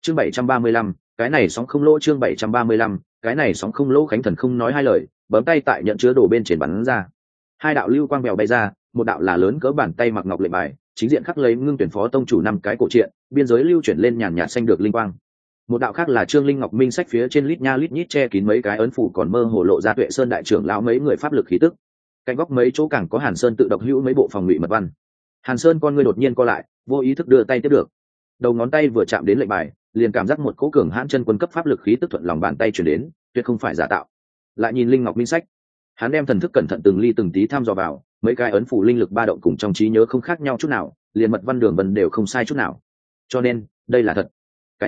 chương 735, cái này sóng không lỗ. Chương 735, cái này sóng không lỗ. Khánh Thần không nói hai lời, bấm tay tại nhận chứa đồ bên trên bắn ra. Hai đạo lưu quang bèo bay ra, một đạo là lớn cỡ bàn tay mặc ngọc lệnh bài, chính diện khắc lấy ngưng tuyển phó tông chủ 5 cái cổ truyện, biên giới lưu chuyển lên nhàn nhạt xanh được linh quang. Một đạo khác là trương linh ngọc minh sách phía trên lít nha lít nhít che kín mấy cái ấn phủ, còn mơ hồ lộ ra Tuệ Sơn đại trưởng lão mấy người pháp lực khí tức. Cạnh góc mấy chỗ càng có Hàn Sơn tự độc hữu mấy bộ phòng ngụy mật văn. Hàn Sơn con ngươi đột nhiên co lại, vô ý thức đưa tay tiếp được. Đầu ngón tay vừa chạm đến lệnh bài, liền cảm giác một cỗ cường hãn chân quân cấp pháp lực khí tức thuận lòng bàn tay truyền đến, tuyệt không phải giả tạo. Lại nhìn linh ngọc minh sách, hắn đem thần thức cẩn thận từng ly từng tí thăm dò vào, mấy cái ấn phủ linh lực ba động cùng trong trí nhớ không khác nhau chút nào, liền mật văn đường vân đều không sai chút nào. Cho nên đây là thật. Cái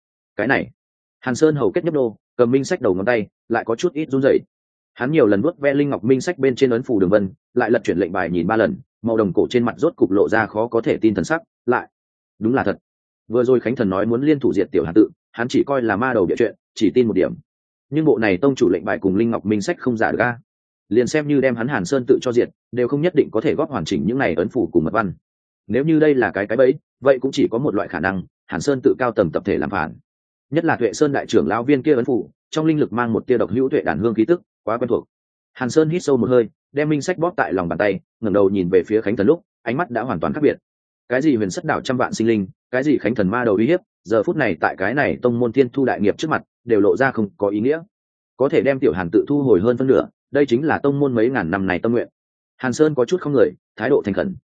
này Hàn Sơn hầu kết nhấp đô, cầm minh sách đầu ngón tay lại có chút ít run rẩy. Hắn nhiều lần vuốt ve linh ngọc minh sách bên trên ấn phủ đường vân, lại lật chuyển lệnh bài nhìn 3 lần, màu đồng cổ trên mặt rốt cục lộ ra khó có thể tin thần sắc. Lại đúng là thật. Vừa rồi Khánh Thần nói muốn liên thủ diệt tiểu Hàn tự, hắn chỉ coi là ma đầu bịa chuyện, chỉ tin một điểm. Nhưng bộ này tông chủ lệnh bài cùng linh ngọc minh sách không giả được a. Liền xem như đem hắn Hàn Sơn tự cho diệt, đều không nhất định có thể góp hoàn chỉnh những này ấn phủ cùng mật văn. Nếu như đây là cái bẫy, vậy cũng chỉ có một loại khả năng, Hàn Sơn tự cao tầng tập thể làm phản. Nhất là Tuệ Sơn đại trưởng lão viên kia ấn phủ, trong linh lực mang một tia độc hữu tuệ đàn hương khí tức, quá quen thuộc. Hàn Sơn hít sâu một hơi, đem minh sách bóp tại lòng bàn tay, ngẩng đầu nhìn về phía Khánh Thần lúc, ánh mắt đã hoàn toàn khác biệt. Cái gì huyền sất đảo trăm vạn sinh linh, cái gì Khánh Thần ma đầu uy hiếp, giờ phút này tại cái này tông môn thiên thu đại nghiệp trước mặt, đều lộ ra không có ý nghĩa. Có thể đem tiểu Hàn tự thu hồi hơn phân nửa, đây chính là tông môn mấy ngàn năm này tâm nguyện. Hàn Sơn có chút không người, thái độ thành khẩn,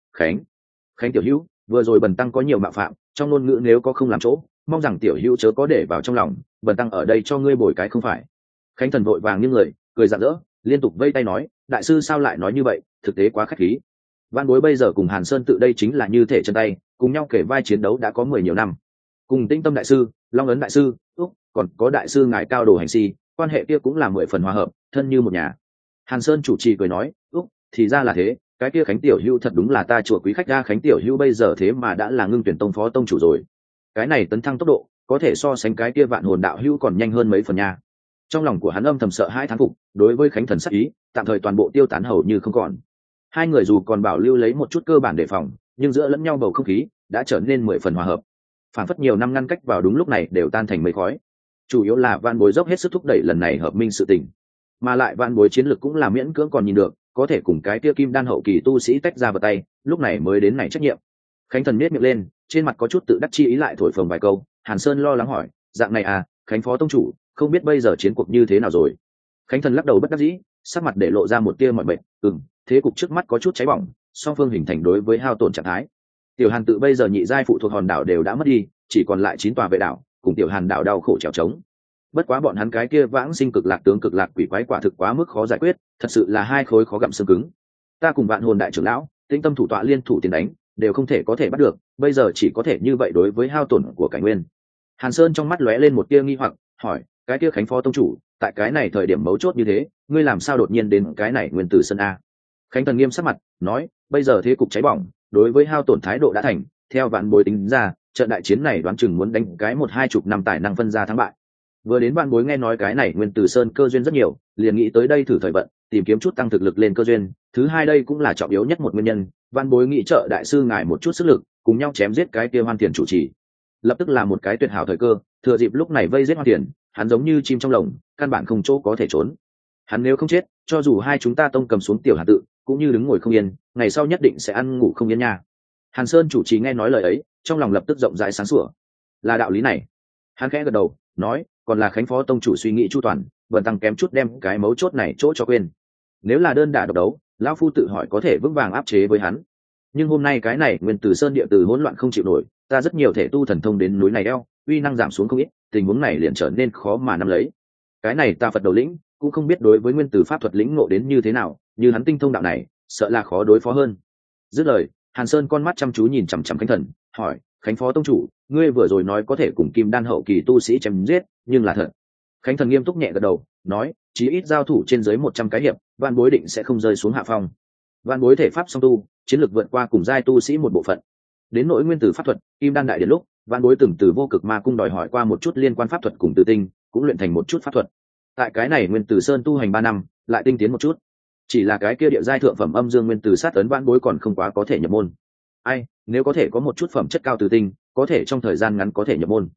Khánh tiểu hữu, vừa rồi bần tăng có nhiều mạo phạm, trong ngôn ngữ nếu có không làm chỗ, mong rằng tiểu hữu chớ có để vào trong lòng, bần tăng ở đây cho ngươi bồi cái không phải. Khánh Thần vội vàng như người, cười rạng rỡ, liên tục vây tay nói, đại sư sao lại nói như vậy, thực tế quá khách khí. Văn Bối bây giờ cùng Hàn Sơn tự đây chính là như thể chân tay, cùng nhau kể vai chiến đấu đã có 10 nhiều năm. Cùng Tinh Tâm đại sư, Long Ấn đại sư, còn có đại sư ngài Cao Đồ hành si, quan hệ kia cũng là 10 phần hòa hợp, thân như một nhà. Hàn Sơn chủ trì cười nói, thì ra là thế, cái kia Khánh tiểu hữu thật đúng là ta chùa quý khách ra. Khánh tiểu hữu bây giờ thế mà đã là ngưng tuyển tông phó tông chủ rồi, cái này tấn thăng tốc độ có thể so sánh cái kia vạn hồn đạo hữu còn nhanh hơn mấy phần nha. Trong lòng của hắn âm thầm sợ hai thán phục, đối với Khánh Thần sắc ý tạm thời toàn bộ tiêu tán hầu như không còn. Hai người dù còn bảo lưu lấy một chút cơ bản đề phòng, nhưng giữa lẫn nhau bầu không khí đã trở nên 10 phần hòa hợp, phản phất nhiều năm ngăn cách vào đúng lúc này đều tan thành mây khói. Chủ yếu là Vạn Bối dốc hết sức thúc đẩy lần này hợp minh sự tình, mà lại Vạn Bối chiến lược cũng là miễn cưỡng còn nhìn được, có thể cùng cái kia kim đan hậu kỳ tu sĩ tách ra vào tay, lúc này mới đến này trách nhiệm. Khánh Thần nhếch miệng lên, trên mặt có chút tự đắc chi ý, lại thổi phồng vài câu. Hàn Sơn lo lắng hỏi, dạng này à, Khánh phó tông chủ, không biết bây giờ chiến cuộc như thế nào rồi? Khánh Thần lắc đầu bất đắc dĩ, sắc mặt để lộ ra một tia mọi bệnh. Thế cục trước mắt có chút cháy bỏng, song phương hình thành đối với hao tổn trạng thái. Tiểu Hàn tự bây giờ nhị giai phụ thuộc hòn đảo đều đã mất đi, chỉ còn lại 9 tòa vệ đảo, cùng Tiểu Hàn đảo đau khổ trèo trống. Bất quá bọn hắn cái kia vãng sinh cực lạc tướng cực lạc quỷ quái quả thực quá mức khó giải quyết, thật sự là hai khối khó gặm xương cứng. Ta cùng Vạn Hồn đại trưởng lão, Tĩnh Tâm thủ tọa liên thủ tiền đánh, đều không thể có thể bắt được, bây giờ chỉ có thể như vậy đối với hao tổn của cảnh nguyên. Hàn Sơn trong mắt lóe lên một tia nghi hoặc, hỏi, cái kia Khánh phó tông chủ, tại cái này thời điểm mấu chốt như thế, ngươi làm sao đột nhiên đến cái này nguyên tử sân a? Khánh Thần nghiêm sắc mặt, nói, bây giờ thế cục cháy bỏng, đối với hao tổn thái độ đã thành, theo Vạn Bối tính ra, trận đại chiến này đoán chừng muốn đánh cái 1-20 năm tài năng phân ra thắng bại. Vừa đến Vạn Bối nghe nói cái này nguyên tử sơn cơ duyên rất nhiều, liền nghĩ tới đây thử thời vận, tìm kiếm chút tăng thực lực lên cơ duyên. Thứ hai đây cũng là trọng yếu nhất một nguyên nhân, Vạn Bối nghĩ trợ đại sư ngài một chút sức lực, cùng nhau chém giết cái kia Hoan Tiền chủ trì. Lập tức là một cái tuyệt hảo thời cơ, thừa dịp lúc này vây giết Hoan Tiền, hắn giống như chim trong lồng, căn bản không chỗ có thể trốn. Hắn nếu không chết, cho dù hai chúng ta tông cầm xuống Tiểu Hàn tự, cũng như đứng ngồi không yên, ngày sau nhất định sẽ ăn ngủ không yên nha. Hàn Sơn chủ trì nghe nói lời ấy, trong lòng lập tức rộng rãi sáng sủa. Là đạo lý này. Hắn khẽ gật đầu, nói, còn là Khánh phó tông chủ suy nghĩ chu toàn, vẫn tăng kém chút đem cái mấu chốt này chỗ cho quên. Nếu là đơn đả độc đấu, lão phu tự hỏi có thể vững vàng áp chế với hắn. Nhưng hôm nay cái này nguyên tử sơn địa từ hỗn loạn không chịu nổi, ta rất nhiều thể tu thần thông đến núi này đeo, uy năng giảm xuống không ít, tình huống này liền trở nên khó mà nắm lấy. Cái này ta Phật đầu lĩnh cũng không biết đối với nguyên tử pháp thuật lĩnh ngộ đến như thế nào, như hắn tinh thông đạo này, sợ là khó đối phó hơn. Dứt lời, Hàn Sơn con mắt chăm chú nhìn chằm chằm Khánh Thần, hỏi, Khánh phó tông chủ, ngươi vừa rồi nói có thể cùng kim đan hậu kỳ tu sĩ chém giết, nhưng là thật? Khánh Thần nghiêm túc nhẹ gật đầu, nói, chí ít giao thủ trên dưới 100 cái hiệp, Vạn Bối định sẽ không rơi xuống hạ phong. Vạn Bối thể pháp song tu, chiến lược vượt qua cùng giai tu sĩ một bộ phận. Đến nỗi nguyên tử pháp thuật, kim đan đại điển lúc, Vạn Bối từng từ vô cực ma cung đòi hỏi qua một chút liên quan pháp thuật cùng tự tinh, cũng luyện thành một chút pháp thuật. Tại cái này nguyên tử sơn tu hành 3 năm, lại tinh tiến một chút. Chỉ là cái kia địa giai thượng phẩm âm dương nguyên tử sát ấn Vạn Bối còn không quá có thể nhập môn. Ai, nếu có thể có một chút phẩm chất cao từ tinh, có thể trong thời gian ngắn có thể nhập môn.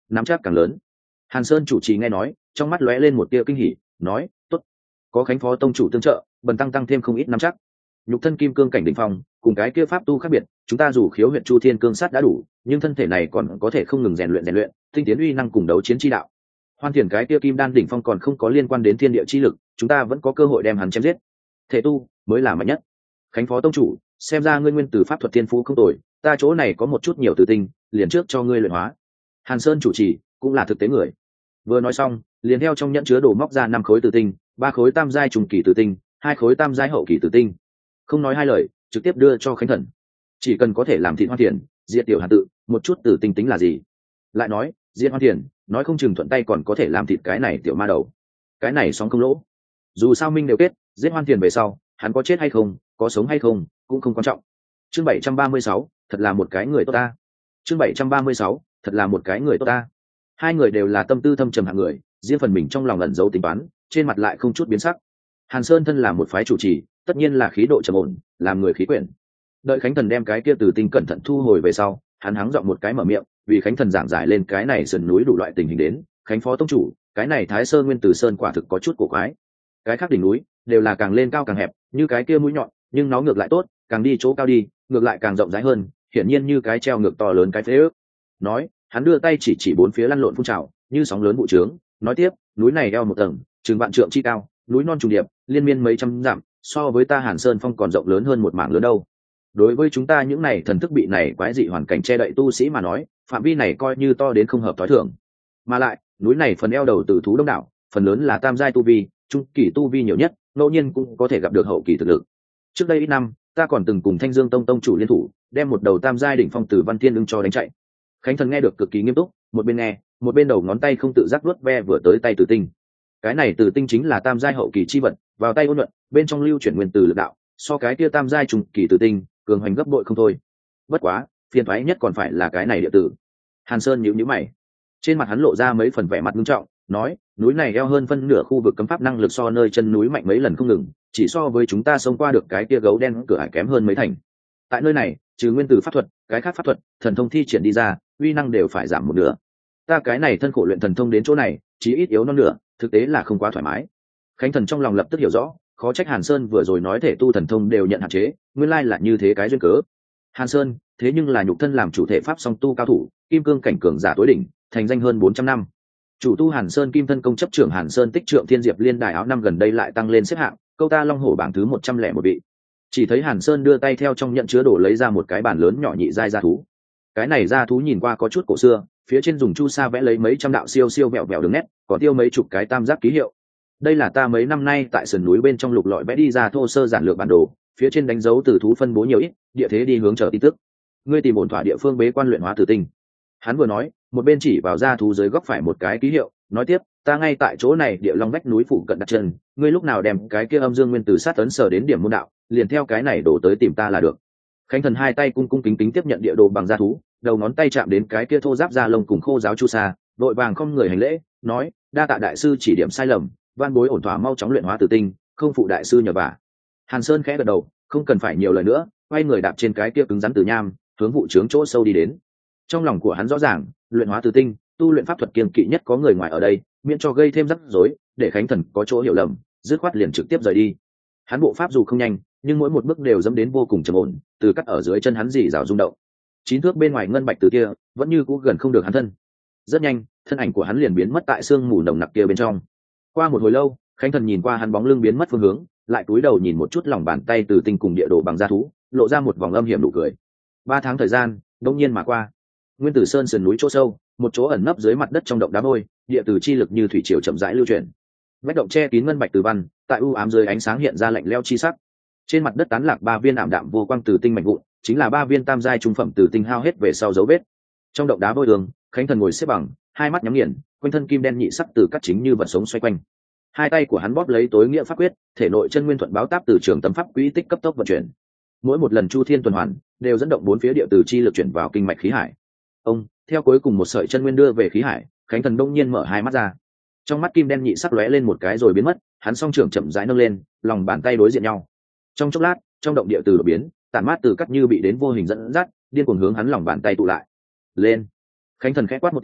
nắm chắc càng lớn. Hàn Sơn chủ trì nghe nói, trong mắt lóe lên một tia kinh hỉ, nói: tốt, có Khánh phó tông chủ tương trợ, bần tăng tăng thêm không ít nắm chắc. Nhục thân kim cương cảnh đỉnh phong, cùng cái kia pháp tu khác biệt, chúng ta dù khiếu huyện chu thiên cương sát đã đủ, nhưng thân thể này còn có thể không ngừng rèn luyện, tinh tiến uy năng cùng đấu chiến chi đạo. Hoan Thiền cái kia kim đan đỉnh phong còn không có liên quan đến thiên địa chi lực, chúng ta vẫn có cơ hội đem hắn chém giết. Thể tu mới là mạnh nhất. Khánh phó tông chủ, xem ra ngươi nguyên từ pháp thuật thiên phú không tồi, ta chỗ này có một chút nhiều tử tinh, liền trước cho ngươi luyện hóa. Hàn Sơn chủ trì cũng là thực tế người, vừa nói xong liền theo trong nhẫn chứa đồ móc ra 5 khối tử tinh, 3 khối tam giai trùng kỳ tử tinh, 2 khối tam giai hậu kỳ tử tinh, không nói hai lời trực tiếp đưa cho Khánh Thần. Chỉ cần có thể làm thịt Hoan Thiền, diệt tiểu Hàn tự, một chút tử tinh tính là gì? Lại nói diệt Hoan Thiền, nói không chừng thuận tay còn có thể làm thịt cái này tiểu ma đầu. Cái này sóng không lỗ, dù sao minh đều kết, giết Hoan Thiền về sau hắn có chết hay không, có sống hay không cũng không quan trọng. Chương 736, thật là một cái người tốt ta. Chương 736, thật là một cái người tốt ta. Hai người đều là tâm tư thâm trầm hạng người, riêng phần mình trong lòng ẩn giấu tính toán, trên mặt lại không chút biến sắc. Hàn Sơn thân là một phái chủ trì, tất nhiên là khí độ trầm ổn, làm người khí quyển. Đợi Khánh Thần đem cái kia từ tinh cẩn thận thu hồi về sau, hắn hắng giọng một cái mở miệng, vì Khánh Thần giảng giải lên cái này sườn núi đủ loại tình hình đến. Khánh phó tông chủ, cái này Thái Sơn Nguyên Tử Sơn quả thực có chút cổ quái. Cái khác đỉnh núi đều là càng lên cao càng hẹp, như cái kia mũi nhọn, nhưng nó ngược lại tốt, càng đi chỗ cao đi, ngược lại càng rộng rãi hơn, hiển nhiên như cái treo ngược to lớn cái phế ước. Nói, hắn đưa tay chỉ bốn phía lăn lộn phun trào, như sóng lớn vụ trướng. Nói tiếp, núi này eo một tầng, chừng vạn trượng chi cao, núi non trùng điệp, liên miên mấy trăm dặm, so với ta Hàn Sơn Phong còn rộng lớn hơn một mảng lớn đâu. Đối với chúng ta những này thần thức bị này quái dị hoàn cảnh che đậy tu sĩ mà nói, phạm vi này coi như to đến không hợp tối thường. Mà lại, núi này phần eo đầu tử thú đông đảo, phần lớn là tam giai tu vi, trung kỳ tu vi nhiều nhất, ngẫu nhiên cũng có thể gặp được hậu kỳ thực lực. Trước đây ít năm, ta còn từng cùng Thanh Dương Tông chủ liên thủ, đem một đầu tam giai đỉnh phong từ Văn Thiên Ưng cho đánh chạy. Khánh Thần nghe được cực kỳ nghiêm túc, một bên nghe, một bên đầu ngón tay không tự giác vuốt ve vừa tới tay tử tinh. Cái này tử tinh chính là tam giai hậu kỳ chi vật, vào tay ôn nhuận, bên trong lưu chuyển nguyên tử lực đạo, so cái kia tam giai trùng kỳ tử tinh, cường hành gấp bội không thôi. Bất quá, phiền toái nhất còn phải là cái này địa tử. Hàn Sơn nhíu nhíu mày, trên mặt hắn lộ ra mấy phần vẻ mặt nghiêm trọng, nói, núi này eo hơn phân nửa khu vực cấm pháp năng lực so nơi chân núi mạnh mấy lần không ngừng, chỉ so với chúng ta xông qua được cái kia gấu đen cửa ải kém hơn mấy thành. Tại nơi này, trừ nguyên tử pháp thuật, cái khác pháp thuật, thần thông thi triển đi ra, uy năng đều phải giảm một nửa. Ta cái này thân khổ luyện thần thông đến chỗ này, chí ít yếu non nửa, thực tế là không quá thoải mái. Khánh Thần trong lòng lập tức hiểu rõ, khó trách Hàn Sơn vừa rồi nói thể tu thần thông đều nhận hạn chế, nguyên lai là như thế cái duyên cớ. Hàn Sơn, thế nhưng là nhục thân làm chủ thể pháp song tu cao thủ, kim cương cảnh cường giả tối đỉnh, thành danh hơn 400 năm. Chủ tu Hàn Sơn kim thân công chấp trưởng Hàn Sơn tích trượng thiên diệp liên đài áo năm gần đây lại tăng lên xếp hạng, câu ta long hổ bảng thứ 101 vị. Chỉ thấy Hàn Sơn đưa tay theo trong nhận chứa đồ lấy ra một cái bàn lớn nhỏ nhị giai gia thú. Cái này gia thú nhìn qua có chút cổ xưa, phía trên dùng chu sa vẽ lấy mấy trăm đạo siêu siêu vẹo vẹo đường nét, có tiêu mấy chục cái tam giác ký hiệu. Đây là ta mấy năm nay tại sườn núi bên trong lục lọi vẽ đi ra thô sơ giản lược bản đồ, phía trên đánh dấu từ thú phân bố nhiều ít, địa thế đi hướng chờ tin tức. Ngươi tìm ổn thỏa địa phương bế quan luyện hóa tử tinh. Hắn vừa nói, một bên chỉ vào gia thú dưới góc phải một cái ký hiệu, nói tiếp, ta ngay tại chỗ này địa long vách núi phụ cận đặt chân, ngươi lúc nào đem cái kia âm dương nguyên tử sát ấn sở đến điểm môn đạo, liền theo cái này đổ tới tìm ta là được. Khánh Thần hai tay cung cung kính kính tiếp nhận địa đồ bằng gia thú, đầu ngón tay chạm đến cái kia thô giáp da lông cùng khô giáo chu sa, đội vàng không người hành lễ, nói, đa tạ đại sư chỉ điểm sai lầm, van bối ổn thỏa mau chóng luyện hóa tử tinh, không phụ đại sư nhờ vả. Hàn Sơn khẽ gật đầu, không cần phải nhiều lời nữa, quay người đạp trên cái kia cứng rắn từ nham, hướng vụ trướng chỗ sâu đi đến. Trong lòng của hắn rõ ràng, luyện hóa tử tinh, tu luyện pháp thuật kiêng kỵ nhất có người ngoài ở đây, miễn cho gây thêm rắc rối, để Khánh Thần có chỗ hiểu lầm, dứt khoát liền trực tiếp rời đi. Hắn bộ pháp dù không nhanh, nhưng mỗi một bước đều dẫm đến vô cùng trầm ổn, từ cắt ở dưới chân hắn rì rào rung động. 9 thước bên ngoài ngân bạch từ kia, vẫn như cũ gần không được hắn thân. Rất nhanh, thân ảnh của hắn liền biến mất tại sương mù nồng nặc kia bên trong. Qua một hồi lâu, Khánh Thần nhìn qua hắn bóng lưng biến mất phương hướng, lại cúi đầu nhìn một chút lòng bàn tay từ tinh cùng địa đồ bằng da thú, lộ ra một vòng âm hiểm nụ cười. 3 tháng thời gian, đông nhiên mà qua. Nguyên Tử Sơn sườn núi chỗ sâu, một chỗ ẩn nấp dưới mặt đất trong động đá vôi, địa từ chi lực như thủy triều chậm rãi lưu chuyển. Vách động che kín ngân bạch từ văn, tại u ám dưới ánh sáng hiện ra lạnh lẽo chi sắc. Trên mặt đất tán lạc 3 viên ảm đạm vô quang từ tinh mảnh vụn, chính là 3 viên tam giai trung phẩm từ tinh hao hết về sau dấu vết. Trong động đá vôi đường, Khánh Thần ngồi xếp bằng, hai mắt nhắm nghiền, quanh thân kim đen nhị sắc từ cắt chính như vật sống xoay quanh. Hai tay của hắn bóp lấy tối nghĩa pháp quyết, thể nội chân nguyên thuận báo táp từ trường tâm pháp quỹ tích cấp tốc vận chuyển. Mỗi một lần chu thiên tuần hoàn, đều dẫn động 4 phía địa từ chi lực chuyển vào kinh mạch khí hải. Theo cuối cùng một sợi chân nguyên đưa về khí hải, Khánh Thần đông nhiên mở hai mắt ra. Trong mắt kim đen nhị sắc lóe lên một cái rồi biến mất, hắn song trưởng chậm rãi nâng lên, lòng bàn tay đối diện nhau. Trong chốc lát, trong động địa từ đột biến, tản mát từ cắt như bị đến vô hình dẫn dắt, điên cuồng hướng hắn lòng bàn tay tụ lại. Lên! Khánh Thần khẽ quát một tiếng,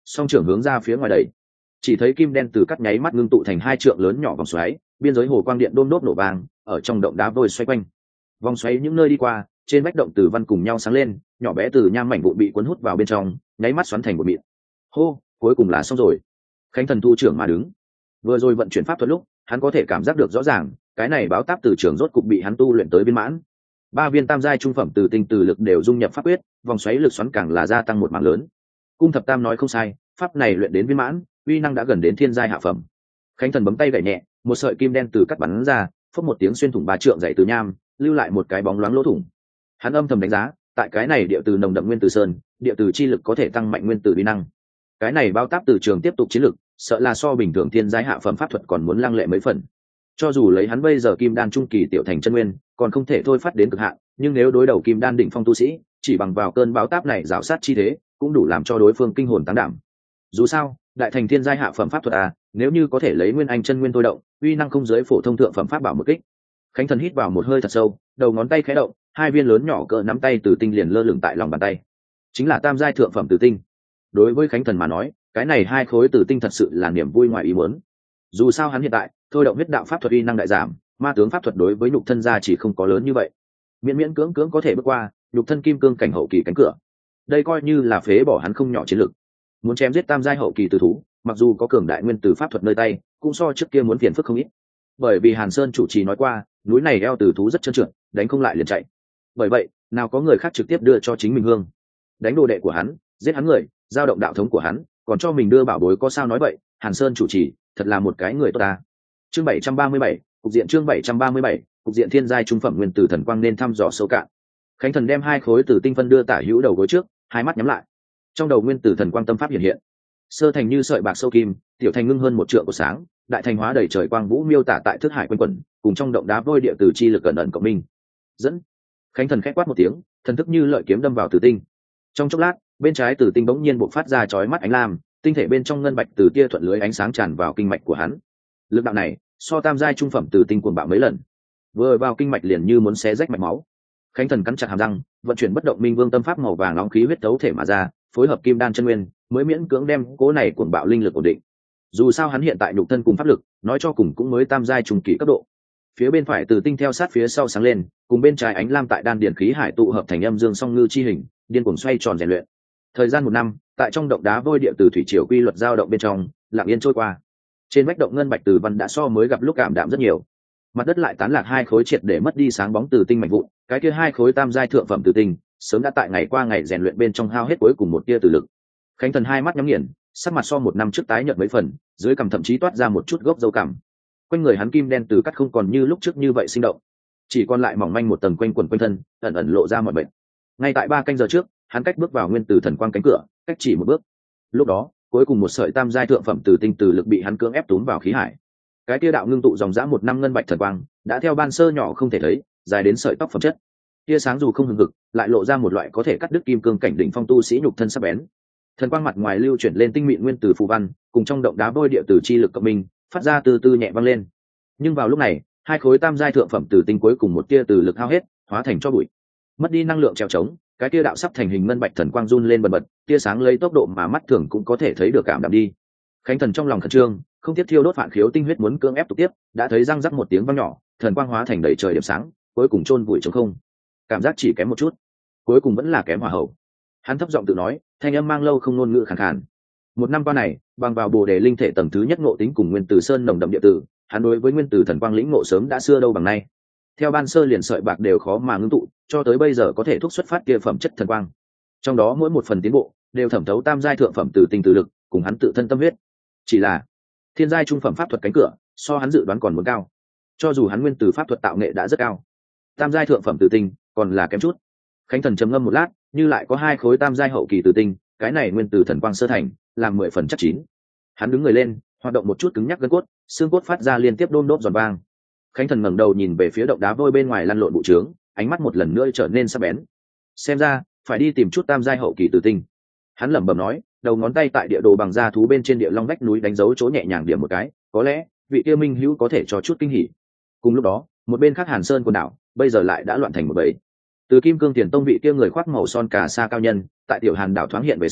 song trưởng hướng ra phía ngoài đẩy, chỉ thấy kim đen từ cắt nháy mắt ngưng tụ thành 2 trượng lớn nhỏ vòng xoáy, biên giới hồ quang điện đôm đốt nổ vàng ở trong động đá vôi xoay quanh. Vòng xoáy những nơi đi qua, trên vách động từ văn cùng nhau sáng lên, nhỏ bé từ nham mảnh vụn bị cuốn hút vào bên trong, nháy mắt xoắn thành một mịn. Hô, cuối cùng là xong rồi. Khánh Thần thu trưởng mà đứng. Vừa rồi vận chuyển pháp thuật lúc, hắn có thể cảm giác được rõ ràng, cái này báo táp từ trường rốt cục bị hắn tu luyện tới viên mãn. 3 viên tam giai trung phẩm từ tinh từ lực đều dung nhập pháp quyết, vòng xoáy lực xoắn càng là gia tăng một mảng lớn. Cung thập tam nói không sai, pháp này luyện đến viên mãn, uy năng đã gần đến thiên giai hạ phẩm. Khánh Thần bấm tay gảy nhẹ, một sợi kim đen từ cắt bắn ra, phốc một tiếng xuyên thủng 3 trượng dày từ nham, lưu lại một cái bóng loáng lỗ thủng. Hắn âm thầm đánh giá, tại cái này địa từ nồng đậm nguyên tử sơn, địa từ chi lực có thể tăng mạnh nguyên tử uy năng. Cái này bao táp từ trường tiếp tục chiến lực, sợ là so bình thường thiên giai hạ phẩm pháp thuật còn muốn lăng lệ mấy phần. Cho dù lấy hắn bây giờ kim đan trung kỳ tiểu thành chân nguyên, còn không thể thôi phát đến cực hạn, nhưng nếu đối đầu kim đan đỉnh phong tu sĩ, chỉ bằng vào cơn báo táp này rào sát chi thế, cũng đủ làm cho đối phương kinh hồn táng đảm. Dù sao, đại thành thiên giai hạ phẩm pháp thuật nếu như có thể lấy nguyên anh chân nguyên thôi động, uy năng không giới phổ thông thượng phẩm pháp bảo một kích. Khánh Thần hít vào một hơi thật sâu, đầu ngón tay khẽ động, 2 viên lớn nhỏ cỡ nắm tay từ tinh liền lơ lửng tại lòng bàn tay, chính là tam giai thượng phẩm tử tinh. Đối với Khánh Thần mà nói, cái này 2 khối tử tinh thật sự là niềm vui ngoài ý muốn. Dù sao hắn hiện tại thôi động huyết đạo pháp thuật uy năng đại giảm, ma tướng pháp thuật đối với nhục thân gia chỉ không có lớn như vậy, miễn miễn cưỡng cưỡng có thể bước qua nhục thân kim cương cảnh hậu kỳ cánh cửa. Đây coi như là phế bỏ hắn không nhỏ chiến lực. Muốn chém giết tam giai hậu kỳ tử thú, mặc dù có cường đại nguyên tử pháp thuật nơi tay, cũng so trước kia muốn phiền phức không ít. Bởi vì Hàn Sơn chủ trì nói qua, núi này eo tử thú rất trơn trượt, đánh không lại liền chạy. Bởi vậy, nào có người khác trực tiếp đưa cho chính mình hương, đánh đồ đệ của hắn, giết hắn người, giao động đạo thống của hắn, còn cho mình đưa bảo bối, có sao nói vậy? Hàn Sơn chủ trì thật là một cái người tốt ta. Chương 737, cục diện chương 737, cục diện thiên giai trung phẩm nguyên tử thần quang nên thăm dò sâu cạn. Khánh Thần đem 2 khối tử tinh phân đưa tả hữu đầu gối trước, hai mắt nhắm lại. Trong đầu nguyên tử thần quang tâm pháp hiện hiện, sơ thành như sợi bạc sâu kim, tiểu thành ngưng hơn 1 trượng của sáng, đại thành hóa đầy trời quang vũ miêu tả tại thức hải quanh quẩn, cùng trong động đá vôi địa tử chi lực ẩn ẩn cộng minh. Dẫn. Khánh Thần khẽ quát một tiếng, thần thức như lợi kiếm đâm vào tử tinh. Trong chốc lát, bên trái tử tinh bỗng nhiên bộc phát ra chói mắt ánh lam, tinh thể bên trong ngân bạch từ tia thuận lưới ánh sáng tràn vào kinh mạch của hắn. Lực đạo này, so tam giai trung phẩm tử tinh cuồng bạo mấy lần. Vừa vào kinh mạch liền như muốn xé rách mạch máu. Khánh Thần cắn chặt hàm răng, vận chuyển bất động minh vương tâm pháp màu vàng nóng khí huyết tấu thể mà ra, phối hợp kim đan chân nguyên, mới miễn cưỡng đem cố này cuồng bạo linh lực ổn định. Dù sao hắn hiện tại nhục thân cùng pháp lực, nói cho cùng cũng mới tam giai trung kỳ cấp độ. Phía bên phải tử tinh theo sát phía sau sáng lên, cùng bên trái ánh lam tại đan điển khí hải tụ hợp thành âm dương song ngư chi hình, điên cuồng xoay tròn rèn luyện. Thời gian 1 năm, tại trong động đá vôi địa từ thủy triều quy luật dao động bên trong, lặng yên trôi qua. Trên vách động ngân bạch từ văn đã so mới gặp lúc cảm đạm rất nhiều. Mặt đất lại tán lạc 2 khối triệt để mất đi sáng bóng từ tinh mảnh vụn, cái kia 2 khối tam giai thượng phẩm từ tinh, sớm đã tại ngày qua ngày rèn luyện bên trong hao hết cuối cùng một tia tử lực. Khánh Thần hai mắt nhắm nghiền, sắc mặt so 1 năm trước tái nhợt mấy phần, dưới cằm thậm chí toát ra một chút gốc râu cằm. Quanh người hắn kim đen từ cắt không còn như lúc trước như vậy sinh động, chỉ còn lại mỏng manh một tầng quanh quần quanh thân, ẩn ẩn lộ ra mọi bệnh. Ngay tại 3 canh giờ trước, hắn cách bước vào nguyên tử thần quang cánh cửa, cách chỉ một bước. Lúc đó, cuối cùng một sợi tam giai thượng phẩm từ tinh từ lực bị hắn cưỡng ép túm vào khí hải. Cái tia đạo ngưng tụ dòng dã 1 năm ngân bạch thần quang, đã theo ban sơ nhỏ không thể thấy, dài đến sợi tóc phẩm chất. Tia sáng dù không hừng hực, lại lộ ra một loại có thể cắt đứt kim cương cảnh đỉnh phong tu sĩ nhục thân sắc bén. Thần quang mặt ngoài lưu chuyển lên tinh mịn nguyên tử phù văn, cùng trong động đá vôi địa tử chi lực cộng minh, phát ra từ từ nhẹ vang lên. Nhưng vào lúc này, 2 khối tam giai thượng phẩm tử tinh cuối cùng một tia từ lực hao hết, hóa thành cho bụi. Mất đi năng lượng trèo trống, cái tia đạo sắp thành hình ngân bạch thần quang run lên bần bật, tia sáng lấy tốc độ mà mắt thường cũng có thể thấy được cảm đạm đi. Khánh Thần trong lòng khẩn trương, không tiếp thiêu đốt phản khiếu tinh huyết muốn cưỡng ép tục tiếp, đã thấy răng rắc một tiếng vang nhỏ, thần quang hóa thành đầy trời điểm sáng, cuối cùng chôn vùi trống không. Cảm giác chỉ kém một chút, cuối cùng vẫn là kém hỏa hậu. Hắn thấp giọng tự nói, thanh âm mang lâu không ngôn ngữ khàn khàn. 1 năm qua này, bằng vào bồ đề linh thể tầng thứ nhất ngộ tính cùng nguyên tử sơn nồng đậm địa tử, hắn đối với nguyên tử thần quang lĩnh ngộ sớm đã xưa đâu bằng nay. Theo ban sơ liền sợi bạc đều khó mà ngưng tụ, cho tới bây giờ có thể thúc xuất phát kia phẩm chất thần quang. Trong đó mỗi một phần tiến bộ đều thẩm thấu tam giai thượng phẩm tử tinh tử lực, cùng hắn tự thân tâm huyết. Chỉ là thiên giai trung phẩm pháp thuật cánh cửa, so hắn dự đoán còn muốn cao. Cho dù hắn nguyên tử pháp thuật tạo nghệ đã rất cao, tam giai thượng phẩm tử tinh còn là kém chút. Khánh Thần trầm ngâm một lát, như lại có 2 khối tam giai hậu kỳ tử tinh, cái này nguyên tử thần quang sơ thành, làm 10 phần chắc chín. Hắn đứng người lên, hoạt động một chút cứng nhắc gân cốt, xương cốt phát ra liên tiếp đôm đốp giòn vang. Khánh Thần ngẩng đầu nhìn về phía động đá vôi bên ngoài lăn lộn bụ trướng, ánh mắt một lần nữa trở nên sắc bén. Xem ra, phải đi tìm chút tam giai hậu kỳ tử tinh. Hắn lẩm bẩm nói, đầu ngón tay tại địa đồ bằng da thú bên trên địa long vách núi đánh dấu chỗ nhẹ nhàng điểm một cái, có lẽ vị kia minh hữu có thể cho chút kinh hỉ. Cùng lúc đó, một bên khác Hàn Sơn quần đảo, bây giờ lại đã loạn thành một bầy. Từ Kim Cương Tiền Tông vị kia người khoác màu son cà sa cao nhân, tại tiểu Hàn đảo thoáng hiện về sau,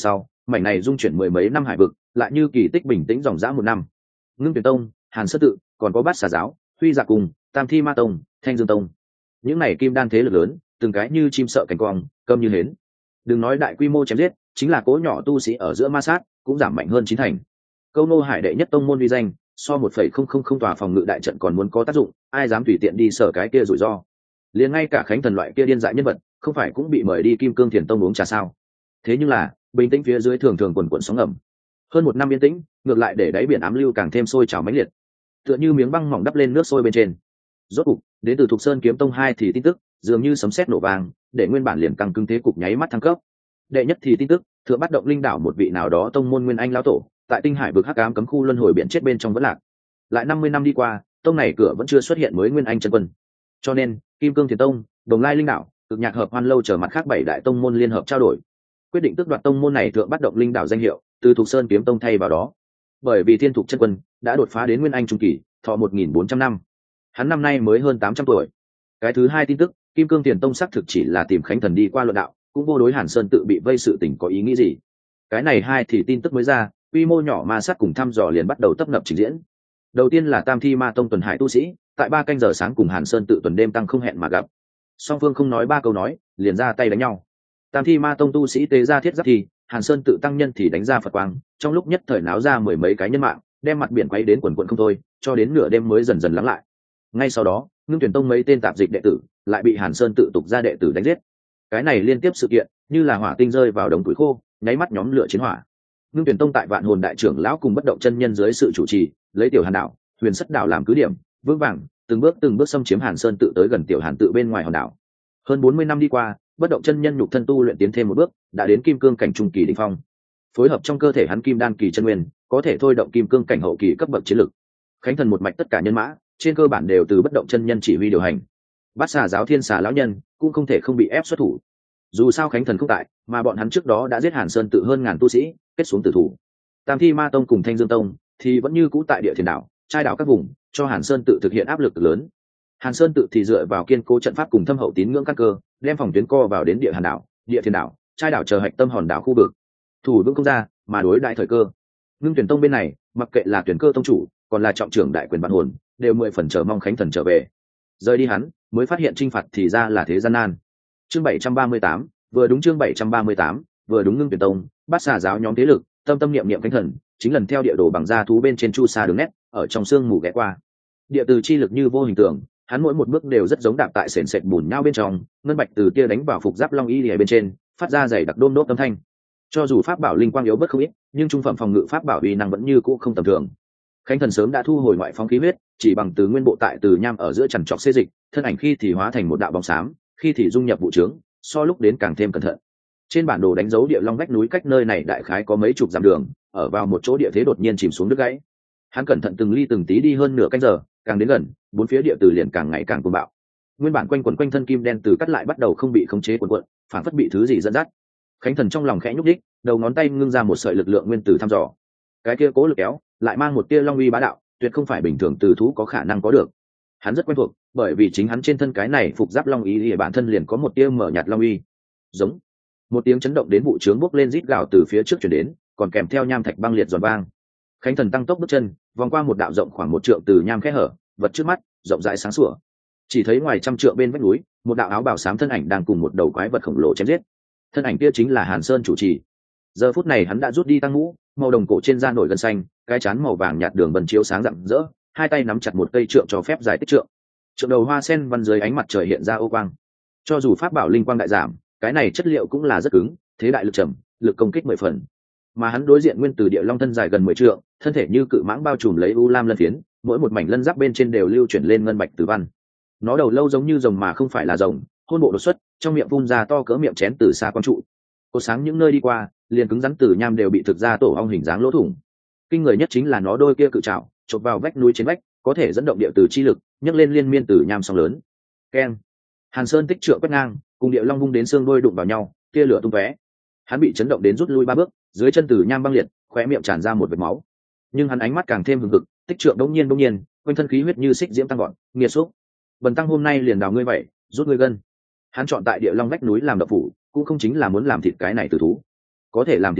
mảnh này dung chuyển mười mấy năm hải vực lại như kỳ tích bình tĩnh dòng dã một năm. Ngưng Tuyển Tông, Hàn Sơn Tự, còn có Bát Xà Giáo, Huy Dạ Cùng, Tam Thi Ma Tông, Thanh Dương Tông, những này kim đan thế lực lớn, từng cái như chim sợ cánh quang, câm như hến. Đừng nói đại quy mô chém giết, chính là cỗ nhỏ tu sĩ ở giữa ma sát cũng giảm mạnh hơn 9 thành. Câu nô hải đệ nhất tông môn uy danh, so 1,000 tòa phòng ngự đại trận còn muốn có tác dụng, ai dám tùy tiện đi sở cái kia rủi ro. Liền ngay cả Khánh Thần loại kia điên dại nhân vật, không phải cũng bị mời đi Kim Cương Thiền Tông uống trà sao? Thế nhưng là, bình tĩnh phía dưới thường thường quần quần sóng ngầm. Hơn một năm yên tĩnh, ngược lại để đáy biển ám lưu càng thêm sôi trào mãnh liệt, tựa như miếng băng mỏng đắp lên nước sôi bên trên. Rốt cục, đến từ Thục Sơn Kiếm Tông 2 thì tin tức, dường như sấm sét nổ vang, để nguyên bản liền căng cứng thế cục nháy mắt thăng cấp. Đệ nhất thì tin tức, thượng bắt động linh đảo một vị nào đó tông môn nguyên anh lão tổ, tại Tinh Hải vực hắc ám cấm khu luân hồi biển chết bên trong vẫn lạc. Lại 50 năm đi qua, tông này cửa vẫn chưa xuất hiện mới nguyên anh chân quân. Cho nên, Kim Cương Thiền Tông, Đồng Lai linh đảo, Cực Nhạc Hợp Hoan lâu chờ mặt khác 7 đại tông môn liên hợp trao đổi, quyết định tước đoạt tông môn này thượng bắt động linh đảo danh hiệu, từ Thục Sơn Kiếm Tông thay vào đó. Bởi vì Thiên Thục chân quân đã đột phá đến nguyên anh trung kỳ, thọ 1400 năm. Hắn năm nay mới hơn 800 tuổi. Cái thứ hai tin tức, Kim Cương Thiền Tông xác thực chỉ là tìm Khánh Thần đi qua luận đạo, cũng vô đối Hàn Sơn tự bị vây sự tình có ý nghĩ gì. Cái này hai thì tin tức mới ra, quy mô nhỏ ma sát cùng thăm dò liền bắt đầu tấp nập trình diễn. Đầu tiên là Tam Thi Ma Tông tuần hải tu sĩ, tại 3 canh giờ sáng cùng Hàn Sơn tự tuần đêm tăng không hẹn mà gặp. Song phương không nói 3 câu nói, liền ra tay đánh nhau. Tam Thi Ma Tông tu sĩ tế ra thiết giáp thì, Hàn Sơn tự tăng nhân thì đánh ra Phật quang, trong lúc nhất thời náo ra mười mấy cái nhân mạng, đem mặt biển quay đến quần quần không thôi, cho đến nửa đêm mới dần dần lắng lại. Ngay sau đó, Ngưng Tuyển Tông mấy tên tạp dịch đệ tử lại bị Hàn Sơn tự tục ra đệ tử đánh giết. Cái này liên tiếp sự kiện, như là hỏa tinh rơi vào đống củi khô, nháy mắt nhóm lửa chiến hỏa. Ngưng Tuyển Tông tại Vạn Hồn đại trưởng lão cùng bất động chân nhân dưới sự chủ trì, lấy Tiểu Hàn đảo, Huyền Sắt đảo làm cứ điểm, vững vàng, từng bước xâm chiếm Hàn Sơn tự tới gần Tiểu Hàn tự bên ngoài hòn đảo. Hơn 40 năm đi qua, bất động chân nhân nhục thân tu luyện tiến thêm một bước, đã đến kim cương cảnh trung kỳ đỉnh phong. Phối hợp trong cơ thể hắn kim đan kỳ chân nguyên, có thể thôi động kim cương cảnh hậu kỳ cấp bậc chiến lực. Khánh Thần một mạch tất cả nhân mã, trên cơ bản đều từ bất động chân nhân chỉ huy điều hành. Bát Xà giáo Thiên Xà lão nhân cũng không thể không bị ép xuất thủ. Dù sao Khánh Thần không tại, mà bọn hắn trước đó đã giết Hàn Sơn tự hơn ngàn tu sĩ, kết xuống tử thủ. Tam Thi Ma Tông cùng Thanh Dương Tông thì vẫn như cũ tại địa Thiền đảo, trai đảo các vùng, cho Hàn Sơn tự thực hiện áp lực lớn. Hàn Sơn tự thì dựa vào kiên cố trận pháp cùng thâm hậu tín ngưỡng căn cơ, đem phòng tuyến co vào đến địa Hàn đảo, địa Thiền đảo, trai đảo chờ hạch tâm hòn đảo khu vực. Thủ vững không ra, mà đối đại thời cơ. Ngưng Tuyển Tông bên này, mặc kệ là tuyển cơ tông chủ, còn là trọng trưởng đại quyền Vạn Hồn, đều 10 phần chờ mong Khánh Thần trở về. Rời đi hắn, mới phát hiện trinh phạt thì ra là thế gian nan. Chương 738, vừa đúng chương 738, vừa đúng Ngưng Tuyển Tông, Bát Xà giáo nhóm thế lực, tâm tâm niệm niệm Khánh Thần, chính lần theo địa đồ bằng da thú bên trên chu sa đường nét, ở trong sương mù ghé qua. Địa từ chi lực như vô hình tượng, hắn mỗi một bước đều rất giống đạp tại sền sệt bùn nhau bên trong, ngân bạch từ tia đánh vào phục giáp long y lìa bên trên, phát ra dày đặc đôm đốp âm thanh. Cho dù pháp bảo linh quang yếu bất không ít, nhưng trung phẩm phòng ngự pháp bảo uy năng vẫn như cũ không tầm thường. Khánh Thần sớm đã thu hồi ngoại phóng khí huyết, chỉ bằng từ nguyên bộ tại từ nham ở giữa chằn trọc xê dịch, thân ảnh khi thì hóa thành một đạo bóng xám, khi thì dung nhập vụ trướng, so lúc đến càng thêm cẩn thận. Trên bản đồ đánh dấu địa long vách núi cách nơi này đại khái có mấy chục dặm đường, ở vào một chỗ địa thế đột nhiên chìm xuống đứt gãy. Hắn cẩn thận từng ly từng tí đi hơn nửa canh giờ, càng đến gần, bốn phía địa từ liền càng ngày càng cuồng bạo. Nguyên bản quanh quẩn quanh thân kim đen từ cắt lại bắt đầu không bị khống chế cuộn cuộn, phản phất bị thứ gì dẫn dắt. Khánh Thần trong lòng khẽ nhúc đích, đầu ngón tay ngưng ra một sợi lực lượng nguyên tử thăm dò. Cái kia cố lực kéo, lại mang một tia long uy bá đạo, tuyệt không phải bình thường từ thú có khả năng có được. Hắn rất quen thuộc, bởi vì chính hắn trên thân cái này phục giáp long ý thì bản thân liền có một tia mở nhạt long uy. Giống một tiếng chấn động đến vụ trướng bốc lên rít gào từ phía trước truyền đến, còn kèm theo nham thạch băng liệt giòn vang. Khánh Thần tăng tốc bước chân, vòng qua một đạo rộng khoảng 1 trượng từ nham khe hở, vật trước mắt rộng rãi sáng sủa. Chỉ thấy ngoài trăm trượng bên vách núi, một đạo áo bào xám thân ảnh đang cùng một đầu quái vật khổng lồ chém giết. Thân ảnh kia chính là Hàn Sơn chủ trì. Giờ phút này hắn đã rút đi tăng mũ, màu đồng cổ trên da nổi gân xanh, cái trán màu vàng nhạt đường vân chiếu sáng rạng rỡ, hai tay nắm chặt một cây trượng cho phép dài tích trượng. Trượng đầu hoa sen văn dưới ánh mặt trời hiện ra ô quang. Cho dù pháp bảo linh quang đại giảm, cái này chất liệu cũng là rất cứng, thế đại lực trầm, lực công kích 10 phần. Mà hắn đối diện nguyên từ địa long thân dài gần 10 trượng, thân thể như cự mãng bao trùm lấy u lam lân phiến, mỗi một mảnh lân giáp bên trên đều lưu chuyển lên ngân bạch tử văn. Nó đầu lâu giống như rồng mà không phải là rồng, hôn bộ đột xuất, trong miệng phun ra to cỡ miệng chén từ xa quang trụ. Có sáng những nơi đi qua, liền cứng rắn từ nham đều bị thực ra tổ ong hình dáng lỗ thủng. Kinh người nhất chính là nó đôi kia cự trảo, chộp vào vách núi trên vách, có thể dẫn động địa từ chi lực, nhấc lên liên miên từ nham sóng lớn. Keng. Hàn Sơn tích trượng quét ngang, cùng địa long vung đến xương đôi đụng vào nhau, tia lửa tung tóe. Hắn bị chấn động đến rút lui 3 bước, dưới chân từ nham băng liệt, khóe miệng tràn ra một vệt máu. Nhưng hắn ánh mắt càng thêm hừng hực, tích trượng đống nhiên, quanh thân khí huyết như xích diễm tăng gọn, nghiệt xúc. Bần tăng hôm nay liền đào ngươi vậy, rút ngươi gân. Hắn chọn tại địa long vách núi làm đậu phủ, cũng không chính là muốn làm thịt cái này tử thú. Có thể làm thịt nó,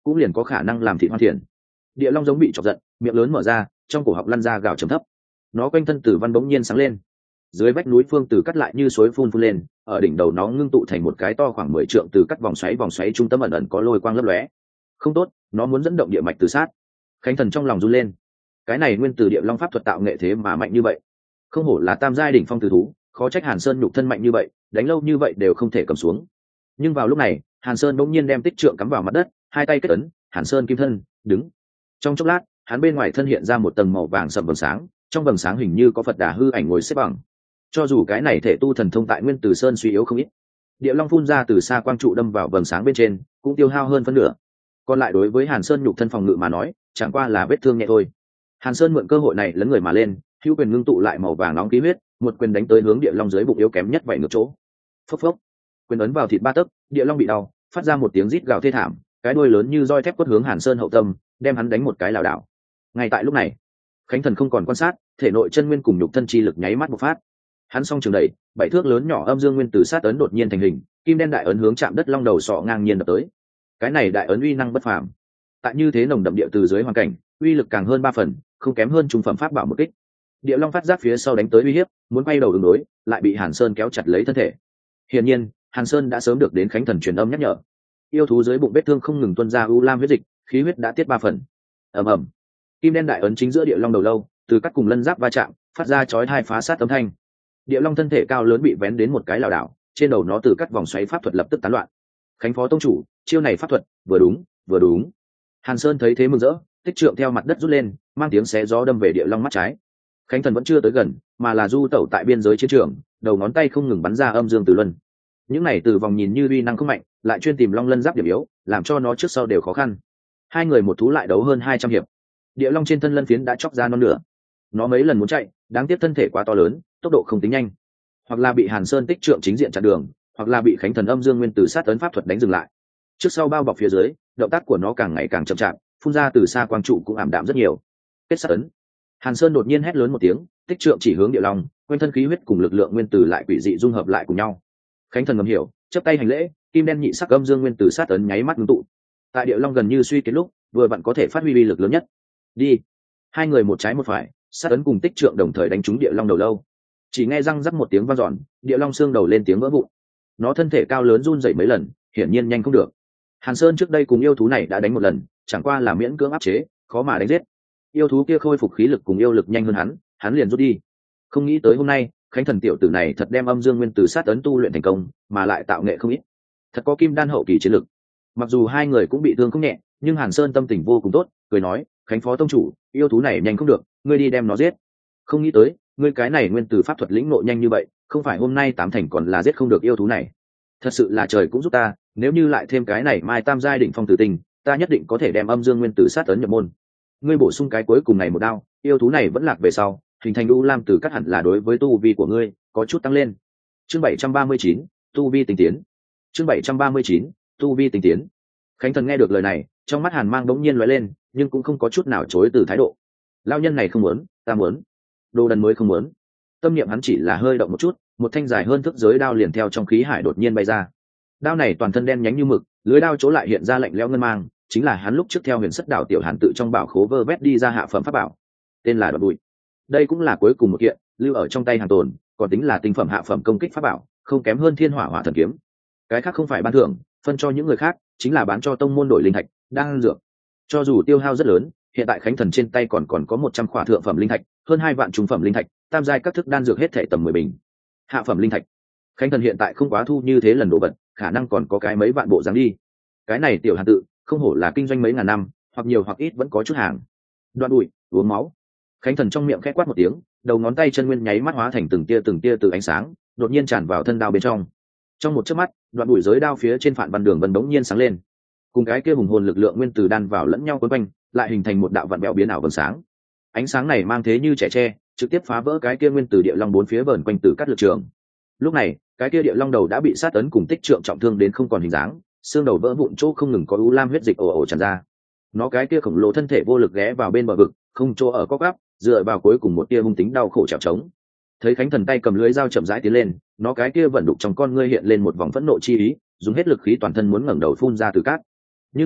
cũng liền có khả năng làm thị hoan thiền. Địa long giống bị chọc giận, miệng lớn mở ra, trong cổ họng lăn ra gào trầm thấp. Nó quanh thân tử văn bỗng nhiên sáng lên, dưới vách núi phương từ cắt lại như suối phun lên, ở đỉnh đầu nó ngưng tụ thành một cái to khoảng 10 trượng từ cắt vòng xoáy trung tâm ẩn ẩn có lôi quang lấp lóe. Không tốt, nó muốn dẫn động địa mạch từ sát. Khánh Thần trong lòng run lên. Cái này nguyên từ địa long pháp thuật tạo nghệ thế mà mạnh như vậy, không hổ là tam giai đỉnh phong tử thú, khó trách Hàn Sơn nhục thân mạnh như vậy, đánh lâu như vậy đều không thể cầm xuống. Nhưng vào lúc này, Hàn Sơn bỗng nhiên đem tích trượng cắm vào mặt đất, hai tay kết ấn, Hàn Sơn kim thân đứng. Trong chốc lát, hắn bên ngoài thân hiện ra một tầng màu vàng sậm vầng sáng, trong vầng sáng hình như có Phật Đà hư ảnh ngồi xếp bằng. Cho dù cái này thể tu thần thông tại Nguyên Tử Sơn suy yếu không ít, địa long phun ra từ xa quang trụ đâm vào vầng sáng bên trên, cũng tiêu hao hơn phân nửa. Còn lại đối với Hàn Sơn nhục thân phòng ngự mà nói, chẳng qua là vết thương nhẹ thôi. Hàn Sơn mượn cơ hội này lấn người mà lên, hữu quyền ngưng tụ lại màu vàng nóng khí huyết, một quyền đánh tới hướng địa long dưới bụng yếu kém nhất vậy ngược chỗ. Phốc phốc, quyền ấn vào thịt ba tấc, địa long bị đau, phát ra một tiếng rít gào thê thảm, cái đuôi lớn như roi thép quất hướng Hàn Sơn hậu tâm, đem hắn đánh một cái lảo đảo. Ngay tại lúc này, Khánh Thần không còn quan sát, thể nội chân nguyên cùng nhục thân chi lực nháy mắt bộc phát. Hắn song trường đẩy, 7 thước lớn nhỏ âm dương nguyên tử sát ấn đột nhiên thành hình, kim đen đại ấn hướng chạm đất long đầu sọ ngang nhiên đập tới. Cái này đại ấn uy năng bất phàm. Tại như thế nồng đậm địa từ dưới hoàn cảnh, uy lực càng hơn 3 phần, không kém hơn trung phẩm pháp bảo một kích. Địa long phát giác phía sau đánh tới uy hiếp, muốn quay đầu ứng đối, lại bị Hàn Sơn kéo chặt lấy thân thể. Hiển nhiên, Hàn Sơn đã sớm được đến Khánh Thần truyền âm nhắc nhở. Yêu thú dưới bụng vết thương không ngừng tuôn ra u lam huyết dịch, khí huyết đã tiết 3 phần. Ầm ầm. Kim đen đại ấn chính giữa địa long đầu lâu, từ các cùng lân giáp va chạm, phát ra chói tai phá sát âm thanh. Địa long thân thể cao lớn bị vén đến một cái lảo đảo, trên đầu nó từ cắt vòng xoáy pháp thuật lập tức tán loạn. Khánh phó tông chủ, chiêu này pháp thuật, vừa đúng, vừa đúng. Hàn Sơn thấy thế mừng rỡ, tích trượng theo mặt đất rút lên, mang tiếng xé gió đâm về địa long mắt trái. Khánh Thần vẫn chưa tới gần, mà là du tẩu tại biên giới chiến trường, đầu ngón tay không ngừng bắn ra âm dương từ luân. Những này từ vòng nhìn như uy năng không mạnh, lại chuyên tìm long lân giáp điểm yếu, làm cho nó trước sau đều khó khăn. Hai người một thú lại đấu hơn 200 hiệp. Địa long trên thân lân phiến đã chóc ra non nửa. Nó mấy lần muốn chạy, đáng tiếc thân thể quá to lớn, tốc độ không tính nhanh. Hoặc là bị Hàn Sơn tích trượng chính diện chặn đường, hoặc là bị Khánh Thần âm dương nguyên tử sát ấn pháp thuật đánh dừng lại. Trước sau bao bọc phía dưới, động tác của nó càng ngày càng chậm chạp, phun ra từ xa quang trụ cũng ảm đạm rất nhiều. Kết sát ấn. Hàn Sơn đột nhiên hét lớn một tiếng, tích trượng chỉ hướng địa long, quanh thân khí huyết cùng lực lượng nguyên tử lại quỷ dị dung hợp lại cùng nhau. Khánh Thần ngầm hiểu, chắp tay hành lễ, kim đen nhị sắc âm dương nguyên tử sát ấn nháy mắt ngưng tụ. Tại địa long gần như suy kiệt lúc, vừa vặn có thể phát huy uy lực lớn nhất. Đi. Hai người một trái một phải, sát ấn cùng tích trượng đồng thời đánh trúng địa long đầu lâu. Chỉ nghe răng rắc một tiếng vang dọn, địa long xương đầu lên tiếng vỡ vụn. Nó thân thể cao lớn run rẩy mấy lần, hiển nhiên nhanh không được. Hàn Sơn trước đây cùng yêu thú này đã đánh một lần, chẳng qua là miễn cưỡng áp chế, khó mà đánh giết. Yêu thú kia khôi phục khí lực cùng yêu lực nhanh hơn hắn liền rút đi. Không nghĩ tới hôm nay, Khánh Thần tiểu tử này thật đem âm dương nguyên tử sát ấn tu luyện thành công, mà lại tạo nghệ không ít. Thật có kim đan hậu kỳ chiến lực. Mặc dù hai người cũng bị thương không nhẹ, nhưng Hàn Sơn tâm tình vô cùng tốt, cười nói, Khánh phó tông chủ, yêu thú này nhanh không được, ngươi đi đem nó giết. Không nghĩ tới, ngươi cái này nguyên tử pháp thuật lĩnh ngộ nhanh như vậy, không phải hôm nay 8 thành còn là giết không được yêu thú này. Thật sự là trời cũng giúp ta, nếu như lại thêm cái này mai tam giai đỉnh phong tử tình, ta nhất định có thể đem âm dương nguyên tử sát ấn nhập môn. Ngươi bổ sung cái cuối cùng này một đao, yêu thú này vẫn lạc về sau, hình thành u lam tử cắt hẳn là đối với tu vi của ngươi có chút tăng lên. Chương 739, tu vi tinh tiến. Chương 739, tu vi tinh tiến. Khánh Thần nghe được lời này, trong mắt hàn mang đống nhiên lóe lên, nhưng cũng không có chút nào chối từ thái độ. Lão nhân này không muốn, ta muốn. Đồ đần mới không muốn. Tâm niệm hắn chỉ là hơi động một chút, một thanh dài hơn thước giới đao liền theo trong khí hải đột nhiên bay ra. Đao này toàn thân đen nhánh như mực, lưới đao chỗ lại hiện ra lạnh lẽo ngân mang, chính là hắn lúc trước theo Huyền Sất Đảo tiểu Hàn tự trong bảo khố vơ vét đi ra hạ phẩm pháp bảo, tên là Đoạt Bụi. Đây cũng là cuối cùng một kiện lưu ở trong tay Hàn tồn, còn tính là tinh phẩm hạ phẩm công kích pháp bảo, không kém hơn Thiên Hỏa Hỏa Thần Kiếm. Cái khác không phải ban thưởng, phân cho những người khác, chính là bán cho tông môn đổi linh thạch, đang dược. Cho dù tiêu hao rất lớn, hiện tại Khánh Thần trên tay còn có 100 khỏa thượng phẩm linh thạch, hơn 2 vạn trung phẩm linh thạch, tam giai các thức đan dược hết thảy tầm 10 bình. Hạ phẩm linh thạch, Khánh Thần hiện tại không quá thu như thế lần đồ vật, khả năng còn có cái mấy vạn bộ dáng đi. Cái này tiểu Hàn tự, không hổ là kinh doanh mấy ngàn năm, hoặc nhiều hoặc ít vẫn có chút hàng. Đoạn Bụi, uống máu. Khánh Thần trong miệng khẽ quát một tiếng, đầu ngón tay chân nguyên nháy mắt hóa thành từng tia từ ánh sáng, đột nhiên tràn vào thân đao bên trong. Trong một chớp mắt, Đoạn Bụi giới đao phía trên phản văn đường vân bỗng nhiên sáng lên, cùng cái kia hùng hồn lực lượng nguyên tử đan vào lẫn nhau quấn quanh, lại hình thành một đạo vặn vẹo biến ảo vầng sáng. Ánh sáng này mang thế như trẻ tre, trực tiếp phá vỡ cái kia nguyên tử địa long bốn phía vờn quanh từ cắt lực trường. Lúc này, cái kia địa long đầu đã bị sát ấn cùng tích trượng trọng thương đến không còn hình dáng, xương đầu vỡ vụn chỗ không ngừng có u lam huyết dịch ồ ồ tràn ra. Nó cái kia khổng lồ thân thể vô lực ghé vào bên bờ vực, không chỗ ở có gắp, dựa vào cuối cùng một tia hung tính đau khổ trèo trống. Thấy Khánh Thần tay cầm lưới dao chậm rãi tiến lên, nó cái kia vận đục trong con ngươi hiện lên một vòng phẫn nộ chi ý, dùng hết lực khí toàn thân muốn ngẩng đầu phun ra từ cát. Nhưng mà,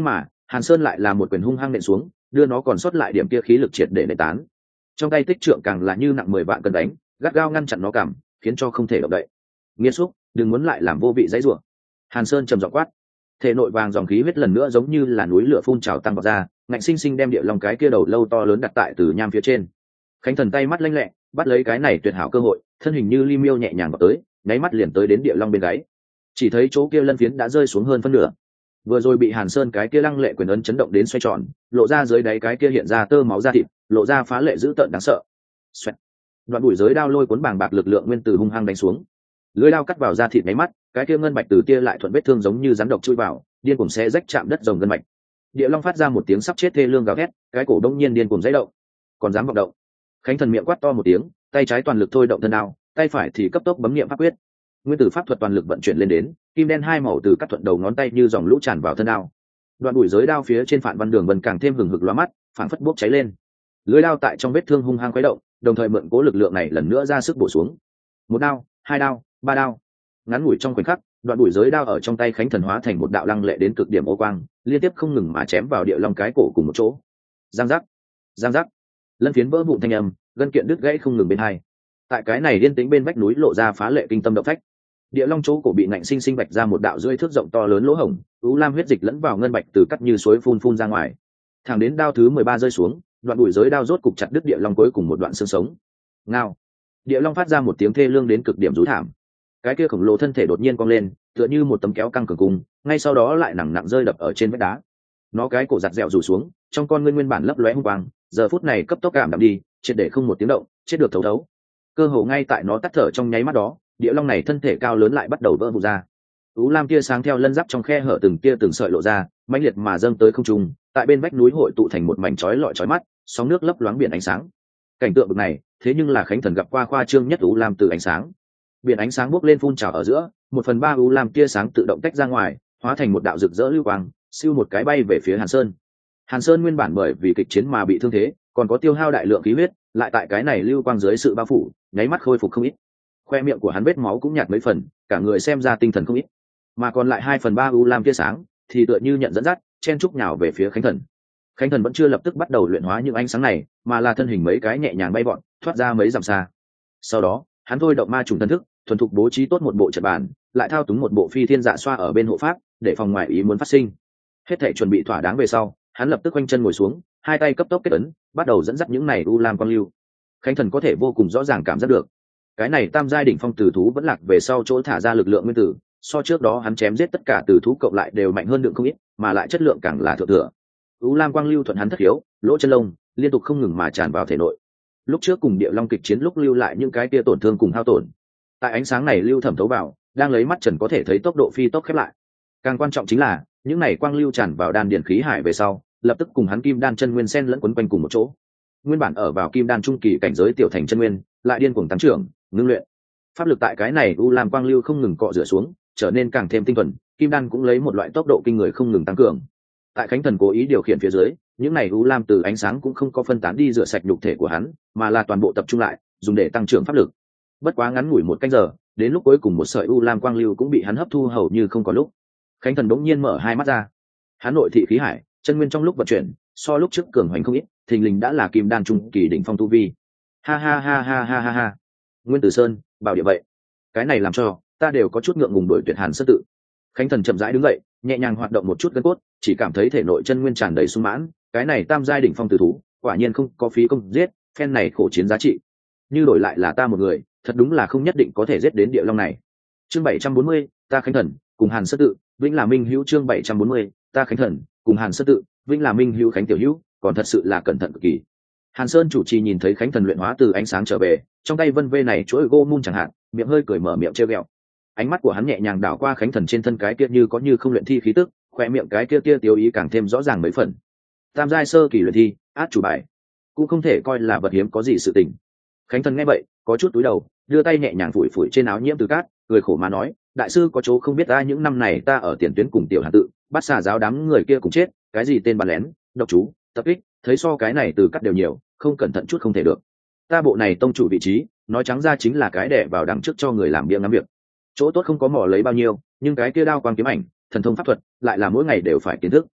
Hàn Sơn lại là một quyền hung hăng nện xuống, đưa nó còn sót lại điểm kia khí lực triệt để nện tán. Trong tay tích trượng càng là như nặng 10 vạn cân đánh, gắt gao ngăn chặn nó cằm, khiến cho không thể động đậy. Nghiên xúc, đừng muốn lại làm vô vị dãy rủa. Hàn Sơn trầm giọng quát. Thể nội vàng dòng khí huyết lần nữa giống như là núi lửa phun trào tăng vào ra, ngạnh sinh sinh đem địa long cái kia đầu lâu to lớn đặt tại từ nham phía trên. Khánh Thần tay mắt lanh lẹ, bắt lấy cái này tuyệt hảo cơ hội, thân hình như li miêu nhẹ nhàng vào tới, nháy mắt liền tới đến địa long bên gáy. Chỉ thấy chỗ kia lân phiến đã rơi xuống hơn phân nửa. Vừa rồi bị Hàn Sơn cái kia lăng lệ quyền ấn chấn động đến xoay tròn, lộ ra dưới đáy cái kia hiện ra tơ máu da thịt, lộ ra phá lệ dữ tợn đáng sợ. Xoẹt. Đoạn bụi giới đao lôi cuốn bàng bạc lực lượng nguyên tử hung hăng đánh xuống. Lưỡi đao cắt vào da thịt nháy mắt, cái kia ngân bạch từ tia lại thuận vết thương giống như rắn độc chui vào, điên cuồng xé rách chạm đất rồng ngân bạch. Địa long phát ra một tiếng sắp chết thê lương gào thét, cái cổ đông nhiên điên cuồng giãy động. Còn dám vọng động. Khánh Thần miệng quát to một tiếng, tay trái toàn lực thôi động thân đao, tay phải thì cấp tốc bấm niệm pháp quyết. Nguyên tử pháp thuật toàn lực vận chuyển lên đến, kim đen hai màu từ cắt thuận đầu ngón tay như dòng lũ tràn vào thân đao. Đoạn bụi giới đao phía trên phản văn đường vân càng thêm hừng hực lóa mắt, phảng phất bốc cháy lên. Lưỡi đao tại trong vết thương hung hăng khuấy động, đồng thời mượn cố lực lượng này lần nữa ra sức bổ xuống. Một đao, hai đao, ba đao. Ngắn ngủi trong khoảnh khắc, đoạn bụi giới đao ở trong tay Khánh Thần hóa thành một đạo lăng lệ đến cực điểm ô quang, liên tiếp không ngừng mà chém vào địa long cái cổ cùng một chỗ. Giang giác, giang giác. Lân phiến vỡ vụn thanh âm, gân kiện đứt gãy không ngừng bên hai. Tại cái này yên tĩnh bên vách núi lộ ra phá lệ kinh tâm động phách. Địa long chỗ cổ bị ngạnh sinh sinh bạch ra một đạo rưỡi thước rộng to lớn lỗ hổng, u lam huyết dịch lẫn vào ngân bạch từ cắt như suối phun ra ngoài. Thẳng đến đao thứ 13 rơi xuống, đoạn bụi giới đao rốt cục chặt đứt địa long cuối cùng một đoạn xương sống. Ngao. Địa long phát ra một tiếng thê lương đến cực điểm rú thảm. Cái kia khổng lồ thân thể đột nhiên cong lên, tựa như một tấm kéo căng cường cung, ngay sau đó lại nặng nặng rơi đập ở trên vách đá. Nó cái cổ giật dẹo rủ xuống, trong con ngươi nguyên bản lấp lóe hung quang, giờ phút này cấp tốc cảm đạm đi, triệt để không một tiếng động, chết được thấu thấu. Cơ hồ ngay tại nó tắt thở trong nháy mắt đó, địa long này thân thể cao lớn lại bắt đầu vỡ vụn ra. Ú lam tia sáng theo lân giáp trong khe hở từng tia từng sợi lộ ra, mãnh liệt mà dâng tới không trung, tại bên vách núi hội tụ thành một mảnh chói lọi chói mắt, sóng nước lấp loáng biển ánh sáng. Cảnh tượng bực này, thế nhưng là Khánh Thần gặp qua khoa trương nhất Ú lam từ ánh sáng. Biển ánh sáng bốc lên phun trào ở giữa, 1/3 Ú lam tia sáng tự động tách ra ngoài, hóa thành một đạo rực rỡ lưu quang, siêu một cái bay về phía Hàn Sơn. Hàn Sơn nguyên bản bởi vì kịch chiến mà bị thương thế, còn có tiêu hao đại lượng khí huyết, lại tại cái này lưu quang dưới sự bao phủ, nháy mắt khôi phục không ít. Khoe miệng của hắn vết máu cũng nhạt mấy phần, cả người xem ra tinh thần không ít. Mà còn lại 2/3 u lam tia sáng thì tựa như nhận dẫn dắt, chen chúc nhào về phía Khánh Thần. Khánh Thần vẫn chưa lập tức bắt đầu luyện hóa những ánh sáng này, mà là thân hình mấy cái nhẹ nhàng bay vọt, thoát ra mấy dặm xa. Sau đó, hắn thôi động ma trùng thần thức, thuần thục bố trí tốt một bộ trận bàn, lại thao túng một bộ phi thiên dạ xoa ở bên hộ pháp, để phòng ngoại ý muốn phát sinh. Hết thảy chuẩn bị thỏa đáng về sau, hắn lập tức quanh chân ngồi xuống, hai tay cấp tốc kết ấn, bắt đầu dẫn dắt những này u lam quang lưu. Khánh Thần có thể vô cùng rõ ràng cảm giác được, cái này tam giai đỉnh phong tử thú vẫn lạc về sau chỗ thả ra lực lượng nguyên tử, so trước đó hắn chém giết tất cả tử thú cộng lại đều mạnh hơn lượng không ít, mà lại chất lượng càng là thượng thừa. U lam quang lưu thuận hắn thất hiếu, lỗ chân lông liên tục không ngừng mà tràn vào thể nội. Lúc trước cùng địa long kịch chiến lúc lưu lại những cái kia tổn thương cùng hao tổn, tại ánh sáng này lưu thẩm thấu vào, đang lấy mắt trần có thể thấy tốc độ phi tốc khép lại. Càng quan trọng chính là những này quang lưu tràn vào đan điển khí hải về sau, lập tức cùng hắn kim đan chân nguyên sen lẫn quấn quanh cùng một chỗ. Nguyên bản ở vào kim đan trung kỳ cảnh giới tiểu thành chân nguyên, lại điên cuồng tăng trưởng, ngưng luyện. Pháp lực tại cái này u lam quang lưu không ngừng cọ rửa xuống, trở nên càng thêm tinh thuần, kim đan cũng lấy một loại tốc độ kinh người không ngừng tăng cường. Tại Khánh Thần cố ý điều khiển phía dưới, những này u lam từ ánh sáng cũng không có phân tán đi rửa sạch nhục thể của hắn, mà là toàn bộ tập trung lại, dùng để tăng trưởng pháp lực. Bất quá ngắn ngủi một canh giờ, đến lúc cuối cùng một sợi u lam quang lưu cũng bị hắn hấp thu hầu như không có lúc. Khánh Thần bỗng nhiên mở hai mắt ra. Hắn nội thị khí hải, chân nguyên trong lúc vận chuyển, so lúc trước cường hoành không ít, thình lình đã là kim đan trung kỳ đỉnh phong tu vi. Ha ha ha ha ha ha ha. Nguyên Tử Sơn, bảo địa vậy. Cái này làm cho ta đều có chút ngượng ngùng đổi tuyệt Hàn Sơn tự. Khánh Thần chậm rãi đứng dậy, nhẹ nhàng hoạt động một chút gân cốt, chỉ cảm thấy thể nội chân nguyên tràn đầy sung mãn, cái này tam giai đỉnh phong tử thú, quả nhiên không có phí công giết, phen này khổ chiến giá trị. Như đổi lại là ta một người, thật đúng là không nhất định có thể giết đến địa long này. Chương 740, ta Khánh Thần cùng Hàn Sơn tự, vĩnh là minh hữu. Chương 740, ta Khánh Thần cùng Hàn Sơn tự, vĩnh là minh hữu. Khánh tiểu hữu, còn thật sự là cẩn thận cực kỳ. Hàn Sơn chủ trì nhìn thấy Khánh Thần luyện hóa từ ánh sáng trở về, trong tay vân vê này chuỗi gỗ mun chẳng hạn, miệng hơi cười mở miệng trêu ghẹo. Ánh mắt của hắn nhẹ nhàng đảo qua Khánh Thần trên thân cái kia như có như không luyện thi khí tức, khoe miệng cái kia tia tiêu ý càng thêm rõ ràng mấy phần. Tam giai sơ kỳ luyện thi, át chủ bài, cũng không thể coi là vật hiếm có gì sự tình. Khánh Thần nghe vậy, có chút túi đầu, đưa tay nhẹ nhàng phủi phủi trên áo nhiễm từ cát, cười khổ mà nói, đại sư có chỗ không biết ta, những năm này ta ở tiền tuyến cùng tiểu Hàn tự, bắt xà giáo đám người kia cùng chết, cái gì tên bắn lén, độc chú, tập kích, thấy so cái này từ cắt đều nhiều, không cẩn thận chút không thể được. Ta bộ này tông chủ vị trí, nói trắng ra chính là cái đẻ vào đằng trước cho người làm bia ngắm việc. Chỗ tốt không có mỏ lấy bao nhiêu, nhưng cái kia đao quang kiếm ảnh, thần thông pháp thuật, lại là mỗi ngày đều phải kiến thức.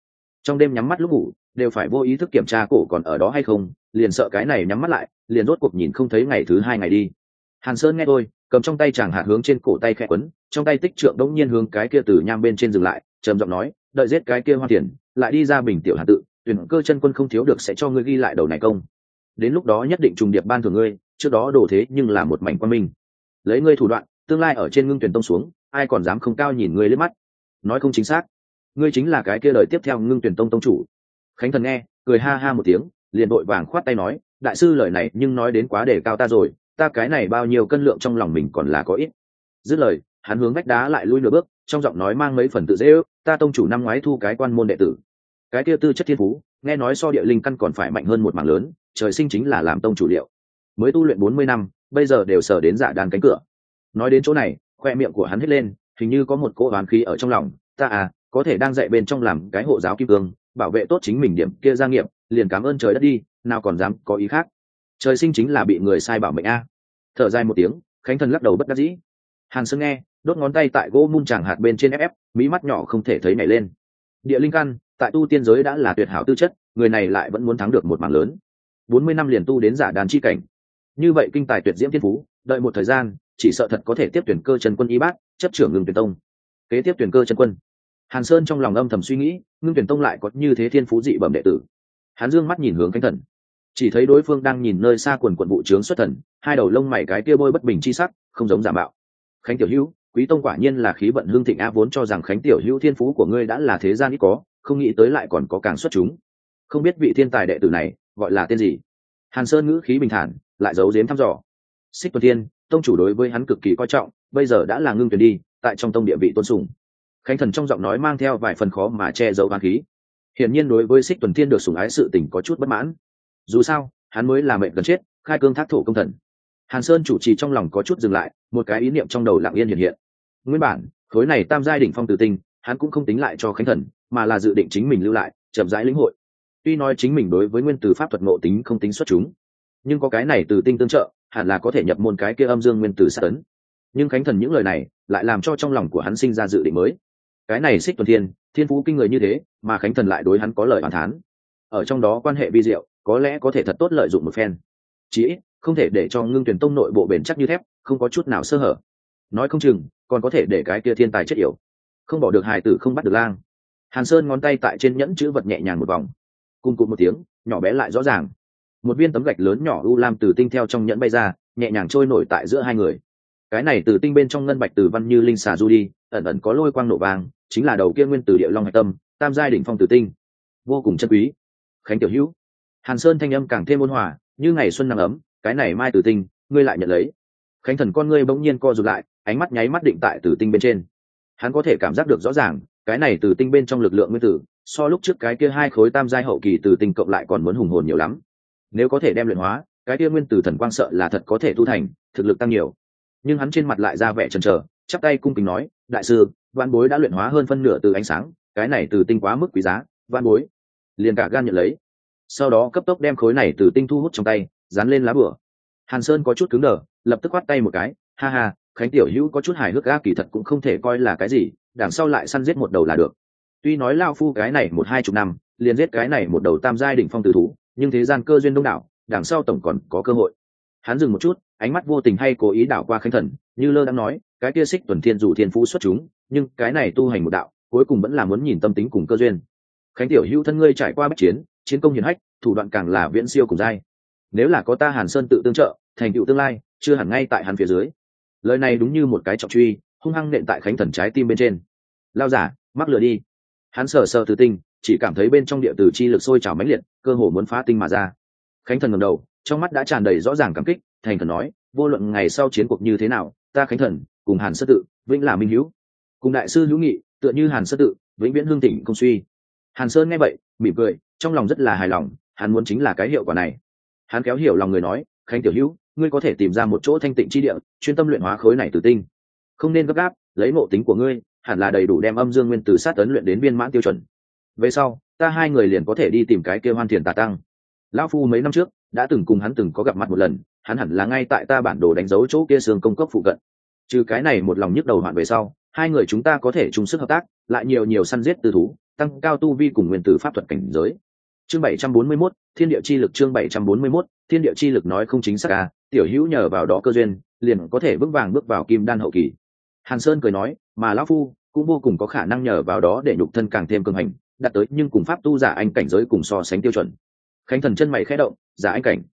trong đêm nhắm mắt lúc ngủ đều phải vô ý thức kiểm tra cổ còn ở đó hay không, liền sợ cái này nhắm mắt lại liền rốt cuộc nhìn không thấy ngày thứ hai ngày đi. Hàn Sơn nghe tôi cầm trong tay chàng hạt hướng trên cổ tay khẽ quấn, trong tay tích trượng đống nhiên hướng cái kia từ nham bên trên dừng lại, trầm giọng nói, đợi giết cái kia Hoa Tiền lại đi ra Bình Tiểu Hàn tự, tuyển cơ chân quân không thiếu được sẽ cho ngươi ghi lại đầu này công. Đến lúc đó nhất định trùng điệp ban thưởng ngươi, trước đó đổ thế nhưng là một mảnh quan minh. Lấy ngươi thủ đoạn, tương lai ở trên Ngưng Tuyển tông xuống, ai còn dám không cao nhìn ngươi liếc mắt. Nói không chính xác, ngươi chính là cái kia đời tiếp theo Ngưng Tuyển tông tông chủ. Khánh Thần nghe, cười ha ha một tiếng, liền vội vàng khoát tay nói, đại sư lời này nhưng nói đến quá đề cao ta rồi, ta cái này bao nhiêu cân lượng trong lòng mình còn là có ít. Dứt lời, hắn hướng vách đá lại lui nửa bước, trong giọng nói mang mấy phần tự dễ ước, ta tông chủ năm ngoái thu cái quan môn đệ tử, cái kia tư chất thiên phú nghe nói so địa linh căn còn phải mạnh hơn một mảng lớn, trời sinh chính là làm tông chủ liệu, mới tu luyện 40 năm bây giờ đều sở đến dạ đàn cánh cửa. Nói đến chỗ này, khoe miệng của hắn hết lên, hình như có một cỗ oán khí ở trong lòng, ta có thể đang dạy bên trong làm cái hộ giáo kim cương, bảo vệ tốt chính mình điểm kia gia nghiệp, liền cảm ơn trời đất đi, nào còn dám có ý khác. Trời sinh chính là bị người sai bảo mệnh Thở dài một tiếng, Khánh Thần lắc đầu bất đắc dĩ. Hàn Sơn nghe, đốt ngón tay tại gỗ mun chàng hạt bên trên ép, mí mắt nhỏ không thể thấy nhảy lên. Địa linh căn tại tu tiên giới đã là tuyệt hảo tư chất, người này lại vẫn muốn thắng được một mảng lớn. 40 năm liền tu đến giả đàn chi cảnh, như vậy kinh tài tuyệt diễm thiên phú, đợi một thời gian chỉ sợ thật có thể tiếp tuyển cơ chân quân y bát, chấp trưởng Ngưng Tuyển tông, kế tiếp tuyển cơ chân quân. Hàn Sơn trong lòng âm thầm suy nghĩ, Ngưng Tuyển tông lại có như thế thiên phú dị bẩm đệ tử. Hắn dương mắt nhìn hướng Khánh Thần, chỉ thấy đối phương đang nhìn nơi xa quần quần vụ trướng xuất thần, hai đầu lông mày cái kia bôi bất bình chi sắc, không giống giả mạo. Khánh tiểu hữu, quý tông quả nhiên là khí vận hương thịnh vốn cho rằng Khánh tiểu hữu thiên phú của ngươi đã là thế gian ít có, không nghĩ tới lại còn có càng xuất chúng. Không biết vị thiên tài đệ tử này gọi là tên gì? Hàn Sơn ngữ khí bình thản, lại giấu giếm thăm dò. Xích Tuần Thiên, tông chủ đối với hắn cực kỳ coi trọng, bây giờ đã là Ngưng Tuyển đi, tại trong tông địa vị tôn sùng. Khánh Thần trong giọng nói mang theo vài phần khó mà che giấu oán khí. Hiển nhiên đối với Xích Tuần Thiên được sủng ái sự tình có chút bất mãn. Dù sao, hắn mới là mệnh gần chết, khai cương thác thổ công thần. Hàn Sơn chủ trì trong lòng có chút dừng lại, một cái ý niệm trong đầu lặng yên hiện hiện. Nguyên bản, khối này tam giai đỉnh phong tử tinh, hắn cũng không tính lại cho Khánh Thần, mà là dự định chính mình lưu lại, chậm rãi lĩnh hội. Tuy nói chính mình đối với nguyên tử pháp thuật ngộ tính không tính xuất chúng, nhưng có cái này từ tinh tương trợ, hẳn là có thể nhập môn cái kia âm dương nguyên tử sát ấn. Nhưng Khánh Thần những lời này lại làm cho trong lòng của hắn sinh ra dự định mới. Cái này Xích Tuần Thiên, thiên phú kinh người như thế, mà Khánh Thần lại đối hắn có lời oán thán. Ở trong đó quan hệ vi diệu, có lẽ có thể thật tốt lợi dụng một phen. Chỉ ít, không thể để cho Ngưng Tuyển tông nội bộ bền chắc như thép, không có chút nào sơ hở. Nói không chừng, còn có thể để cái kia thiên tài chết yểu. Không bỏ được hài tử không bắt được lang. Hàn Sơn ngón tay tại trên nhẫn chữ vật nhẹ nhàng một vòng, cùng cụt một tiếng, nhỏ bé lại rõ ràng. Một viên tấm gạch lớn nhỏ u lam từ tinh theo trong nhẫn bay ra, nhẹ nhàng trôi nổi tại giữa hai người. Cái này từ tinh bên trong ngân bạch từ văn như linh xà du đi, ẩn ẩn có lôi quang nổ vàng, chính là đầu kia nguyên từ địa long hạch tâm, tam giai đỉnh phong từ tinh, vô cùng chân quý. Khánh tiểu hữu, Hàn Sơn thanh âm càng thêm ôn hòa, như ngày xuân nắng ấm, cái này mai từ tinh, ngươi lại nhận lấy. Khánh Thần con ngươi bỗng nhiên co rụt lại, ánh mắt nháy mắt định tại từ tinh bên trên. Hắn có thể cảm giác được rõ ràng, cái này từ tinh bên trong lực lượng nguyên tử, so lúc trước cái kia hai khối tam giai hậu kỳ từ tinh cộng lại còn muốn hùng hồn nhiều lắm. Nếu có thể đem luyện hóa, cái kia nguyên tử thần quang sợ là thật có thể tu thành, thực lực tăng nhiều. Nhưng hắn trên mặt lại ra vẻ chần chờ, chắp tay cung kính nói, đại sư, vạn bối đã luyện hóa hơn phân nửa từ ánh sáng, cái này từ tinh quá mức quý giá, vạn bối liền cả gan nhận lấy. Sau đó cấp tốc đem khối này từ tinh thu hút trong tay, dán lên lá bửa. Hàn Sơn có chút cứng đờ, lập tức quát tay một cái, ha ha, Khánh tiểu hữu có chút hài hước kỳ thật cũng không thể coi là cái gì, đằng sau lại săn giết một đầu là được. Tuy nói lao phu cái này 1-2 chục năm liền giết cái này một đầu tam giai đỉnh phong tử thú, nhưng thế gian cơ duyên đông đảo, đằng sau tổng còn có cơ hội. Hắn dừng một chút, ánh mắt vô tình hay cố ý đảo qua Khánh Thần, như lơ đang nói, cái kia Xích Tuần Thiên dù thiên phú xuất chúng, nhưng cái này tu hành một đạo, cuối cùng vẫn là muốn nhìn tâm tính cùng cơ duyên. Khánh tiểu hữu thân ngươi trải qua bách chiến, chiến công hiển hách, thủ đoạn càng là viễn siêu cùng giai. Nếu là có ta Hàn Sơn tự tương trợ, thành tựu tương lai chưa hẳn ngay tại hắn phía dưới. Lời này đúng như một cái trọng truy, hung hăng nện tại Khánh Thần trái tim bên trên. Lao giả, mắc lừa đi. Hắn sờ sờ từ tinh, chỉ cảm thấy bên trong địa tử chi lực sôi trào mãnh liệt, cơ hồ muốn phá tinh mà ra. Khánh Thần ngẩng đầu, trong mắt đã tràn đầy rõ ràng cảm kích, thành thần nói, vô luận ngày sau chiến cuộc như thế nào, ta Khánh Thần cùng Hàn Sơn tự vĩnh là minh hữu, cùng đại sư hữu nghị, tựa như Hàn Sơn tự vĩnh viễn hương thịnh không suy. Hàn Sơn nghe vậy, mỉm cười, trong lòng rất là hài lòng, hắn muốn chính là cái hiệu quả này. Hắn kéo hiểu lòng người nói, Khánh tiểu hữu, ngươi có thể tìm ra một chỗ thanh tịnh chi địa, chuyên tâm luyện hóa khối này tử tinh. Không nên gấp gáp, lấy ngộ tính của ngươi, hẳn là đầy đủ đem âm dương nguyên tử sát ấn luyện đến viên mãn tiêu chuẩn. Về sau, ta hai người liền có thể đi tìm cái kia Hoan Thiền Tà Tăng. Lão phu mấy năm trước đã từng cùng hắn từng có gặp mặt một lần, hắn hẳn là ngay tại ta bản đồ đánh dấu chỗ kia sương công cốc phụ cận. Trừ cái này một lòng nhức đầu hoạn về sau, hai người chúng ta có thể chung sức hợp tác, lại nhiều nhiều săn giết tư thú, tăng cao tu vi cùng nguyên tử pháp thuật cảnh giới. Chương 741, thiên địa chi lực. Chương 741, thiên địa chi lực nói không chính xác à, tiểu hữu nhờ vào đó cơ duyên liền có thể vững vàng bước vào kim đan hậu kỳ. Hàn Sơn cười nói, mà lão phu cũng vô cùng có khả năng nhờ vào đó để nhục thân càng thêm cường hành, đạt tới nhưng cùng pháp tu giả anh cảnh giới cùng so sánh tiêu chuẩn. Khánh Thần chân mày khẽ động, giả anh cảnh.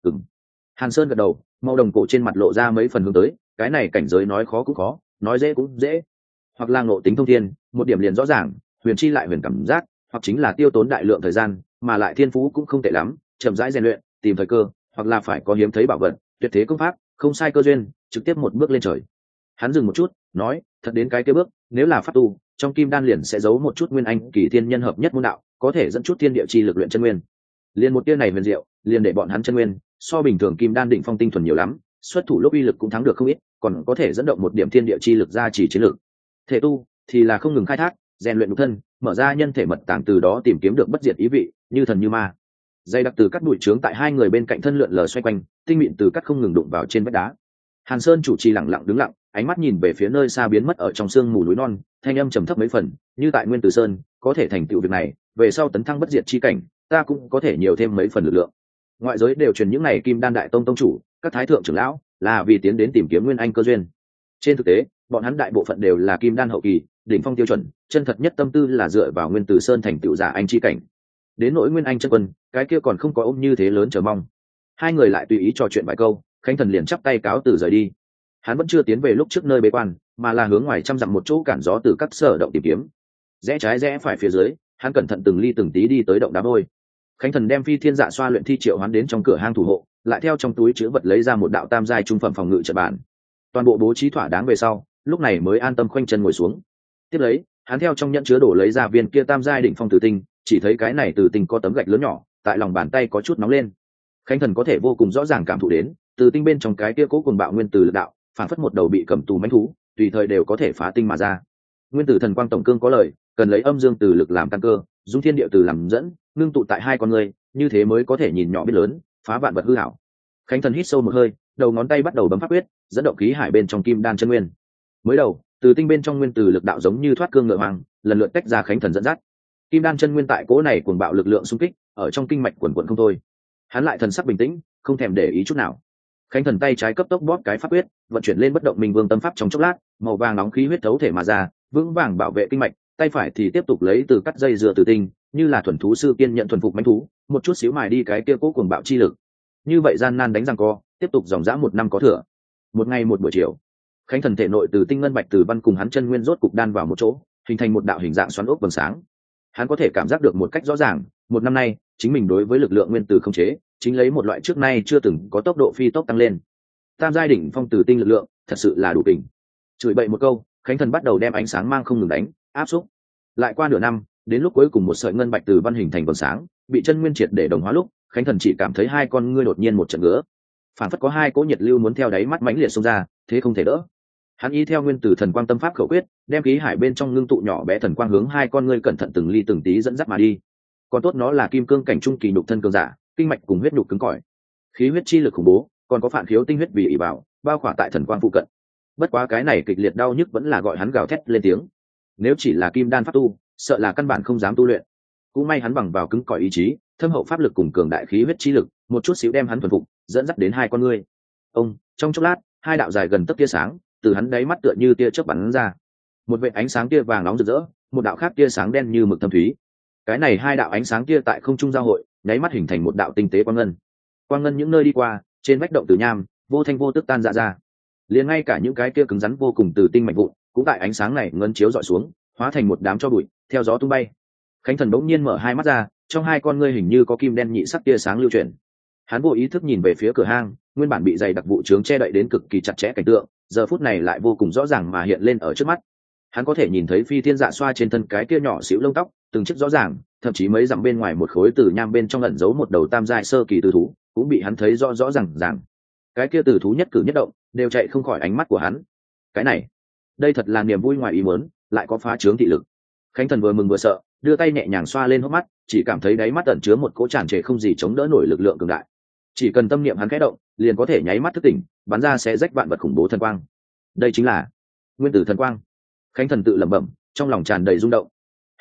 Hàn Sơn gật đầu, màu đồng cổ trên mặt lộ ra mấy phần hướng tới, cái này cảnh giới nói khó cũng khó, nói dễ cũng dễ. Hoặc là ngộ tính thông thiên, một điểm liền rõ ràng, huyền chi lại huyền cảm giác, hoặc chính là tiêu tốn đại lượng thời gian, mà lại thiên phú cũng không tệ lắm, chậm rãi rèn luyện, tìm thời cơ, hoặc là phải có hiếm thấy bảo vật, tuyệt thế công pháp, không sai cơ duyên, trực tiếp một bước lên trời. Hắn dừng một chút, nói, thật đến cái kia bước, nếu là pháp tu, trong kim đan liền sẽ giấu một chút nguyên anh kỳ thiên nhân hợp nhất môn đạo, có thể dẫn chút thiên địa chi lực luyện chân nguyên. Liền một tia này huyền diệu, liền để bọn hắn chân nguyên so bình thường kim đan định phong tinh thuần nhiều lắm, xuất thủ lúc uy lực cũng thắng được không ít, còn có thể dẫn động một điểm thiên địa chi lực ra chỉ chiến lực. Thể tu thì là không ngừng khai thác, rèn luyện nhục thân, mở ra nhân thể mật tàng, từ đó tìm kiếm được bất diệt ý vị, như thần như ma. Dây đặc từ cắt bụi trướng tại hai người bên cạnh thân lượn lờ xoay quanh, tinh mịn từ cắt không ngừng đụng vào trên vách đá. Hàn Sơn chủ trì lặng lặng đứng lặng, ánh mắt nhìn về phía nơi xa biến mất ở trong sương mù núi non, thanh âm trầm thấp mấy phần, như tại Nguyên Tử Sơn, có thể thành tựu việc này, về sau tấn thăng bất diệt chi cảnh, ta cũng có thể nhiều thêm mấy phần lực lượng. Ngoại giới đều truyền những này kim đan đại tông tông chủ, các thái thượng trưởng lão, là vì tiến đến tìm kiếm nguyên anh cơ duyên. Trên thực tế, bọn hắn đại bộ phận đều là kim đan hậu kỳ, đỉnh phong tiêu chuẩn, chân thật nhất tâm tư là dựa vào Nguyên Tử Sơn thành tựu giả anh chi cảnh. Đến nỗi nguyên anh chân quân, cái kia còn không có ôm như thế lớn chờ mong. Hai người lại tùy ý trò chuyện vài câu, Khánh Thần liền chắp tay cáo từ rời đi. Hắn vẫn chưa tiến về lúc trước nơi bế quan, mà là hướng ngoài trăm dặm một chỗ cản gió từ các sở động tìm kiếm. Rẽ trái rẽ phải phía dưới, hắn cẩn thận từng ly từng tí đi tới động đá vôi. Khánh Thần đem phi thiên dạ xoa luyện thi triệu hoán đến trong cửa hang thủ hộ, lại theo trong túi chứa vật lấy ra một đạo tam giai trung phẩm phòng ngự trận bản. Toàn bộ bố trí thỏa đáng về sau, lúc này mới an tâm khoanh chân ngồi xuống. Tiếp lấy, hắn theo trong nhẫn chứa đổ lấy ra viên kia tam giai đỉnh phong tử tinh, chỉ thấy cái này tử tinh có tấm gạch lớn nhỏ, tại lòng bàn tay có chút nóng lên. Khánh Thần có thể vô cùng rõ ràng cảm thụ đến, tử tinh bên trong cái kia cố cuồng bạo nguyên tử lực đạo, phản phất một đầu bị cầm tù mãnh thú, tùy thời đều có thể phá tinh mà ra. Nguyên tử thần quang tổng cương có lời, cần lấy âm dương từ lực làm căn cơ, dung thiên địa từ làm dẫn, ngưng tụ tại hai con người, như thế mới có thể nhìn nhỏ biết lớn, phá vạn vật hư ảo. Khánh Thần hít sâu một hơi, đầu ngón tay bắt đầu bấm pháp quyết, dẫn động khí hải bên trong kim đan chân nguyên. Mới đầu, từ tinh bên trong nguyên tử lực đạo giống như thoát cương ngựa hoàng, lần lượt tách ra Khánh Thần dẫn dắt. Kim đan chân nguyên tại cố này cuồng bạo lực lượng xung kích, ở trong kinh mạch quần quần không thôi. Hắn lại thần sắc bình tĩnh, không thèm để ý chút nào. Khánh Thần tay trái cấp tốc bóp cái pháp quyết, vận chuyển lên bất động minh vương tâm pháp trong chốc lát, màu vàng nóng khí huyết thấu thể mà ra, vững vàng bảo vệ kinh mạch. Tay phải thì tiếp tục lấy từ cắt dây dựa từ tinh, như là thuần thú sư kiên nhận thuần phục mãnh thú, một chút xíu mài đi cái kia cố cuồng bạo chi lực. Như vậy gian nan đánh răng co, tiếp tục dòng dã một năm có thừa. Một ngày một buổi chiều, Khánh Thần thể nội từ tinh ngân bạch từ văn cùng hắn chân nguyên rốt cục đan vào một chỗ, hình thành một đạo hình dạng xoắn ốc vầng sáng. Hắn có thể cảm giác được một cách rõ ràng, một năm nay, chính mình đối với lực lượng nguyên tử không chế, chính lấy một loại trước nay chưa từng có tốc độ phi tốc tăng lên. Tam giai đỉnh phong tử tinh lực lượng, thật sự là đủ kình. Chửi bậy một câu, Khánh Thần bắt đầu đem ánh sáng mang không ngừng đánh, áp xúc. Lại qua nửa năm, đến lúc cuối cùng một sợi ngân bạch từ văn hình thành vầng sáng, bị chân nguyên triệt để đồng hóa lúc, Khánh Thần chỉ cảm thấy hai con ngươi đột nhiên một trận ngứa. Phản phất có hai cỗ nhiệt lưu muốn theo đáy mắt mãnh liệt xông ra, thế không thể đỡ. Hắn y theo nguyên tử thần quang tâm pháp khẩu quyết, đem khí hải bên trong ngưng tụ nhỏ bé thần quang hướng hai con ngươi cẩn thận từng ly từng tí dẫn dắt mà đi. Còn tốt nó là kim cương cảnh trung kỳ nhục thân cường giả, kinh mạch cùng huyết nhục cứng cỏi, khí huyết chi lực khủng bố, còn có phản khiếu tinh huyết vì ỷ bảo, bao khỏa tại thần quang phụ cận. Bất quá cái này kịch liệt đau nhức vẫn là gọi hắn gào thét lên tiếng. Nếu chỉ là kim đan pháp tu, sợ là căn bản không dám tu luyện. Cũng may hắn bằng vào cứng cỏi ý chí, thâm hậu pháp lực cùng cường đại khí huyết chi lực, một chút xíu đem hắn thuần phục, dẫn dắt đến hai con ngươi. Trong chốc lát, hai đạo dài gần tấc tia sáng từ hắn đáy mắt tựa như tia chớp bắn ra. Một vệt ánh sáng tia vàng nóng rực rỡ, một đạo khác tia sáng đen như mực thâm thúy. Cái này hai đạo ánh sáng tia tại không trung giao hội, nháy mắt hình thành một đạo tinh tế quang ngân. Quang ngân những nơi đi qua, trên vách động từ nham, vô thanh vô tức tan ra. Liền ngay cả những cái kia cứng rắn vô cùng từ tinh mạch vụn, cũng tại ánh sáng này ngân chiếu dọi xuống, hóa thành một đám tro bụi, theo gió tung bay. Khánh Thần bỗng nhiên mở hai mắt ra, trong hai con ngươi hình như có kim đen nhị sắc tia sáng lưu chuyển. Hắn vô ý thức nhìn về phía cửa hang, nguyên bản bị dày đặc vụ trướng che đậy đến cực kỳ chặt chẽ cảnh tượng, giờ phút này lại vô cùng rõ ràng mà hiện lên ở trước mắt. Hắn có thể nhìn thấy phi thiên dạ xoa trên thân cái kia nhỏ xíu lông tóc, từng chiếc rõ ràng, thậm chí mấy dặm bên ngoài một khối từ nham bên trong ẩn giấu một đầu tam giai sơ kỳ tử thú, cũng bị hắn thấy rõ ràng. Cái kia tử thú nhất cử nhất động đều chạy không khỏi ánh mắt của hắn. Cái này, đây thật là niềm vui ngoài ý muốn, lại có phá trướng thị lực. Khánh Thần vừa mừng vừa sợ, đưa tay nhẹ nhàng xoa lên hốc mắt, chỉ cảm thấy đáy mắt ẩn chứa một cỗ tràn trề không gì chống đỡ nổi lực lượng cường đại. Chỉ cần tâm niệm hắn khẽ động, liền có thể nháy mắt thức tỉnh, bắn ra sẽ rách vạn vật khủng bố thần quang. Đây chính là nguyên tử thần quang. Khánh Thần tự lẩm bẩm, trong lòng tràn đầy rung động.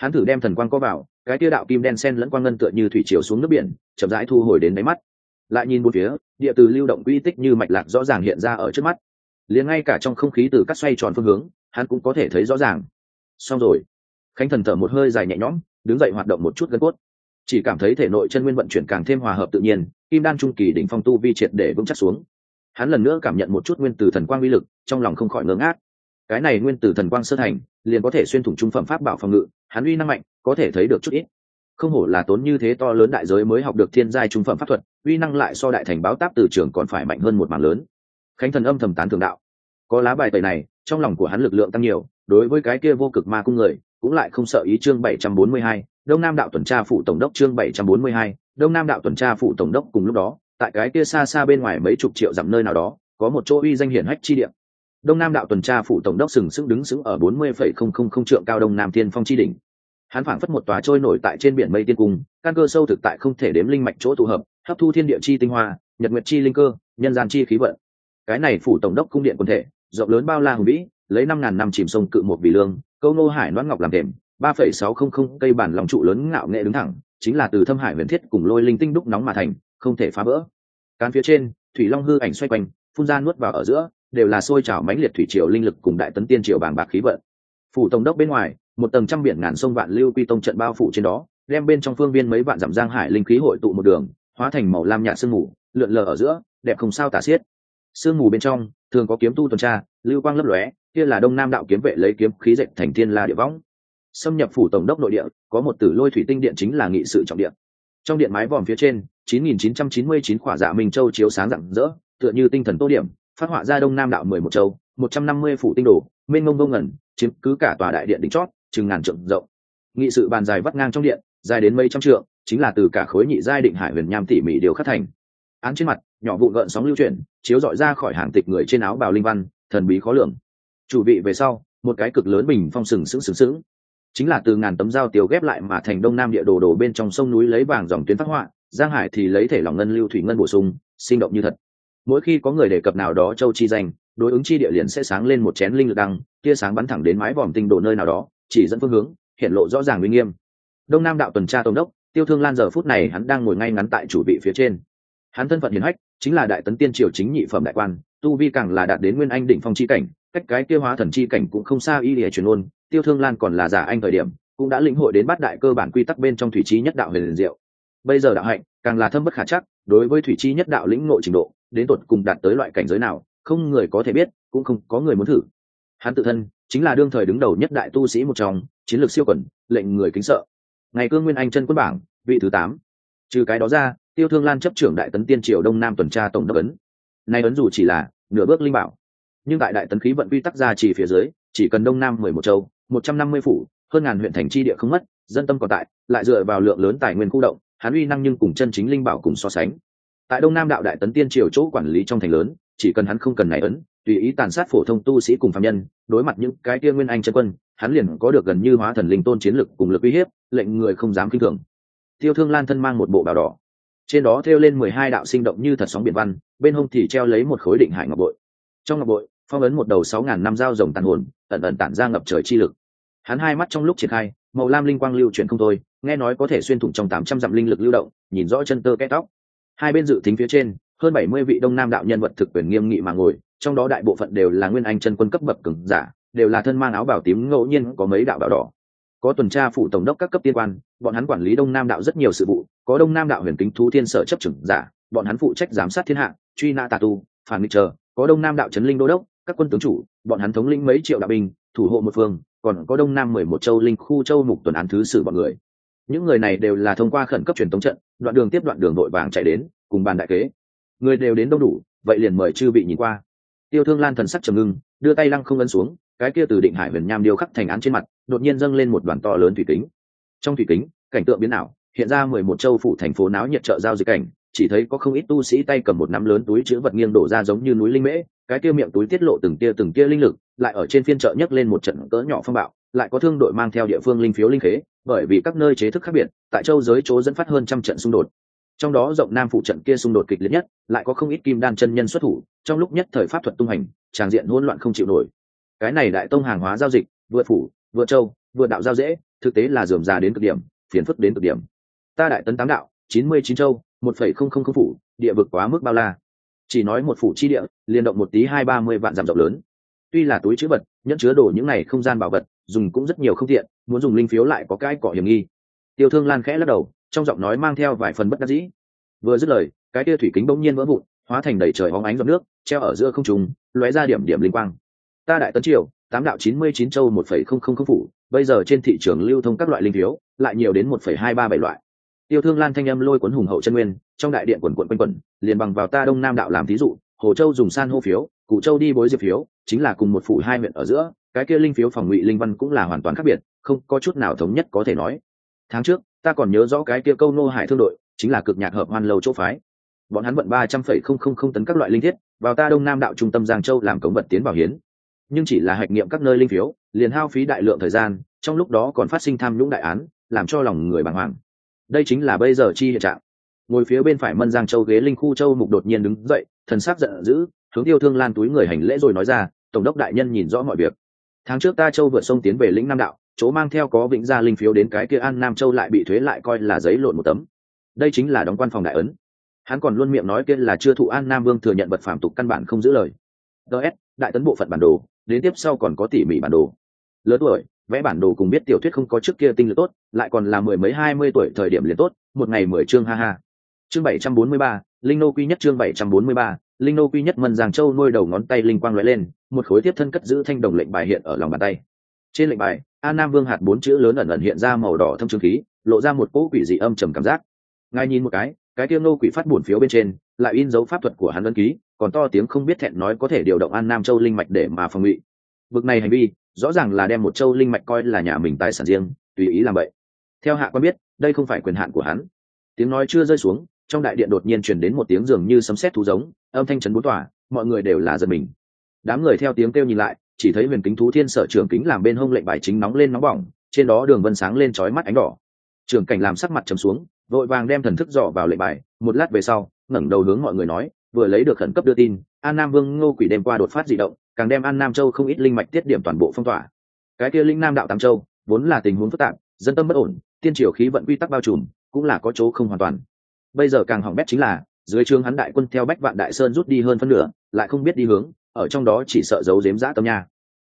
Hắn thử đem thần quang có vào, cái kia đạo kim đen sen lẫn quang ngân tựa như thủy triều xuống nước biển, chậm rãi thu hồi đến đáy mắt. Lại nhìn bốn phía, địa từ lưu động quy tích như mạch lạc rõ ràng hiện ra ở trước mắt. Liền ngay cả trong không khí từ cắt xoay tròn phương hướng, hắn cũng có thể thấy rõ ràng. Xong rồi. Khánh Thần thở một hơi dài nhẹ nhõm, đứng dậy hoạt động một chút gân cốt. Chỉ cảm thấy thể nội chân nguyên vận chuyển càng thêm hòa hợp tự nhiên, kim đan trung kỳ đỉnh phong tu vi triệt để vững chắc xuống. Hắn lần nữa cảm nhận một chút nguyên tử thần quang uy lực, trong lòng không khỏi ngơ ngác. Cái này nguyên tử thần quang sơ thành, liền có thể xuyên thủng trung phẩm pháp bảo phòng ngự, hắn uy năng mạnh, có thể thấy được chút ít. Không hổ là tốn như thế to lớn đại giới mới học được thiên giai trung phẩm pháp thuật, uy năng lại so đại thành báo táp từ trường còn phải mạnh hơn một mảng lớn. Khánh Thần âm thầm tán thưởng đạo. Có lá bài tẩy này, trong lòng của hắn lực lượng tăng nhiều, đối với cái kia vô cực ma cung người, cũng lại không sợ ý. Chương 742, Đông Nam đạo tuần tra phụ tổng đốc. Chương 742, Đông Nam đạo tuần tra phụ tổng đốc. Cùng lúc đó, tại cái kia xa xa bên ngoài mấy chục triệu dặm nơi nào đó, có một chỗ uy danh hiển hách chi địa. Đông Nam đạo tuần tra phụ tổng đốc sừng sững đứng sững ở 40,000 trượng cao Đông Nam Tiên Phong chi đỉnh. Hắn phảng phất một tòa trôi nổi tại trên biển mây tiên cung, căn cơ sâu thực tại không thể đếm linh mạch chỗ tụ hợp, hấp thu thiên địa chi tinh hoa, nhật nguyệt chi linh cơ, nhân gian chi khí vận. Cái này phủ tổng đốc cung điện quần thể, rộng lớn bao la hùng vĩ, lấy 5.000 năm chìm sông cự một vì lương, câu nô hải noãn ngọc làm thềm, 3,600 cây bản lòng trụ lớn ngạo nghệ đứng thẳng, chính là từ thâm hải huyền thiết cùng lôi linh tinh đúc nóng mà thành, không thể phá vỡ. Cán phía trên, thủy long hư ảnh xoay quanh, phun ra nuốt vào ở giữa, đều là sôi trào mãnh liệt thủy triều linh lực cùng đại tấn tiên triều bàng bạc khí vận. Phủ tổng đốc bên ngoài, một tầng trăm biển ngàn sông vạn lưu quy tông trận bao phủ trên đó, đem bên trong phương viên mấy vạn dặm giang hải linh khí hội tụ một đường, hóa thành màu lam nhạt sương mù, lượn lờ ở giữa, đẹp không sao tả xiết. Sương mù bên trong, thường có kiếm tu tuần tra, lưu quang lấp lóe, kia là Đông Nam đạo kiếm vệ lấy kiếm khí dệt thành thiên la địa võng. Xâm nhập phủ tổng đốc nội địa, có một tử lôi thủy tinh điện chính là nghị sự trọng điện. Trong điện mái vòm phía trên, 9.999 khỏa dạ minh châu chiếu sáng rạng rỡ, tựa như tinh thần tô điểm, phát họa ra Đông Nam đạo 11 châu, 150 phủ tinh đồ, mênh mông vô ngần, chiếm cứ cả tòa đại điện đỉnh chót, chừng ngàn trượng rộng. Nghị sự bàn dài vắt ngang trong điện, dài đến mấy trăm trượng, chính là từ cả khối nhị giai định hải huyền nham tỉ mỉ điều khắc thành. Án trên mặt, nhỏ vụn gợn sóng lưu chuyển, chiếu rọi ra khỏi hàng tịch người trên áo bào linh văn, thần bí khó lường. Chủ vị về sau, một cái cực lớn bình phong sừng sững, chính là từ ngàn tấm dao tiêu ghép lại mà thành Đông Nam địa đồ đồ bên trong sông núi lấy vàng dòng tuyến phát họa, giang hải thì lấy thể lỏng ngân lưu thủy ngân bổ sung, sinh động như thật. Mỗi khi có người đề cập nào đó châu chi danh, đối ứng chi địa liền sẽ sáng lên một chén linh lực đăng, tia sáng bắn thẳng đến mái vòm tinh đồ nơi nào đó, chỉ dẫn phương hướng, hiện lộ rõ ràng uy nghiêm. Đông Nam đạo tuần tra tổng đốc Tiêu Thương Lan giờ phút này hắn đang ngồi ngay ngắn tại chủ vị phía trên. Hắn thân phận hiển hách, chính là đại tấn tiên triều chính nhị phẩm đại quan, tu vi càng là đạt đến nguyên anh đỉnh phong chi cảnh, cách cái kia hóa thần chi cảnh cũng không xa. Y lìa truyền ôn, Tiêu Thương Lan còn là giả anh thời điểm, cũng đã lĩnh hội đến bát đại cơ bản quy tắc bên trong thủy chi nhất đạo huyền diệu. Bây giờ đạo hạnh càng là thâm bất khả chắc, đối với thủy chi nhất đạo lĩnh ngộ trình độ, đến tột cùng đạt tới loại cảnh giới nào, không người có thể biết, cũng không có người muốn thử. Hắn tự thân chính là đương thời đứng đầu nhất đại tu sĩ một trong, chiến lược siêu quần, lệnh người kính sợ. Ngày cương nguyên anh chân quân bảng, vị thứ 8. Trừ cái đó ra, Tiêu Thương Lan chấp trưởng đại tấn tiên triều Đông Nam tuần tra tổng đốc ấn. Nay ấn dù chỉ là nửa bước linh bảo, nhưng tại đại tấn khí vận quy tắc gia trì phía dưới, chỉ cần Đông Nam 11 châu, 150 phủ, hơn ngàn huyện thành chi địa không mất, dân tâm còn tại, lại dựa vào lượng lớn tài nguyên khu động, hắn uy năng nhưng cùng chân chính linh bảo cùng so sánh. Tại Đông Nam đạo đại tấn tiên triều chỗ quản lý trong thành lớn, chỉ cần hắn không cần này ấn, tùy ý tàn sát phổ thông tu sĩ cùng phàm nhân, đối mặt những cái kia nguyên anh chân quân, hắn liền có được gần như hóa thần linh tôn chiến lực cùng lực uy hiếp, lệnh người không dám khinh thường. Tiêu Thương Lan thân mang một bộ bào đỏ, trên đó thêu lên 12 đạo sinh động như thật sóng biển văn, bên hông thì treo lấy một khối định hải ngọc bội. Trong ngọc bội, phong ấn một đầu 6.000 năm dao rồng tàn hồn, ẩn ẩn tản ra ngập trời chi lực. Hắn hai mắt trong lúc triển khai, màu lam linh quang lưu chuyển không thôi, nghe nói có thể xuyên thủng trong 800 dặm linh lực lưu động, nhìn rõ chân tơ kẽ tóc. Hai bên dự thính phía trên, hơn 70 vị Đông Nam đạo nhân vật thực quyền nghiêm nghị mà ngồi, trong đó đại bộ phận đều là nguyên anh chân quân cấp bậc cường giả, đều là thân mang áo bào tím, ngẫu nhiên có mấy đạo bào đỏ. Có tuần tra phụ tổng đốc các cấp tiên quan, bọn hắn quản lý Đông Nam đạo rất nhiều sự vụ, có Đông Nam đạo huyền kính thú thiên sở chấp trưởng giả, bọn hắn phụ trách giám sát thiên hạ, truy nã tà tu, phản nghịch chờ, có Đông Nam đạo trấn linh đô đốc, các quân tướng chủ, bọn hắn thống lĩnh mấy triệu đạo binh, thủ hộ một phương, còn có Đông Nam 11 châu linh khu châu mục tuần án thứ sử bọn người. Những người này đều là thông qua khẩn cấp truyền tống trận, đoạn đường tiếp đoạn đường đội vàng chạy đến, cùng bàn đại kế. Người đều đến đông đủ, vậy liền mời chư vị nhìn qua. Tiêu Thương Lan thần sắc trầm ngưng, đưa tay lăng không ấn xuống, cái kia từ định hải huyền nham điêu khắc thành án trên mặt, đột nhiên dâng lên một đoàn to lớn thủy kính. Trong thủy kính, cảnh tượng biến ảo, hiện ra 11 châu phủ thành phố náo nhiệt chợ giao dịch cảnh, chỉ thấy có không ít tu sĩ tay cầm một nắm lớn túi chứa vật nghiêng đổ ra giống như núi linh mễ, cái kia miệng túi tiết lộ từng tia linh lực, lại ở trên phiên chợ nhấc lên một trận cỡ nhỏ phong bạo, lại có thương đội mang theo địa phương linh phiếu linh khế, bởi vì các nơi chế thức khác biệt, tại châu giới chỗ dẫn phát hơn trăm trận xung đột. Trong đó rộng nam phụ trận kia xung đột kịch liệt nhất, lại có không ít kim đan chân nhân xuất thủ, trong lúc nhất thời pháp thuật tung hành, tràng diện hỗn loạn không chịu nổi. Cái này đại tông hàng hóa giao dịch, vượt phủ, vượt châu, vượt đạo giao dễ, thực tế là rườm rà đến cực điểm, phiền phức đến cực điểm. Ta đại tấn 8 đạo, 99 châu, 1,000 phủ, địa vực quá mức bao la. Chỉ nói một phủ chi địa, liền động một tí 2-30 vạn dặm rộng lớn. Tuy là túi trữ vật, nhẫn chứa đồ những này không gian bảo vật, dùng cũng rất nhiều không tiện, muốn dùng linh phiếu lại có cái cỏ hiểm nghi. Tiêu Thương Lan khẽ lắc đầu, trong giọng nói mang theo vài phần bất đắc dĩ. Vừa dứt lời, cái kia thủy kính bỗng nhiên vỡ vụn, hóa thành đầy trời bóng ánh giọt nước, treo ở giữa không trung, lóe ra điểm điểm linh quang. Ta đại tấn triều, 8 đạo 99 châu 1,000 phủ, bây giờ trên thị trường lưu thông các loại linh phiếu, lại nhiều đến 1,237 loại. Tiêu Thương Lan thanh âm lôi cuốn hùng hậu chân nguyên, trong đại điện quần quần quanh quẩn, liền bằng vào ta Đông Nam đạo làm thí dụ, Hồ Châu dùng san hô phiếu, Củ Châu đi bối diệp phiếu, chính là cùng một phủ hai huyện ở giữa, cái kia linh phiếu phòng ngụy linh văn cũng là hoàn toàn khác biệt, không có chút nào thống nhất có thể nói. Tháng trước, ta còn nhớ rõ cái kia câu nô hải thương đội, chính là cực nhạc hợp hoan lâu chỗ phái. Bọn hắn vận 300,000 tấn các loại linh thiết, vào ta Đông Nam đạo trung tâm Giang Châu làm cống vật tiến bảo hiến. Nhưng chỉ là hạch nghiệm các nơi linh phiếu, liền hao phí đại lượng thời gian, trong lúc đó còn phát sinh tham nhũng đại án, làm cho lòng người bàng hoàng. Đây chính là bây giờ chi hiện trạng. Ngồi phía bên phải Mân Giang Châu ghế linh khu châu mục đột nhiên đứng dậy, thần sắc giận dữ, hướng Tiêu Thương Lan túi người hành lễ rồi nói ra, tổng đốc đại nhân nhìn rõ mọi việc. Tháng trước ta châu vượt sông tiến về lĩnh Nam đạo, chỗ mang theo có vĩnh gia linh phiếu đến cái kia An Nam Châu lại bị thuế lại coi là giấy lộn một tấm. Đây chính là đóng quan phòng đại ấn. Hắn còn luôn miệng nói kia là chưa thụ An Nam Vương thừa nhận vật phạm tục căn bản không giữ lời. DS, đại tấn bộ phận bản đồ, đến tiếp sau còn có tỉ mỉ bản đồ. Lớn tuổi, vẽ bản đồ cùng biết tiểu thuyết không có trước kia tinh lực tốt, lại còn là mười mấy 20 tuổi thời điểm liền tốt, một ngày 10 chương ha ha. Chương 743, linh nô quy nhất chương 743, linh nô quy nhất. Mân Giang Châu nuôi đầu ngón tay linh quang lóe lên, một khối tiếp thân cất giữ thanh đồng lệnh bài hiện ở lòng bàn tay. Trên lệnh bài, An Nam Vương hạt 4 chữ lớn ẩn ẩn hiện ra màu đỏ thâm trương khí, lộ ra một cỗ quỷ dị âm trầm cảm giác. Ngài nhìn một cái kia nô quỷ phát buồn phiếu bên trên, lại in dấu pháp thuật của hắn ấn ký, còn to tiếng không biết thẹn nói có thể điều động An Nam Châu linh mạch để mà phòng ngụy. Vực này hành vi, rõ ràng là đem một châu linh mạch coi là nhà mình tài sản riêng, tùy ý làm vậy. Theo hạ quan biết, đây không phải quyền hạn của hắn. Tiếng nói chưa rơi xuống, trong đại điện đột nhiên truyền đến một tiếng dường như sấm sét thú giống, âm thanh chấn bốn tỏa, mọi người đều là giật mình. Đám người theo tiếng kêu nhìn lại, chỉ thấy Huyền Kính Thú Thiên Sở trưởng kính làm bên hông lệnh bài chính nóng lên nóng bỏng, trên đó đường vân sáng lên chói mắt ánh đỏ. Trưởng cảnh làm sắc mặt trầm xuống, vội vàng đem thần thức dò vào lệnh bài, một lát về sau, ngẩng đầu hướng mọi người nói, vừa lấy được khẩn cấp đưa tin, An Nam Vương Ngô Quỷ đêm qua đột phát dị động, càng đem An Nam Châu không ít linh mạch tiết điểm toàn bộ phong tỏa. Cái kia linh Nam đạo Tam Châu, vốn là tình huống phức tạp, dân tâm bất ổn, tiên triều khí vận quy tắc bao trùm, cũng là có chỗ không hoàn toàn. Bây giờ càng hỏng bét chính là, dưới trướng hắn đại quân theo Bách Vạn Đại Sơn rút đi hơn phân nửa, lại không biết đi hướng, ở trong đó chỉ sợ giấu giếm dã tâm nha.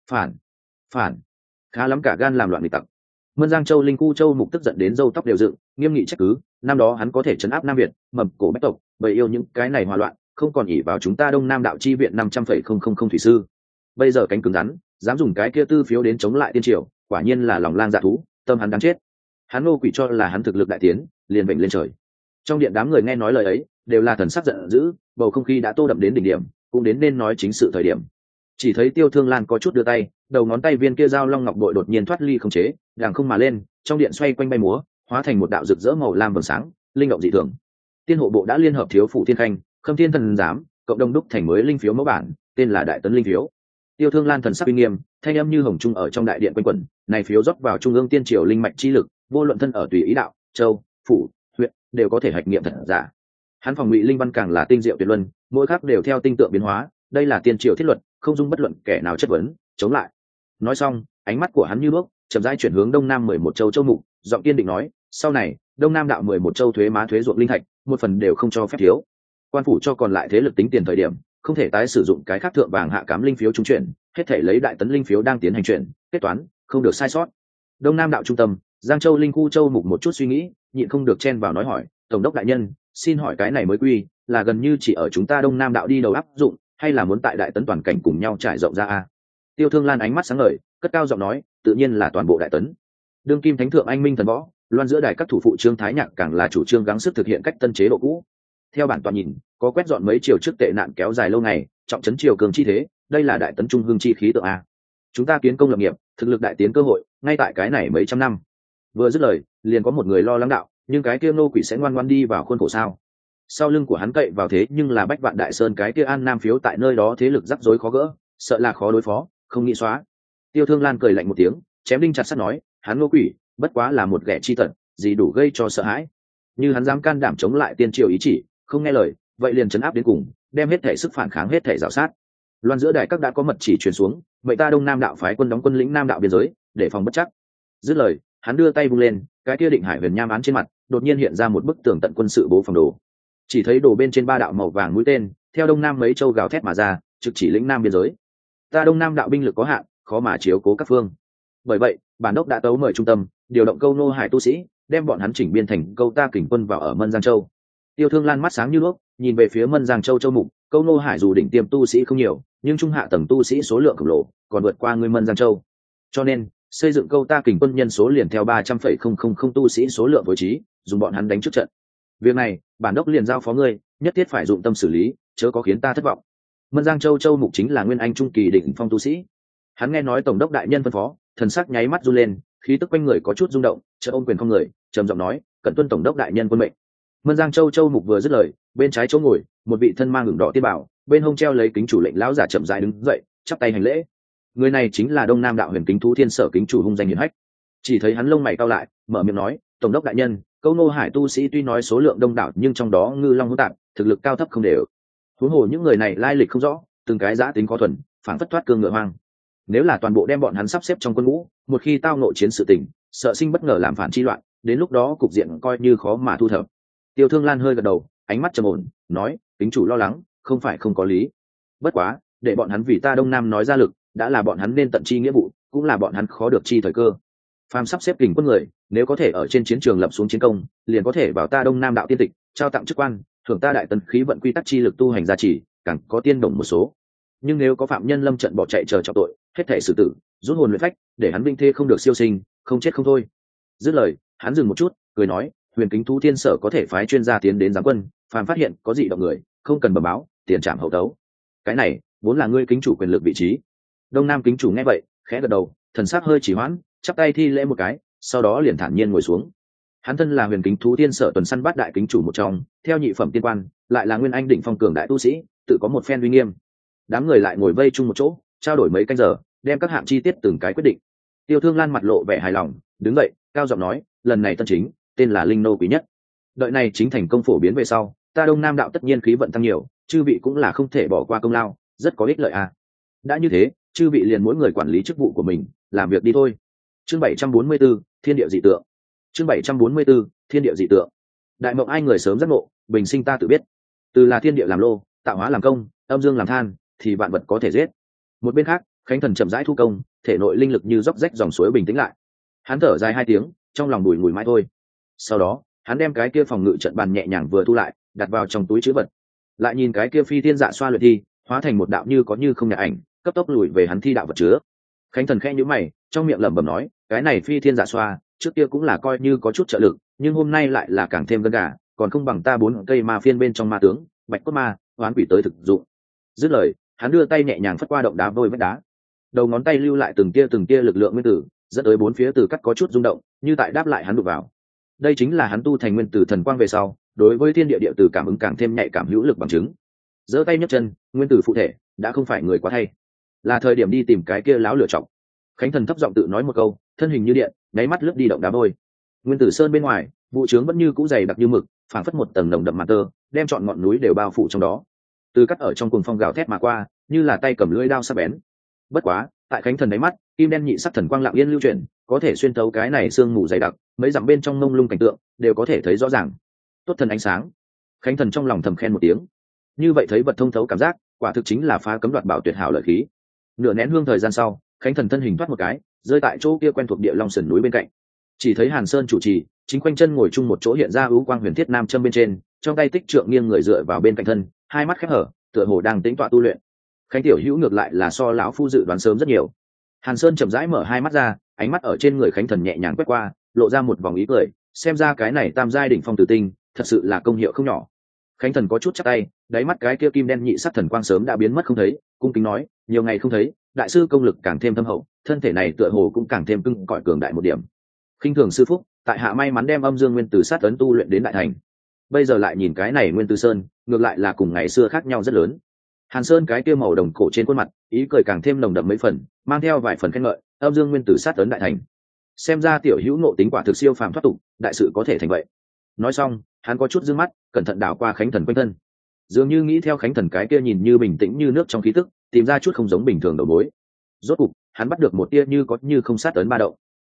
Phản, khá lắm cả gan làm loạn nghịch tặc. Mân Giang Châu linh khu châu mục tức giận đến râu tóc đều dựng, nghiêm nghị trách cứ, năm đó hắn có thể trấn áp Nam Việt, mầm cổ bách tộc, bầy yêu những cái này hòa loạn, không còn ỷ vào chúng ta Đông Nam đạo chi viện 500,000 thủy sư. Bây giờ cánh cứng rắn, dám dùng cái kia tư phiếu đến chống lại tiên triều, quả nhiên là lòng lang dạ thú, tâm hắn đáng chết. Hắn Ngô Quỷ cho là hắn thực lực đại tiến, liền vểnh lên trời. Trong điện đám người nghe nói lời ấy, đều là thần sắc giận dữ, bầu không khí đã tô đậm đến đỉnh điểm, cũng đến nên nói chính sự thời điểm. Chỉ thấy Tiêu Thương Lan có chút đưa tay, đầu ngón tay viên kia dao long ngọc bội đột nhiên thoát ly không chế, đàng không mà lên, trong điện xoay quanh bay múa, hóa thành một đạo rực rỡ màu lam vầng sáng, linh động dị thường. Tiên hộ bộ đã liên hợp thiếu phụ Thiên Khanh, Khâm Thiên thần giám, cộng đồng đúc thành mới linh phiếu mẫu bản, tên là Đại Tấn linh phiếu. Tiêu Thương Lan thần sắc uy nghiêm, thanh âm như hồng trung ở trong đại điện quanh quẩn, này phiếu rót vào trung ương tiên triều linh mạch chi lực, vô luận thân ở tùy ý đạo, châu, phủ, huyện, đều có thể hạch nghiệm thật giả. Hắn phòng ngụy linh văn càng là tinh diệu tuyệt luân, mỗi khắc đều theo tinh tượng biến hóa, đây là tiên triều thiết luật, không dung bất luận kẻ nào chất vấn, chống lại. Nói xong, ánh mắt của hắn như bước, chậm rãi chuyển hướng Đông Nam 11 châu châu mục, giọng kiên định nói, sau này, Đông Nam đạo 11 châu thuế má thuế ruộng linh thạch, một phần đều không cho phép thiếu. Quan phủ cho còn lại thế lực tính tiền thời điểm, không thể tái sử dụng cái khác thượng vàng hạ cám linh phiếu trung chuyển, hết thể lấy Đại Tấn linh phiếu đang tiến hành chuyển, kết toán, không được sai sót. Đông Nam đạo trung tâm, Giang Châu linh khu châu mục một chút suy nghĩ, nhịn không được chen vào nói hỏi, tổng đốc đại nhân, xin hỏi cái này mới quy, là gần như chỉ ở chúng ta Đông Nam đạo đi đầu áp dụng, hay là muốn tại Đại Tấn toàn cảnh cùng nhau trải rộng ra a? Tiêu Thương Lan ánh mắt sáng ngời, cất cao giọng nói, tự nhiên là toàn bộ Đại Tấn. Đương kim thánh thượng anh minh thần võ, loan giữa đài các thủ phụ Trương Thái Nhạc càng là chủ trương gắng sức thực hiện cách tân chế độ cũ. Theo bản toàn nhìn, có quét dọn mấy triều trước tệ nạn kéo dài lâu ngày, trọng trấn triều cường chi thế, đây là Đại Tấn trung hương chi khí tượng a. Chúng ta kiến công lập nghiệp, thực lực đại tiến cơ hội, ngay tại cái này mấy trăm năm. Vừa dứt lời, liền có một người lo lắng đạo, nhưng cái kia Ngô Quỷ sẽ ngoan ngoãn đi vào khuôn khổ sao? Sau lưng của hắn cậy vào thế nhưng là Bách Vạn Đại Sơn cái kia An Nam phiếu tại nơi đó thế lực rắc rối khó gỡ, sợ là khó đối phó, không nghĩ xóa. Tiêu Thương Lan cười lạnh một tiếng, chém đinh chặt sắt nói, hắn Ngô Quỷ bất quá là một ghẻ chi tật, gì đủ gây cho sợ hãi. Như hắn dám can đảm chống lại tiên triều ý chỉ, không nghe lời, vậy liền trấn áp đến cùng, đem hết thể sức phản kháng hết thể rào sát. Loan giữa đài các đã có mật chỉ truyền xuống, vậy ta Đông Nam đạo phái quân đóng quân lĩnh Nam đạo biên giới, để phòng bất chắc. Dứt lời, hắn đưa tay vung lên, cái kia định hải huyền nham án trên mặt đột nhiên hiện ra một bức tường tận quân sự bố phòng đồ. Chỉ thấy đồ bên trên 3 đạo màu vàng mũi tên theo đông nam mấy châu gào thét mà ra, trực chỉ lĩnh nam biên giới. Ta đông nam đạo binh lực có hạn, khó mà chiếu cố các phương. Bởi vậy bản đốc đã tấu mời trung tâm điều động câu nô hải tu sĩ, đem bọn hắn chỉnh biên thành câu ta kình quân vào ở Mân Giang Châu. Tiêu Thương Lan mắt sáng như đuốc, nhìn về phía Mân Giang Châu châu mục, câu nô hải dù đỉnh tiêm tu sĩ không nhiều, nhưng trung hạ tầng tu sĩ số lượng khổng lồ, còn vượt qua người Mân Giang Châu. Cho nên xây dựng câu ta kình quân nhân số liền theo 300,000 tu sĩ số lượng phối trí, dùng bọn hắn đánh trước trận. Việc này bản đốc liền giao phó ngươi, nhất thiết phải dụng tâm xử lý, chớ có khiến ta thất vọng. Mân Giang Châu châu mục chính là nguyên anh trung kỳ đỉnh phong tu sĩ. Hắn nghe nói tổng đốc đại nhân phân phó, thần sắc nháy mắt run lên, khí tức quanh người có chút rung động, chợt ôm quyền không người, trầm giọng nói, cẩn tuân tổng đốc đại nhân quân mệnh. Mân Giang Châu châu mục vừa dứt lời, bên trái chỗ ngồi một vị thân mang ửng đỏ tiên bảo, bên hông treo lấy kính chủ lệnh lão giả chậm rãi đứng dậy, chắp tay hành lễ. Người này chính là Đông Nam đạo Huyền Kính Thú Thiên Sở kính chủ hung danh hiển hách. Chỉ thấy hắn lông mày cau lại, mở miệng nói, tổng đốc đại nhân, câu nô hải tu sĩ tuy nói số lượng đông đảo, nhưng trong đó ngư long hỗn tạp, thực lực cao thấp không đều. Huống hồ những người này lai lịch không rõ, từng cái giã tính có thuần, phản phất thoát cương ngựa hoang. Nếu là toàn bộ đem bọn hắn sắp xếp trong quân ngũ, một khi tao nội chiến sự tình, sợ sinh bất ngờ làm phản chi loạn, đến lúc đó cục diện coi như khó mà thu thập. Tiêu Thương Lan hơi gật đầu, ánh mắt trầm ổn, nói, kính chủ lo lắng, không phải không có lý. Bất quá, để bọn hắn vì ta Đông Nam nói ra lực, đã là bọn hắn nên tận chi nghĩa vụ, cũng là bọn hắn khó được chi thời cơ. Phàm sắp xếp kình quân người, nếu có thể ở trên chiến trường lập xuống chiến công, liền có thể vào ta Đông Nam đạo tiên tịch, trao tặng chức quan, thưởng ta đại tấn khí vận quy tắc chi lực tu hành gia trì, càng có tiên đồng một số. Nhưng nếu có phạm nhân lâm trận bỏ chạy chờ trọng tội, hết thể xử tử, rút hồn luyện phách, để hắn vinh thê không được siêu sinh, không chết không thôi. Dứt lời, hắn dừng một chút, cười nói, Huyền Kính Thú Thiên Sở có thể phái chuyên gia tiến đến giáng quân, phàm phát hiện có dị động người, không cần bẩm báo, tiền trảm hậu tấu. Cái này vốn là ngươi kính chủ quyền lực vị trí. Đông Nam kính chủ nghe vậy, khẽ gật đầu, thần sắc hơi chỉ hoãn, chắp tay thi lễ một cái, sau đó liền thản nhiên ngồi xuống. Hắn thân là Huyền Kính Thú Thiên Sở tuần săn bát đại kính chủ một trong, theo nhị phẩm tiên quan, lại là nguyên anh đỉnh phong cường đại tu sĩ, tự có một phen uy nghiêm. Đám người lại ngồi vây chung một chỗ, trao đổi mấy canh giờ, đem các hạng chi tiết từng cái quyết định. Tiêu Thương Lan mặt lộ vẻ hài lòng, đứng dậy, cao giọng nói, lần này tân chính, tên là Linh Nô Quý Nhất. Đợi này chính thành công phổ biến về sau, ta Đông Nam đạo tất nhiên khí vận tăng nhiều, chư vị cũng là không thể bỏ qua công lao, rất có ích lợi à. Đã như thế, chư vị liền mỗi người quản lý chức vụ của mình, làm việc đi thôi. Chương 744, Thiên địa dị tượng. Chương 744, Thiên địa dị tượng. Đại mộng ai người sớm giác ngộ, bình sinh ta tự biết. Từ là thiên địa làm lô, tạo hóa làm công, âm dương làm than, thì vạn vật có thể giết. Một bên khác, Khánh Thần chậm rãi thu công, thể nội linh lực như róc rách dòng suối bình tĩnh lại. Hắn thở dài 2 tiếng, trong lòng bùi ngùi mãi thôi. Sau đó, hắn đem cái kia phòng ngự trận bàn nhẹ nhàng vừa thu lại, đặt vào trong túi trữ vật. Lại nhìn cái kia phi thiên dạ xoa luyện thi, hóa thành một đạo như có như không nhà ảnh, cấp tốc lùi về hắn thi đạo vật chứa. Khánh Thần khẽ nhíu mày, trong miệng lẩm bẩm nói, cái này phi thiên dạ xoa, trước kia cũng là coi như có chút trợ lực, nhưng hôm nay lại là càng thêm gân gà, còn không bằng ta 4 cây ma phiên bên trong ma tướng, bạch cốt ma, oán quỷ tới thực dụng. Dứt lời, hắn đưa tay nhẹ nhàng phất qua động đá vôi vách đá, đầu ngón tay lưu lại từng tia lực lượng nguyên tử, dẫn tới 4 phía từ cắt có chút rung động, như tại đáp lại hắn đụng vào. Đây chính là hắn tu thành nguyên tử thần quang về sau, đối với thiên địa địa tử cảm ứng càng thêm nhạy cảm hữu lực bằng chứng. Giơ tay nhấc chân, nguyên tử phụ thể, đã không phải người quá thay, là thời điểm đi tìm cái kia láo lửa trọng. Khánh Thần thấp giọng tự nói một câu, thân hình như điện, nháy mắt lướt đi động đá vôi. Nguyên tử sơn bên ngoài, vụ trướng vẫn như cũ dày đặc như mực, phảng phất một tầng nồng đậm màn tơ, đem trọn ngọn núi đều bao phủ trong đó. Từ cắt ở trong cuồng phong gào thét mà qua, như là tay cầm lưỡi đao sắc bén. Bất quá, tại Khánh Thần đáy mắt, kim đen nhị sắc thần quang lặng yên lưu chuyển, có thể xuyên thấu cái này sương mù dày đặc, mấy dặm bên trong mông lung cảnh tượng, đều có thể thấy rõ ràng. Tốt thần ánh sáng. Khánh Thần trong lòng thầm khen một tiếng. Như vậy thấy vật thông thấu cảm giác, quả thực chính là phá cấm đoạt bảo tuyệt hảo lợi khí. Nửa nén hương thời gian sau, Khánh Thần thân hình thoát một cái, rơi tại chỗ kia quen thuộc địa long sườn núi bên cạnh. Chỉ thấy Hàn Sơn chủ trì, chính quanh chân ngồi chung một chỗ hiện ra ưu quang huyền thiết nam châm bên trên, trong tay tích trượng nghiêng người dựa vào bên cạnh thân, hai mắt khép hở, tựa hồ đang tĩnh tọa tu luyện. Khánh tiểu hữu ngược lại là so lão phu dự đoán sớm rất nhiều. Hàn Sơn chậm rãi mở hai mắt ra, ánh mắt ở trên người Khánh Thần nhẹ nhàng quét qua, lộ ra một vòng ý cười, xem ra cái này tam giai đỉnh phong tử tinh, thật sự là công hiệu không nhỏ. Khánh Thần có chút chắp tay, đáy mắt cái kia kim đen nhị sắc thần quang sớm đã biến mất không thấy, cung kính nói, nhiều ngày không thấy, đại sư công lực càng thêm thâm hậu, thân thể này tựa hồ cũng càng thêm cứng cỏi cường đại một điểm. Khinh thường sư phúc, tại hạ may mắn đem âm dương nguyên tử sát ấn tu luyện đến đại thành. Bây giờ lại nhìn cái này nguyên tử sơn, ngược lại là cùng ngày xưa khác nhau rất lớn. Hàn Sơn cái kia màu đồng cổ trên khuôn mặt, ý cười càng thêm nồng đậm mấy phần, mang theo vài phần khen ngợi, âm dương nguyên tử sát ấn đại thành. Xem ra tiểu hữu ngộ tính quả thực siêu phàm thoát tục, đại sự có thể thành vậy. Nói xong, hắn có chút dương mắt, cẩn thận đảo qua Khánh Thần quanh thân, dường như nghĩ theo Khánh Thần cái kia nhìn như bình tĩnh như nước trong khí tức, tìm ra chút không giống bình thường đầu mối. Rốt cục, hắn bắt được một tia như có như không sát ấn ba động.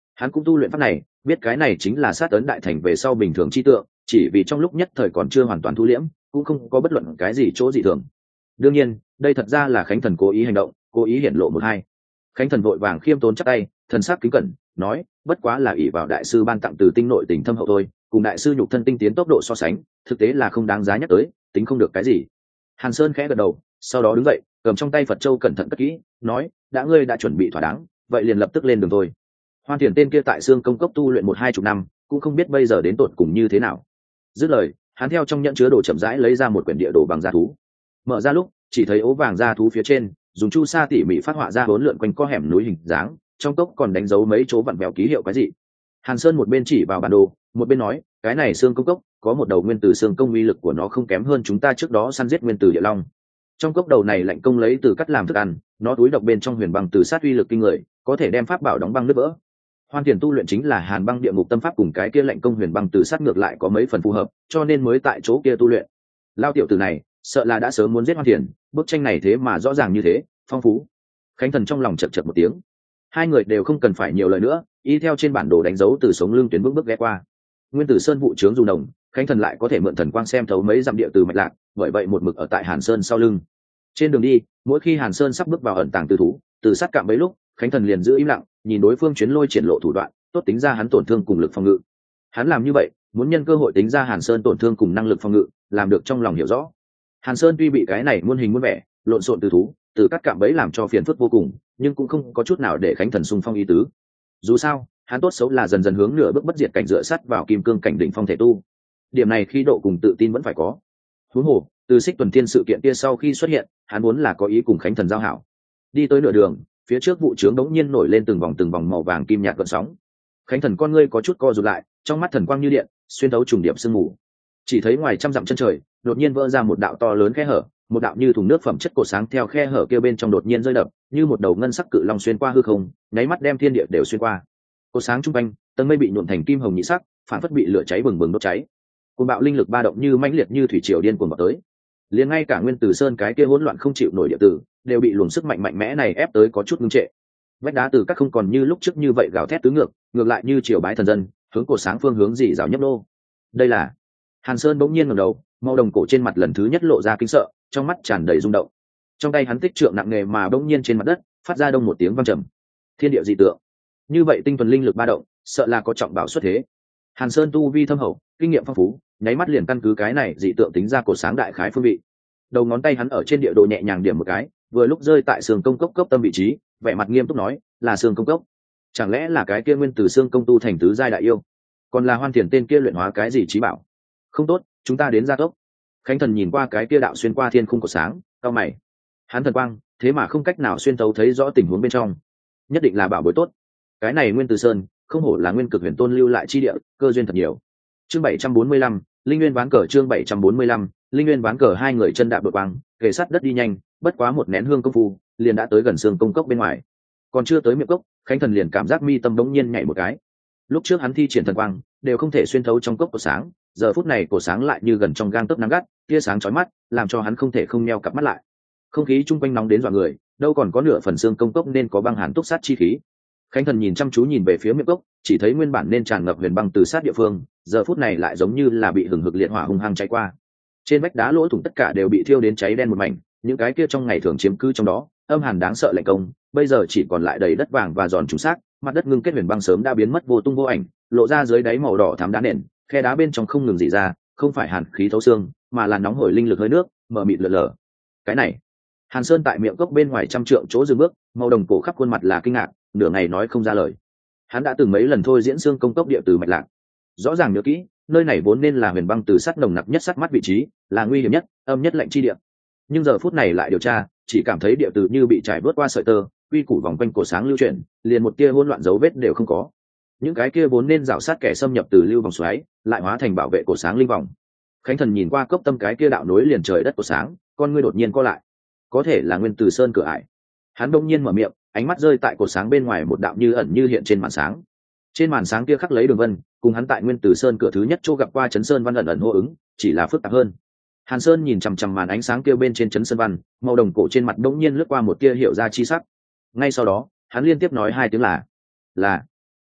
Hắn cũng tu luyện pháp này, biết cái này chính là sát ấn đại thành về sau bình thường chi tượng, chỉ vì trong lúc nhất thời còn chưa hoàn toàn thu liễm, cũng không có bất luận cái gì chỗ dị thường. Đương nhiên đây thật ra là Khánh Thần cố ý hành động, cố ý hiển lộ một hai. Khánh Thần vội vàng khiêm tốn chắp tay, thần sắc kính cẩn nói, bất quá là ỷ vào đại sư ban tặng từ tinh nội tình thâm hậu thôi, cùng đại sư nhục thân tinh tiến tốc độ so sánh, thực tế là không đáng giá nhắc tới, tính không được cái gì. Hàn Sơn khẽ gật đầu, sau đó đứng dậy, cầm trong tay Phật châu cẩn thận cất kỹ, nói, đã ngươi đã chuẩn bị thỏa đáng, vậy liền lập tức lên đường thôi. Hoan Thiền tên kia tại xương công cốc tu luyện 12 năm, cũng không biết bây giờ đến tột cùng như thế nào. Dứt lời, hắn theo trong nhẫn chứa đồ chậm rãi lấy ra một quyển địa đồ bằng da thú. Mở ra lúc, chỉ thấy ố vàng da thú phía trên, dùng chu sa tỉ mỉ phát họa ra bốn lượn quanh co hẻm núi hình dáng, trong cốc còn đánh dấu mấy chỗ vặn vẹo ký hiệu cái gì. Hàn Sơn một bên chỉ vào bản đồ, một bên nói, cái này xương công cốc có một đầu nguyên tử xương công, uy lực của nó không kém hơn chúng ta trước đó săn giết nguyên tử địa long. Trong cốc đầu này lạnh công lấy từ cắt làm thức ăn, nó túi độc bên trong huyền băng từ sát uy lực kinh người, có thể đem pháp bảo đóng băng nứt vỡ. Hoan Thiền tu luyện chính là Hàn Băng Địa Ngục Tâm Pháp, cùng cái kia lạnh công huyền băng từ sát ngược lại có mấy phần phù hợp, cho nên mới tại chỗ kia tu luyện. Lao tiểu tử này, sợ là đã sớm muốn giết Hoan Thiền, bức tranh này thế mà rõ ràng như thế, phong phú. Khánh Thần trong lòng chật chật một tiếng. Hai người đều không cần phải nhiều lời nữa, y theo trên bản đồ đánh dấu từ sống lưng tuyến bước bước ghé qua. Nguyên tử sơn vụ trướng dù nồng, Khánh Thần lại có thể mượn thần quang xem thấu mấy dặm địa từ mạch lạc, bởi vậy một mực ở tại Hàn Sơn sau lưng. Trên đường đi, mỗi khi Hàn Sơn sắp bước vào ẩn tàng từ thú, từ sát cạm mấy lúc, Khánh Thần liền giữ im lặng, nhìn đối phương chuyến lôi triển lộ thủ đoạn, tốt tính ra hắn tổn thương cùng lực phòng ngự. Hắn làm như vậy, muốn nhân cơ hội tính ra Hàn Sơn tổn thương cùng năng lực phòng ngự, làm được trong lòng hiểu rõ. Hàn Sơn tuy bị cái này muôn hình muôn vẻ, lộn xộn từ thú, từ cắt cạm bẫy làm cho phiền phức vô cùng, nhưng cũng không có chút nào để Khánh Thần xung phong ý tứ. Dù sao, hắn tốt xấu là dần dần hướng nửa bước bất diệt cảnh dựa sát vào kim cương cảnh đỉnh phong thể tu. Điểm này khí độ cùng tự tin vẫn phải có. Huống hồ, từ Xích Tuần Thiên sự kiện kia sau khi xuất hiện, hắn muốn là có ý cùng Khánh Thần giao hảo. Đi tới nửa đường, phía trước vụ trướng đống nhiên nổi lên từng vòng màu vàng kim nhạt gợn sóng. Khánh Thần con ngươi có chút co rụt lại, trong mắt thần quang như điện, xuyên thấu trùng điểm sương mù. Chỉ thấy ngoài trăm dặm chân trời, đột nhiên vỡ ra một đạo to lớn khe hở, một đạo như thùng nước phẩm chất cột sáng theo khe hở kia bên trong đột nhiên rơi đập, như một đầu ngân sắc cự long xuyên qua hư không, nháy mắt đem thiên địa đều xuyên qua. Cột sáng trung quanh, tầng mây bị nhuộm thành kim hồng nhị sắc, phản phất bị lửa cháy bừng bừng đốt cháy. Cuồng bạo linh lực ba động như mãnh liệt như thủy triều điên cuồng vào tới. Liền ngay cả Nguyên Tử Sơn cái kia hỗn loạn không chịu nổi địa tử, đều bị luồng sức mạnh mạnh mẽ này ép tới có chút ngưng trệ. Vách đá từ các không còn như lúc trước như vậy gào thét tứ ngược, ngược lại như triều bái thần dân, hướng cột sáng phương hướng dị rào nhấp nô. Đây là Hàn Sơn bỗng nhiên ngẩng đầu, màu đồng cổ trên mặt lần thứ nhất lộ ra kinh sợ, trong mắt tràn đầy rung động. Trong tay hắn tích trượng nặng nề mà bỗng nhiên trên mặt đất phát ra đông một tiếng vang trầm. Thiên địa dị tượng. Như vậy tinh thuần linh lực ba động, sợ là có trọng bảo xuất thế. Hàn Sơn tu vi thâm hậu, kinh nghiệm phong phú, nháy mắt liền căn cứ cái này dị tượng tính ra cột sáng đại khái phương vị. Đầu ngón tay hắn ở trên địa đồ nhẹ nhàng điểm một cái, vừa lúc rơi tại xương công cốc tâm vị trí, vẻ mặt nghiêm túc nói, là xương công cốc. Chẳng lẽ là cái kia nguyên từ xương công tu thành tứ giai đại yêu, còn là Hoan Thiền tên kia luyện hóa cái gì trí bảo? Không tốt, chúng ta đến gia tốc. Khánh Thần nhìn qua cái kia đạo xuyên qua thiên khung của sáng, cao mày. Hắn thần quang, thế mà không cách nào xuyên thấu thấy rõ tình huống bên trong. Nhất định là bảo bối tốt. Cái này Nguyên Từ Sơn, không hổ là Nguyên Cực Huyền Tôn lưu lại chi địa, cơ duyên thật nhiều. Chương 745, Linh Nguyên ván cờ. Chương 745, Linh Nguyên ván cờ. Hai người chân đạp đột quang, kề sát đất đi nhanh, bất quá một nén hương công phu, liền đã tới gần xương công cốc bên ngoài. Còn chưa tới miệng cốc, Khánh Thần liền cảm giác mi tâm bỗng nhiên nhảy một cái. Lúc trước hắn thi triển thần quang, đều không thể xuyên thấu trong cốc của sáng, giờ phút này cổ sáng lại như gần trong gang tấc nắng gắt, tia sáng chói mắt, làm cho hắn không thể không neo cặp mắt lại. Không khí chung quanh nóng đến dọa người, đâu còn có nửa phần xương công cốc nên có băng hàn túc sát chi khí. Khánh Thần nhìn chăm chú nhìn về phía miệng cốc, chỉ thấy nguyên bản nên tràn ngập huyền băng từ sát địa phương, giờ phút này lại giống như là bị hừng hực liệt hỏa hung hăng cháy qua. Trên vách đá lỗ thủng tất cả đều bị thiêu đến cháy đen một mảnh, những cái kia trong ngày thường chiếm cư trong đó, âm hàn đáng sợ lạnh công, bây giờ chỉ còn lại đầy đất vàng và giòn trùng xác, mặt đất ngưng kết huyền băng sớm đã biến mất vô tung vô ảnh, lộ ra dưới đáy màu đỏ thắm đá nền, khe đá bên trong không ngừng rỉ ra, không phải hàn khí thấu xương, mà là nóng hổi linh lực hơi nước, mờ mịt lờ lờ. Cái này, Hàn Sơn tại miệng cốc bên ngoài trăm trượng chỗ dừng bước, màu đồng cổ khắp khuôn mặt là kinh ngạc, nửa ngày nói không ra lời. Hắn đã từng mấy lần thôi diễn xương công cốc địa từ mạch lạc, rõ ràng nhớ kỹ, nơi này vốn nên là huyền băng từ sắt nồng nặc nhất sắc mắt vị trí, là nguy hiểm nhất, âm nhất lạnh chi địa. Nhưng giờ phút này lại điều tra, chỉ cảm thấy địa từ như bị trải vớt qua sợi tơ, quy củ vòng quanh cổ sáng lưu chuyển, liền một tia hỗn loạn dấu vết đều không có. Những cái kia vốn nên rào sát kẻ xâm nhập từ lưu vòng xoáy, lại hóa thành bảo vệ cổ sáng linh vòng. Khánh Thần nhìn qua cốc tâm cái kia đạo nối liền trời đất cổ sáng, con ngươi đột nhiên co lại. Có thể là Nguyên Từ Sơn cửa ải. Hắn đông nhiên mở miệng, ánh mắt rơi tại cột sáng bên ngoài một đạo như ẩn như hiện trên màn sáng. Trên màn sáng kia khắc lấy đường vân, cùng hắn tại Nguyên Từ Sơn cửa thứ nhất chỗ gặp qua chấn sơn văn ẩn ẩn hô ứng, chỉ là phức tạp hơn. Hàn Sơn nhìn chằm chằm màn ánh sáng kia bên trên chấn sơn văn, màu đồng cổ trên mặt đống nhiên lướt qua một tia hiểu ra chi sắc. Ngay sau đó, hắn liên tiếp nói hai tiếng là.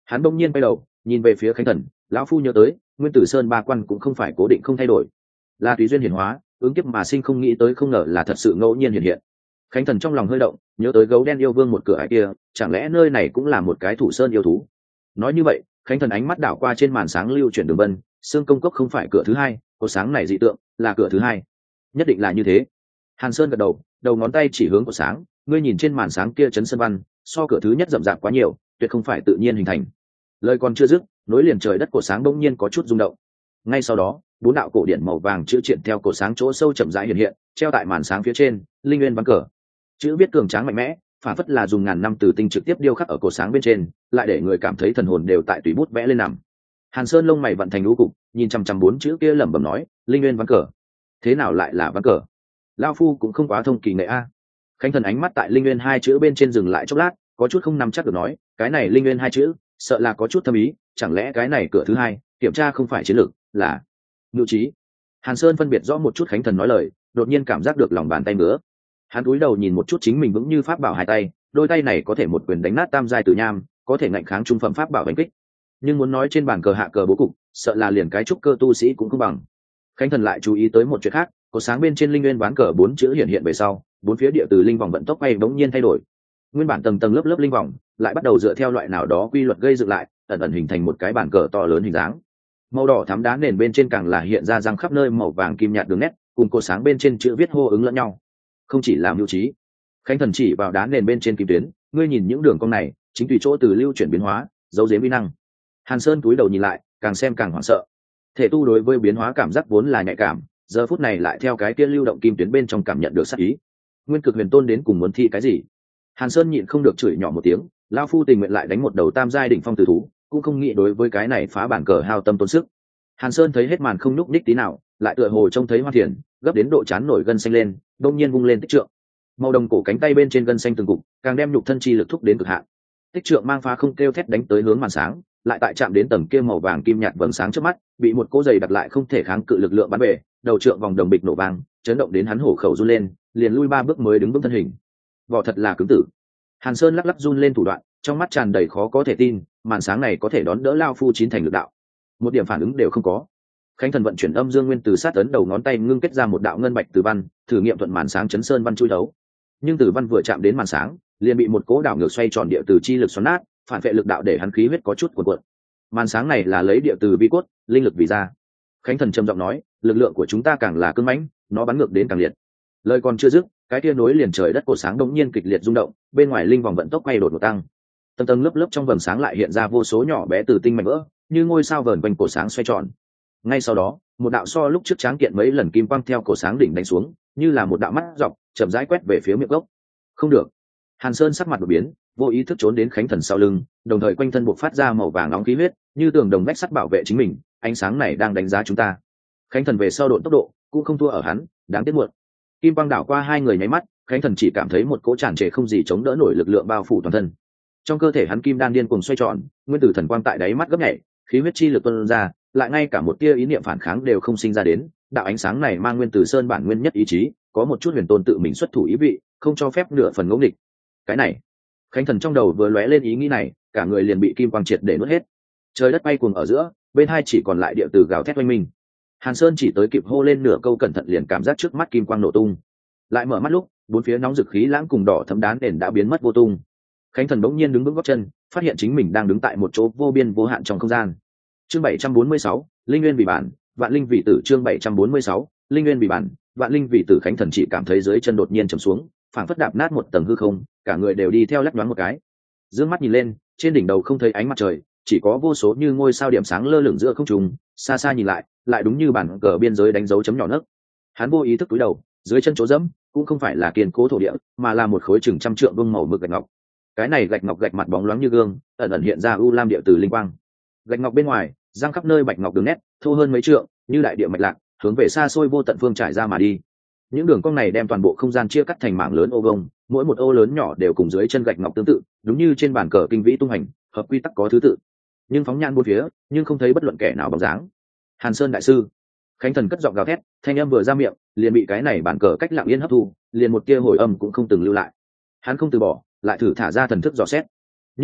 Hắn bỗng nhiên quay đầu nhìn về phía Khánh Thần, lão phu nhớ tới nguyên tử sơn ba quan cũng không phải cố định không thay đổi, là tùy duyên hiển hóa, ứng kiếp mà sinh, không nghĩ tới không ngờ là thật sự ngẫu nhiên hiện hiện. Khánh Thần trong lòng hơi động, nhớ tới gấu đen yêu vương một cửa ải kia, chẳng lẽ nơi này cũng là một cái thủ sơn yêu thú. Nói như vậy, Khánh Thần ánh mắt đảo qua trên màn sáng lưu chuyển đường vân, xương công cốc không phải cửa thứ hai, cột sáng này dị tượng là cửa thứ hai, nhất định là như thế. Hàn Sơn gật đầu, đầu ngón tay chỉ hướng cột sáng, ngươi nhìn trên màn sáng kia chấn sơn văn, so cửa thứ nhất rậm rạp quá nhiều, tuyệt không phải tự nhiên hình thành. Lời còn chưa dứt, nối liền trời đất cột sáng bỗng nhiên có chút rung động. Ngay sau đó, bốn đạo cổ điển màu vàng chữ triện theo cột sáng chỗ sâu chậm rãi hiện hiện, treo tại màn sáng phía trên, linh nguyên ván cờ. Chữ viết cường tráng mạnh mẽ, phản phất là dùng ngàn năm từ tinh trực tiếp điêu khắc ở cột sáng bên trên, lại để người cảm thấy thần hồn đều tại tùy bút vẽ lên nằm. Hàn Sơn lông mày vận thành lũ cục, nhìn chằm chằm bốn chữ kia lẩm bẩm nói, linh nguyên ván cờ. Thế nào lại là ván cờ? Lão phu cũng không quá thông kỳ nghệ a. Khánh Thần ánh mắt tại linh nguyên hai chữ bên trên dừng lại chốc lát, có chút không nắm chắc được nói, cái này linh nguyên hai chữ, sợ là có chút thâm ý, chẳng lẽ cái này cửa thứ hai, kiểm tra không phải chiến lược, là nhu trí. Hàn Sơn phân biệt rõ một chút Khánh Thần nói lời, đột nhiên cảm giác được lòng bàn tay ngứa. Hắn cúi đầu nhìn một chút chính mình vững như pháp bảo hai tay, đôi tay này có thể một quyền đánh nát tam giai tử nham, có thể ngạnh kháng trung phẩm pháp bảo đánh kích, nhưng muốn nói trên bàn cờ hạ cờ bố cục, sợ là liền cái trúc cơ tu sĩ cũng không bằng. Khánh Thần lại chú ý tới một chuyện khác, có sáng bên trên linh nguyên ván cờ bốn chữ hiện hiện về sau, bốn phía địa từ linh vòng vận tốc bay bỗng nhiên thay đổi. Nguyên bản tầng tầng lớp lớp linh vòng lại bắt đầu dựa theo loại nào đó quy luật gây dựng lại, ẩn ẩn hình thành một cái bàn cờ to lớn hình dáng. Màu đỏ thắm đá nền bên trên càng là hiện ra răng khắp nơi màu vàng kim nhạt đường nét, cùng cột sáng bên trên chữ viết hô ứng lẫn nhau. Không chỉ làm lưu trí. Khánh Thần chỉ vào đá nền bên trên kim tuyến, ngươi nhìn những đường cong này, chính tùy chỗ từ lưu chuyển biến hóa, dấu dếm uy năng. Hàn Sơn cúi đầu nhìn lại, càng xem càng hoảng sợ. Thể tu đối với biến hóa cảm giác vốn là nhạy cảm, giờ phút này lại theo cái kia lưu động kim tuyến bên trong cảm nhận được sát ý. Nguyên Cực Huyền Tôn đến cùng muốn thi cái gì? Hàn Sơn nhịn không được chửi nhỏ một tiếng, lão phu tình nguyện lại đánh một đầu tam giai đỉnh phong tử thú, cũng không nghĩ đối với cái này phá bản cờ hao tâm tốn sức. Hàn Sơn thấy hết màn không nhúc nhích tí nào, lại tựa hồ trông thấy Hoa Thiền, gấp đến độ chán nổi gân xanh lên, đột nhiên vung lên tích trượng. Màu đồng cổ cánh tay bên trên gân xanh từng cục, càng đem nhục thân chi lực thúc đến cực hạn. Tích trượng mang phá không kêu thét đánh tới hướng màn sáng, lại tại chạm đến tầng kia màu vàng kim nhạt vầng sáng trước mắt, bị một cỗ dày đặt lại không thể kháng cự lực lượng bắn về, đầu trượng vòng đồng bịch nổ vang, chấn động đến hắn hổ khẩu run lên, liền lui ba bước mới đứng vững thân hình. Vỏ thật là cứng tử. Hàn Sơn lắc lắc run lên thủ đoạn, trong mắt tràn đầy khó có thể tin, màn sáng này có thể đón đỡ lao phu chín thành lực đạo, một điểm phản ứng đều không có. Khánh Thần vận chuyển âm dương nguyên từ sát ấn đầu ngón tay ngưng kết ra một đạo ngân bạch từ văn, thử nghiệm thuận màn sáng chấn sơn văn chui đấu. Nhưng từ văn vừa chạm đến màn sáng, liền bị một cỗ đảo ngược xoay tròn địa từ chi lực xoắn nát, phản vệ lực đạo để hắn khí huyết có chút cuộn cuộn. Màn sáng này là lấy địa từ vi cốt, linh lực vì ra. Khánh Thần trầm giọng nói, lực lượng của chúng ta càng là cứng mãnh, nó bắn ngược đến càng liệt. Lời còn chưa dứt, cái kia nối liền trời đất cột sáng đống nhiên kịch liệt rung động, bên ngoài linh vòng vận tốc quay đột một tăng. Tầng tầng lớp lớp trong vầng sáng lại hiện ra vô số nhỏ bé từ tinh mảnh vỡ, như ngôi sao vờn quanh cột sáng xoay tròn. Ngay sau đó, một đạo so lúc trước tráng kiện mấy lần kim quang theo cổ sáng đỉnh đánh xuống, như là một đạo mắt dọc chậm rãi quét về phía miệng gốc. Không được. Hàn Sơn sắc mặt đột biến, vô ý thức trốn đến Khánh Thần sau lưng, đồng thời quanh thân bộc phát ra màu vàng nóng khí huyết, như tường đồng vách sắt bảo vệ chính mình. Ánh sáng này đang đánh giá chúng ta. Khánh Thần về sau độn tốc độ cũng không thua ở hắn, đáng tiếc muộn. Kim quang đảo qua hai người nháy mắt, Khánh Thần chỉ cảm thấy một cỗ tràn trề không gì chống đỡ nổi lực lượng bao phủ toàn thân. Trong cơ thể hắn kim đan điên cuồng xoay tròn, nguyên tử thần quang tại đáy mắt gấp nhảy, khí huyết chi lực tuôn ra, lại ngay cả một tia ý niệm phản kháng đều không sinh ra đến. Đạo ánh sáng này mang nguyên tử sơn bản nguyên nhất ý chí, có một chút huyền tôn tự mình xuất thủ ý vị, không cho phép nửa phần ngẫu nghịch. Cái này, Khánh Thần trong đầu vừa lóe lên ý nghĩ này, cả người liền bị kim quang triệt để nuốt hết. Trời đất bay cuồng ở giữa, bên hai chỉ còn lại địa từ gào thét oanh minh. Hàn Sơn chỉ tới kịp hô lên nửa câu cẩn thận liền cảm giác trước mắt kim quang nổ tung. Lại mở mắt lúc, bốn phía nóng dực khí lãng cùng đỏ thấm đán đền đã biến mất vô tung. Khánh Thần bỗng nhiên đứng vững gót chân, phát hiện chính mình đang đứng tại một chỗ vô biên vô hạn trong không gian. Chương 746, Linh Nguyên vì bản, Vạn Linh vì tử. Chương 746, Linh Nguyên vì bản, Vạn Linh vì tử. Khánh Thần chỉ cảm thấy dưới chân đột nhiên trầm xuống, phảng phất đạp nát một tầng hư không, cả người đều đi theo lắc đoán một cái. Dương mắt nhìn lên, trên đỉnh đầu không thấy ánh mặt trời, chỉ có vô số như ngôi sao điểm sáng lơ lửng giữa không trung, xa xa nhìn lại đúng như bản cờ biên giới đánh dấu chấm nhỏ nấc. Hắn vô ý thức cúi đầu, dưới chân chỗ dẫm cũng không phải là kiên cố thổ địa, mà là một khối chừng trăm trượng vương màu mực gạch ngọc. Cái này gạch ngọc gạch mặt bóng loáng như gương, ẩn ẩn hiện ra u lam địa từ linh quang. Gạch ngọc bên ngoài, răng khắp nơi bạch ngọc đường nét, thô hơn mấy trượng, như đại địa mạch lạc, hướng về xa xôi vô tận phương trải ra mà đi. Những đường cong này đem toàn bộ không gian chia cắt thành mảng lớn ô vông, mỗi một ô lớn nhỏ đều cùng dưới chân gạch ngọc tương tự, đúng như trên bàn cờ kinh vĩ tung hành, hợp quy tắc có thứ tự. Nhưng phóng nhan bốn phía, nhưng không thấy bất luận kẻ nào bóng dáng. Hàn Sơn đại sư, Khánh Thần cất giọng gào thét, thanh âm vừa ra miệng, liền bị cái này bàn cờ cách lặng yên hấp thu, liền một tia hồi âm cũng không từng lưu lại. Hắn không từ bỏ, lại thử thả ra thần thức dò xét. Nhưng mà,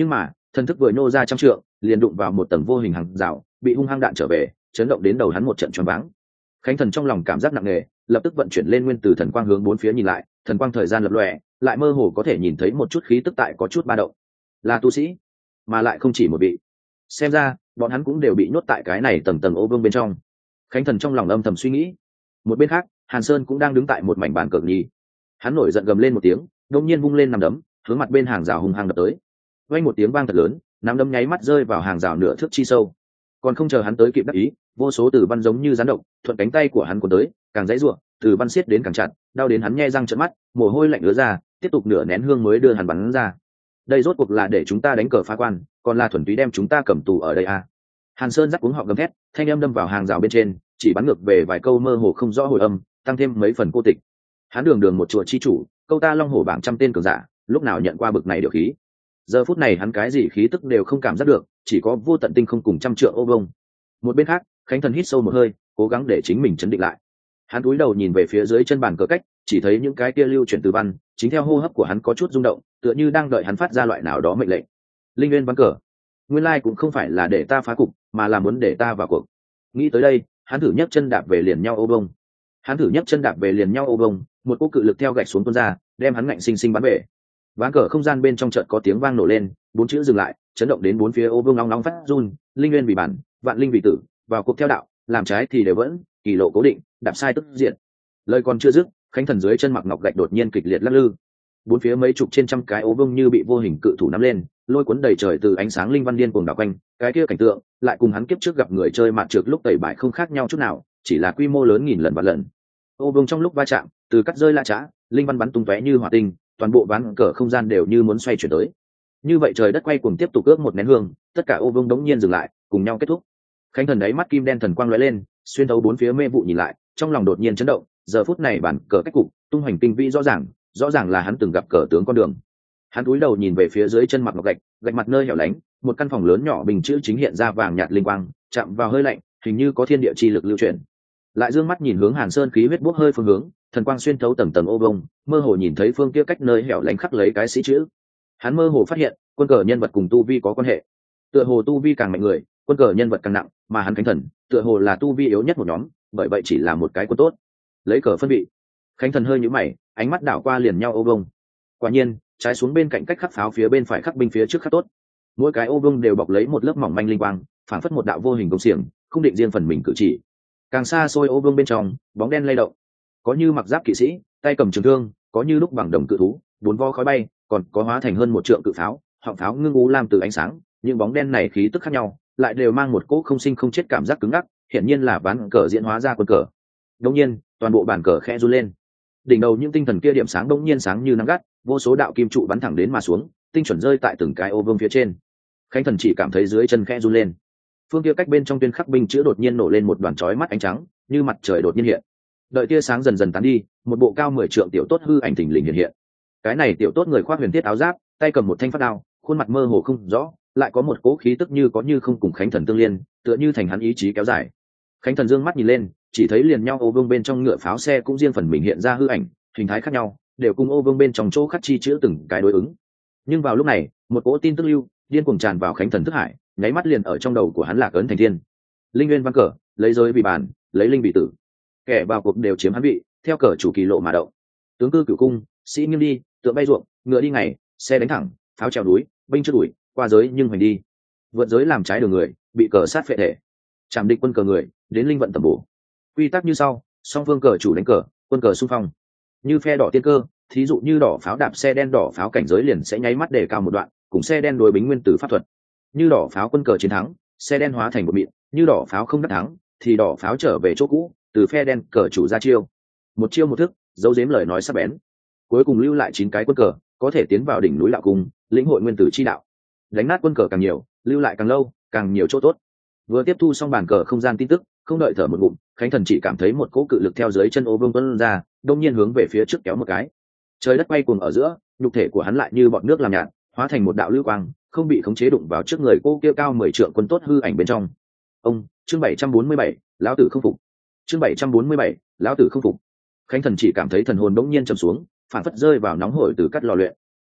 Thần thức vừa nhô ra trăm trượng, liền đụng vào một tầng vô hình hàng rào, bị hung hăng đạn trở về, chấn động đến đầu hắn một trận choáng váng. Khánh Thần trong lòng cảm giác nặng nề, lập tức vận chuyển lên nguyên tử thần quang hướng bốn phía nhìn lại, thần quang thời gian lập lòe, lại mơ hồ có thể nhìn thấy một chút khí tức tại có chút ba động. Là tu sĩ, mà lại không chỉ một vị. Xem ra, bọn hắn cũng đều bị nhốt tại cái này tầng tầng ô vương bên trong. Khánh Thần trong lòng âm thầm suy nghĩ. Một bên khác, Hàn Sơn cũng đang đứng tại một mảnh bàn cờ nhì. Hắn nổi giận gầm lên một tiếng, đột nhiên vung lên nắm đấm, hướng mặt bên hàng rào hung hăng đập tới. Vang một tiếng vang thật lớn, nắm đấm nháy mắt rơi vào hàng rào nửa thước chi sâu. Còn không chờ hắn tới kịp đắc ý, vô số tử văn giống như gián động, thuận cánh tay của hắn cuốn tới, càng dãy rủa, tử văn siết đến càng chặt, đau đến hắn nhe răng trợn mắt, mồ hôi lạnh ứa ra, tiếp tục nửa nén hương mới đưa hắn bắn ra. Đây rốt cuộc là để chúng ta đánh cờ phá quan, còn là thuần túy đem chúng ta cầm tù ở đây à? Hàn Sơn rắc cuống họng gầm thét, thanh âm đâm vào hàng rào bên trên, chỉ bắn ngược về vài câu mơ hồ không rõ hồi âm, tăng thêm mấy phần cô tịch. Hắn đường đường một chùa chi chủ, câu ta long hổ bảng trăm tên cường giả, lúc nào nhận qua bực này điều khí? Giờ phút này hắn cái gì khí tức đều không cảm giác được, chỉ có vô tận tinh không cùng trăm trượng ô vông. Một bên khác, Khánh Thần hít sâu một hơi, cố gắng để chính mình chấn định lại. Hắn cúi đầu nhìn về phía dưới chân bàn cờ cách, chỉ thấy những cái kia lưu chuyển từ văn, chính theo hô hấp của hắn có chút rung động, tựa như đang đợi hắn phát ra loại nào đó mệnh lệnh. Linh nguyên ván cờ, nguyên lai cũng không phải là để ta phá cục, mà là muốn để ta vào cuộc. Nghĩ tới đây, hắn thử nhấc chân đạp về liền nhau ô vông. Một cỗ cự lực theo gạch xuống tuôn ra, đem hắn ngạnh sinh sinh bắn về. Ván cờ không gian bên trong chợt có tiếng vang nổ lên, bốn chữ dừng lại, chấn động đến bốn phía ô vương long long phát run. Linh nguyên vì bản, vạn linh vì tử, vào cuộc theo đạo, làm trái thì đều vẫn, kỳ lộ cố định, đạp sai tức diện. Lời còn chưa dứt, Khánh Thần dưới chân mặc ngọc gạch đột nhiên kịch liệt lắc lư. Bốn phía mấy chục trên trăm cái ô vương như bị vô hình cự thủ nắm lên, lôi cuốn đầy trời từ ánh sáng linh văn điên cuồng đảo quanh. Cái kia cảnh tượng lại cùng hắn kiếp trước gặp người chơi mạn trược lúc tẩy bại không khác nhau chút nào, chỉ là quy mô lớn nghìn lần vạn lần. Ô vương trong lúc va chạm, từ cắt rơi lạ chã, linh văn bắn tung tóe như hỏa tinh, toàn bộ ván cờ không gian đều như muốn xoay chuyển tới. Như vậy trời đất quay cuồng tiếp tục ước một nén hương, tất cả ô vương đống nhiên dừng lại, cùng nhau kết thúc. Khánh Thần đáy mắt kim đen thần quang lóe lên, xuyên thấu bốn phía mê vụ nhìn lại, trong lòng đột nhiên chấn động. Giờ phút này bản cờ cách cục tung hoành tinh vi rõ ràng là hắn từng gặp cờ tướng con đường. Hắn cúi đầu nhìn về phía dưới chân mặt ngọc gạch mặt nơi hẻo lánh, một căn phòng lớn nhỏ bình chữ chính hiện ra vàng nhạt linh quang, chạm vào hơi lạnh, hình như có thiên địa chi lực lưu chuyển. Lại dương mắt nhìn hướng Hàn Sơn khí huyết bốc hơi phương hướng, thần quang xuyên thấu tầng tầng ô vông, mơ hồ nhìn thấy phương kia cách nơi hẻo lánh khắc lấy cái sĩ chữ. Hắn mơ hồ phát hiện quân cờ nhân vật cùng tu vi có quan hệ, tựa hồ tu vi càng mạnh người, quân cờ nhân vật càng nặng, mà hắn Khánh Thần tựa hồ là tu vi yếu nhất một nhóm, bởi vậy chỉ là một cái quân tốt. Lấy cờ phân vị, Khánh Thần hơi nhíu mày, ánh mắt đảo qua liền nhau ô vông. Quả nhiên, trái xuống bên cạnh cách khắc pháo phía bên phải khắc binh phía trước khắc tốt, mỗi cái ô vông đều bọc lấy một lớp mỏng manh linh quang, phảng phất một đạo vô hình công xiềng, không định riêng phần mình cử chỉ. Càng xa xôi ô vương bên trong, bóng đen lay động, có như mặc giáp kỵ sĩ, tay cầm trường thương, có như lúc bằng đồng cự thú, bốn vo khói bay, còn có hóa thành hơn một trượng cự pháo, họng pháo ngưng u lam từ ánh sáng. Những bóng đen này khí tức khác nhau, lại đều mang một cỗ không sinh không chết cảm giác cứng ngắc, hiển nhiên là ván cờ diễn hóa ra quân cờ. Đột nhiên, toàn bộ bàn cờ khẽ run lên. Đỉnh đầu những tinh thần kia điểm sáng đột nhiên sáng như nắng gắt, vô số đạo kim trụ bắn thẳng đến mà xuống, tinh chuẩn rơi tại từng cái ô vương phía trên. Khánh Thần chỉ cảm thấy dưới chân khẽ run lên. Phương kia cách bên trong tuyên khắc binh chữ đột nhiên nổ lên một đoàn chói mắt ánh trắng, như mặt trời đột nhiên hiện. Đợi tia sáng dần dần tán đi, một bộ cao 10 trượng tiểu tốt hư ảnh thình lình hiện hiện. Cái này tiểu tốt người khoác huyền thiết áo giáp, tay cầm một thanh phát đao, khuôn mặt mơ hồ không rõ, lại có một cỗ khí tức như có như không cùng Khánh Thần tương liên, tựa như thành hắn ý chí kéo dài. Khánh Thần dương mắt nhìn lên, chỉ thấy liền nhau ô vương bên trong ngựa pháo xe cũng riêng phần mình hiện ra hư ảnh, hình thái khác nhau, đều cùng ô vương bên trong chỗ khắc chi chữ từng cái đối ứng. Nhưng vào lúc này, một cỗ tin tức lưu điên cuồng tràn vào Khánh Thần thức hải, nháy mắt liền ở trong đầu của hắn lạc ấn thành thiên. Linh nguyên văn cờ, lấy giới vì bàn, lấy linh vì tử. Kẻ vào cuộc đều chiếm hắn vị, theo cờ chủ kỳ lộ mà động. Tướng cư cửu cung, sĩ nghiêm đi, tượng bay ruộng, ngựa đi ngày, xe đánh thẳng, pháo trèo núi, binh chưa đuổi, qua giới nhưng hoành đi. Vượt giới làm trái đường người, bị cờ sát phệ thể. Chạm địch quân cờ người, đến linh vận tầm bổ. Quy tắc như sau: song phương cờ chủ đánh cờ, quân cờ xung phong. Như phe đỏ tiên cơ, thí dụ như đỏ pháo đạp xe đen, đỏ pháo cảnh giới liền sẽ nháy mắt đề cao một đoạn, cùng xe đen đối bính nguyên tử pháp thuật. Như đỏ pháo quân cờ chiến thắng, xe đen hóa thành một mịn; như đỏ pháo không đắc thắng, thì đỏ pháo trở về chỗ cũ, từ phe đen cờ chủ ra chiêu. Một chiêu một thức, giấu giếm lời nói sắc bén. Cuối cùng lưu lại 9 cái quân cờ, có thể tiến vào đỉnh núi Đạo Cung, lĩnh hội nguyên tử chi đạo. Đánh nát quân cờ càng nhiều, lưu lại càng lâu, càng nhiều chỗ tốt. Vừa tiếp thu xong bàn cờ không gian tin tức, không đợi thở một ngụm, Khánh Thần chỉ cảm thấy một cỗ cự lực theo dưới chân ô vương tuôn ra, đông nhiên hướng về phía trước kéo một cái. Trời đất quay cuồng ở giữa, nhục thể của hắn lại như bọt nước làm nhạt, hóa thành một đạo lưu quang, không bị khống chế đụng vào trước người cô kia cao 10 trượng quân tốt hư ảnh bên trong. Ông, chương 747, lão tử không phục. Chương 747, lão tử không phục. Khánh Thần chỉ cảm thấy thần hồn đống nhiên trầm xuống, phản phất rơi vào nóng hổi từ cắt lò luyện.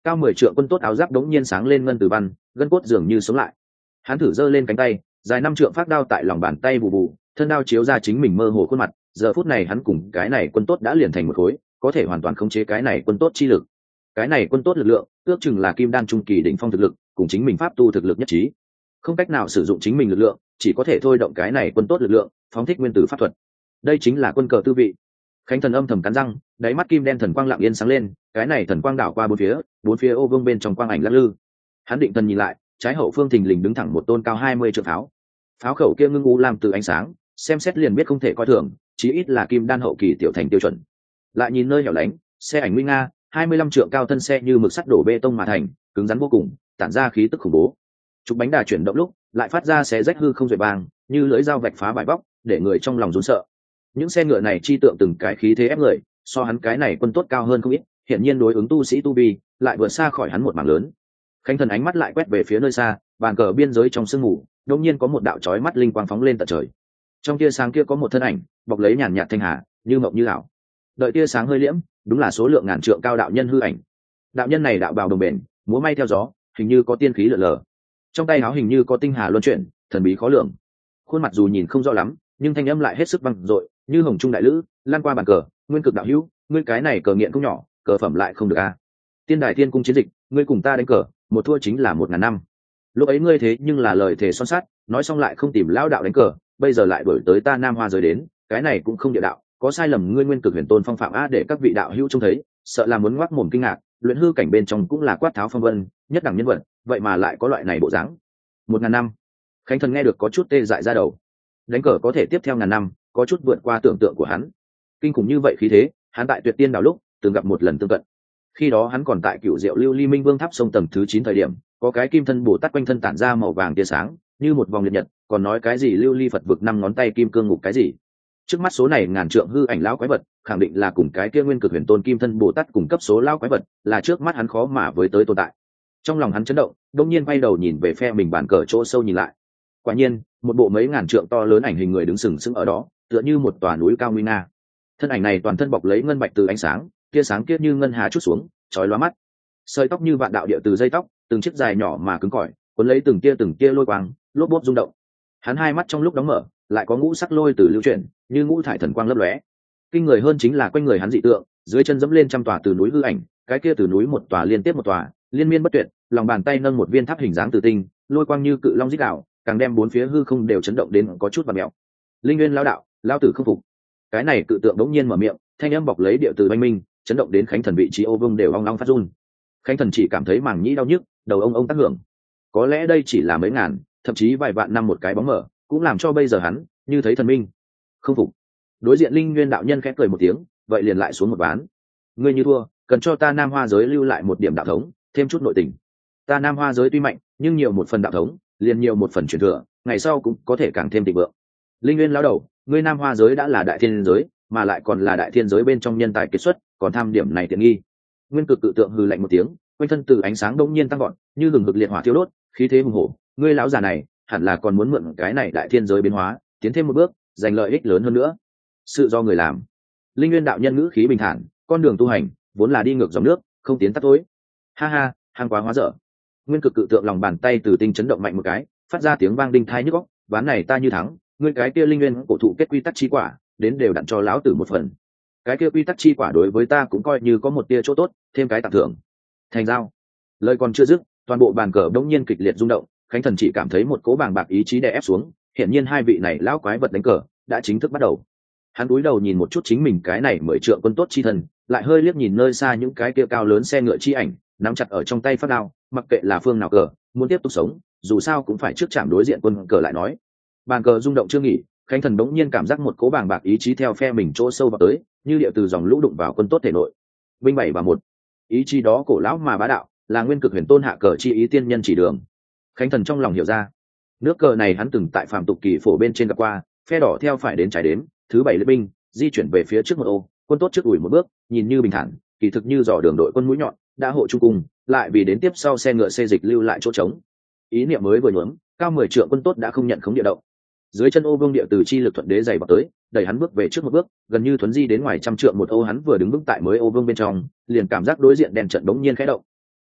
Cao 10 trượng quân tốt áo giáp đống nhiên sáng lên ngân từ văn, gân cốt dường như sống lại. Hắn thử giơ lên cánh tay, dài 5 trượng phát đao tại lòng bàn tay bù bù, thân đao chiếu ra chính mình mơ hồ khuôn mặt. Giờ phút này hắn cùng cái này quân tốt đã liền thành một khối, có thể hoàn toàn khống chế cái này quân tốt chi lực. Cái này quân tốt lực lượng, ước chừng là kim đan trung kỳ đỉnh phong thực lực, cùng chính mình pháp tu thực lực nhất trí. Không cách nào sử dụng chính mình lực lượng, chỉ có thể thôi động cái này quân tốt lực lượng, phóng thích nguyên tử pháp thuật. Đây chính là quân cờ tư vị. Khánh Thần âm thầm cắn răng, đáy mắt kim đen thần quang lặng yên sáng lên, cái này thần quang đảo qua bốn phía ô vương bên trong quang ảnh lắc lư. Hắn định thần nhìn lại, trái hậu phương thình lình đứng thẳng một tôn cao 20 trượng pháo. Pháo khẩu kia ngưng u làm từ ánh sáng, xem xét liền biết không thể coi thường, chí ít là kim đan hậu kỳ tiểu thành tiêu chuẩn. Lại nhìn nơi hẻo lánh, xe ảnh nguy nga, 25 trượng cao thân xe như mực sắt đổ bê tông mà thành, cứng rắn vô cùng, tản ra khí tức khủng bố. Trục bánh đà chuyển động lúc, lại phát ra xé rách hư không dội vàng, như lưỡi dao vạch phá bãi bóc, để người trong lòng run sợ. Những xe ngựa này chi tượng từng cái khí thế ép người, so hắn cái này quân tốt cao hơn không ít, hiện nhiên đối ứng tu sĩ tu vi, lại vượt xa khỏi hắn một mảng lớn. Khánh Thần ánh mắt lại quét về phía nơi xa, bàn cờ biên giới trong sương mù, đột nhiên có một đạo chói mắt linh quang phóng lên tận trời. Trong tia sáng kia có một thân ảnh, bọc lấy nhàn nhạt thanh hà, như mộng như ảo. Đợi tia sáng hơi liễm, đúng là số lượng ngàn trượng cao đạo nhân hư ảnh. Đạo nhân này đạo bào đồng bền, múa may theo gió, hình như có tiên khí lượn lờ. Trong tay áo hình như có tinh hà luân chuyển, thần bí khó lường. Khuôn mặt dù nhìn không rõ lắm, nhưng thanh âm lại hết sức vang dội, như hồng trung đại lữ, lan qua bàn cờ, nguyên cực đạo hữu, ngươi cái này cờ nghiện cũng nhỏ, cờ phẩm lại không được a. Tiên đài tiên cung chiến dịch, ngươi cùng ta đánh cờ, một thua chính là 1000 năm. Lúc ấy ngươi thế nhưng là lời thề son sắt, nói xong lại không tìm lão đạo đánh cờ, bây giờ lại đổi tới ta Nam Hoa giới đến, cái này cũng không địa đạo, có sai lầm ngươi nguyên cực huyền tôn phong phạm a để các vị đạo hữu trông thấy, sợ là muốn ngoác mồm kinh ngạc, luyện hư cảnh bên trong cũng là quát tháo phong vân, nhất đẳng nhân vật, vậy mà lại có loại này bộ dáng. 1000 năm. Khánh Thần nghe được có chút tê dại ra đầu. Đánh cờ có thể tiếp theo 1000 năm, có chút vượt qua tưởng tượng của hắn. Kinh khủng như vậy khí thế, hắn tại Tuyệt Tiên đảo lúc từng gặp một lần tương cận. Khi đó hắn còn tại Cửu Diệu Lưu Ly Minh Vương tháp sông tầng thứ 9 thời điểm, có cái kim thân Bồ Tát quanh thân tản ra màu vàng tia sáng, như một vòng liệt nhật, còn nói cái gì lưu ly Phật vực 5 ngón tay kim cương ngục cái gì. Trước mắt số này ngàn trượng hư ảnh lão quái vật, khẳng định là cùng cái kia nguyên cực huyền tôn kim thân Bồ Tát cùng cấp số lão quái vật, là trước mắt hắn khó mà với tới tồn tại. Trong lòng hắn chấn động, đột nhiên quay đầu nhìn về phe mình bàn cờ chỗ sâu nhìn lại. Quả nhiên, một bộ mấy ngàn trượng to lớn ảnh hình người đứng sừng sững ở đó, tựa như một tòa núi cao nguy nga. Thân ảnh này toàn thân bọc lấy ngân bạch từ ánh sáng, tia sáng kia như ngân hà chút xuống, chói lóa mắt. Sợi tóc như vạn đạo địa từ dây tóc, từng chiếc dài nhỏ mà cứng cỏi, cuốn lấy từng tia lôi quang, lốp bốp rung động. Hắn hai mắt trong lúc đóng mở, lại có ngũ sắc lôi từ lưu chuyển, như ngũ thải thần quang lấp lóe. Kinh người hơn chính là quanh người hắn dị tượng, dưới chân dẫm lên trăm tòa từ núi hư ảnh, cái kia từ núi một tòa liên tiếp một tòa, liên miên bất tuyệt, lòng bàn tay nâng một viên tháp hình dáng tử tinh, lôi quang như cự long rít gào, càng đem bốn phía hư không đều chấn động đến có chút vặn mèo. Linh Nguyên lão đạo, lão tử không phục. Cái này cự tượng đống nhiên mở miệng, thanh âm bọc lấy địa từ oanh minh, chấn động đến Khánh Thần vị trí ô vương đều ong long phát run. Khánh Thần chỉ cảm thấy màng nhĩ đau nhức, đầu ông tác hưởng. Có lẽ đây chỉ là mấy ngàn, thậm chí vài vạn năm một cái bóng mở, cũng làm cho bây giờ hắn như thấy thần minh. Không phục. Đối diện Linh Nguyên đạo nhân khẽ cười một tiếng, vậy liền lại xuống một ván. Ngươi như thua, cần cho ta Nam Hoa giới lưu lại một điểm đạo thống, thêm chút nội tình. Ta Nam Hoa giới tuy mạnh, nhưng nhiều một phần đạo thống, liền nhiều một phần truyền thừa, ngày sau cũng có thể càng thêm thịnh vượng. Linh Nguyên lão đầu, ngươi Nam Hoa giới đã là đại thiên giới, mà lại còn là đại thiên giới bên trong nhân tài kiệt xuất, còn tham điểm này tiện nghi. Nguyên cực cự tượng hừ lạnh một tiếng, quanh thân từ ánh sáng đông nhiên tăng gọn, như hừng hực liệt hỏa thiêu đốt, khí thế hùng hổ. Ngươi lão già này, hẳn là còn muốn mượn cái này đại thiên giới biến hóa, tiến thêm một bước, giành lợi ích lớn hơn nữa. Sự do người làm. Linh Nguyên đạo nhân ngữ khí bình thản, con đường tu hành vốn là đi ngược dòng nước, không tiến tắt tối. Ha ha, hàng quá hóa dở. Nguyên cực cự tượng lòng bàn tay từ tinh chấn động mạnh một cái, phát ra tiếng vang đinh thai nhức óc. Ván này ta như thắng, ngươi cái kia Linh Nguyên cổ thụ kết quy tắc chi quả, đến đều đặn cho lão tử một phần. Cái kia quy tắc chi quả đối với ta cũng coi như có một tia chỗ tốt, thêm cái tặng thưởng. Thành giao. Lời còn chưa dứt, toàn bộ bàn cờ đống nhiên kịch liệt rung động, Khánh Thần chỉ cảm thấy một cỗ bàng bạc ý chí đè ép xuống, hiển nhiên hai vị này lão quái vật đánh cờ đã chính thức bắt đầu. Hắn cúi đầu nhìn một chút chính mình cái này mới trượng quân tốt chi thần, lại hơi liếc nhìn nơi xa những cái kia cao lớn xe ngựa chi ảnh, nắm chặt ở trong tay phát đao, mặc kệ là phương nào cờ, muốn tiếp tục sống, dù sao cũng phải trước chạm đối diện quân cờ lại nói. Bàn cờ rung động chưa nghỉ, Khánh Thần đống nhiên cảm giác một cỗ bàng bạc ý chí theo phe mình chỗ sâu vào tới, như điệu từ dòng lũ đụng vào quân tốt thể nội. Binh 7 và 1. Ý chí đó cổ lão mà bá đạo, là nguyên cực huyền tôn hạ cờ chi ý tiên nhân chỉ đường. Khánh Thần trong lòng hiểu ra, nước cờ này hắn từng tại phàm tục kỳ phổ bên trên gặp qua, phe đỏ theo phải đến trái đếm, thứ 7 lê binh, di chuyển về phía trước một ô, quân tốt trước ủi một bước, nhìn như bình thản, kỳ thực như dò đường đội quân mũi nhọn, đã hộ trung cung, lại vì đến tiếp sau xe ngựa xê dịch lưu lại chỗ trống. Ý niệm mới vừa nhuốm, cao 10 trượng quân tốt đã không nhận khống địa động. Dưới chân ô vương địa từ chi lực thuận đế dày vào tới, đẩy hắn bước về trước một bước, gần như thuấn di đến ngoài trăm trượng một ô, hắn vừa đứng vững tại mới ô vương bên trong, liền cảm giác đối diện đèn trận đống nhiên khẽ động.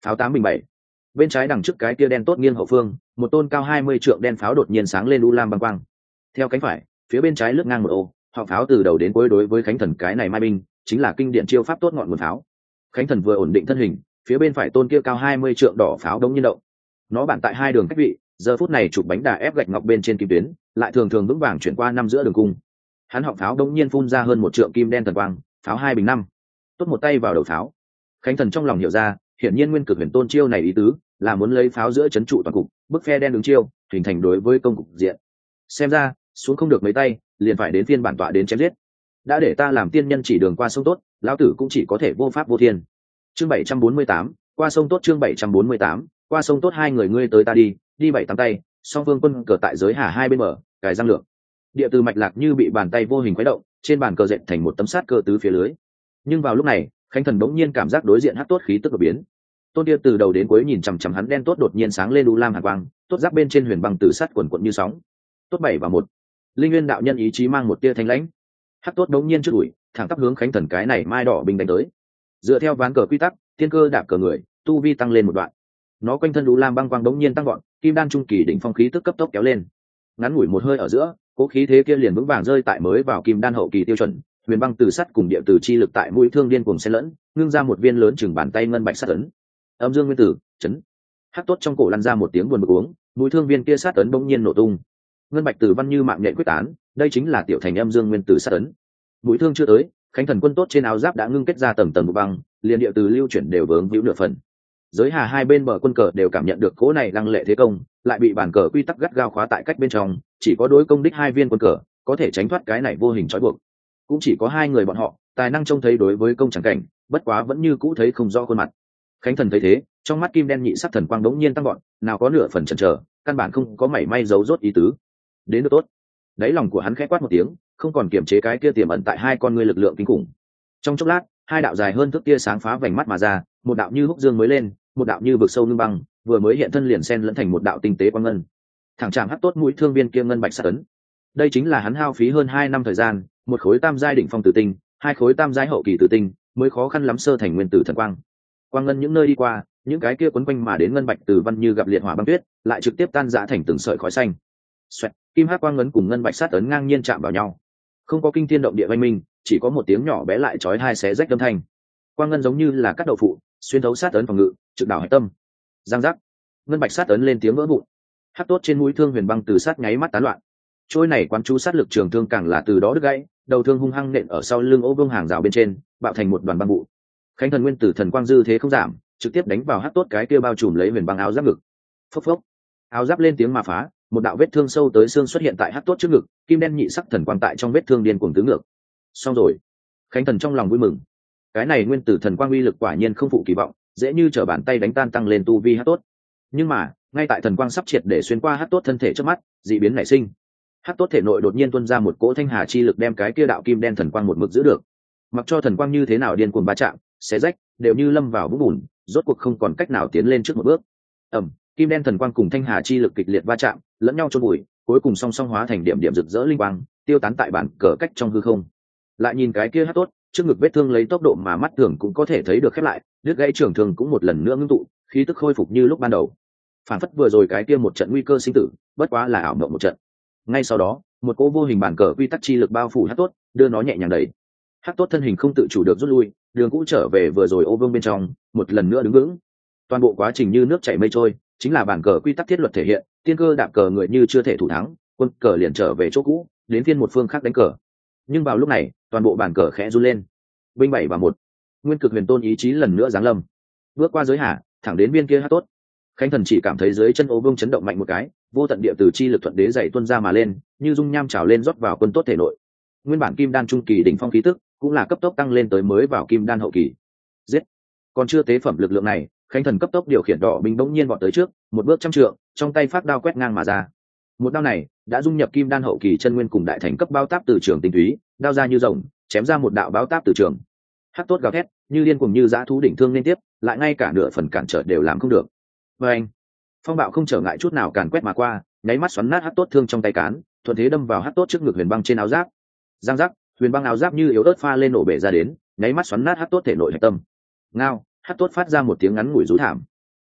Pháo 8 bình 7. Bên trái đằng trước cái kia đen tốt nghiêng hậu phương, một tôn cao 20 trượng đen pháo đột nhiên sáng lên u lam băng quang. Theo cánh phải, phía bên trái lướt ngang một ô, họ pháo từ đầu đến cuối đối với Khánh Thần cái này mai binh, chính là kinh điển chiêu pháp tốt ngọn nguồn pháo. Khánh Thần vừa ổn định thân hình, phía bên phải tôn kia cao 20 trượng đỏ pháo đống nhiên động. Nó bản tại hai đường cách vị, giờ phút này chụp bánh đà ép gạch ngọc bên trên kim tuyến, lại thường thường vững vàng chuyển qua năm giữa đường cung. Hắn họng pháo đống nhiên phun ra hơn một trượng kim đen thần quang, pháo 2 bình 5. Tốt một tay vào đầu pháo. Khánh Thần trong lòng hiểu ra, hiển nhiên nguyên cực huyền tôn chiêu này ý tứ là muốn lấy pháo giữa chấn trụ toàn cục, bức phe đen đứng chiêu, hình thành đối với công cục diện. Xem ra, xuống không được mấy tay, liền phải đến phiên bản tọa đến chém giết. Đã để ta làm tiên nhân chỉ đường qua sông tốt, lão tử cũng chỉ có thể vô pháp vô thiên. Chương 748, qua sông tốt. Chương 748, qua sông tốt. Hai người ngươi tới ta đi, đi 7-8 tay, song phương quân cờ tại giới hà hai bên mở, cài răng lượng. Địa từ mạch lạc như bị bàn tay vô hình khuấy động, trên bàn cờ dệt thành một tấm sát cơ tứ phía lưới. Nhưng vào lúc này, Khánh Thần bỗng nhiên cảm giác đối diện hắc tốt khí tức đột biến. Tôn Điệp từ đầu đến cuối nhìn chằm chằm hắn đen tốt đột nhiên sáng lên u lam hàn quang, tốt giáp bên trên huyền băng tử sắt quần quận như sóng. Tốt 7-1. Linh Nguyên đạo nhân ý chí mang một tia thanh lãnh. Hắc tốt đống nhiên chửi đuổi, thẳng tắp hướng Khánh Thần cái này mai đỏ bình đánh tới. Dựa theo ván cờ quy tắc, tiên cơ đạp cờ người, tu vi tăng lên một đoạn. Nó quanh thân u lam băng quang đống nhiên tăng gọn, kim đan trung kỳ đỉnh phong khí tức cấp tốc kéo lên. Ngắn ngủi một hơi ở giữa, cố khí thế kia liền vững vàng rơi tại mới vào kim đan hậu kỳ tiêu chuẩn. Huyền băng từ sắt cùng địa từ chi lực tại mũi thương điên cuồng xen lẫn, ngưng ra một viên lớn chừng bàn tay ngân bạch sắt ấn. Âm dương nguyên tử, chấn. Hắc tốt trong cổ lăn ra một tiếng buồn bực uống, mũi thương viên kia sắt ấn bỗng nhiên nổ tung. Ngân bạch tử văn như mạng nhện quyết tán, đây chính là tiểu thành âm dương nguyên tử sắt ấn. Mũi thương chưa tới, Khánh Thần quân tốt trên áo giáp đã ngưng kết ra tầng tầng băng, liền địa từ lưu chuyển đều vướng víu nửa phần. Giới hà hai bên bờ quân cờ đều cảm nhận được cỗ này lăng lệ thế công, lại bị bàn cờ quy tắc gắt gao khóa tại cách bên trong, chỉ có đối công đích hai viên quân cờ có thể tránh thoát cái này vô hình trói buộc. Cũng chỉ có hai người bọn họ tài năng trông thấy đối với công chẳng cảnh, bất quá vẫn như cũ thấy không rõ khuôn mặt. Khánh Thần thấy thế, trong mắt kim đen nhị sắc thần quang đống nhiên tăng gọn, nào có nửa phần chần chờ, căn bản không có mảy may giấu rốt ý tứ. Đến được tốt. Đáy lòng của hắn khẽ quát một tiếng, không còn kiềm chế cái kia tiềm ẩn tại hai con ngươi lực lượng kinh khủng. Trong chốc lát, hai đạo dài hơn thước tia sáng phá vành mắt mà ra, một đạo như húc dương mới lên, một đạo như vực sâu ngưng băng, vừa mới hiện thân liền xen lẫn thành một đạo tinh tế quang ngân. Thẳng chạm hắc tốt mũi thương viên kia ngân bạch sát ấn. Đây chính là hắn hao phí hơn 2 năm thời gian, một khối tam giai đỉnh phong tử tinh, hai khối tam giai hậu kỳ tử tinh, mới khó khăn lắm sơ thành nguyên tử thần quang. Quang ngân những nơi đi qua, những cái kia quấn quanh mà đến ngân bạch từ văn như gặp liệt hỏa băng tuyết, lại trực tiếp tan rã thành từng sợi khói xanh. Xoẹt, kim hắc quang ngân cùng ngân bạch sát ấn ngang nhiên chạm vào nhau. Không có kinh thiên động địa vang minh, chỉ có một tiếng nhỏ bé lại chói tai xé rách âm thanh. Quang ngân giống như là cắt đậu phụ, xuyên thấu sát ấn phòng ngự, trực đảo hải tâm. Giang giác, ngân bạch sát ấn lên tiếng vỡ vụn. Hắc tốt trên mũi thương huyền băng từ sát nháy mắt tán loạn. Trôi này quán chú sát lực trường thương càng là từ đó đứt gãy, đầu thương hung hăng nện ở sau lưng ô vương hàng rào bên trên, bạo thành một đoàn băng vụ. Khánh Thần nguyên tử thần quang dư thế không giảm, trực tiếp đánh vào hắc tốt cái kia bao trùm lấy huyền băng áo giáp ngực. Phốc phốc, áo giáp lên tiếng mà phá, một đạo vết thương sâu tới xương xuất hiện tại hắc tốt trước ngực, kim đen nhị sắc thần quang tại trong vết thương điên cuồng tứ ngược. Xong rồi. Khánh Thần trong lòng vui mừng. Cái này nguyên tử thần quang uy lực quả nhiên không phụ kỳ vọng, dễ như trở bàn tay đánh tan tăng lên tu vi hắc tốt. Nhưng mà, ngay tại thần quang sắp triệt để xuyên qua hắc tốt thân thể trước mắt, dị biến nảy sinh. Hắc tốt thể nội đột nhiên tuôn ra một cỗ thanh hà chi lực đem cái kia đạo kim đen thần quang một mực giữ được. Mặc cho thần quang như thế nào điên cuồng va chạm, xé rách, đều như lâm vào vũng bùn, rốt cuộc không còn cách nào tiến lên trước một bước. Kim đen thần quang cùng thanh hà chi lực kịch liệt va chạm, lẫn nhau chôn bụi, cuối cùng song song hóa thành điểm điểm rực rỡ linh quang, tiêu tán tại bản cờ cách trong hư không. Lại nhìn cái kia hắc tốt, trước ngực vết thương lấy tốc độ mà mắt thường cũng có thể thấy được khép lại, đứt gãy trường thương cũng một lần nữa ngưng tụ, khí tức khôi phục như lúc ban đầu. Phản phất vừa rồi cái kia một trận nguy cơ sinh tử, bất quá là ảo mộng một trận. Ngay sau đó, một cỗ vô hình bản cờ quy tắc chi lực bao phủ hắc tốt, đưa nó nhẹ nhàng đẩy. Hắc tốt thân hình không tự chủ được rút lui, đường cũ trở về vừa rồi ô vương bên trong, một lần nữa đứng vững. Toàn bộ quá trình như nước chảy mây trôi, chính là bản cờ quy tắc thiết luật thể hiện, tiên cơ đạp cờ người như chưa thể thủ thắng, quân cờ liền trở về chỗ cũ, đến phiên một phương khác đánh cờ. Nhưng vào lúc này, toàn bộ bản cờ khẽ run lên. Binh 7-1, nguyên cực huyền tôn ý chí lần nữa giáng lâm, bước qua giới hạ, thẳng đến viên kia hắc tốt. Khánh Thần chỉ cảm thấy dưới chân ô vương chấn động mạnh một cái, vô tận địa từ chi lực thuận đế dày tuôn ra mà lên, như dung nham trào lên rót vào quân tốt thể nội. Nguyên bản kim đan trung kỳ đỉnh phong khí tức, cũng là cấp tốc tăng lên tới mới vào kim đan hậu kỳ. Giết! Còn chưa tế phẩm lực lượng này, Khánh Thần cấp tốc điều khiển đỏ binh bỗng nhiên vọt tới trước, một bước trăm trượng, trong tay phát đao quét ngang mà ra. Một đao này đã dung nhập kim đan hậu kỳ chân nguyên cùng đại thành cấp bao táp từ trường tinh túy, đao ra như rồng, chém ra một đạo báo táp từ trường. Hắc tốt gào thét, như điên cuồng như dã thú đỉnh thương liên tiếp, lại ngay cả nửa phần cản trở đều làm không được. Và anh, phong bạo không trở ngại chút nào càn quét mà qua, nháy mắt xoắn nát hắc tốt thương trong tay cán, thuận thế đâm vào hắc tốt trước ngực huyền băng trên áo giáp. Giang giác, huyền băng áo giáp như yếu ớt pha lên nổ bể ra đến, nháy mắt xoắn nát hắc tốt thể nội hạch tâm. Ngao, hắc tốt phát ra một tiếng ngắn ngủi rú thảm,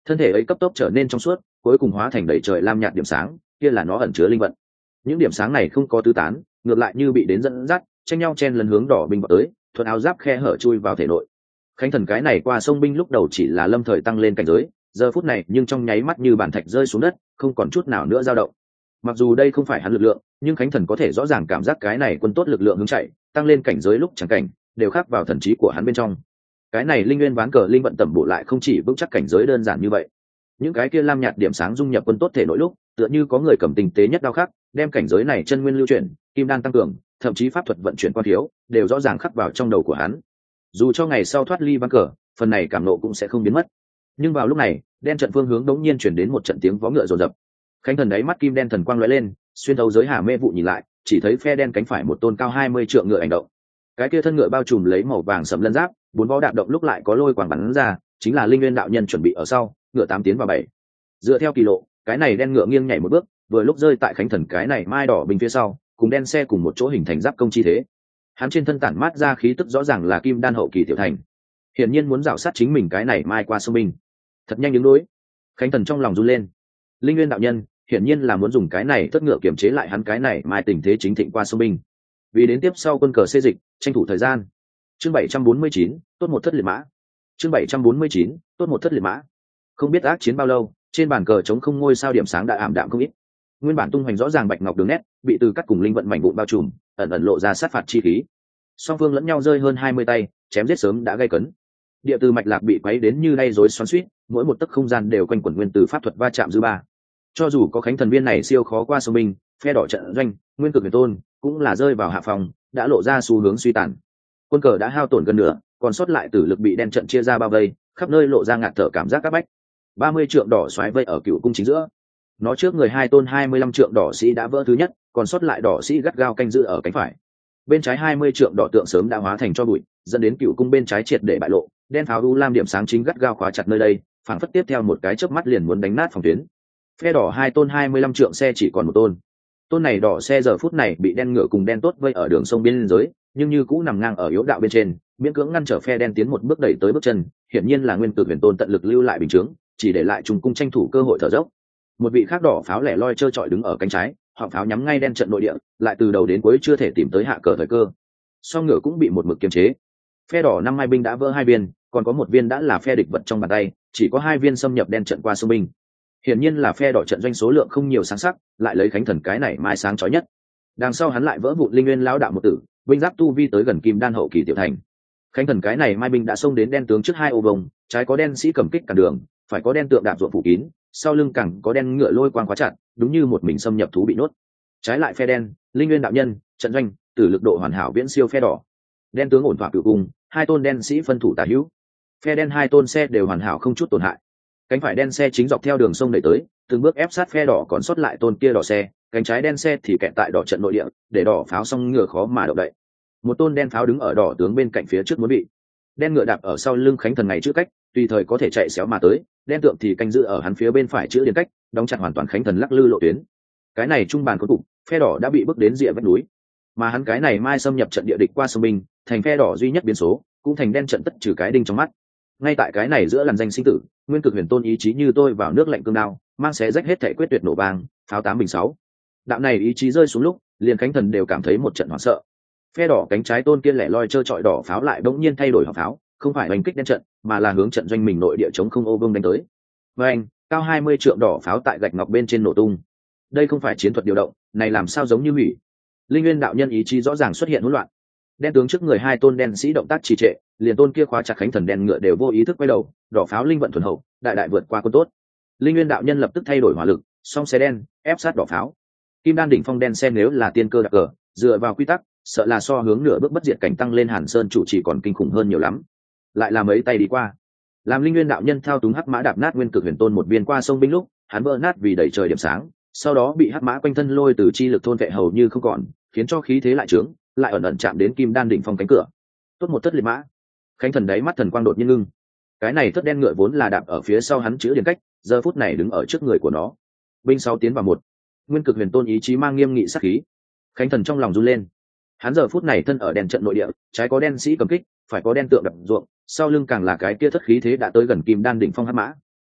thân thể ấy cấp tốc trở nên trong suốt, cuối cùng hóa thành đầy trời lam nhạt điểm sáng, kia là nó ẩn chứa linh vận. Những điểm sáng này không có tứ tán, ngược lại như bị đến dẫn dắt, tranh nhau chen lấn hướng đỏ binh vào tới, thuận áo giáp khe hở chui vào thể nội. Khánh thần cái này qua sông binh lúc đầu chỉ là lâm thời tăng lên cảnh giới, giờ phút này nhưng trong nháy mắt như bản thạch rơi xuống đất, không còn chút nào nữa dao động. Mặc dù đây không phải hắn lực lượng, nhưng Khánh thần có thể rõ ràng cảm giác cái này quân tốt lực lượng hướng chạy, tăng lên cảnh giới lúc chẳng cảnh, đều khắc vào thần trí của hắn bên trong. Cái này linh nguyên ván cờ linh vận tẩm bổ lại không chỉ vững chắc cảnh giới đơn giản như vậy. Những cái kia lam nhạt điểm sáng dung nhập quân tốt thể nội lúc, tựa như có người cầm tình tế nhất đao khắc, đem cảnh giới này chân nguyên lưu chuyển, kim đan tăng cường, thậm chí pháp thuật vận chuyển quan thiếu, đều rõ ràng khắc vào trong đầu của hắn. Dù cho ngày sau thoát ly ván cờ, phần này cảm nộ cũng sẽ không biến mất. Nhưng vào lúc này, đen trận phương hướng đống nhiên chuyển đến một trận tiếng vó ngựa rồn rập. Khánh thần đáy mắt kim đen thần quang lóe lên, xuyên thấu giới hà mê vụ nhìn lại, chỉ thấy phe đen cánh phải một tôn cao 20 trượng ngựa hành động. Cái kia thân ngựa bao trùm lấy màu vàng sẫm lân giáp, bốn vó đạp động lúc lại có lôi quang bắn ra, chính là linh nguyên đạo nhân chuẩn bị ở sau, ngựa 8 tiến vào 7. Dựa theo kỳ lộ, cái này đen ngựa nghiêng nhảy một bước, vừa lúc rơi tại Khánh thần cái này mai đỏ bình phía sau, cùng đen xe cùng một chỗ hình thành giáp công chi thế. Hắn trên thân tản mát ra khí tức rõ ràng là kim đan hậu kỳ tiểu thành, hiển nhiên muốn rảo sát chính mình cái này mai qua sông binh. Thật nhanh đứng đối. Khánh thần trong lòng run lên. Linh nguyên đạo nhân hiển nhiên là muốn dùng cái này thất ngựa kiểm chế lại hắn cái này mai tình thế chính thịnh qua sông binh, vì đến tiếp sau quân cờ xê dịch, tranh thủ thời gian. Chương 749, tốt một thất liệt mã. Chương 749, tốt một thất liệt mã. Không biết ác chiến bao lâu, trên bàn cờ trống không ngôi sao điểm sáng đã ảm đạm không ít. Nguyên bản tung hoành rõ ràng bạch ngọc đường nét, bị từ cắt cùng linh vận mảnh vụn bao trùm, ẩn ẩn lộ ra sát phạt chi khí. Song phương lẫn nhau rơi hơn 20 tay, chém giết sớm đã gây cấn. Địa từ mạch lạc bị quấy đến như đay rối xoắn xuýt, mỗi một tấc không gian đều quanh quẩn nguyên từ pháp thuật va chạm dư ba. Cho dù có Khánh thần viên này siêu khó qua sông binh, phe đỏ trận doanh, nguyên cực huyền tôn cũng là rơi vào hạ phòng, đã lộ ra xu hướng suy tàn. Quân cờ đã hao tổn gần nửa, còn sót lại tử lực bị đen trận chia ra bao vây, khắp nơi lộ ra ngạt thở cảm giác các bách. 30 trượng đỏ xoáy vây ở cựu cung chính giữa. Nó trước người hai tôn 25 trượng đỏ sĩ đã vỡ thứ nhất, còn sót lại đỏ sĩ gắt gao canh giữ ở cánh phải. Bên trái 20 trượng đỏ tượng sớm đã hóa thành cho bụi, dẫn đến cựu cung bên trái triệt để bại lộ, đen pháo u lam điểm sáng chính gắt gao khóa chặt nơi đây, phảng phất tiếp theo một cái chớp mắt liền muốn đánh nát phòng tuyến. Phe đỏ hai tôn 25 trượng xe chỉ còn một tôn. Tôn này đỏ xe giờ phút này bị đen ngựa cùng đen tốt vây ở đường sông biên giới, nhưng như cũ nằm ngang ở yếu đạo bên trên, miễn cưỡng ngăn trở phe đen tiến một bước đẩy tới bước chân, hiển nhiên là nguyên tử huyền tôn tận lực lưu lại bình chướng, chỉ để lại trùng cung tranh thủ cơ hội thở dốc. Một vị khác đỏ pháo lẻ loi trơ trọi đứng ở cánh trái, họng pháo nhắm ngay đen trận nội địa, lại từ đầu đến cuối chưa thể tìm tới hạ cờ thời cơ. Song ngựa cũng bị một mực kiềm chế. Phe đỏ 5 mai binh đã vỡ 2 viên, còn có một viên đã là phe địch vật trong bàn tay, chỉ có 2 viên xâm nhập đen trận qua sông binh. Hiển nhiên là phe đỏ trận doanh số lượng không nhiều sáng sắc, lại lấy Khánh thần cái này mai sáng chói nhất. Đằng sau hắn lại vỡ vụn linh nguyên lão đạo một tử, binh giáp tu vi tới gần kim đan hậu kỳ tiểu thành. Khánh thần cái này mai binh đã xông đến đen tướng trước hai ô vông, trái có đen sĩ cầm kích cản đường, phải có đen tượng đạp ruộng phủ kín, sau lưng cẳng có đen ngựa lôi quang khóa chặt, đúng như một mình xâm nhập thú bị nốt. Trái lại phe đen, linh nguyên đạo nhân, trận doanh, tử lực độ hoàn hảo viễn siêu phe đỏ. Đen tướng ổn thỏa cửu cung, hai tôn đen sĩ phân thủ tả hữu. Phe đen hai tôn xe đều hoàn hảo không chút tổn hại. Cánh phải đen xe chính dọc theo đường sông đẩy tới, từng bước ép sát phe đỏ còn sót lại tôn kia đỏ xe, cánh trái đen xe thì kẹt tại đỏ trận nội địa, để đỏ pháo xong ngựa khó mà động đậy. Một tôn đen pháo đứng ở đỏ tướng bên cạnh phía trước muốn bị đen ngựa đạp ở sau lưng Khánh thần ngày chữ cách, tùy thời có thể chạy xéo mà tới, đen tượng thì canh giữ ở hắn phía bên phải chữ điền cách, đóng chặt hoàn toàn Khánh thần lắc lư lộ tuyến. Cái này trung bàn cuối cùng, phe đỏ đã bị bước đến rìa vách núi, mà hắn cái này mai xâm nhập trận địa địch qua sông binh, thành phe đỏ duy nhất biến số, cũng thành đen trận tất trừ cái đinh trong mắt. Ngay tại cái này giữa làn danh sinh tử, nguyên cực huyền tôn ý chí như tôi vào nước lạnh cương đao, mang xé rách hết thể quyết tuyệt nổ vang, pháo 8 bình 6. Đạo này ý chí rơi xuống lúc, liền Khánh thần đều cảm thấy một trận hoảng sợ. Phe đỏ cánh trái tôn kia lẻ loi trơ trọi đỏ pháo lại bỗng nhiên thay đổi họng pháo, không phải đánh kích đen trận, mà là hướng trận doanh mình nội địa chống không ô vương đánh tới. Và anh, cao 20 trượng đỏ pháo tại gạch ngọc bên trên nổ tung. Đây không phải chiến thuật điều động, này làm sao giống như hủy. Linh nguyên đạo nhân ý chí rõ ràng xuất hiện hỗn loạn. Đen tướng trước người hai tôn đen sĩ động tác trì trệ, liền tôn kia khóa chặt Khánh thần đen ngựa đều vô ý thức quay đầu, đỏ pháo linh vận thuần hậu, đại đại vượt qua quân tốt. Linh nguyên đạo nhân lập tức thay đổi hỏa lực, song xe đen ép sát đỏ pháo. Kim đan đỉnh phong đen xe nếu là tiên cơ đặc cờ, dựa vào quy tắc, sợ là so hướng nửa bước bất diệt cảnh tăng lên Hàn Sơn chủ chỉ còn kinh khủng hơn nhiều lắm. Lại là mấy tay đi qua, làm linh nguyên đạo nhân thao túng hắc mã đạp nát nguyên cực huyền tôn một viên qua sông binh lúc, hắn vỡ nát vì đẩy trời điểm sáng, sau đó bị hắc mã quanh thân lôi từ chi lực thôn vệ hầu như không còn, khiến cho khí thế lại trướng, lại ẩn ẩn chạm đến kim đan đỉnh phong cánh cửa. Tốt một thất liệt mã. Khánh thần đáy mắt thần quang đột nhiên ngưng. Cái này thất đen ngựa vốn là đạp ở phía sau hắn chữ điền cách, giờ phút này đứng ở trước người của nó. Binh 6 tiến vào 1. Nguyên cực huyền tôn ý chí mang nghiêm nghị sát khí. Khánh thần trong lòng run lên. Hắn giờ phút này thân ở đen trận nội địa, trái có đen sĩ cầm kích, phải có đen tượng đập ruộng, sau lưng càng là cái kia thất khí thế đã tới gần kim đan đỉnh phong hắc mã.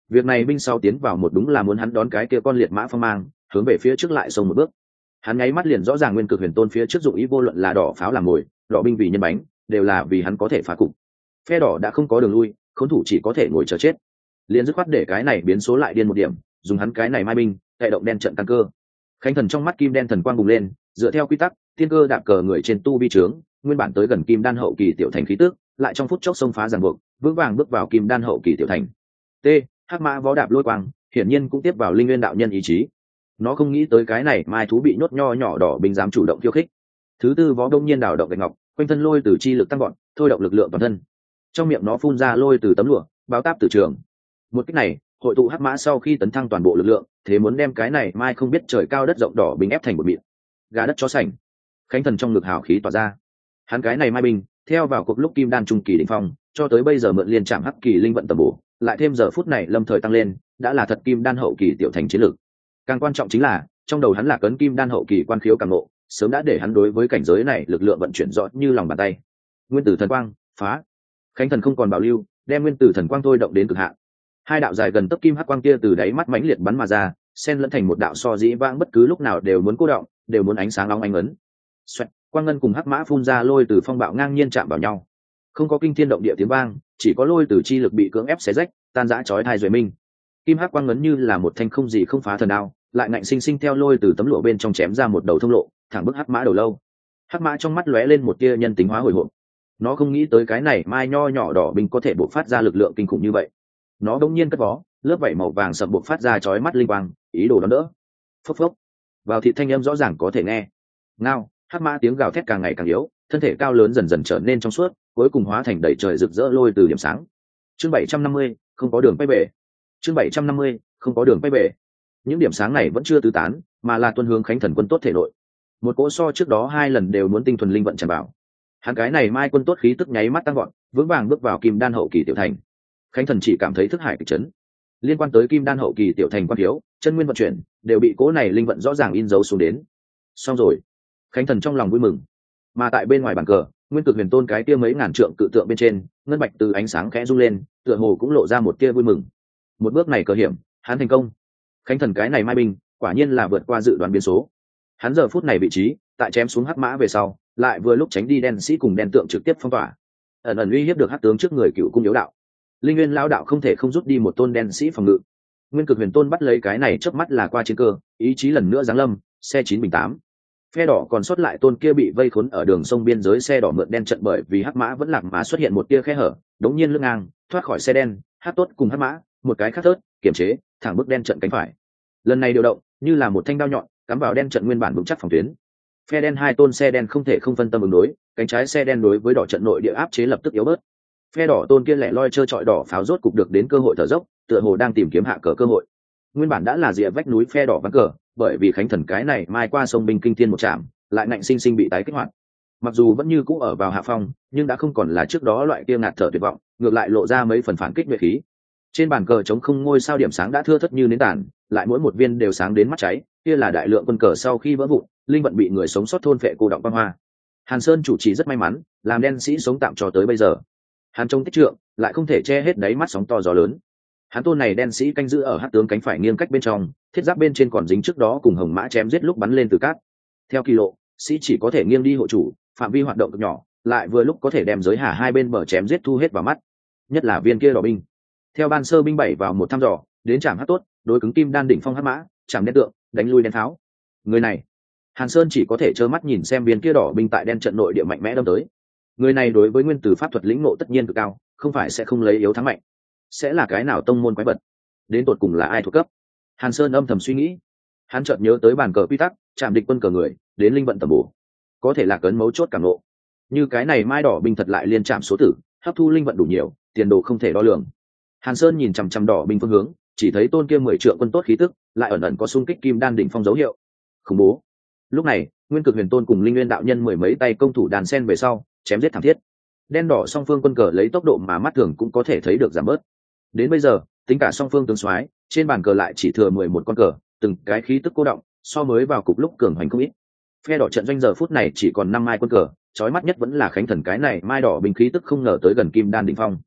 Việc này binh sau tiến vào một đúng là muốn hắn đón cái kia con liệt mã phong mang, hướng về phía trước lại xông một bước. Hắn nháy mắt liền rõ ràng Nguyên Cực Huyền Tôn phía trước dụng ý vô luận là đỏ pháo làm mồi, đỏ binh vì nhân bánh, đều là vì hắn có thể phá cục. Phe đỏ đã không có đường lui, khốn thủ chỉ có thể ngồi chờ chết. Liền dứt khoát để cái này biến số lại điên một điểm, dùng hắn cái này mai binh, cậy động đen trận căn cơ. Khánh thần trong mắt kim đen thần quang bùng lên, dựa theo quy tắc, tiên cơ đạp cờ người trên tu vi trướng, nguyên bản tới gần kim đan hậu kỳ tiểu thành khí tức, lại trong phút chốc xông phá ràng buộc, vững vàng bước vào kim đan hậu kỳ tiểu thành. T. Hắc mã võ đạp lôi quang, hiển nhiên cũng tiếp vào linh nguyên đạo nhân ý chí. Nó không nghĩ tới cái này mai thú bị nhốt nho nhỏ đỏ binh dám chủ động khiêu khích. Thứ tư võ đông nhiên đảo động gạch ngọc, quanh thân lôi từ chi lực tăng gọn, thôi động lực lượng toàn thân. Trong miệng nó phun ra lôi từ tấm lụa, báo táp từ trường. Một cách này, hội tụ hắc mã sau khi tấn thăng toàn bộ lực lượng, thế muốn đem cái này mai không biết trời cao đất rộng đỏ binh ép thành một mịn. Gà đất chó sành. Khánh thần trong ngực hào khí tỏa ra. Hắn cái này mai binh, theo vào cuộc lúc kim đan trung kỳ đỉnh phong, cho tới bây giờ mượn liên trạm hắc kỳ linh vận tầm bổ, lại thêm giờ phút này lâm thời tăng lên, đã là thật kim đan hậu kỳ tiểu thành chiến lược. Càng quan trọng chính là, trong đầu hắn là cấn kim đan hậu kỳ quan khiếu càng ngộ, sớm đã để hắn đối với cảnh giới này lực lượng vận chuyển rõ như lòng bàn tay. Nguyên tử thần quang, phá. Khánh thần không còn bảo lưu, đem nguyên tử thần quang thôi động đến cực hạn. Hai đạo dài gần tấc kim hắc quang kia từ đáy mắt mãnh liệt bắn mà ra, xen lẫn thành một đạo so dĩ vãng bất cứ lúc nào đều muốn cô động, đều muốn ánh sáng long ánh ấn. Xoẹt, quang ngân cùng hắc mã phun ra lôi từ phong bạo ngang nhiên chạm vào nhau. Không có kinh thiên động địa tiếng vang, chỉ có lôi từ chi lực bị cưỡng ép xé rách, tan rã chói tai duệ minh. Kim hắc quang ngấn như là một thanh không gì không phá thần đao, lại ngạnh sinh sinh theo lôi từ tấm lụa bên trong chém ra một đầu thông lộ, thẳng bức hắc mã đầu lâu. Hắc mã trong mắt lóe lên một tia nhân tính hóa hồi hộp. Nó không nghĩ tới cái này mai nho nhỏ đỏ binh có thể bộc phát ra lực lượng kinh khủng như vậy. Nó đống nhiên cất vó, lớp vảy màu vàng sậm bộc phát ra chói mắt linh quang, ý đồ đón đỡ. Phốc phốc. Vào thịt thanh âm rõ ràng có thể nghe. Ngao, hắc mã tiếng gào thét càng ngày càng yếu, thân thể cao lớn dần dần trở nên trong suốt, cuối cùng hóa thành đầy trời rực rỡ lôi từ điểm sáng. Chương 750, không có đường quay về. Chương 750, không có đường quay về. Những điểm sáng này vẫn chưa tứ tán, mà là tuân hướng Khánh thần quân tốt thể nội. Một cỗ so trước đó 2 lần đều muốn tinh thuần linh vận tràn vào. Hắn cái này mai quân tốt khí tức nháy mắt tăng gọn, vững vàng bước vào kim đan hậu kỳ tiểu thành. Khánh thần chỉ cảm thấy thức hải kịch chấn. Liên quan tới kim đan hậu kỳ tiểu thành quan thiếu, chân nguyên vận chuyển, đều bị cỗ này linh vận rõ ràng in dấu xuống đến. Xong rồi. Khánh thần trong lòng vui mừng. Mà tại bên ngoài bàn cờ, Nguyên Cực Huyền Tôn cái kia mấy ngàn trượng cự tượng bên trên, ngân bạch từ ánh sáng khẽ rung lên, tựa hồ cũng lộ ra một tia vui mừng. Một bước này cờ hiểm, hắn thành công. Khánh thần cái này mai binh, quả nhiên là vượt qua dự đoán biến số. Hắn giờ phút này vị trí, tại chém xuống hắc mã về sau, lại vừa lúc tránh đi đen sĩ cùng đen tượng trực tiếp phong tỏa, ẩn ẩn uy hiếp được hắc tướng trước người cựu cung yếu đạo. Linh Nguyên lão đạo không thể không rút đi một tôn đen sĩ phòng ngự. Nguyên Cực Huyền Tôn bắt lấy cái này chớp mắt là qua chiến cơ, ý chí lần nữa giáng lâm, xe 9 bình 8. Phe đỏ còn sót lại tôn kia bị vây khốn ở đường sông biên giới xe đỏ mượn đen trận bởi vì hắc mã vẫn lạc mà xuất hiện một tia khe hở, đống nhiên lưng ngang, thoát khỏi xe đen, hắc tốt cùng hắc mã, một cái khác thớt, kiểm chế, thẳng bước đen trận cánh phải. Lần này điều động, như là một thanh đao nhọn, cắm vào đen trận nguyên bản vững chắc phòng tuyến. Phe đen 2 tôn xe đen không thể không phân tâm ứng đối, cánh trái xe đen đối với đỏ trận nội địa áp chế lập tức yếu bớt. Phe đỏ tôn kia lẻ loi trơ trọi đỏ pháo rốt cục được đến cơ hội thở dốc, tựa hồ đang tìm kiếm hạ cờ cơ hội. Nguyên bản đã là rìa vách núi phe đỏ vắng cờ, bởi vì Khánh thần cái này mai qua sông binh kinh thiên một trạm, lại ngạnh sinh sinh bị tái kích hoạt. Mặc dù vẫn như cũ ở vào hạ phong, nhưng đã không còn là trước đó loại kia ngạt thở tuyệt vọng, ngược lại lộ ra mấy phần phản kích nhuệ khí. Trên bàn cờ trống không ngôi sao điểm sáng đã thưa thớt như nến tàn, lại mỗi một viên đều sáng đến mắt cháy, kia là đại lượng quân cờ sau khi vỡ vụn, linh vận bị người sống sót thôn phệ cô động băng hoa. Hàn Sơn chủ trì rất may mắn, làm đen sĩ sống tạm cho tới bây giờ. Hàn Trung tích trượng, lại không thể che hết đáy mắt sóng to gió lớn. Hắn tôn này đen sĩ canh giữ ở hắc tướng cánh phải nghiêng cách bên trong, thiết giáp bên trên còn dính trước đó cùng hồng mã chém giết lúc bắn lên từ cát. Theo kỳ lộ, sĩ chỉ có thể nghiêng đi hộ chủ, phạm vi hoạt động cực nhỏ, lại vừa lúc có thể đem giới hà hai bên bờ chém giết thu hết vào mắt. Nhất là viên kia đỏ binh. Theo ban sơ binh 7 vào một thăm dò, đến trảm hắc tốt, đối cứng kim đan đỉnh phong hắc mã, chạm đen tượng, đánh lui đen tháo. Người này, Hàn Sơn chỉ có thể trơ mắt nhìn xem viên kia đỏ binh tại đen trận nội địa mạnh mẽ đâm tới. Người này đối với nguyên tử pháp thuật lĩnh ngộ tất nhiên cực cao, không phải sẽ không lấy yếu thắng mạnh. Sẽ là cái nào tông môn quái vật? Đến tột cùng là ai thuộc cấp? Hàn Sơn âm thầm suy nghĩ. Hắn chợt nhớ tới bàn cờ quy tắc, chạm địch quân cờ người, đến linh vận tầm bổ. Có thể là cấn mấu chốt cảm ngộ. Như cái này mai đỏ binh thật lại liên chạm số tử, hấp thu linh vận đủ nhiều, tiền đồ không thể đo lường. Hàn Sơn nhìn chằm chằm đỏ binh phương hướng, chỉ thấy tôn kia 10 trượng quân tốt khí tức, lại ẩn ẩn có xung kích kim đan đỉnh phong dấu hiệu. Khủng bố. Lúc này, Nguyên Cực Huyền Tôn cùng Linh Nguyên đạo nhân mười mấy tay công thủ đàn sen về sau, chém giết thảm thiết. Đen đỏ song phương quân cờ lấy tốc độ mà mắt thường cũng có thể thấy được giảm bớt. Đến bây giờ, tính cả song phương tướng soái, trên bàn cờ lại chỉ thừa 11 con cờ, từng cái khí tức cô động, so mới vào cục lúc cường hoành không ít. Phe đỏ trận doanh giờ phút này chỉ còn 5 mai quân cờ, chói mắt nhất vẫn là Khánh thần cái này mai đỏ binh khí tức không ngờ tới gần kim đan đỉnh phong.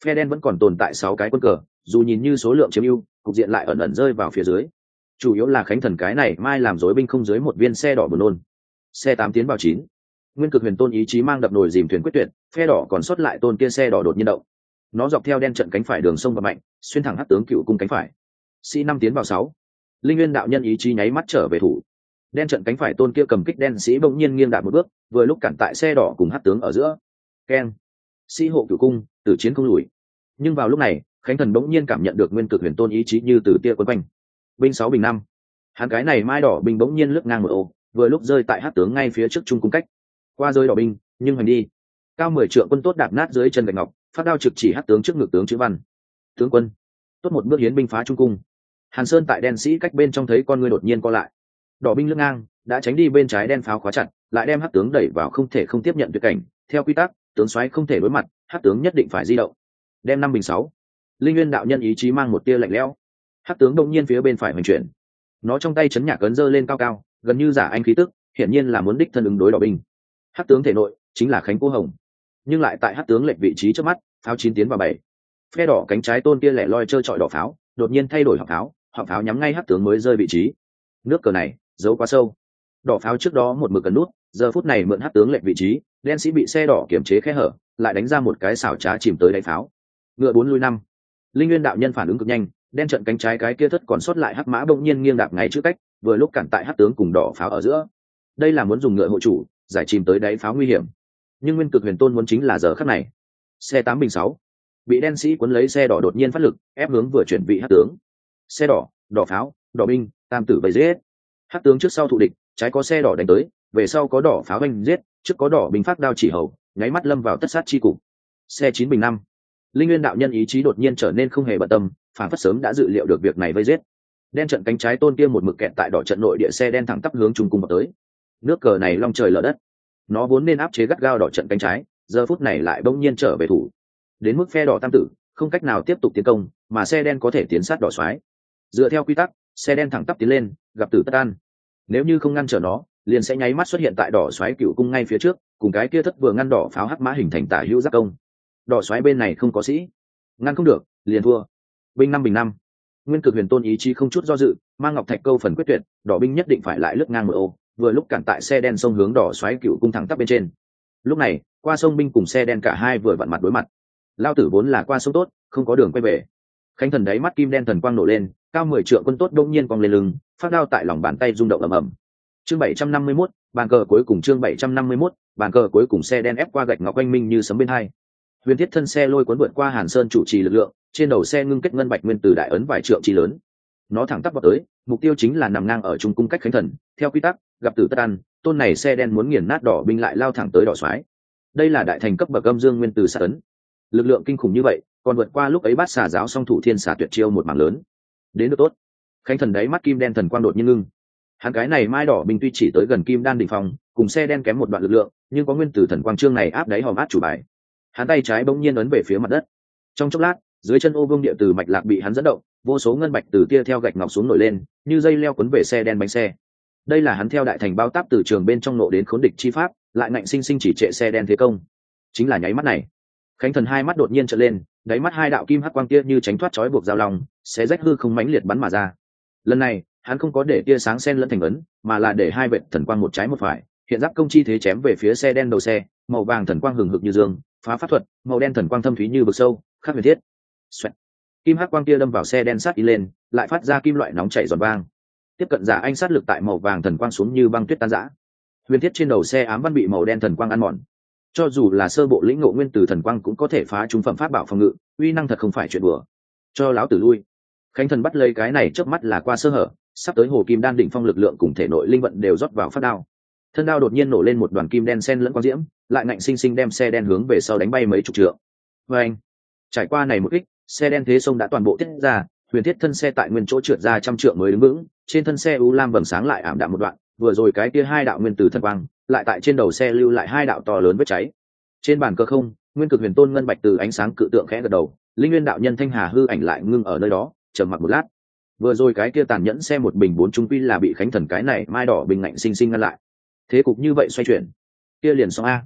Phe đen vẫn còn tồn tại 6 cái quân cờ, dù nhìn như số lượng chiếm ưu, cục diện lại ẩn ẩn rơi vào phía dưới. Chủ yếu là Khánh Thần cái này mai làm rối binh không dưới một viên xe đỏ buồn nôn. Xe 8 tiến vào 9. Nguyên Cực Huyền Tôn ý chí mang đập nồi dìm thuyền quyết tuyệt, phe đỏ còn sót lại tôn kia xe đỏ đột nhiên động. Nó dọc theo đen trận cánh phải đường sông và mạnh, xuyên thẳng hắc tướng Cựu cung cánh phải. Sĩ 5 tiến vào 6. Linh Nguyên đạo nhân ý chí nháy mắt trở về thủ. Đen trận cánh phải tôn kia cầm kích đen sĩ bỗng nhiên nghiêng đạp một bước, vừa lúc cản tại xe đỏ cùng hắc tướng ở giữa. Keng. Sĩ hộ Cựu cung, tử chiến không lùi. Nhưng vào lúc này, Khánh Thần bỗng nhiên cảm nhận được Nguyên Cực Huyền Tôn ý chí như từ tia quấn quanh. Binh 6 bình 5. Hắn cái này mai đỏ binh bỗng nhiên lướt ngang một ô, vừa lúc rơi tại hắc tướng ngay phía trước trung cung cách. Qua rơi đỏ binh, nhưng hành đi. Cao 10 trượng quân tốt đạp nát dưới chân gạch ngọc, phát đao trực chỉ hắc tướng trước ngực tướng chữ văn. Tướng quân, tốt một bước hiến binh phá trung cung. Hàn Sơn tại đen sĩ cách bên trong thấy con ngươi đột nhiên co lại. Đỏ binh lướt ngang, đã tránh đi bên trái đen pháo khóa chặt, lại đem hắc tướng đẩy vào không thể không tiếp nhận tuyệt cảnh. Theo quy tắc, tướng soái không thể đối mặt, hắc tướng nhất định phải di động. Đem 5 bình 6. Linh Nguyên đạo nhân ý chí mang một tia lạnh lẽo. Hắc tướng đột nhiên phía bên phải hoành chuyển. Nó trong tay chấn nhạc ấn giơ lên cao cao, gần như giả anh khí tức, hiển nhiên là muốn đích thân ứng đối đỏ binh. Hắc tướng thể nội chính là Khánh Cố Hồng, nhưng lại tại hắc tướng lệch vị trí trước mắt, pháo 9 tiến vào 7. Phe đỏ cánh trái tôn kia lẻ loi chơi chọi đỏ pháo, đột nhiên thay đổi họng pháo nhắm ngay hắc tướng mới rơi vị trí. Nước cờ này giấu quá sâu. Đỏ pháo trước đó một mực cần nút, giờ phút này mượn hắc tướng lệch vị trí, đen sĩ bị xe đỏ kiểm chế khe hở, lại đánh ra một cái xảo trá chìm tới đáy pháo. Ngựa 4 lui 5. Linh Nguyên đạo nhân phản ứng cực nhanh, đen trận cánh trái cái kia thất còn sót lại hắc mã bỗng nhiên nghiêng đạp ngay trước cách, vừa lúc cản tại hắc tướng cùng đỏ pháo ở giữa. Đây là muốn dùng ngựa hộ chủ, giải chìm tới đáy pháo nguy hiểm. Nhưng Nguyên Cực Huyền Tôn muốn chính là giờ khắc này. Xe 8 bình 6. Bị đen sĩ cuốn lấy xe đỏ đột nhiên phát lực, ép hướng vừa chuyển vị hắc tướng. Xe đỏ, đỏ pháo, đỏ binh, tam tử vây giết. Hắc tướng trước sau thụ địch, trái có xe đỏ đánh tới, về sau có đỏ pháo đánh giết, trước có đỏ binh phát đao chỉ hầu, nháy mắt lâm vào tất sát chi cục. Xe 9 bình 5. Linh Nguyên đạo nhân ý chí đột nhiên trở nên không hề bận tâm, phản phất sớm đã dự liệu được việc này vây giết. Đen trận cánh trái tôn kia một mực kẹt tại đỏ trận nội địa xe đen thẳng tắp hướng trung cung vào tới. Nước cờ này long trời lở đất. Nó vốn nên áp chế gắt gao đỏ trận cánh trái, giờ phút này lại bỗng nhiên trở về thủ. Đến mức phe đỏ tam tử không cách nào tiếp tục tiến công, mà xe đen có thể tiến sát đỏ xoáy. Dựa theo quy tắc, xe đen thẳng tắp tiến lên, gặp tử tất an. Nếu như không ngăn trở nó, liền sẽ nháy mắt xuất hiện tại đỏ xoáy Cựu cung ngay phía trước, cùng cái kia thất vừa ngăn đỏ pháo hắc mã hình thành tả hữu giáp công. Đỏ xoáy bên này không có sĩ, ngăn không được, liền thua. Binh 5 bình 5. Nguyên Cực Huyền Tôn ý chí không chút do dự, mang ngọc thạch câu phần quyết tuyệt, đỏ binh nhất định phải lại lướt ngang một ô, vừa lúc cản tại xe đen sông hướng đỏ xoáy Cựu cung thẳng tắp bên trên. Lúc này, qua sông binh cùng xe đen cả hai vừa vặn mặt đối mặt. Lao tử vốn là qua sông tốt, không có đường quay về. Khánh Thần đáy mắt kim đen thần quang nổ lên, cao 10 trượng quân tốt đông nhiên cong lên lưng, phát đao tại lòng bàn tay rung động ầm ầm. Chương 751, bàn cờ cuối cùng chương 751, bàn cờ cuối cùng xe đen ép qua gạch ngọc quanh minh như sấm bên hai. Huyền thiết thân xe lôi cuốn vượt qua Hàn Sơn chủ trì lực lượng, trên đầu xe ngưng kết ngân bạch nguyên tử đại ấn vài trượng chi lớn. Nó thẳng tắp vào tới, mục tiêu chính là nằm ngang ở trung cung cách Khánh Thần. Theo quy tắc, gặp tử tất ăn, tôn này xe đen muốn nghiền nát đỏ binh lại lao thẳng tới đỏ xoáy. Đây là đại thành cấp bậc âm dương nguyên tử xạ ấn. Lực lượng kinh khủng như vậy, còn vượt qua lúc ấy Bát Xà giáo song thủ thiên xà tuyệt chiêu một mảng lớn. Đến được tốt. Khánh Thần đáy mắt kim đen thần quang đột nhiên ngưng. Hắn cái này mai đỏ binh tuy chỉ tới gần kim đan đỉnh phong, cùng xe đen kém một đoạn lực lượng, nhưng có nguyên tử thần quang trương này áp đáy hòm át chủ bài. Hắn tay trái bỗng nhiên ấn về phía mặt đất. Trong chốc lát, dưới chân ô vương địa từ mạch lạc bị hắn dẫn động, vô số ngân bạch từ tia theo gạch ngọc xuống nổi lên, như dây leo cuốn về xe đen bánh xe. Đây là hắn theo đại thành bao táp từ trường bên trong nộ đến khốn địch chi pháp, lại ngạnh sinh sinh chỉ trệ xe đen thế công. Chính là nháy mắt này, Khánh Thần hai mắt đột nhiên trợn lên, đáy mắt hai đạo kim hắc quang tia như tránh thoát trói buộc dao lòng, xé rách hư không mãnh liệt bắn mà ra. Lần này, hắn không có để tia sáng xen lẫn thành ấn, mà là để hai vệt thần quang một trái một phải, hiện giáp công chi thế chém về phía xe đen đầu xe, màu vàng thần quang hừng hực như dương, phá pháp thuật, màu đen thần quang thâm thúy như vực sâu, khắc huyền thiết. Xoẹt. Kim hắc quang tia đâm vào xe đen sát đi lên, lại phát ra kim loại nóng chảy giòn vang. Tiếp cận giả anh sát lực tại màu vàng thần quang xuống như băng tuyết tan rã. Huyền thiết trên đầu xe ám văn bị màu đen thần quang ăn mòn. Cho dù là sơ bộ lĩnh ngộ nguyên tử thần quang cũng có thể phá trung phẩm pháp bảo phòng ngự, uy năng thật không phải chuyện đùa. Cho láo tử lui. Khánh Thần bắt lấy cái này chớp mắt là qua sơ hở, sắp tới hồ kim đan đỉnh phong lực lượng cùng thể nội linh vận đều rót vào phát đao. Thân đao đột nhiên nổ lên một đoàn kim đen xen lẫn quang diễm, lại ngạnh sinh sinh đem xe đen hướng về sau đánh bay mấy chục trượng. Anh, trải qua này một kích, xe đen thế sông đã toàn bộ tiết ra, huyền thiết thân xe tại nguyên chỗ trượt ra trăm trượng mới đứng vững, trên thân xe u lam vầng sáng lại ảm đạm một đoạn, vừa rồi cái kia hai đạo nguyên tử thần quang, lại tại trên đầu xe lưu lại hai đạo to lớn vết cháy. Trên bàn cờ không, Nguyên Cực Huyền Tôn ngân bạch từ ánh sáng cự tượng khẽ gật đầu, Linh Nguyên đạo nhân thanh hà hư ảnh lại ngưng ở nơi đó, trầm mặc một lát. Vừa rồi cái kia tàn nhẫn xe một bình bốn trung quy là bị Khánh Thần cái này mai đỏ bình ngạnh sinh sinh ngăn lại. Thế cục như vậy xoay chuyển, kia liền xong a.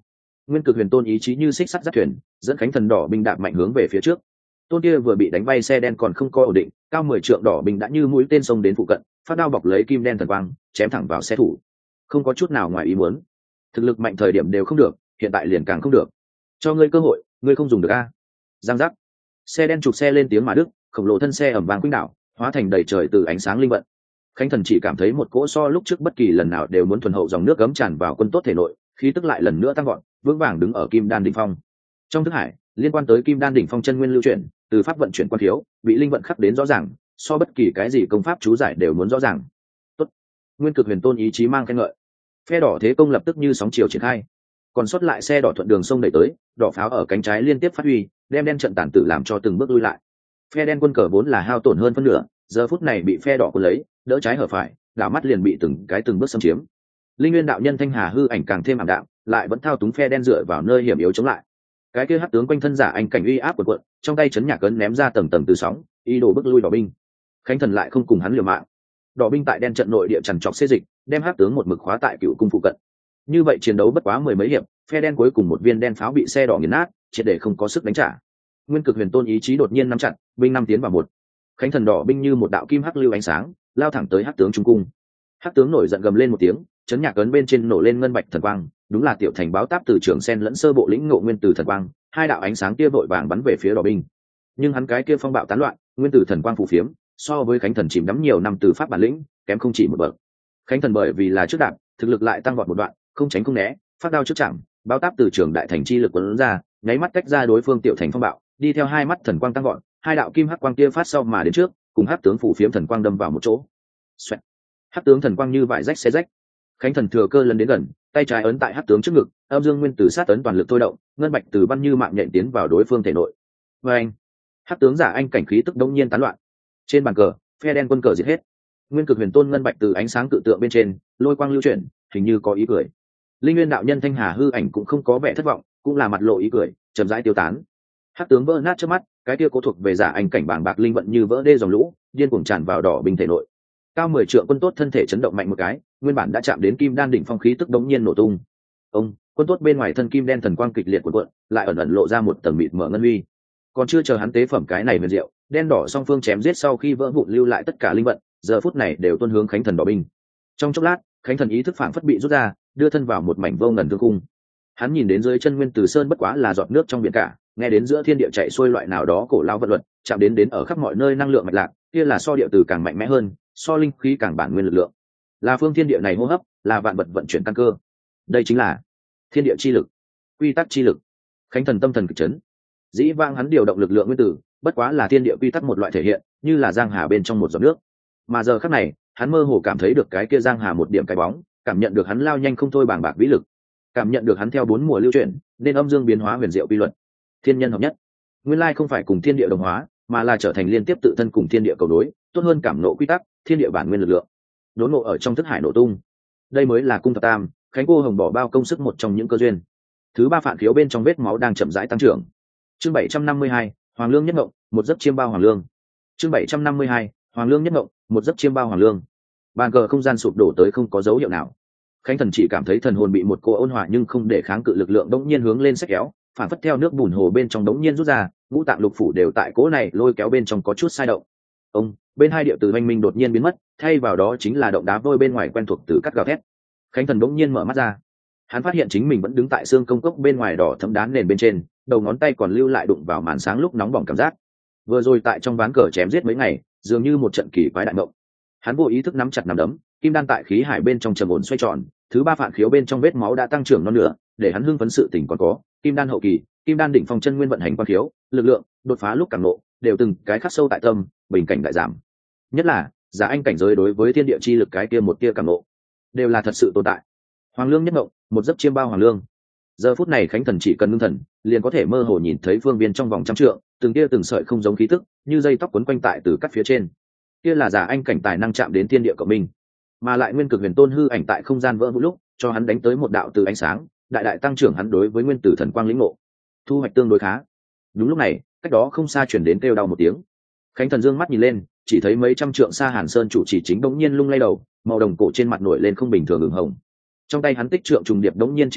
Nguyên Cực Huyền Tôn ý chí như xích sắt dắt thuyền, dẫn Khánh Thần đỏ binh đạp mạnh hướng về phía trước. Tôn kia vừa bị đánh bay xe đen còn không có ổn định, cao 10 trượng đỏ binh đã như mũi tên xông đến phụ cận, phát đao bọc lấy kim đen thần quang, chém thẳng vào xe thủ. Không có chút nào ngoài ý muốn. Thực lực mạnh thời điểm đều không được, hiện tại liền càng không được. Cho ngươi cơ hội, ngươi không dùng được a. Giang giác. Xe đen trục xe lên tiếng mà đứt, khổng lồ thân xe ầm vang khuynh đảo, hóa thành đầy trời từ ánh sáng linh vận. Khánh Thần chỉ cảm thấy một cỗ so lúc trước bất kỳ lần nào đều muốn thuần hậu dòng nước gấm tràn vào quân tốt thể nội, khí tức lại lần nữa tăng gọn, vững vàng đứng ở kim đan đỉnh phong. Trong thức hải, liên quan tới kim đan đỉnh phong chân nguyên lưu chuyển, từ pháp vận chuyển quan thiếu, bị linh vận khắc đến rõ ràng, so bất kỳ cái gì công pháp chú giải đều muốn rõ ràng. Tốt. Nguyên Cực Huyền Tôn ý chí mang khen ngợi. Phe đỏ thế công lập tức như sóng chiều triển khai. Còn sót lại xe đỏ thuận đường sông đẩy tới, đỏ pháo ở cánh trái liên tiếp phát huy, đem đen trận tản tử làm cho từng bước lui lại. Phe đen quân cờ vốn là hao tổn hơn phân nửa, giờ phút này bị phe đỏ cuốn lấy, đỡ trái hở phải, đảo mắt liền bị từng bước xâm chiếm. Linh Nguyên đạo nhân Thanh Hà hư ảnh càng thêm ảm đạm, lại vẫn thao túng phe đen dựa vào nơi hiểm yếu chống lại. Cái kia hắc tướng quanh thân giả anh cảnh uy áp của quận, trong tay chấn nhạc cấn ném ra tầng tầng từ sóng, ý đồ bức lui đỏ binh. Khánh Thần lại không cùng hắn liều mạng. Đỏ binh tại đen trận nội địa trằn trọc xê dịch, đem hắc tướng một mực khóa tại cựu cung phụ cận. Như vậy chiến đấu bất quá mười mấy hiệp, phe đen cuối cùng một viên đen pháo bị xe đỏ nghiền nát, triệt để không có sức đánh trả. Nguyên Cực Huyền Tôn ý chí đột nhiên nắm chặt, binh năm tiến vào một. Khánh Thần đỏ binh như một đạo kim hắc lưu ánh sáng, lao thẳng tới hắc tướng trung cung. Hắc tướng nổi giận gầm lên một tiếng, chấn nhạc ấn bên trên nổ lên ngân bạch thần quang, đúng là tiểu thành báo táp từ trường sen lẫn sơ bộ lĩnh ngộ nguyên tử thần quang, hai đạo ánh sáng kia vội vàng bắn về phía đỏ binh. Nhưng hắn cái kia phong bạo tán loạn, nguyên tử thần quang phù phiếm, so với Khánh Thần chìm đắm nhiều năm từ pháp bản lĩnh, kém không chỉ một bậc. Khánh Thần bởi vì là trước đạp, thực lực lại tăng vọt một đoạn, không tránh không né, phát đao trước chạm, báo táp từ trường đại thành chi lực cuốn ra, nháy mắt tách ra đối phương tiểu thành phong bạo, đi theo hai mắt thần quang tăng vọt, hai đạo kim hắc quang kia phát sau mà đến trước, cùng hắc tướng phù phiếm thần quang đâm vào một chỗ. Xoẹt. Hắc tướng thần quang như vải rách xé rách. Khánh Thần thừa cơ lần đến gần, tay trái ấn tại hắc tướng trước ngực, âm dương nguyên tử sát ấn toàn lực thôi động, ngân bạch từ văn như mạng nhện tiến vào đối phương thể nội. Và anh, hắc tướng giả anh cảnh khí tức đống nhiên tán loạn. Trên bàn cờ, phe đen quân cờ diệt hết. Nguyên Cực Huyền Tôn ngân bạch từ ánh sáng cự tượng bên trên, lôi quang lưu chuyển, hình như có ý cười. Linh Nguyên đạo nhân Thanh Hà hư ảnh cũng không có vẻ thất vọng, cũng là mặt lộ ý cười, chậm rãi tiêu tán. Hắc tướng vỡ nát trước mắt, cái kia cố thuộc về giả anh cảnh bàng bạc linh vận như vỡ đê dòng lũ, điên cuồng tràn vào đỏ binh thể nội. Cao 10 trượng quân tốt thân thể chấn động mạnh một cái, nguyên bản đã chạm đến kim đan đỉnh phong khí tức đống nhiên nổ tung. Ông, quân tốt bên ngoài thân kim đen thần quang kịch liệt cuộn cuộn, lại ẩn ẩn lộ ra một tầng mịt mờ ngân huy. Còn chưa chờ hắn tế phẩm cái này huyền diệu, đen đỏ song phương chém giết sau khi vỡ vụn lưu lại tất cả linh vận, giờ phút này đều tuôn hướng Khánh Thần đỏ binh. Trong chốc lát, Khánh Thần ý thức phảng phất bị rút ra, đưa thân vào một mảnh vô ngần thương khung. Hắn nhìn đến dưới chân nguyên từ sơn bất quá là giọt nước trong biển cả, nghe đến giữa thiên địa chạy xuôi loại nào đó cổ lao vật luật, chạm đến ở khắp mọi nơi năng lượng mạch lạc, kia là so địa từ càng mạnh mẽ hơn, so linh khí càng bản nguyên lực lượng, là phương thiên địa này hô hấp, là vạn vật vận chuyển căn cơ. Đây chính là thiên địa chi lực, quy tắc chi lực. Khánh Thần tâm thần kịch chấn. Dĩ vãng hắn điều động lực lượng nguyên tử, bất quá là thiên địa quy tắc một loại thể hiện, như là giang hà bên trong một giọt nước. Mà giờ khắc này, hắn mơ hồ cảm thấy được cái kia giang hà một điểm cái bóng, cảm nhận được hắn lao nhanh không thôi bàng bạc vĩ lực, cảm nhận được hắn theo bốn mùa lưu chuyển, nên âm dương biến hóa huyền diệu quy luật, thiên nhân hợp nhất. Nguyên lai không phải cùng thiên địa đồng hóa, mà là trở thành liên tiếp tự thân cùng thiên địa cầu đối, tốt hơn cảm nộ quy tắc, thiên địa bản nguyên lực lượng. Đốn ngộ ở trong thức hải nổ tung. Đây mới là cung thập tam, Khánh Cô Hồng bỏ bao công sức một trong những cơ duyên. Thứ ba phản khiếu bên trong vết máu đang chậm rãi tăng trưởng. Chương 752, Hoàng Lương nhất ngộng, một giấc chiêm bao hoàng lương. Chương 752, Hoàng Lương nhất ngộng, một giấc chiêm bao hoàng lương. Bàn cờ không gian sụp đổ tới không có dấu hiệu nào. Khánh Thần chỉ cảm thấy thần hồn bị một cô ôn hòa nhưng không để kháng cự lực lượng đống nhiên hướng lên xách kéo, phản phất theo nước bùn hồ bên trong đống nhiên rút ra, ngũ tạng lục phủ đều tại cỗ này lôi kéo bên trong có chút sai động. Ông, bên hai điệu từ oanh minh đột nhiên biến mất, thay vào đó chính là động đá vôi bên ngoài quen thuộc từ cắt gào thét. Khánh Thần đống nhiên mở mắt ra, hắn phát hiện chính mình vẫn đứng tại xương công cốc bên ngoài đỏ thẫm đá nền bên trên, đầu ngón tay còn lưu lại đụng vào màn sáng lúc nóng bỏng cảm giác. Vừa rồi tại trong ván cờ chém giết mấy ngày, dường như một trận kỳ quái đại mộng. Hắn vô ý thức nắm chặt nắm đấm, kim đan tại khí hải bên trong trầm ổn xoay tròn, thứ ba phản khiếu bên trong vết máu đã tăng trưởng non nửa, để hắn hưng phấn sự tỉnh còn có. Kim đan hậu kỳ, kim đan đỉnh phong chân nguyên vận hành quan khiếu, lực lượng đột phá lúc càng nộ, đều từng cái khắc sâu tại tâm, bình cảnh đại giảm. Nhất là giả anh cảnh giới đối với thiên địa chi lực cái kia một tia càng nộ, đều là thật sự tồn tại. Hoàng Lương nhất ngộng, một giấc chiêm bao hoàng lương. Giờ phút này Khánh Thần chỉ cần ngưng thần, liền có thể mơ hồ nhìn thấy phương viên trong vòng trăm trượng, từng tia từng sợi không giống khí tức, như dây tóc quấn quanh tại từ cắt phía trên. Kia là giả anh cảnh tài năng chạm đến thiên địa của mình, mà lại Nguyên Cực Huyền Tôn hư ảnh tại không gian vỡ vụn lúc, cho hắn đánh tới một đạo từ ánh sáng, đại đại tăng trưởng hắn đối với nguyên tử thần quang lĩnh ngộ. Thu hoạch tương đối khá. Đúng lúc này, cách đó không xa chuyển đến kêu đau một tiếng. Khánh Thần dương mắt nhìn lên, chỉ thấy mấy trăm trượng xa Hàn Sơn chủ chỉ chính đống nhiên lung lay đầu, màu đồng cổ trên mặt nổi lên không bình thường ửng hồng. Trong tay hắn tích trượng trùng điệp đống nhiên trên mặt đất,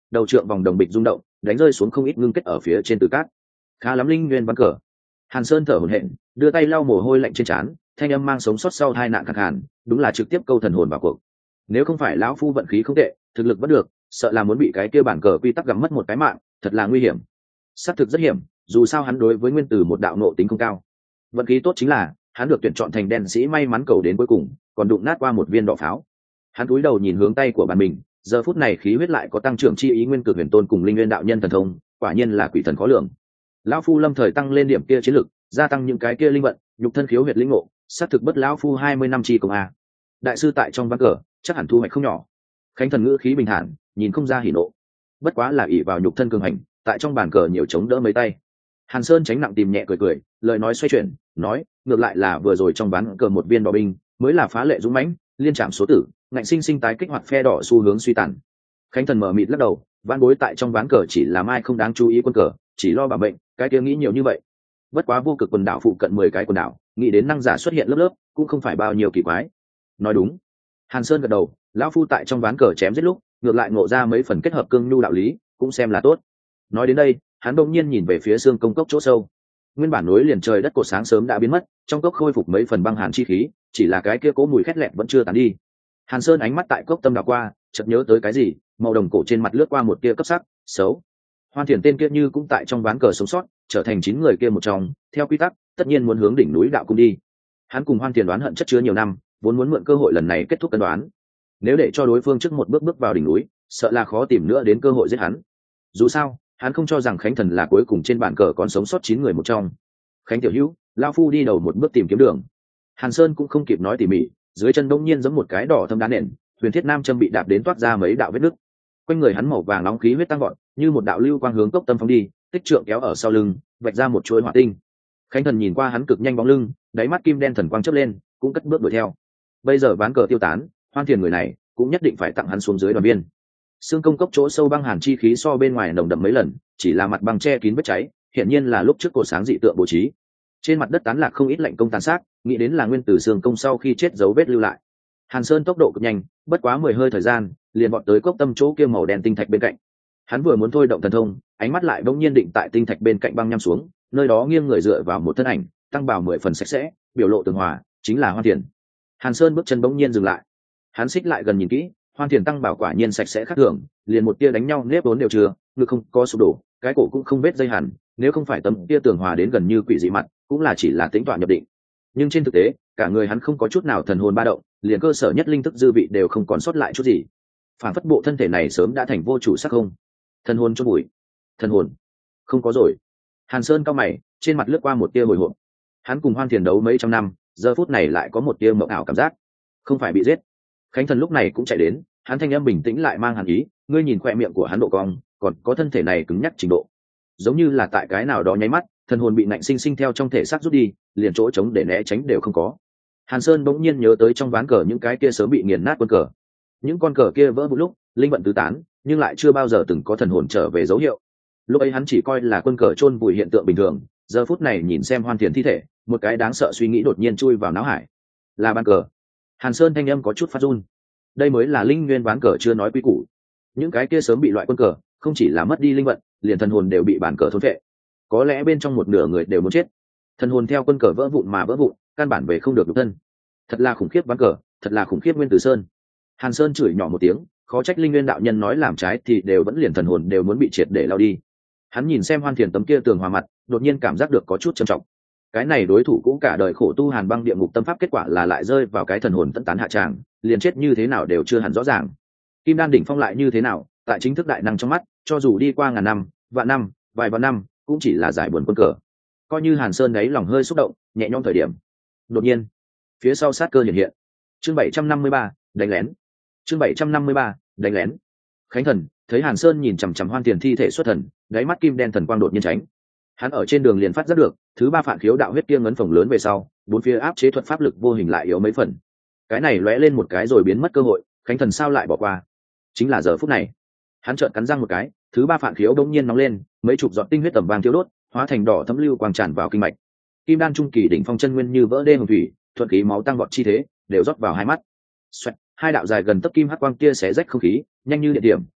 đầu trượng vòng đồng bịch rung động, đánh rơi xuống không ít ngưng kết ở phía trên từ cát. Khá lắm linh nguyên ván cờ. Hàn Sơn thở hổn hển, đưa tay lau mồ hôi lạnh trên trán, thanh âm mang sống sót sau hai nạn khắc hàn, đúng là trực tiếp câu thần hồn vào cuộc. Nếu không phải lão phu vận khí không tệ, thực lực vẫn được, sợ là muốn bị cái kia bản cờ quy tắc gặm mất một cái mạng, thật là nguy hiểm. Xác thực rất hiểm, dù sao hắn đối với nguyên tử một đạo nộ tính không cao. Vận khí tốt chính là hắn được tuyển chọn thành đen sĩ may mắn cầu đến cuối cùng, còn đụng nát qua một viên đỏ pháo. Hắn cúi đầu nhìn hướng tay của bàn mình, giờ phút này khí huyết lại có tăng trưởng chi ý nguyên cực huyền tôn cùng linh nguyên đạo nhân thần thông, quả nhiên là quỷ thần khó lường. Lão phu lâm thời tăng lên điểm kia chiến lực, gia tăng những cái kia linh vận, nhục thân khiếu huyệt linh ngộ, xác thực bất lão phu 20 năm chi công a. Đại sư tại trong ván cờ, chắc hẳn thu hoạch không nhỏ. Khánh thần ngữ khí bình thản, nhìn không ra hỉ nộ. Bất quá là ỷ vào nhục thân cường hành, tại trong bàn cờ nhiều chống đỡ mấy tay. Hàn Sơn tránh nặng tìm nhẹ cười cười, lời nói xoay chuyển, nói, ngược lại là vừa rồi trong ván cờ một viên đỏ binh, mới là phá lệ dũng mãnh, liên chạm số tử, ngạnh sinh sinh tái kích hoạt phe đỏ xu hướng suy tàn. Khánh thần mở mịt lắc đầu, ván bối tại trong ván cờ chỉ là mai không đáng chú ý quân cờ, chỉ lo bảo mệnh, cái kia nghĩ nhiều như vậy. Bất quá vô cực quần đảo phụ cận 10 cái quần đảo, nghĩ đến năng giả xuất hiện lớp lớp, cũng không phải bao nhiêu kỳ quái. Nói đúng. Hàn Sơn gật đầu, lão phu tại trong ván cờ chém giết lúc, ngược lại ngộ ra mấy phần kết hợp cương nhu đạo lý, cũng xem là tốt. Nói đến đây, hắn đột nhiên nhìn về phía xương công cốc chỗ sâu. Nguyên bản núi liền trời đất cột sáng sớm đã biến mất, trong cốc khôi phục mấy phần băng hàn chi khí, chỉ là cái kia cố mùi khét lẹt vẫn chưa tàn đi. Hàn Sơn ánh mắt tại cốc tâm đảo qua, chợt nhớ tới cái gì, màu đồng cổ trên mặt lướt qua một tia cấp sắc, xấu. Hoan Thiền tên kia như cũng tại trong ván cờ sống sót, trở thành 9 người kia một trong, theo quy tắc, tất nhiên muốn hướng đỉnh núi đạo cung đi. Hắn cùng Hoan Thiền đoán hận chất chứa nhiều năm, vốn muốn mượn cơ hội lần này kết thúc cân đoán. Nếu để cho đối phương trước một bước bước vào đỉnh núi, sợ là khó tìm nữa đến cơ hội giết hắn. Dù sao, hắn không cho rằng Khánh Thần là cuối cùng trên bàn cờ còn sống sót 9 người một trong. Khánh tiểu hữu, lão phu đi đầu một bước tìm kiếm đường. Hàn Sơn cũng không kịp nói tỉ mỉ, dưới chân đông nhiên giẫm một cái đỏ thâm đá nền, huyền thiết nam châm bị đạp đến toát ra mấy đạo vết nứt. Quanh người hắn màu vàng nóng khí huyết tăng vọt, như một đạo lưu quang hướng cốc tâm phóng đi, tích trượng kéo ở sau lưng, vạch ra một chuỗi hỏa tinh. Khánh Thần nhìn qua hắn cực nhanh bóng lưng, đáy mắt kim đen thần quang chớp lên, cũng cất bước đuổi theo. Bây giờ ván cờ tiêu tán, Hoan Thiền người này cũng nhất định phải tặng hắn xuống dưới đoàn biên. Xương công cốc chỗ sâu băng hàn chi khí so bên ngoài nồng đậm mấy lần, chỉ là mặt băng che kín vết cháy, hiển nhiên là lúc trước cột sáng dị tượng bố trí. Trên mặt đất tán lạc không ít lạnh công tàn sát, nghĩ đến là nguyên tử xương công sau khi chết dấu vết lưu lại. Hàn Sơn tốc độ cực nhanh, bất quá 10 hơi thời gian, liền vọt tới cốc tâm chỗ kia màu đen tinh thạch bên cạnh. Hắn vừa muốn thôi động thần thông, ánh mắt lại bỗng nhiên định tại tinh thạch bên cạnh băng nhăm xuống, nơi đó nghiêng người dựa vào một thân ảnh, tăng bào 10 phần sạch sẽ, biểu lộ tường hòa, chính là Hoan Thiền. Hàn Sơn bước chân bỗng nhiên dừng lại. Hắn xích lại gần nhìn kỹ, Hoan Thiền tăng bảo quả nhiên sạch sẽ khác thường, liền một tia đánh nhau nếp vốn đều chưa, ngực không có sụp đổ, cái cổ cũng không vết dây hẳn, nếu không phải tấm tia tường hòa đến gần như quỷ dị mặt, cũng là chỉ là tính toán nhập định. Nhưng trên thực tế, cả người hắn không có chút nào thần hồn ba động, liền cơ sở nhất linh thức dư vị đều không còn sót lại chút gì. Phản phất bộ thân thể này sớm đã thành vô chủ sắc không. Thần hồn chôn bụi. Thần hồn không có rồi. Hàn Sơn cao mày, trên mặt lướt qua một tia hồi hộp. Hắn cùng Hoan Thiền đấu mấy trăm năm, giờ phút này lại có một tia mộng ảo cảm giác, không phải bị giết. Khánh Thần lúc này cũng chạy đến, hắn thanh âm bình tĩnh lại mang hàn ý, ngươi nhìn khoe miệng của hắn độ cong, còn có thân thể này cứng nhắc trình độ, giống như là tại cái nào đó nháy mắt, thần hồn bị nạnh sinh sinh theo trong thể xác rút đi, liền chỗ trống để né tránh đều không có. Hàn Sơn bỗng nhiên nhớ tới trong ván cờ những cái kia sớm bị nghiền nát quân cờ, những con cờ kia vỡ vụn lúc linh vận tứ tán, nhưng lại chưa bao giờ từng có thần hồn trở về dấu hiệu. Lúc ấy hắn chỉ coi là quân cờ chôn vùi hiện tượng bình thường, giờ phút này nhìn xem Hoan Thiền thi thể, một cái đáng sợ suy nghĩ đột nhiên chui vào não hải, là bàn cờ. Hàn Sơn thanh âm có chút phát run. Đây mới là linh nguyên ván cờ chưa nói quy củ. Những cái kia sớm bị loại quân cờ, không chỉ là mất đi linh vận, liền thần hồn đều bị bàn cờ thôn phệ. Có lẽ bên trong một nửa người đều muốn chết. Thần hồn theo quân cờ vỡ vụn mà vỡ vụn, căn bản về không được nhục thân. Thật là khủng khiếp ván cờ, thật là khủng khiếp Nguyên Tử Sơn. Hàn Sơn chửi nhỏ một tiếng, khó trách linh nguyên đạo nhân nói làm trái thì đều vẫn liền thần hồn đều muốn bị triệt để lao đi. Hắn nhìn xem Hoan Thiền tấm kia tường hòa mặt, đột nhiên cảm giác được có chút trầm trọng. Cái này đối thủ cũng cả đời khổ tu Hàn Băng Địa Ngục tâm pháp, kết quả là lại rơi vào cái thần hồn tận tán hạ tràng, liền chết như thế nào đều chưa hẳn rõ ràng. Kim Đan đỉnh phong lại như thế nào, tại chính thức đại năng trong mắt, cho dù đi qua ngàn năm, vạn năm, vài vạn năm, cũng chỉ là giải buồn quân cờ. Coi như Hàn Sơn đấy lòng hơi xúc động, nhẹ nhõm thời điểm. Đột nhiên, phía sau sát cơ hiện hiện. Chương 753, đánh lén. Chương 753, đánh lén. Khánh Thần thấy Hàn Sơn nhìn chằm chằm Hoan Thiền thi thể xuất thần, đáy mắt kim đen thần quang đột nhiên tránh. Hắn ở trên đường liền phát giác được, thứ ba phản khiếu đạo huyết kia ngấn phồng lớn về sau, bốn phía áp chế thuật pháp lực vô hình lại yếu mấy phần. Cái này lóe lên một cái rồi biến mất cơ hội, Khánh Thần sao lại bỏ qua? Chính là giờ phút này, hắn trợn cắn răng một cái, thứ ba phản khiếu đột nhiên nóng lên, mấy chục giọt tinh huyết tầm vàng thiêu đốt, hóa thành đỏ thấm lưu quang tràn vào kinh mạch. Kim Đan trung kỳ đỉnh phong chân nguyên như vỡ đê hồng thủy, thuận khí máu tăng vọt chi thế, đều rót vào hai mắt. Xoẹt, hai đạo dài gần tấc kim hắc quang kia xé rách không khí, nhanh như điện điểm,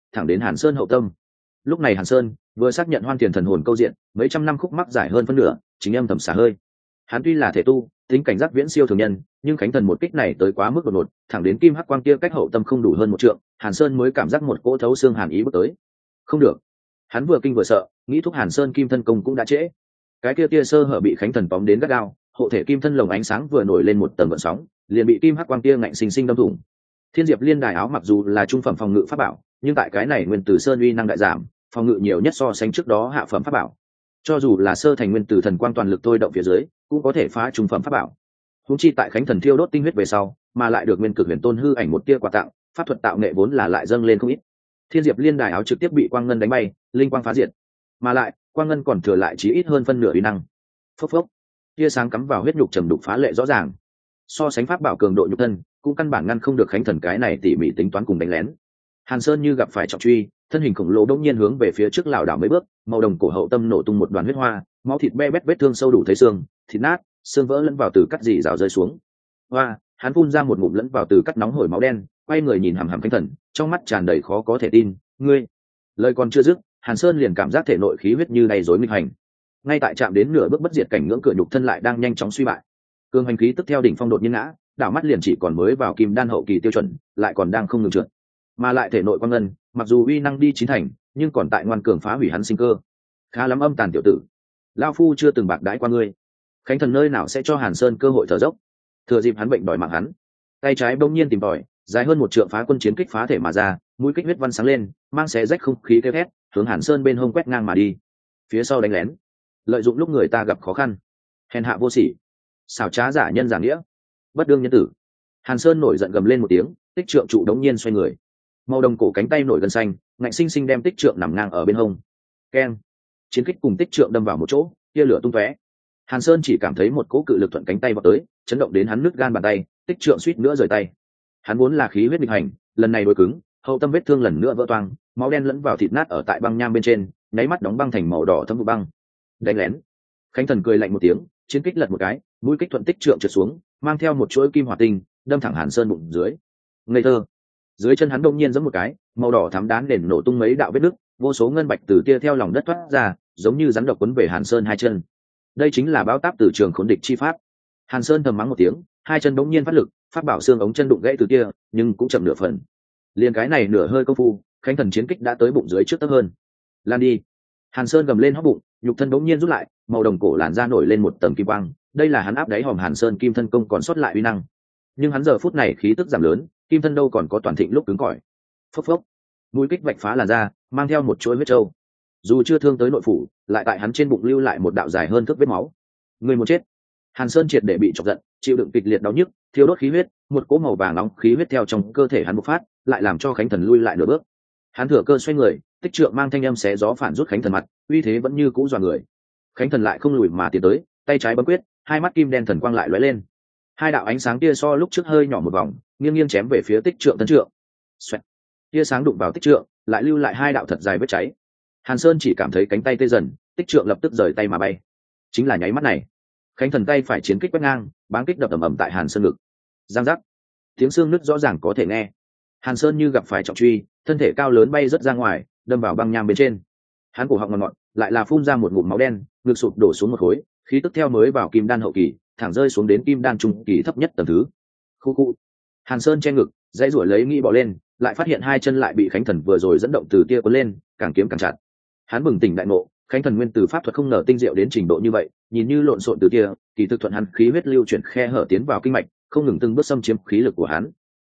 thẳng đến Hàn Sơn hậu tâm. Lúc này Hàn Sơn vừa xác nhận Hoan Tiền thần hồn câu diện, mấy trăm năm khúc mắc giải hơn phân nửa, chính âm thầm xả hơi. Hắn tuy là thể tu, tính cảnh giác viễn siêu thường nhân, nhưng khánh thần một kích này tới quá mức đột ngột, thẳng đến kim hắc quang kia cách hậu tâm không đủ hơn một trượng, Hàn Sơn mới cảm giác một cỗ thấu xương hàn ý bước tới. Không được. Hắn vừa kinh vừa sợ, nghĩ thúc Hàn Sơn kim thân công cũng đã trễ. Cái kia tia sơ hở bị khánh thần tóm đến gắt gao, hộ thể kim thân lồng ánh sáng vừa nổi lên một tầng gợn sóng, liền bị kim hắc quang kia ngạnh sinh sinh đâm thủng. Thiên Diệp Liên Đài áo mặc dù là trung phẩm phòng ngự pháp bảo, nhưng tại cái này nguyên tử sơn uy năng đại giảm, phòng ngự nhiều nhất so sánh trước đó hạ phẩm pháp bảo. Cho dù là sơ thành nguyên tử thần quang toàn lực thôi động phía dưới, cũng có thể phá trung phẩm pháp bảo. Huống chi tại khánh thần thiêu đốt tinh huyết về sau, mà lại được nguyên cực huyền tôn hư ảnh một tia quà tặng, pháp thuật tạo nghệ vốn là lại dâng lên không ít. Thiên Diệp Liên Đài áo trực tiếp bị quang ngân đánh bay, linh quang phá diệt. Mà lại, quang ngân còn thừa lại chí ít hơn phân nửa uy năng. Phốc phốc, tia sáng cắm vào huyết nhục trầm đục phá lệ rõ ràng. So sánh pháp bảo cường độ nhục thân, cũng căn bản ngăn không được khánh thần cái này tỉ mỉ tính toán cùng đánh lén. Hàn Sơn như gặp phải trọng truy, thân hình khổng lồ đột nhiên hướng về phía trước lảo đảo mấy bước, màu đồng cổ hậu tâm nổ tung một đoàn huyết hoa, máu thịt be bét, vết thương sâu đủ thấy xương, thịt nát, xương vỡ lẫn vào từ cắt dì rào rơi xuống. Hoa, hắn phun ra một ngụm lẫn vào từ cắt nóng hổi máu đen, quay người nhìn hằm hằm khánh thần, trong mắt tràn đầy khó có thể tin. Ngươi, lời còn chưa dứt, Hàn Sơn liền cảm giác thể nội khí huyết như đầy rối nghịch hành. Ngay tại chạm đến nửa bước bất diệt cảnh ngưỡng cửa nhục thân lại đang nhanh chóng suy bại. Cương hành khí tức theo đỉnh phong đột nhiên ngã, đảo mắt liền chỉ còn mới vào kim đan hậu kỳ tiêu chuẩn, lại còn đang không ngừng trượt. Mà lại thể nội quang ngân, mặc dù uy năng đi chín thành, nhưng còn tại ngoan cường phá hủy hắn sinh cơ. Khá lắm âm tàn tiểu tử, lão phu chưa từng bạc đãi qua ngươi. Khánh thần nơi nào sẽ cho Hàn Sơn cơ hội thở dốc? Thừa dịp hắn bệnh đòi mạng hắn, tay trái bỗng nhiên tìm tòi, dài hơn một trượng phá quân chiến kích phá thể mà ra, mũi kích huyết văn sáng lên, mang xé rách không khí kêu thét, hướng Hàn Sơn bên hông quét ngang mà đi. Phía sau đánh lén, lợi dụng lúc người ta gặp khó khăn, hèn hạ vô sỉ, xảo trá giả nhân giả nghĩa, bất đương nhân tử. Hàn Sơn nổi giận gầm lên một tiếng, tích trượng trụ đống nhiên xoay người, màu đồng cổ cánh tay nổi gân xanh, ngạnh sinh sinh đem tích trượng nằm ngang ở bên hông. Keng, chiến kích cùng tích trượng đâm vào một chỗ, tia lửa tung tóe. Hàn Sơn chỉ cảm thấy một cỗ cự lực thuận cánh tay vào tới, chấn động đến hắn nứt gan bàn tay, tích trượng suýt nữa rời tay. Hắn vốn là khí huyết nghịch hành, lần này đối cứng, hậu tâm vết thương lần nữa vỡ toang, máu đen lẫn vào thịt nát ở tại băng nham bên trên, nháy mắt đóng băng thành màu đỏ thâm vụ băng. Đánh lén. Khánh thần cười lạnh một tiếng, chiến kích lật một cái, mũi kích thuận tích trượng trượt xuống, mang theo một chuỗi kim hỏa tinh, đâm thẳng Hàn Sơn bụng dưới. Ngây thơ. Dưới chân hắn đông nhiên giẫm một cái, màu đỏ thắm đán nền nổ tung mấy đạo vết nứt, vô số ngân bạch từ tia theo lòng đất thoát ra, giống như rắn độc quấn về Hàn Sơn hai chân. Đây chính là báo táp từ trường khốn địch chi pháp. Hàn Sơn thầm mắng một tiếng, hai chân đống nhiên phát lực, pháp bảo xương ống chân đụng gãy từ kia, nhưng cũng chậm nửa phần. Liền cái này nửa hơi công phu, khánh thần chiến kích đã tới bụng dưới trước tấp hơn. Lan đi. Hàn Sơn gầm lên hóp bụng, nhục thân đống nhiên rút lại, màu đồng cổ làn da nổi lên một tầng kim quang, đây là hắn áp đáy hòm Hàn Sơn kim thân công còn sót lại uy năng. Nhưng hắn giờ phút này khí tức giảm lớn, kim thân đâu còn có toàn thịnh lúc cứng cỏi. Phốc phốc, mũi kích vạch phá làn da, mang theo một chuỗi huyết trâu. Dù chưa thương tới nội phủ, lại tại hắn trên bụng lưu lại một đạo dài hơn thước vết máu. Người muốn chết. Hàn Sơn triệt để bị chọc giận, chịu đựng kịch liệt đau nhức, thiêu đốt khí huyết, một cỗ màu vàng nóng khí huyết theo trong cơ thể hắn bộc phát, lại làm cho khánh thần lui lại nửa bước. Hắn thừa cơ xoay người, tích trượng mang thanh âm xé gió phản rút khánh thần mặt, uy thế vẫn như cũ dọa người. Khánh thần lại không lùi mà tiến tới, tay trái bấm quyết, hai mắt kim đen thần quang lại lóe lên. Hai đạo ánh sáng tia so lúc trước hơi nhỏ một vòng, nghiêng nghiêng chém về phía tích trượng tân trượng. Xoẹt. Tia sáng đụng vào tích trượng, lại lưu lại hai đạo thật dài vết cháy. Hàn Sơn chỉ cảm thấy cánh tay tê dần, tích trượng lập tức rời tay mà bay. Chính là nháy mắt này, khánh thần tay phải chiến kích quét ngang, báng kích đập ầm ầm tại Hàn Sơn ngực. Giang giác, tiếng xương nứt rõ ràng có thể nghe. Hàn Sơn như gặp phải trọng truy, thân thể cao lớn bay rất ra ngoài, đâm vào băng nham bên trên. Hắn cổ họng ngọt ngọt, lại là phun ra một ngụm máu đen, ngực sụp đổ xuống một khối, khí tức theo mới vào kim đan hậu kỳ, thẳng rơi xuống đến kim đan trung kỳ thấp nhất tầng thứ. Khu khu. Hàn Sơn che ngực, dãy ruổi lấy nghĩ bỏ lên, lại phát hiện hai chân lại bị khánh thần vừa rồi dẫn động từ tia cuốn lên, càng kiếm càng chặt. Hắn bừng tỉnh đại ngộ, khánh thần nguyên từ pháp thuật không ngờ tinh diệu đến trình độ như vậy, nhìn như lộn xộn từ tia, kỳ thực thuận hắn khí huyết lưu chuyển khe hở tiến vào kinh mạch, không ngừng từng bước xâm chiếm khí lực của hắn.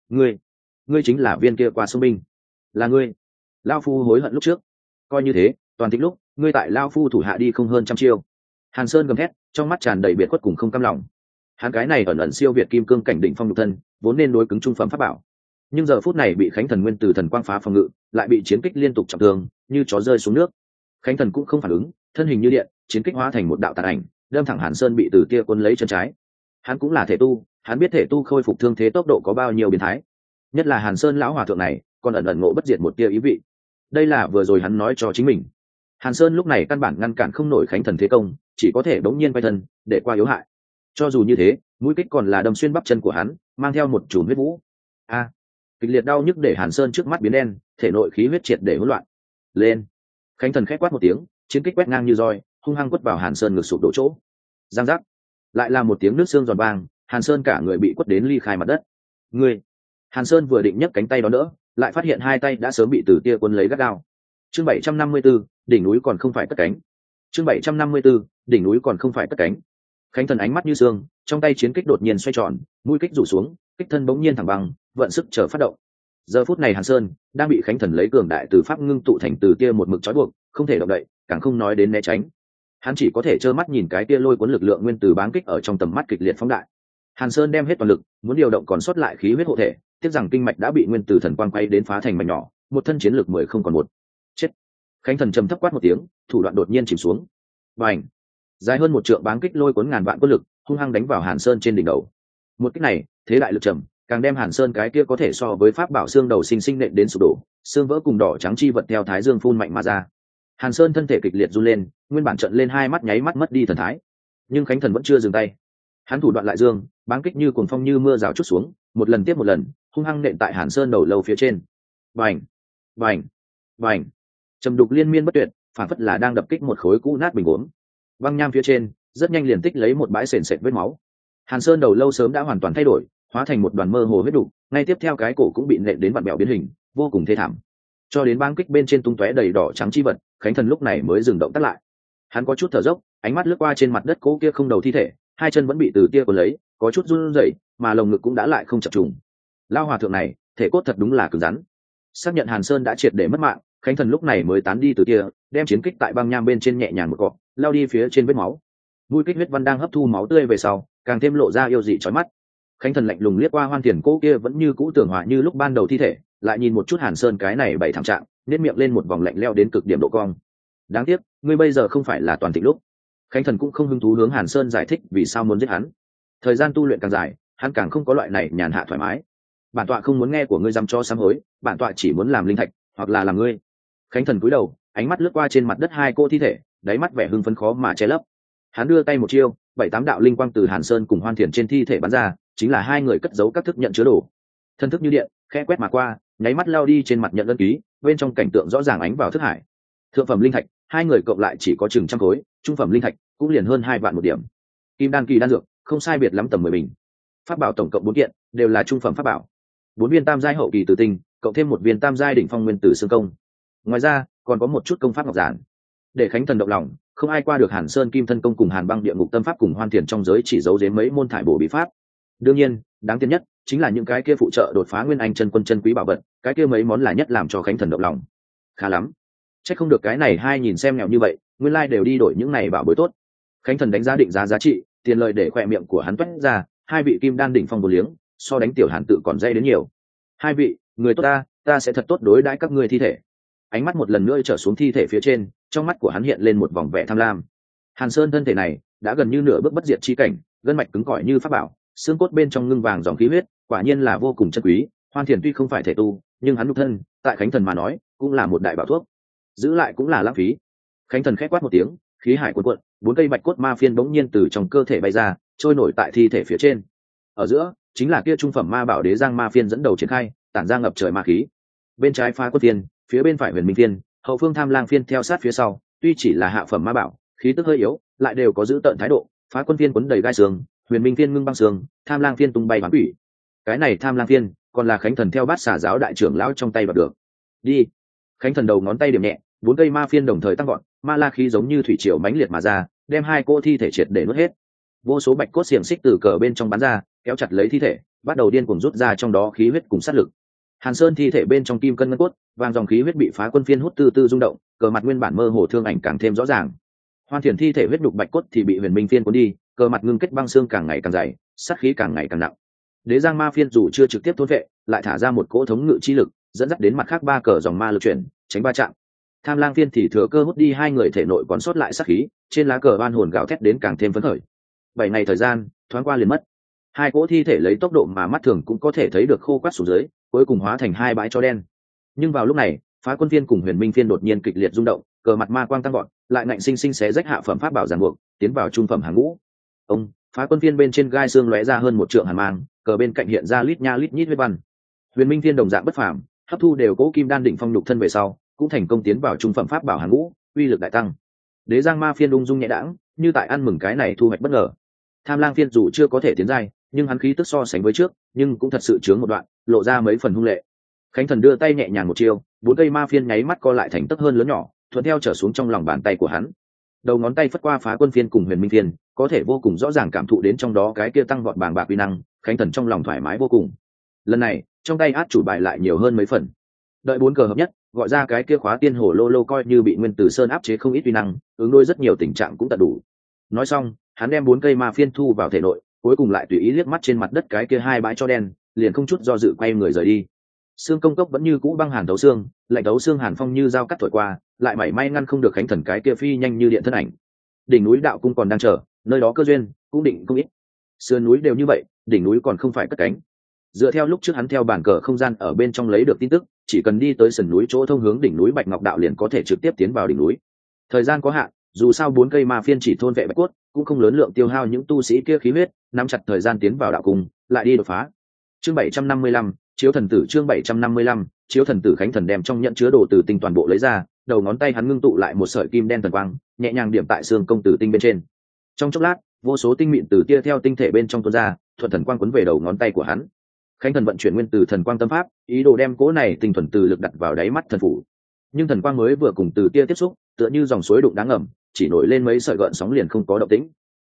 Ngươi chính là viên kia qua sông binh. Là ngươi. Lao phu hối hận lúc trước. Coi như thế, toàn thịnh lúc, ngươi tại Lao phu thủ hạ đi không hơn trăm chiêu. Hàn Sơn gầm thét, trong mắt tràn đầy biệt khuất cùng không cam lòng. Hắn cái này ẩn ẩn siêu việt kim cương cảnh đỉnh phong nhục thân, vốn nên đối cứng trung phẩm pháp bảo, nhưng giờ phút này bị khánh thần nguyên từ thần quang phá phòng ngự, lại bị chiến kích liên tục trọng thương, như chó rơi xuống nước. Khánh thần cũng không phản ứng, thân hình như điện, chiến kích hóa thành một đạo tàn ảnh, đâm thẳng Hàn Sơn bị từ tia cuốn lấy chân trái. Hắn cũng là thể tu, hắn biết thể tu khôi phục thương thế tốc độ có bao nhiêu biến thái. Nhất là Hàn Sơn lão hòa thượng này, còn ẩn ẩn ngộ bất diệt một tia ý vị. Đây là vừa rồi hắn nói cho chính mình. Hàn Sơn lúc này căn bản ngăn cản không nổi khánh thần thế công, chỉ có thể đống nhiên quay thân để qua yếu hại. Cho dù như thế, mũi kích còn là đâm xuyên bắp chân của hắn, mang theo một chùm huyết vũ. Kịch liệt đau nhức để Hàn Sơn trước mắt biến đen, thể nội khí huyết triệt để hỗn loạn. Lên! Khánh thần khét quát một tiếng, chiến kích quét ngang như roi, hung hăng quất vào Hàn Sơn ngực sụp đổ chỗ. Giang giác! Lại là một tiếng nước xương giòn vang, Hàn Sơn cả người bị quất đến ly khai mặt đất. Ngươi! Hàn Sơn vừa định nhấc cánh tay đón đỡ, lại phát hiện hai tay đã sớm bị Tử Tia cuốn lấy gắt gao. Chương 754, đỉnh núi còn không phải cất cánh. Chương 754, đỉnh núi còn không phải cất cánh. Khánh thần ánh mắt như sương, trong tay chiến kích đột nhiên xoay tròn, mũi kích rủ xuống, kích thân bỗng nhiên thẳng bằng, vận sức chờ phát động. Giờ phút này Hàn Sơn đang bị Khánh thần lấy cường đại từ pháp ngưng tụ thành Tử Tia một mực trói buộc, không thể động đậy, càng không nói đến né tránh. Hắn chỉ có thể trơ mắt nhìn cái tia lôi cuốn lực lượng nguyên tử báng kích ở trong tầm mắt kịch liệt phóng đại. Hàn Sơn đem hết toàn lực, muốn điều động còn sót lại khí huyết hộ thể, tiếc rằng kinh mạch đã bị nguyên tử thần quang quay đến phá thành mảnh nhỏ, một thân chiến lực 10 không còn một. Chết! Khánh thần trầm thấp quát một tiếng, thủ đoạn đột nhiên chìm xuống. Bành! Dài hơn một trượng báng kích lôi cuốn ngàn vạn quân lực, hung hăng đánh vào Hàn Sơn trên đỉnh đầu. Một kích này, thế đại lực trầm, càng đem Hàn Sơn cái kia có thể so với pháp bảo xương đầu sinh sinh nện đến sụp đổ, xương vỡ cùng đỏ trắng chi vật theo thái dương phun mạnh mà ra. Hàn Sơn thân thể kịch liệt run lên, nguyên bản trợn lên hai mắt nháy mắt mất đi thần thái. Nhưng Khánh thần vẫn chưa dừng tay. Hắn thủ đoạn lại dương, báng kích như cuồng phong như mưa rào chút xuống, một lần tiếp một lần, hung hăng nện tại Hàn Sơn đầu lâu phía trên. Bành! Bành! Bành! Trầm đục liên miên bất tuyệt, phản phất là đang đập kích một khối cũ nát bình uống. Băng nham phía trên rất nhanh liền tích lấy một bãi sền sệt vết máu. Hàn Sơn đầu lâu sớm đã hoàn toàn thay đổi, hóa thành một đoàn mơ hồ huyết đục, ngay tiếp theo cái cổ cũng bị nện đến vặn bẹo biến hình, vô cùng thê thảm. Cho đến băng kích bên trên tung tóe đầy đỏ trắng chi vật, Khánh thần lúc này mới dừng động tắt lại. Hắn có chút thở dốc, ánh mắt lướt qua trên mặt đất cố kia không đầu thi thể, hai chân vẫn bị Từ Tia cuốn lấy, có chút run rẩy, mà lồng ngực cũng đã lại không chập trùng. Lao hòa thượng này, thể cốt thật đúng là cứng rắn. Xác nhận Hàn Sơn đã triệt để mất mạng, Khánh thần lúc này mới tán đi Từ Tia, đem chiến kích tại băng nham bên trên nhẹ nhàng một cọ, lao đi phía trên vết máu. Mũi kích huyết văn đang hấp thu máu tươi về sau, càng thêm lộ ra yêu dị chói mắt. Khánh thần lạnh lùng liếc qua Hoan Tiền cố kia vẫn như cũ tường hòa như lúc ban đầu thi thể, lại nhìn một chút Hàn Sơn cái này bảy thảm trạng, nét miệng lên một vòng lạnh lẽo đến cực điểm độ cong. Đáng tiếc, ngươi bây giờ không phải là toàn thịnh lúc. Khánh thần cũng không hứng thú hướng Hàn Sơn giải thích vì sao muốn giết hắn. Thời gian tu luyện càng dài, hắn càng không có loại này nhàn hạ thoải mái. Bản tọa không muốn nghe của ngươi dăm cho sám hối, bản tọa chỉ muốn làm linh thạch, hoặc là làm ngươi. Khánh thần cúi đầu, ánh mắt lướt qua trên mặt đất hai cô thi thể, đáy mắt vẻ hưng phấn khó mà che lấp. Hắn đưa tay một chiêu, 7-8 đạo linh quang từ Hàn Sơn cùng Hoan Thiền trên thi thể bắn ra, chính là hai người cất giấu các thức nhận chứa đồ. Thân thức như điện, khẽ quét mà qua, nháy mắt lao đi trên mặt nhận ân ký, bên trong cảnh tượng rõ ràng ánh vào thức hải. Thượng phẩm linh thạch, hai người cộng lại chỉ có chừng trăm khối, trung phẩm linh thạch cũng liền hơn 2 vạn một điểm. Kim đan kỳ đan dược, không sai biệt lắm tầm 10 bình. Pháp bảo tổng cộng 4 kiện, đều là trung phẩm pháp bảo. 4 viên tam giai hậu kỳ tử tinh, cộng thêm một viên tam giai đỉnh phong nguyên tử xương công. Ngoài ra, còn có một chút công pháp ngọc giản. Để Khánh thần động lòng, không ai qua được Hàn Sơn Kim Thân Công cùng Hàn Băng Địa Ngục Tâm Pháp cùng Hoan Thiền trong giới chỉ giấu giếm mấy môn thải bổ bí pháp. Đương nhiên, đáng tiền nhất chính là những cái kia phụ trợ đột phá nguyên anh chân quân chân quý bảo vật, cái kia mấy món là nhất làm cho Khánh thần động lòng. Khá lắm, chắc không được cái này hai nhìn xem nghèo như vậy, nguyên lai đều đi đổi những này bảo bối tốt. Khánh thần đánh giá định giá giá trị, tiền lời để khỏe miệng của hắn toét ra, hai vị kim đan đỉnh phong vô liếng, so đánh tiểu Hàn tự còn dây đến nhiều. Hai vị, người tốt ta sẽ thật tốt đối đãi các ngươi thi thể. Ánh mắt một lần nữa trở xuống thi thể phía trên, trong mắt của hắn hiện lên một vòng vẻ tham lam. Hàn Sơn thân thể này đã gần như nửa bước bất diệt chi cảnh, gân mạch cứng cỏi như pháp bảo, xương cốt bên trong ngưng vàng dòng khí huyết, quả nhiên là vô cùng chân quý. Hoan Thiền tuy không phải thể tu, nhưng hắn nhục thân, tại Khánh thần mà nói, cũng là một đại bảo thuốc. Giữ lại cũng là lãng phí. Khánh thần khẽ quát một tiếng, khí hải cuồn cuộn, 4 cây bạch cốt ma phiên bỗng nhiên từ trong cơ thể bay ra, trôi nổi tại thi thể phía trên. Ở giữa, chính là kia trung phẩm ma bảo đế giang ma phiên dẫn đầu triển khai, tản ra ngập trời ma khí. Bên trái Phá Quân phiên, phía bên phải Huyền Minh phiên, hậu phương Tham Lang phiên theo sát phía sau, tuy chỉ là hạ phẩm ma bảo, khí tức hơi yếu, lại đều có giữ tợn thái độ. Phá Quân phiên cuốn đầy gai xương, Huyền Minh phiên ngưng băng xương, Tham Lang phiên tung bay bắn quỷ. Cái này Tham Lang phiên, còn là Khánh thần theo Bát Xà giáo đại trưởng lão trong tay đoạt được. Đi. Khánh thần đầu ngón tay điểm nhẹ, 4 cây ma phiên đồng thời tăng gọn, ma la khí giống như thủy triều mãnh liệt mà ra, đem hai cô thi thể triệt để nuốt hết. Vô số bạch cốt xiềng xích từ cờ bên trong bắn ra, kéo chặt lấy thi thể, bắt đầu điên cuồng rút ra trong đó khí huyết cùng sát lực. Hàn Sơn thi thể bên trong kim cân ngân cốt, vàng dòng khí huyết bị Phá Quân phiên hút từ từ rung động, cờ mặt nguyên bản mơ hồ thương ảnh càng thêm rõ ràng. Hoan Thiền thi thể huyết đục bạch cốt thì bị Huyền Minh phiên cuốn đi, cờ mặt ngưng kết băng xương càng ngày càng dày, sát khí càng ngày càng nặng. Đế Giang ma phiên dù chưa trực tiếp thôn vệ, lại thả ra một cỗ thống ngự chi lực, dẫn dắt đến mặt khác 3 cờ dòng ma lực chuyển, tránh va chạm. Tham Lang phiên thì thừa cơ hút đi hai người thể nội còn sót lại sát khí, trên lá cờ oan hồn gào thét đến càng thêm phấn khởi. 7 ngày thời gian thoáng qua liền mất, hai cỗ thi thể lấy tốc độ mà mắt thường cũng có thể thấy được khô quắt xuống dưới, cuối cùng hóa thành hai bãi tro đen. Nhưng vào lúc này, Phá Quân phiên cùng Huyền Minh phiên đột nhiên kịch liệt rung động, cờ mặt ma quang tăng vọt, lại ngạnh sinh sinh xé rách hạ phẩm pháp bảo giàn buộc, tiến vào trung phẩm hàng ngũ. Ông, Phá Quân phiên bên trên gai xương lóe ra hơn 1 trượng hàn mang, cờ bên cạnh hiện ra lít nha lít nhít huyết văn. Huyền Minh phiên đồng dạng bất phàm, hấp thu đều cố kim đan đỉnh phong nhục thân về sau cũng thành công tiến vào trung phẩm pháp bảo hàng ngũ, uy lực đại tăng. Đế giang ma phiên ung dung nhẹ đãng, như tại ăn mừng cái này thu hoạch bất ngờ. Tham lang phiên dù chưa có thể tiến giai, nhưng hắn khí tức so sánh với trước, nhưng cũng thật sự chướng một đoạn, lộ ra mấy phần hung lệ. Khánh thần đưa tay nhẹ nhàng một chiêu, bốn cây ma phiên nháy mắt co lại thành tấc hơn lớn nhỏ, thuận theo trở xuống trong lòng bàn tay của hắn. Đầu ngón tay phất qua phá quân phiên cùng huyền minh phiên, có thể vô cùng rõ ràng cảm thụ đến trong đó cái kia tăng vọt bàng bạc uy năng. Khánh thần trong lòng thoải mái vô cùng. Lần này trong tay át chủ bài lại nhiều hơn mấy phần. Đợi bốn cờ hợp nhất, gọi ra cái kia khóa tiên hồ lô lô coi như bị nguyên tử sơn áp chế không ít uy năng, ứng đối rất nhiều tình trạng cũng tận đủ. Nói xong, hắn đem bốn cây ma phiên thu vào thể nội, cuối cùng lại tùy ý liếc mắt trên mặt đất cái kia hai bãi cho đen, liền không chút do dự quay người rời đi. Xương công cốc vẫn như cũ băng hàn thấu xương, lạnh thấu xương hàn phong như dao cắt thổi qua, lại mảy may ngăn không được Khánh thần cái kia phi nhanh như điện thân ảnh. Đỉnh núi đạo cung còn đang chờ, nơi đó cơ duyên cũng định không ít. Sườn núi đều như vậy, đỉnh núi còn không phải cất cánh. Dựa theo lúc trước hắn theo bản cờ không gian ở bên trong lấy được tin tức, chỉ cần đi tới sườn núi chỗ thông hướng đỉnh núi Bạch Ngọc đạo liền có thể trực tiếp tiến vào đỉnh núi. Thời gian có hạn, dù sao bốn cây ma phiên chỉ thôn vệ bạch cốt, cũng không lớn lượng tiêu hao những tu sĩ kia khí huyết, nắm chặt thời gian tiến vào đạo cung, lại đi đột phá. Chương 755, chiếu thần tử. Chương 755, chiếu thần tử. Khánh thần đem trong nhận chứa đồ tử tinh toàn bộ lấy ra, đầu ngón tay hắn ngưng tụ lại một sợi kim đen thần quang, nhẹ nhàng điểm tại xương công tử tinh bên trên. Trong chốc lát, vô số tinh mịn tử tia theo tinh thể bên trong tuôn ra, thuận thần quang quấn về đầu ngón tay của hắn. Khánh thần vận chuyển nguyên tử thần quang tâm pháp, ý đồ đem cỗ này tinh thuần từ lực đặt vào đáy mắt thần phủ. Nhưng thần quang mới vừa cùng từ tia tiếp xúc, tựa như dòng suối đụng đá ngầm, chỉ nổi lên mấy sợi gợn sóng liền không có động tĩnh.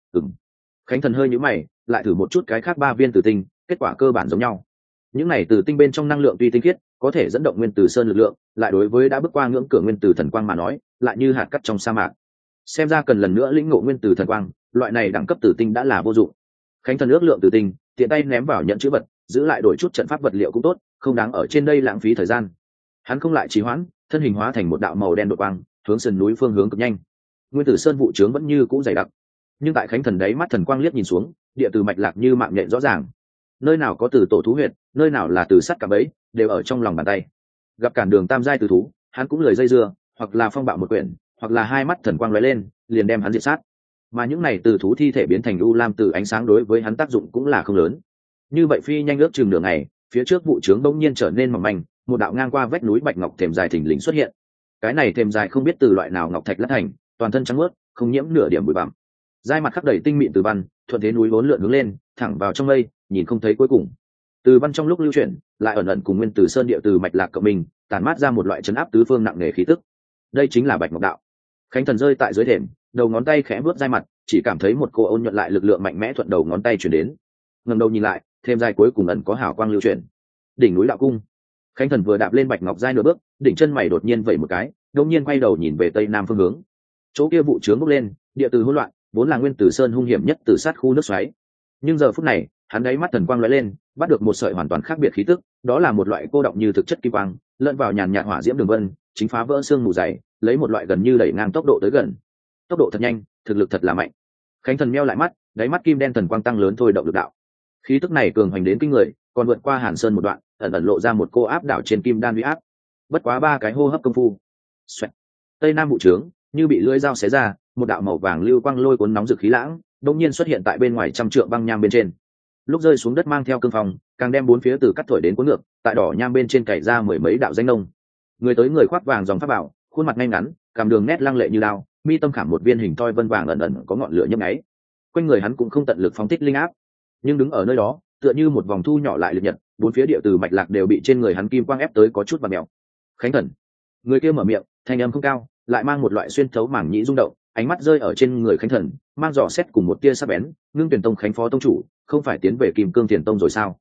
Khánh thần hơi nhíu mày, lại thử một chút cái khác ba viên tử tinh, kết quả cơ bản giống nhau. Những này tử tinh bên trong năng lượng tuy tinh khiết, có thể dẫn động nguyên tử sơn lực lượng, lại đối với đã bước qua ngưỡng cửa nguyên tử thần quang mà nói, lại như hạt cát trong sa mạc. Xem ra cần lần nữa lĩnh ngộ nguyên tử thần quang, loại này đẳng cấp tử tinh đã là vô dụng. Khánh thần ước lượng tử tinh, tiện tay ném vào nhận chữ vật, giữ lại đổi chút trận pháp vật liệu cũng tốt, không đáng ở trên đây lãng phí thời gian. Hắn không lại trì hoãn, thân hình hóa thành một đạo màu đen đột quang, hướng sườn núi phương hướng cực nhanh. Nguyên tử sơn vụ trướng vẫn như cũ dày đặc, nhưng tại Khánh thần đấy mắt thần quang liếc nhìn xuống, địa từ mạch lạc như mạng nhện rõ ràng. Nơi nào có từ tổ thú huyệt, nơi nào là từ sắt cả bẫy, đều ở trong lòng bàn tay. Gặp cản đường tam giai từ thú, hắn cũng lười dây dưa, hoặc là phong bạo một quyển, hoặc là hai mắt thần quang lóe lên, liền đem hắn diệt sát. Mà những này từ thú thi thể biến thành u lam từ ánh sáng đối với hắn tác dụng cũng là không lớn. Như vậy phi nhanh ước chừng nửa ngày, phía trước vụ trướng bỗng nhiên trở nên mỏng manh, một đạo ngang qua vách núi bạch ngọc thềm dài thình lình xuất hiện. Cái này thềm dài không biết từ loại nào ngọc thạch lát thành, toàn thân trắng mướt, không nhiễm nửa điểm bụi bặm. Dai mặt khắc đầy tinh mịn từ văn, thuận thế núi vốn lượn hướng lên, thẳng vào trong mây, nhìn không thấy cuối cùng. Từ văn trong lúc lưu chuyển, lại ẩn ẩn cùng nguyên tử sơn địa từ mạch lạc cộng mình, tản mát ra một loại chấn áp tứ phương nặng nề khí tức. Đây chính là bạch ngọc đạo. Khánh thần rơi tại dưới thềm, đầu ngón tay khẽ bước dai mặt, chỉ cảm thấy một cô ôn nhuận lại lực lượng mạnh mẽ thuận đầu ngón tay chuyển đến. Ngẩng đầu nhìn lại, thêm dai cuối cùng ẩn có hào quang lưu chuyển. Đỉnh núi đạo cung. Khánh thần vừa đạp lên bạch ngọc dai nửa bước, đỉnh chân mày đột nhiên vẩy một cái, đột nhiên quay đầu nhìn về tây nam phương hướng. Chỗ kia vụ trướng bốc lên, địa từ hỗn loạn, vốn là nguyên tử sơn hung hiểm nhất từ sát khu nước xoáy. Nhưng giờ phút này, hắn đáy mắt thần quang lóe lên, bắt được một sợi hoàn toàn khác biệt khí tức, đó là một loại cô động như thực chất kim quang, lẫn vào nhàn nhạt hỏa diễm đường vân, chính phá vỡ xương mù dày, lấy một loại gần như đẩy ngang tốc độ tới gần. Tốc độ thật nhanh, thực lực thật là mạnh. Khánh thần meo lại mắt, đáy mắt kim đen thần quang tăng lớn thôi động lực đạo. Khí tức này cường hoành đến kinh người, còn vượt qua Hàn Sơn một đoạn, ẩn ẩn lộ ra một cô áp đảo trên kim đan uy áp. Bất quá ba cái hô hấp công phu, xoẹt. Tây nam vụ trướng như bị lưỡi dao xé ra, một đạo màu vàng lưu quang lôi cuốn nóng rực khí lãng, đột nhiên xuất hiện tại bên ngoài trăm trượng băng nham bên trên. Lúc rơi xuống đất mang theo cương phong, càng đem bốn phía từ cắt thổi đến cuốn ngược, tại đỏ nham bên trên cày ra mười mấy đạo danh nông. Người tới người khoác vàng dòng pháp bảo, khuôn mặt ngay ngắn, cằm đường nét lăng lệ như lao, mi tâm khảm một viên hình toi vân vàng ẩn ẩn có ngọn lửa nhấp nháy. Quanh người hắn cũng không tận lực phóng thích linh áp, nhưng đứng ở nơi đó, tựa như một vòng thu nhỏ lại liệt nhật, bốn phía địa từ mạch lạc đều bị trên người hắn kim quang ép tới có chút vặn mèo. Khánh thần. Người kia mở miệng, thanh âm không cao, lại mang một loại xuyên thấu mảng nhĩ rung động, ánh mắt rơi ở trên người Khánh thần, mang dò xét cùng một tia sắc bén. Ngưng Tuyển Tông Khánh phó tông chủ, không phải tiến về Kim Cương Tiền Tông rồi sao?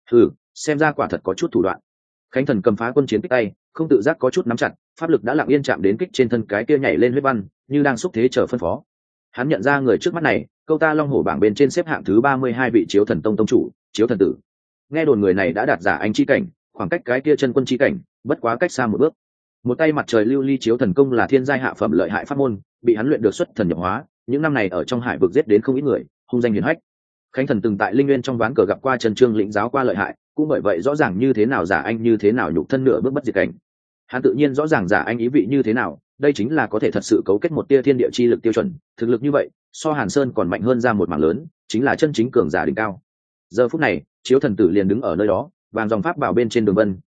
Xem ra quả thật có chút thủ đoạn. Khánh thần cầm phá quân chiến kích tay, không tự giác có chút nắm chặt, pháp lực đã lặng yên chạm đến kích trên thân cái kia nhảy lên huyết văn, như đang xúc thế chờ phân phó. Hắn nhận ra người trước mắt này, câu ta long hổ bảng bên trên xếp hạng thứ 32 vị Chiếu Thần Tông tông chủ, Chiếu thần tử. Nghe đồn người này đã đạt giả anh chi cảnh, khoảng cách cái kia chân quân chi cảnh, bất quá cách xa một bước. Một tay mặt trời lưu ly chiếu thần công là thiên giai hạ phẩm lợi hại pháp môn, bị hắn luyện được xuất thần nhập hóa, những năm này ở trong hải vực giết đến không ít người, hung danh hiển hách. Khánh thần từng tại linh nguyên trong ván cờ gặp qua Trần Trương lĩnh giáo qua lợi hại, cũng bởi vậy rõ ràng như thế nào giả anh như thế nào nhục thân nửa bước bất diệt cảnh. Hắn tự nhiên rõ ràng giả anh ý vị như thế nào, đây chính là có thể thật sự cấu kết một tia thiên địa chi lực tiêu chuẩn, thực lực như vậy, so Hàn Sơn còn mạnh hơn ra một mảng lớn, chính là chân chính cường giả đỉnh cao. Giờ phút này, Chiếu thần tử liền đứng ở nơi đó, vàng dòng pháp bảo bên trên đường vân,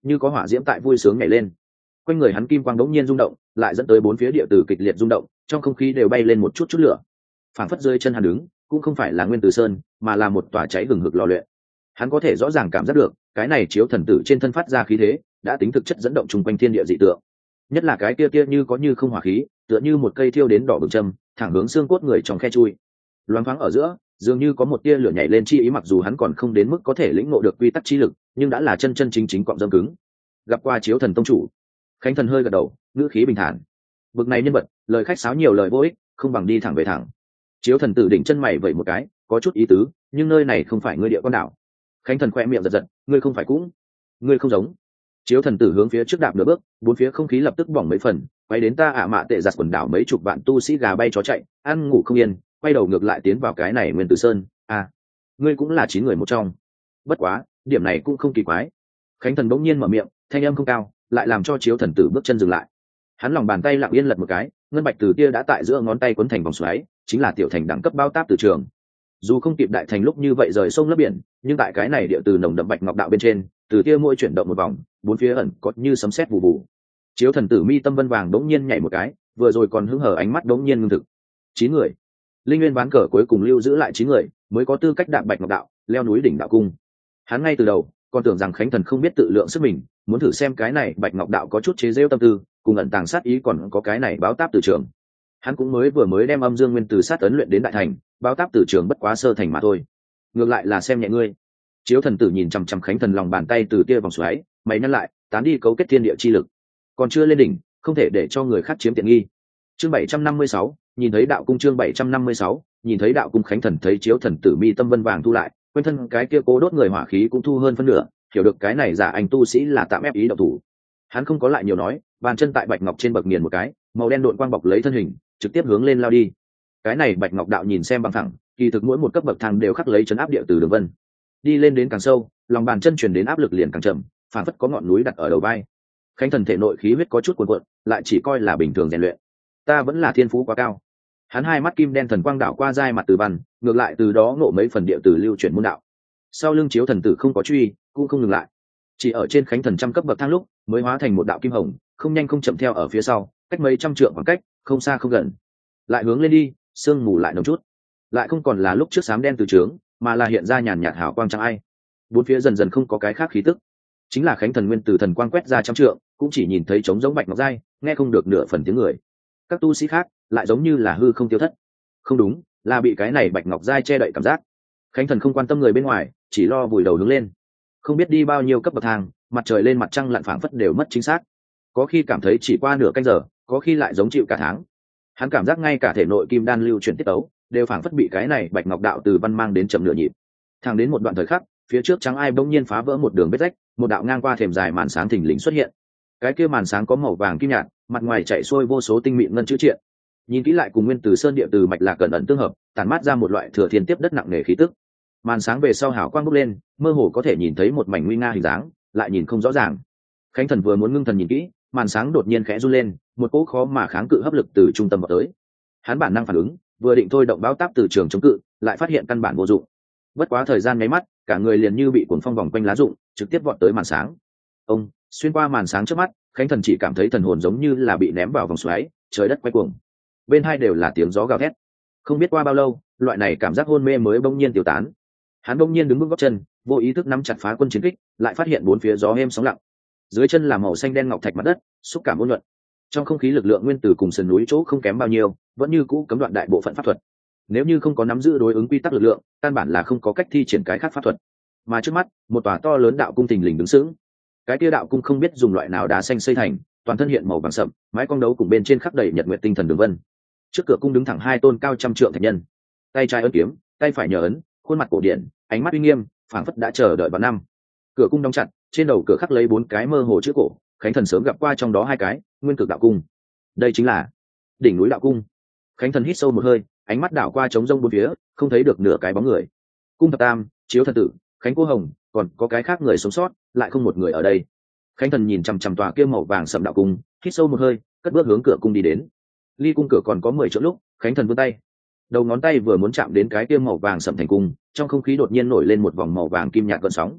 như có hỏa diễm tại vui sướng nhảy lên. Quanh người hắn kim quang đống nhiên rung động, lại dẫn tới bốn phía địa từ kịch liệt rung động, trong không khí đều bay lên một chút lửa. Phảng phất dưới chân hắn đứng, cũng không phải là Nguyên Tử Sơn, mà là một tòa cháy hừng hực lò luyện. Hắn có thể rõ ràng cảm giác được, cái này chiếu thần tử trên thân phát ra khí thế, đã tính thực chất dẫn động chung quanh thiên địa dị tượng. Nhất là cái kia như có như không hỏa khí, tựa như một cây thiêu đến đỏ bừng châm, thẳng hướng xương cốt người trong khe chui. Loáng thoáng ở giữa, dường như có một tia lửa nhảy lên chi ý, mặc dù hắn còn không đến mức có thể lĩnh ngộ được quy tắc chi lực, nhưng đã là chân chân chính chính cọng dâm cứng. Gặp qua chiếu thần tông chủ, Khánh Thần hơi gật đầu, ngữ khí bình thản. Bực này nhân vật, lời khách sáo nhiều lời vô ích, không bằng đi thẳng về thẳng. Chiếu thần tử đỉnh chân mày vẩy một cái, có chút ý tứ, nhưng nơi này không phải ngươi địa con đảo. Khánh Thần khoe miệng giật giật, ngươi không phải cũng, ngươi không giống. Chiếu thần tử hướng phía trước đạp nửa bước, bốn phía không khí lập tức bỏng mấy phần, quay đến ta mạ tệ giặt quần đảo mấy chục vạn tu sĩ gà bay chó chạy, ăn ngủ không yên, quay đầu ngược lại tiến vào cái này Nguyên Tử Sơn. Ngươi cũng là 9 người một trong. Bất quá, điểm này cũng không kỳ quái. Khánh Thần bỗng nhiên mở miệng, thanh âm không cao, lại làm cho chiếu thần tử bước chân dừng lại. Hắn lòng bàn tay lặng yên lật một cái, ngân bạch từ tia đã tại giữa ngón tay quấn thành vòng xoáy, chính là tiểu thành đẳng cấp bao táp từ trường. Dù không kịp đại thành lúc như vậy rời sông lấp biển, nhưng tại cái này địa từ nồng đậm bạch ngọc đạo bên trên, từ tia môi chuyển động một vòng, bốn phía ẩn có như sấm sét vụ vụ. Chiếu thần tử mi tâm vân vàng đống nhiên nhảy một cái, vừa rồi còn hứng hở ánh mắt đống nhiên ngưng thực. 9 người, linh nguyên ván cờ cuối cùng lưu giữ lại 9 người, mới có tư cách đạp bạch ngọc đạo, leo núi đỉnh đạo cung. Hắn ngay từ đầu còn tưởng rằng Khánh Thần không biết tự lượng sức mình, muốn thử xem cái này bạch ngọc đạo có chút chế giễu tâm tư, cùng ẩn tàng sát ý còn có cái này báo táp từ trường. Hắn cũng vừa mới đem âm dương nguyên tử sát ấn luyện đến đại thành, báo táp từ trường bất quá sơ thành mà thôi. Ngược lại là xem nhẹ ngươi. Chiếu thần tử nhìn chằm chằm Khánh Thần lòng bàn tay từ tia vòng xoáy, mày nhăn lại, tán đi cấu kết thiên địa chi lực. Còn chưa lên đỉnh, không thể để cho người khác chiếm tiện nghi. Chương 756, nhìn thấy đạo cung. Chương 756, nhìn thấy đạo cung. Khánh Thần thấy chiếu thần tử mi tâm vân vàng thu lại, quanh thân cái kia cố đốt người hỏa khí cũng thu hơn phân nửa, hiểu được cái này giả anh tu sĩ là tạm ép ý động thủ. Hắn không có lại nhiều nói, bàn chân tại bạch ngọc trên bậc nghiền một cái, màu đen độn quang bọc lấy thân hình, trực tiếp hướng lên lao đi. Cái này bạch ngọc đạo nhìn xem bằng thẳng, kỳ thực mỗi một cấp bậc thang đều khắc lấy chấn áp địa từ đường vân. Đi lên đến càng sâu, lòng bàn chân truyền đến áp lực liền càng chậm, phản phất có ngọn núi đặt ở đầu vai. Khánh Thần thể nội khí huyết có chút cuồn cuộn, lại chỉ coi là bình thường rèn luyện. Ta vẫn là thiên phú quá cao. Hắn hai mắt kim đen thần quang đảo qua giai mặt từ văn, ngược lại từ đó ngộ mấy phần địa từ lưu chuyển môn đạo. Sau lưng chiếu thần tử không có truy, cũng không ngừng lại, chỉ ở trên Khánh Thần trăm cấp bậc thang lúc mới hóa thành một đạo kim hồng, không nhanh không chậm theo ở phía sau, cách mấy trăm trượng khoảng cách, không xa không gần. Lại hướng lên đi, sương mù lại nồng chút, lại không còn là lúc trước xám đen từ trướng, mà là hiện ra nhàn nhạt hào quang trắng ai. Bốn phía dần dần không có cái khác khí tức, chính là Khánh Thần nguyên từ thần quang quét ra trăm trượng, cũng chỉ nhìn thấy trống giống bạch ngọc dai, nghe không được nửa phần tiếng người. Các tu sĩ khác lại giống như là hư không tiêu thất. Không đúng, là bị cái này bạch ngọc dai che đậy cảm giác. Khánh Thần không quan tâm người bên ngoài, chỉ lo vùi đầu hướng lên. Không biết đi bao nhiêu cấp bậc thang, mặt trời lên mặt trăng lặn phảng phất đều mất chính xác. Có khi cảm thấy chỉ qua nửa canh giờ, có khi lại giống chịu cả tháng. Hắn cảm giác ngay cả thể nội kim đan lưu chuyển tiết tấu đều phảng phất bị cái này bạch ngọc đạo từ văn mang đến chậm nửa nhịp. Thang đến một đoạn thời khắc, phía trước trắng ai bỗng nhiên phá vỡ một đường vết rách, một đạo ngang qua thềm dài màn sáng thình lình xuất hiện. Cái kia màn sáng có màu vàng kim nhạt, mặt ngoài chạy xuôi vô số tinh mịn ngân chữ triện. Nhìn kỹ lại cùng nguyên từ sơn địa từ mạch lạc cẩn ẩn tương hợp, tản mát ra một loại thừa thiên tiếp đất nặng nề khí tức. Màn sáng về sau hào quang bốc lên, mơ hồ có thể nhìn thấy một mảnh nguy nga hình dáng, lại nhìn không rõ ràng. Khánh Thần vừa muốn ngưng thần nhìn kỹ, màn sáng đột nhiên khẽ run lên, một cỗ khó mà kháng cự hấp lực từ trung tâm vào tới. Hắn bản năng phản ứng, vừa định thôi động báo táp từ trường chống cự, lại phát hiện căn bản vô dụng. Bất quá thời gian nháy mắt, cả người liền như bị cuồng phong vòng quanh lá rụng, trực tiếp vọt tới màn sáng. Ông xuyên qua màn sáng trước mắt, Khánh Thần chỉ cảm thấy thần hồn giống như là bị ném vào vòng xoáy, trời đất quay cuồng. Bên hai đều là tiếng gió gào thét. Không biết qua bao lâu, loại này cảm giác hôn mê mới bỗng nhiên tiêu tán. Hắn bỗng nhiên đứng bước gót chân, vô ý thức nắm chặt phá quân chiến kích, lại phát hiện bốn phía gió êm sóng lặng. Dưới chân là màu xanh đen ngọc thạch mặt đất, xúc cảm ôn nhuận. Trong không khí lực lượng nguyên tử cùng sườn núi chỗ không kém bao nhiêu, vẫn như cũ cấm đoạn đại bộ phận pháp thuật. Nếu như không có nắm giữ đối ứng quy tắc lực lượng, căn bản là không có cách thi triển cái khác pháp thuật. Mà trước mắt, một tòa to lớn đạo cung thình lình đứng sững. Cái kia đạo cung không biết dùng loại nào đá xanh xây thành, toàn thân hiện màu vàng sậm, mái cong đấu cùng bên trên khắc đầy nhật nguyệt tinh thần đường vân. Trước cửa cung đứng thẳng hai tôn cao trăm trượng thạch nhân, tay trái ấn kiếm, tay phải nhờ ấn, khuôn mặt cổ điển, ánh mắt uy nghiêm, phảng phất đã chờ đợi bao năm. Cửa cung đóng chặt, trên đầu cửa khắc lấy 4 cái mơ hồ chữ cổ, Khánh Thần sớm gặp qua trong đó 2 cái, Nguyên Cực đạo cung. Đây chính là đỉnh núi đạo cung. Khánh Thần hít sâu một hơi, ánh mắt đảo qua trống rông bốn phía, không thấy được nửa cái bóng người. Cung thập tam, Chiếu thần tử, Khánh Cô Hồng, còn có cái khác người sống sót, lại không một người ở đây. Khánh Thần nhìn chằm chằm tòa kia màu vàng sậm đạo cung, hít sâu một hơi, cất bước hướng cửa cung đi đến. Ly cung cửa còn có 10 chỗ lúc, Khánh Thần vươn tay, đầu ngón tay vừa muốn chạm đến cái kia màu vàng sậm thành cung, trong không khí đột nhiên nổi lên một vòng màu vàng kim nhạt gợn sóng.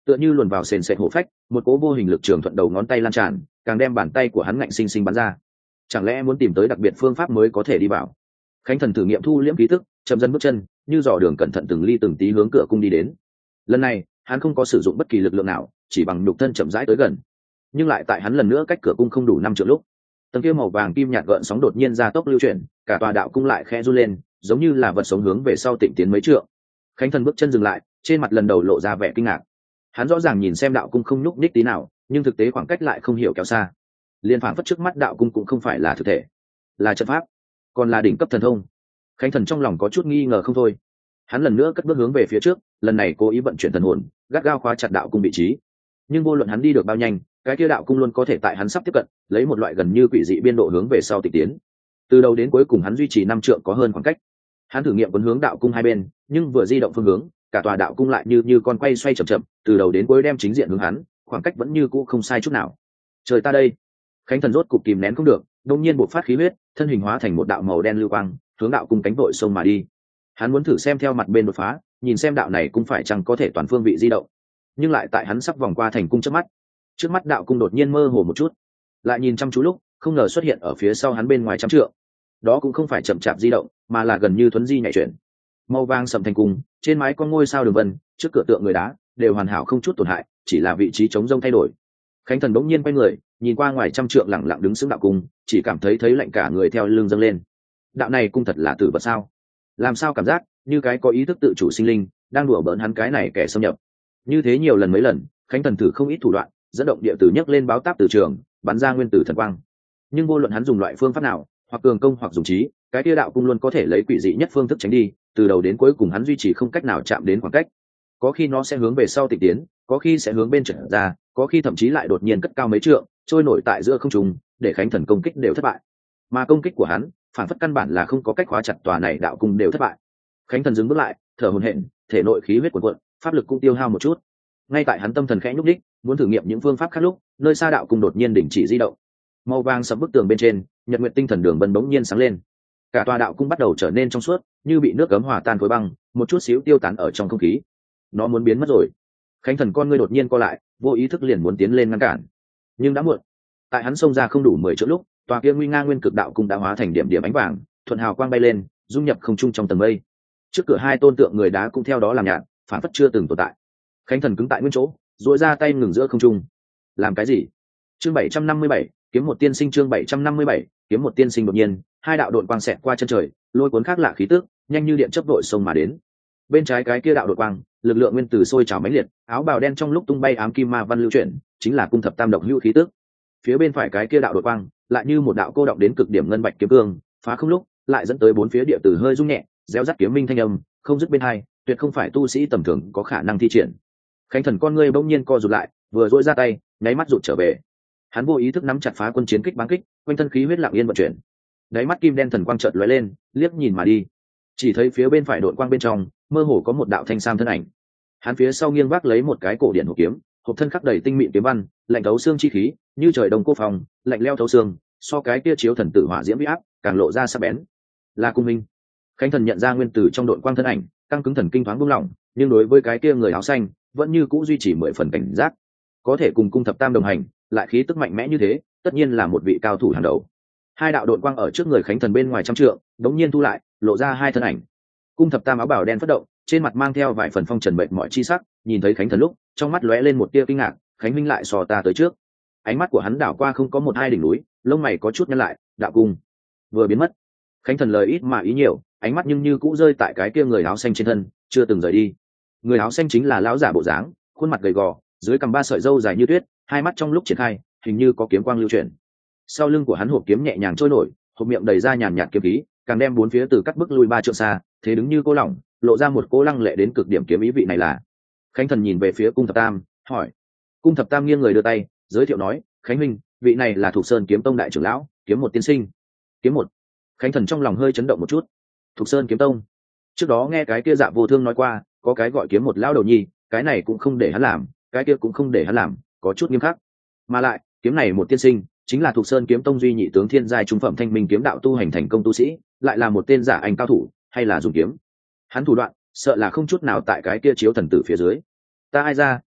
tựa như luồn vào sền sệt hổ phách, một cố vô hình lực trường thuận đầu ngón tay lan tràn, càng đem bàn tay của hắn ngạnh sinh sinh bắn ra. Chẳng lẽ muốn tìm tới đặc biệt phương pháp mới có thể đi vào? Khánh Thần thử nghiệm thu liễm khí tức, chậm dần bước chân, như dò đường cẩn thận từng ly từng tí hướng cửa cung đi đến. Lần này, hắn không có sử dụng bất kỳ lực lượng nào, chỉ bằng nhục thân chậm rãi tới gần. Nhưng lại tại hắn lần nữa cách cửa cung không đủ 5 trượng lúc, tầng kia màu vàng kim nhạt gợn sóng đột nhiên ra tốc lưu chuyển, cả tòa đạo cung lại khẽ run lên, giống như là vật sống hướng về sau tịnh tiến mấy trượng. Khánh Thần bước chân dừng lại, trên mặt lần đầu lộ ra vẻ kinh ngạc. Hắn rõ ràng nhìn xem đạo cung không nhúc nhích tí nào, nhưng thực tế khoảng cách lại không hiểu kéo xa. Liên phảng phất trước mắt đạo cung cũng không phải là thực thể, là trận pháp, còn là đỉnh cấp thần thông. Khánh Thần trong lòng có chút nghi ngờ không thôi. Hắn lần nữa cất bước hướng về phía trước, lần này cố ý vận chuyển thần hồn, gắt gao khóa chặt đạo cung vị trí. Nhưng vô luận hắn đi được bao nhanh, cái kia đạo cung luôn có thể tại hắn sắp tiếp cận, lấy một loại gần như quỷ dị biên độ hướng về sau tịch tiến. Từ đầu đến cuối cùng hắn duy trì 5 trượng có hơn khoảng cách. Hắn thử nghiệm cuốn hướng đạo cung hai bên, nhưng vừa di động phương hướng, cả tòa đạo cung lại như con quay xoay chậm chậm, từ đầu đến cuối đem chính diện hướng hắn, khoảng cách vẫn như cũ không sai chút nào. Trời ta đây! Khánh Thần rốt cục kìm nén không được, đột nhiên bộc phát khí huyết, thân hình hóa thành một đạo màu đen lưu quang, hướng đạo cung cánh vội xông mà đi. Hắn muốn thử xem theo mặt bên đột phá, nhìn xem đạo này cũng phải chăng có thể toàn phương vị di động. Nhưng lại tại hắn sắp vòng qua thành cung trước mắt đạo cung đột nhiên mơ hồ một chút. Lại nhìn chăm chú lúc, không ngờ xuất hiện ở phía sau hắn bên ngoài trăm trượng. Đó cũng không phải chậm chạp di động, mà là gần như thuấn di nhảy chuyển. Màu vàng sầm thành cung, trên mái có ngôi sao đường vân, trước cửa tượng người đá đều hoàn hảo không chút tổn hại, chỉ là vị trí trống rông thay đổi. Khánh Thần bỗng nhiên quay người, nhìn qua ngoài trăm trượng lặng lặng đứng sững đạo cung, chỉ cảm thấy lạnh cả người theo lưng dâng lên. Đạo này cung thật là tử vật sao? Làm sao cảm giác như cái có ý thức tự chủ sinh linh đang đùa bỡn hắn cái này kẻ xâm nhập? Như thế nhiều lần mấy lần, Khánh Thần thử không ít thủ đoạn, dẫn động địa tử nhấc lên báo táp từ trường, bắn ra nguyên tử thần quang. Nhưng vô luận hắn dùng loại phương pháp nào, hoặc cường công hoặc dùng trí, cái kia đạo cung luôn có thể lấy quỷ dị nhất phương thức tránh đi, từ đầu đến cuối cùng hắn duy trì không cách nào chạm đến khoảng cách. Có khi nó sẽ hướng về sau tịch tiến, có khi sẽ hướng bên trở ra, có khi thậm chí lại đột nhiên cất cao mấy trượng, trôi nổi tại giữa không trung, để Khánh Thần công kích đều thất bại. Mà công kích của hắn, phản phất căn bản là không có cách khóa chặt tòa này đạo cung đều thất bại. Khánh Thần dừng bước lại, thở hổn hển, thể nội khí huyết cuồn cuộn, pháp lực cũng tiêu hao một chút. Ngay tại hắn tâm thần khẽ nhúc đích, muốn thử nghiệm những phương pháp khác lúc, nơi xa đạo cung đột nhiên đình chỉ di động. Màu vàng sẫm bức tường bên trên, nhật nguyệt tinh thần đường vân bỗng nhiên sáng lên. Cả tòa đạo cung bắt đầu trở nên trong suốt, như bị nước cấm hòa tan khối băng, một chút xíu tiêu tán ở trong không khí. Nó muốn biến mất rồi. Khánh Thần con ngươi đột nhiên co lại, vô ý thức liền muốn tiến lên ngăn cản, nhưng đã muộn. Tại hắn xông ra không đủ 10 chỗ lúc, tòa kia nguy nga nguyên cực đạo cung đã hóa thành điểm điểm ánh vàng, thuận hào quang bay lên, dung nhập không trung trong tầng mây. Trước cửa hai tôn tượng người đá cũng theo đó làm nhạt, phản phất chưa từng tồn tại. Khánh Thần cứng tại nguyên chỗ, duỗi ra tay ngừng giữa không trung. Làm cái gì? Chương 757, kiếm một tiên sinh. Chương 757, kiếm một tiên sinh. Đột nhiên, hai đạo độn quang xẹt qua chân trời, lôi cuốn khác lạ khí tức, nhanh như điện chớp đội xông mà đến. Bên trái cái kia đạo đột quang, lực lượng nguyên tử sôi trào mãnh liệt, áo bào đen trong lúc tung bay ám kim ma văn lưu chuyển, chính là cung thập tam độc hữu khí tức. Phía bên phải cái kia đạo đột quang, lại như một đạo cô động đến cực điểm ngân bạch kiếm cương, phá không lúc, lại dẫn tới bốn phía địa tử hơi rung nhẹ, réo rắt kiếm minh thanh âm, không dứt bên hai, tuyệt không phải tu sĩ tầm thường có khả năng thi triển. Khánh Thần con ngươi bỗng nhiên co rụt lại, vừa duỗi ra tay, nháy mắt rụt trở về. Hắn vô ý thức nắm chặt phá quân chiến kích báng kích, quanh thân khí huyết lặng yên vận chuyển. Đáy mắt kim đen thần quang chợt lóe lên, liếc nhìn mà đi. Chỉ thấy phía bên phải độn quang bên trong, mơ hồ có một đạo thanh sam thân ảnh. Hắn phía sau nghiêng vác lấy một cái cổ điển hộp kiếm, hộp thân khắc đầy tinh mịn kiếm văn, lạnh thấu xương chi khí, như trời đông cô phòng, lạnh leo thấu xương, so cái kia chiếu thần tử hỏa diễm uy áp, càng lộ ra sắc bén. Là Cung Minh. Khánh Thần nhận ra nguyên tử trong độn quang thân ảnh, căng cứng thần kinh thoáng buông lỏng, nhưng đối với cái kia người áo xanh, vẫn như cũ duy trì 10 phần cảnh giác. Có thể cùng cung thập tam đồng hành, lại khí tức mạnh mẽ như thế, tất nhiên là một vị cao thủ hàng đầu. Hai đạo độn quang ở trước người Khánh Thần bên ngoài trăm trượng, đống nhiên thu lại, lộ ra hai thân ảnh. Cung thập tam áo bào đen phất động, trên mặt mang theo vài phần phong trần mệt mỏi chi sắc, nhìn thấy Khánh Thần lúc, trong mắt lóe lên một tia kinh ngạc. Khánh Minh lại so ta tới trước. Ánh mắt của hắn đảo qua không có một hai đỉnh núi, lông mày có chút nhăn lại, đạo cung vừa biến mất. Khánh Thần lời ít mà ý nhiều, ánh mắt nhưng như cũ rơi tại cái kia người áo xanh trên thân, chưa từng rời đi. Người áo xanh chính là lão giả bộ dáng, khuôn mặt gầy gò, dưới cằm ba sợi râu dài như tuyết, hai mắt trong lúc triển khai, hình như có kiếm quang lưu chuyển. Sau lưng của hắn hộp kiếm nhẹ nhàng trôi nổi, hộp miệng đầy ra nhàn nhạt kiếm khí, càng đem bốn phía từ cắt bức lui 3 trượng xa, thế đứng như cô lỏng, lộ ra một cô lăng lệ đến cực điểm kiếm ý. Vị này là? Khánh Thần nhìn về phía cung thập tam, hỏi. Cung thập tam nghiêng người đưa tay, giới thiệu nói, Khánh Minh, vị này là Thục Sơn kiếm tông đại trưởng lão, kiếm một tiên sinh. Kiếm một? Khánh Thần trong lòng hơi chấn động một chút. Thục Sơn kiếm tông? Trước đó nghe cái kia Dạ Vô Thương nói qua, có cái gọi kiếm một lão đầu nhi, cái này cũng không để hắn làm, cái kia cũng không để hắn làm, có chút nghiêm khắc. Mà lại, kiếm này một tiên sinh, chính là Thục Sơn kiếm tông duy nhị tướng thiên giai trung phẩm thanh minh kiếm đạo tu hành thành công tu sĩ, lại là một tên giả anh cao thủ, hay là dùng kiếm. Hắn thủ đoạn, sợ là không chút nào tại cái kia chiếu thần tử phía dưới. Ta ai ra,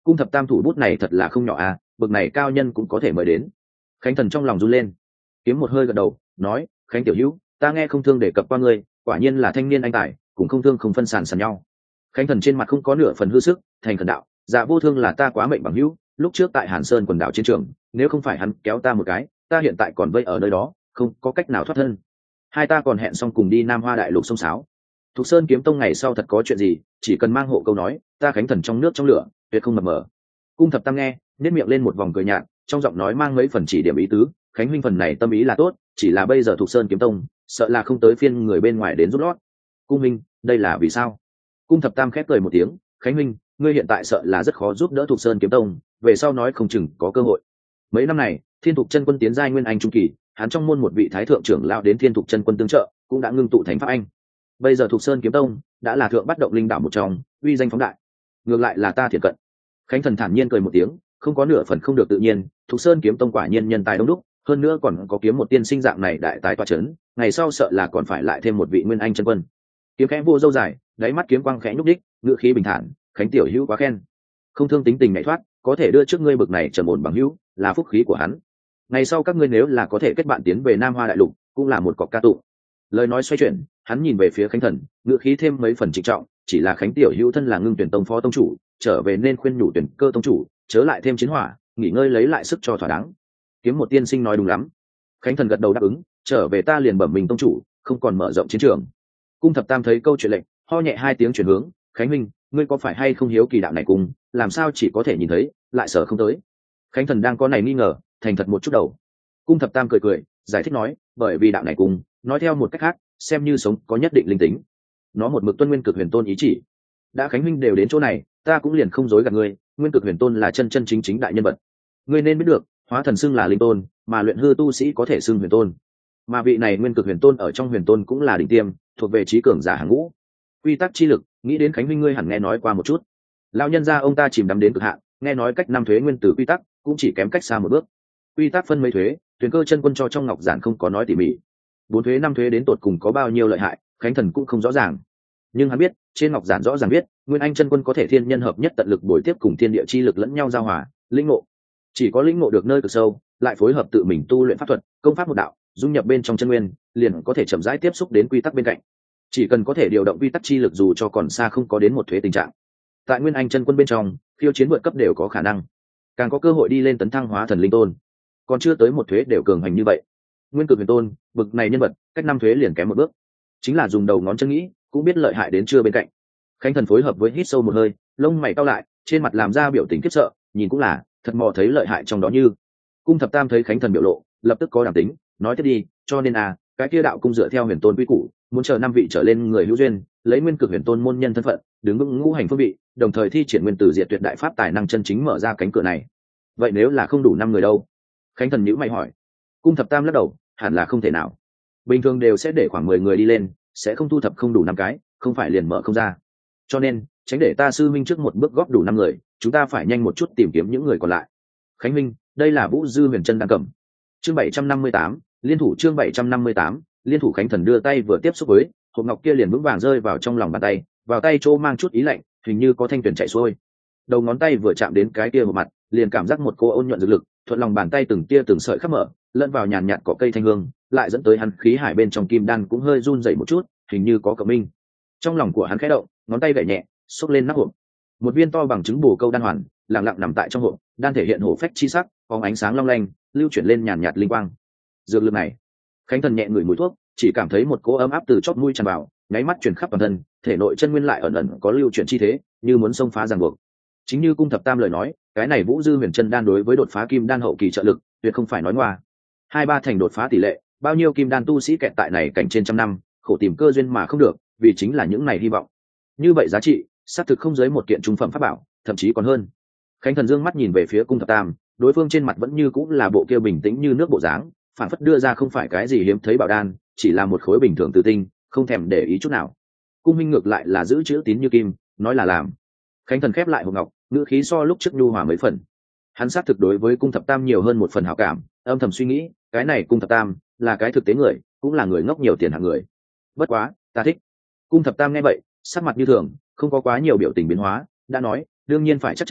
Cung thập tam thủ bút này thật là không nhỏ à, bậc này cao nhân cũng có thể mời đến. Khánh Thần trong lòng run lên, kiếm một hơi gật đầu nói, Khánh tiểu hữu, ta nghe không thương đề cập qua ngươi, quả nhiên là thanh niên anh tài, cũng không thương không phân sàn sàn nhau. Khánh Thần trên mặt không có nửa phần hư sức, thành khẩn đạo, dạ vô thương là ta quá mệnh bằng hữu, lúc trước tại Hàn Sơn quần đảo chiến trường, nếu không phải hắn kéo ta một cái, ta hiện tại còn vây ở nơi đó, không có cách nào thoát thân. Hai ta còn hẹn xong cùng đi Nam Hoa đại lục sông sáo. Thục Sơn kiếm tông ngày sau thật có chuyện gì, chỉ cần mang hộ câu nói, ta Khánh Thần trong nước trong lửa, tuyệt không mập mờ. Cung thập tam nghe, nét miệng lên một vòng cười nhạt, trong giọng nói mang mấy phần chỉ điểm ý tứ, Khánh huynh phần này tâm ý là tốt, chỉ là bây giờ Thục Sơn kiếm tông, sợ là không tới phiên người bên ngoài đến giúp lót. Cung huynh, đây là vì sao? Cung thập tam khép cười một tiếng, Khánh huynh, ngươi hiện tại sợ là rất khó giúp đỡ Thục Sơn kiếm tông, về sau nói không chừng có cơ hội. Mấy năm này, Thiên Thục chân quân tiến giai nguyên anh trung kỳ, hắn trong môn một vị thái thượng trưởng lão đến Thiên Thục chân quân tương trợ, cũng đã ngưng tụ thành pháp anh. Bây giờ Thục Sơn kiếm tông đã là thượng bắt động linh đảo một trong, uy danh phóng đại. Ngược lại là ta thiệt cận. Khánh Thần thản nhiên cười một tiếng, không có nửa phần không được tự nhiên, Thục Sơn kiếm tông quả nhiên nhân tài đông đúc, hơn nữa còn có kiếm một tiên sinh dạng này đại tài tọa chấn, ngày sau sợ là còn phải lại thêm một vị nguyên anh chân quân. Kiếm khẽ vô dâu dài, đáy mắt kiếm quang khẽ nhúc đích, ngữ khí bình thản, Khánh tiểu hữu quá khen. Không thương tính tình nhảy thoát, có thể đưa trước ngươi bực này trầm ổn bằng hữu, là phúc khí của hắn. Ngày sau các ngươi nếu là có thể kết bạn tiến về Nam Hoa đại lục, cũng là một cọc ca tụng. Lời nói xoay chuyển, hắn nhìn về phía Khánh Thần, ngữ khí thêm mấy phần trịnh trọng, chỉ là Khánh tiểu hữu thân là Ngưng Tuyển tông phó tông chủ, trở về nên khuyên nhủ Tuyển Cơ tông chủ, chớ lại thêm chiến hỏa, nghỉ ngơi lấy lại sức cho thỏa đáng. Kiếm một tiên sinh nói đúng lắm. Khánh Thần gật đầu đáp ứng, trở về ta liền bẩm mình tông chủ, không còn mở rộng chiến trường. Cung thập tam thấy câu chuyện lệnh, ho nhẹ hai tiếng chuyển hướng, Khánh huynh, ngươi có phải hay không hiếu kỳ đạo này cùng, làm sao chỉ có thể nhìn thấy, lại sợ không tới. Khánh Thần đang có này nghi ngờ, thành thật một chút đầu. Cung thập tam cười cười, giải thích nói, bởi vì đạo này cùng, nói theo một cách khác, xem như sống có nhất định linh tính. Nó một mực tuân nguyên cực huyền tôn ý chỉ. Đã Khánh huynh đều đến chỗ này, ta cũng liền không dối gạt ngươi, nguyên cực huyền tôn là chân chân chính chính đại nhân vật. Ngươi nên biết được, hóa thần xưng là linh tôn, mà luyện hư tu sĩ có thể xưng huyền tôn. Mà vị này nguyên cực huyền tôn ở trong huyền tôn cũng là đỉnh tiêm, thuộc về trí cường giả hàng ngũ. Quy tắc chi lực, nghĩ đến Khánh huynh ngươi hẳn nghe nói qua một chút. Lão nhân gia ông ta chìm đắm đến cực hạn, nghe nói cách năm thuế nguyên tử quy tắc, cũng chỉ kém cách xa một bước. Quy tắc phân mấy thuế, Tuyền Cơ chân quân cho trong ngọc giản không có nói tỉ mỉ. 4 thuế 5 thuế đến tột cùng có bao nhiêu lợi hại, Khánh Thần cũng không rõ ràng. Nhưng hắn biết, trên ngọc giản rõ ràng biết, Nguyên Anh chân quân có thể thiên nhân hợp nhất tận lực bồi tiếp cùng thiên địa chi lực lẫn nhau giao hòa, lĩnh ngộ. Chỉ có lĩnh ngộ được nơi cực sâu, lại phối hợp tự mình tu luyện pháp thuật, công pháp một đạo, dung nhập bên trong chân nguyên, liền có thể chậm rãi tiếp xúc đến quy tắc bên cạnh. Chỉ cần có thể điều động quy tắc chi lực dù cho còn xa không có đến một thuế tình trạng. Tại Nguyên Anh chân quân bên trong, khiêu chiến vượt cấp đều có khả năng, càng có cơ hội đi lên tấn thăng hóa thần linh tôn. Còn chưa tới một thuế đều cường hành như vậy. Nguyên cực huyền tôn, bực này nhân vật, cách 5 thuế liền kém một bước. Chính là dùng đầu ngón chân nghĩ, cũng biết lợi hại đến chưa bên cạnh. Khánh Thần phối hợp với hít sâu một hơi, lông mày cau lại, trên mặt làm ra biểu tình khiếp sợ, nhìn cũng là, thật mò thấy lợi hại trong đó như. Cung thập tam thấy Khánh Thần biểu lộ, lập tức có đảm tính, nói tiếp đi, cho nên cái kia đạo cung dựa theo huyền tôn quy củ, muốn chờ 5 vị trở lên người hữu duyên, lấy nguyên cực huyền tôn môn nhân thân phận, đứng vững ngũ hành phương vị, đồng thời thi triển nguyên tử diệt tuyệt đại pháp tài năng chân chính mở ra cánh cửa này. Vậy nếu là không đủ 5 người đâu? Khánh Thần nhíu mày hỏi. Cung thập tam lắc đầu, hẳn là không thể nào. Bình thường đều sẽ để khoảng 10 người đi lên, sẽ không thu thập không đủ 5 cái, không phải liền mở không ra. Cho nên, tránh để ta sư minh trước một bước góp đủ 5 người, chúng ta phải nhanh một chút tìm kiếm những người còn lại. Khánh minh, đây là Vũ Dư Huyền Chân đang cầm. Chương 758, liên thủ chương 758, liên thủ. Khánh Thần đưa tay vừa tiếp xúc với, hộp ngọc kia liền vững vàng rơi vào trong lòng bàn tay, vào tay chỗ mang chút ý lạnh, hình như có thanh tuyển chảy xuôi. Đầu ngón tay vừa chạm đến cái kia một mặt, liền cảm giác một cô ôn nhuận dược lực, thuận lòng bàn tay từng tia từng sợi khắp mở, lẫn vào nhàn nhạt cỏ cây thanh hương, lại dẫn tới hắn khí hải bên trong kim đan cũng hơi run rẩy một chút, hình như có cộng minh. Trong lòng của hắn khẽ động, ngón tay gảy nhẹ, xốc lên nắp hộp. Một viên to bằng trứng bồ câu đan hoàn, lặng lặng nằm tại trong hộp, đan thể hiện hổ phách chi sắc, phóng ánh sáng long lanh, lưu chuyển lên nhàn nhạt linh quang. Dược lực này, Khánh Thần nhẹ ngửi mùi thuốc, chỉ cảm thấy một cỗ ấm áp từ chóp mũi tràn vào, nháy mắt truyền khắp toàn thân, thể nội chân nguyên lại ẩn ẩn có lưu chuyển chi thế, như muốn xông phá ràng buộc. Chính như Cung thập tam lời nói, cái này Vũ Dư Huyền Chân đan đối với đột phá kim đan hậu kỳ trợ lực, tuyệt không phải nói ngoa. 2-3 thành đột phá tỷ lệ, bao nhiêu kim đan tu sĩ kẹt tại này cảnh trên trăm năm, khổ tìm cơ duyên mà không được, vì chính là những này hy vọng. Như vậy giá trị, xác thực không dưới một kiện trung phẩm pháp bảo, thậm chí còn hơn. Khánh Thần dương mắt nhìn về phía Cung thập tam, đối phương trên mặt vẫn như cũng là bộ kia bình tĩnh như nước bộ dáng, phản phất đưa ra không phải cái gì hiếm thấy bảo đan, chỉ là một khối bình thường từ tinh, không thèm để ý chút nào. Cung minh ngược lại là giữ chữ tín như kim, nói là làm. Khánh Thần khép lại hộp ngọc, ngữ khí so lúc trước nhu hòa mấy phần. Hắn xác thực đối với Cung thập tam nhiều hơn một phần hảo cảm, âm thầm suy nghĩ, cái này Cung thập tam là cái thực tế người, cũng là người ngốc nhiều tiền hạng người. Bất quá, ta thích. Cung thập tam nghe vậy, sắc mặt như thường, không có quá nhiều biểu tình biến hóa, đã nói, đương nhiên phải chắc chắn,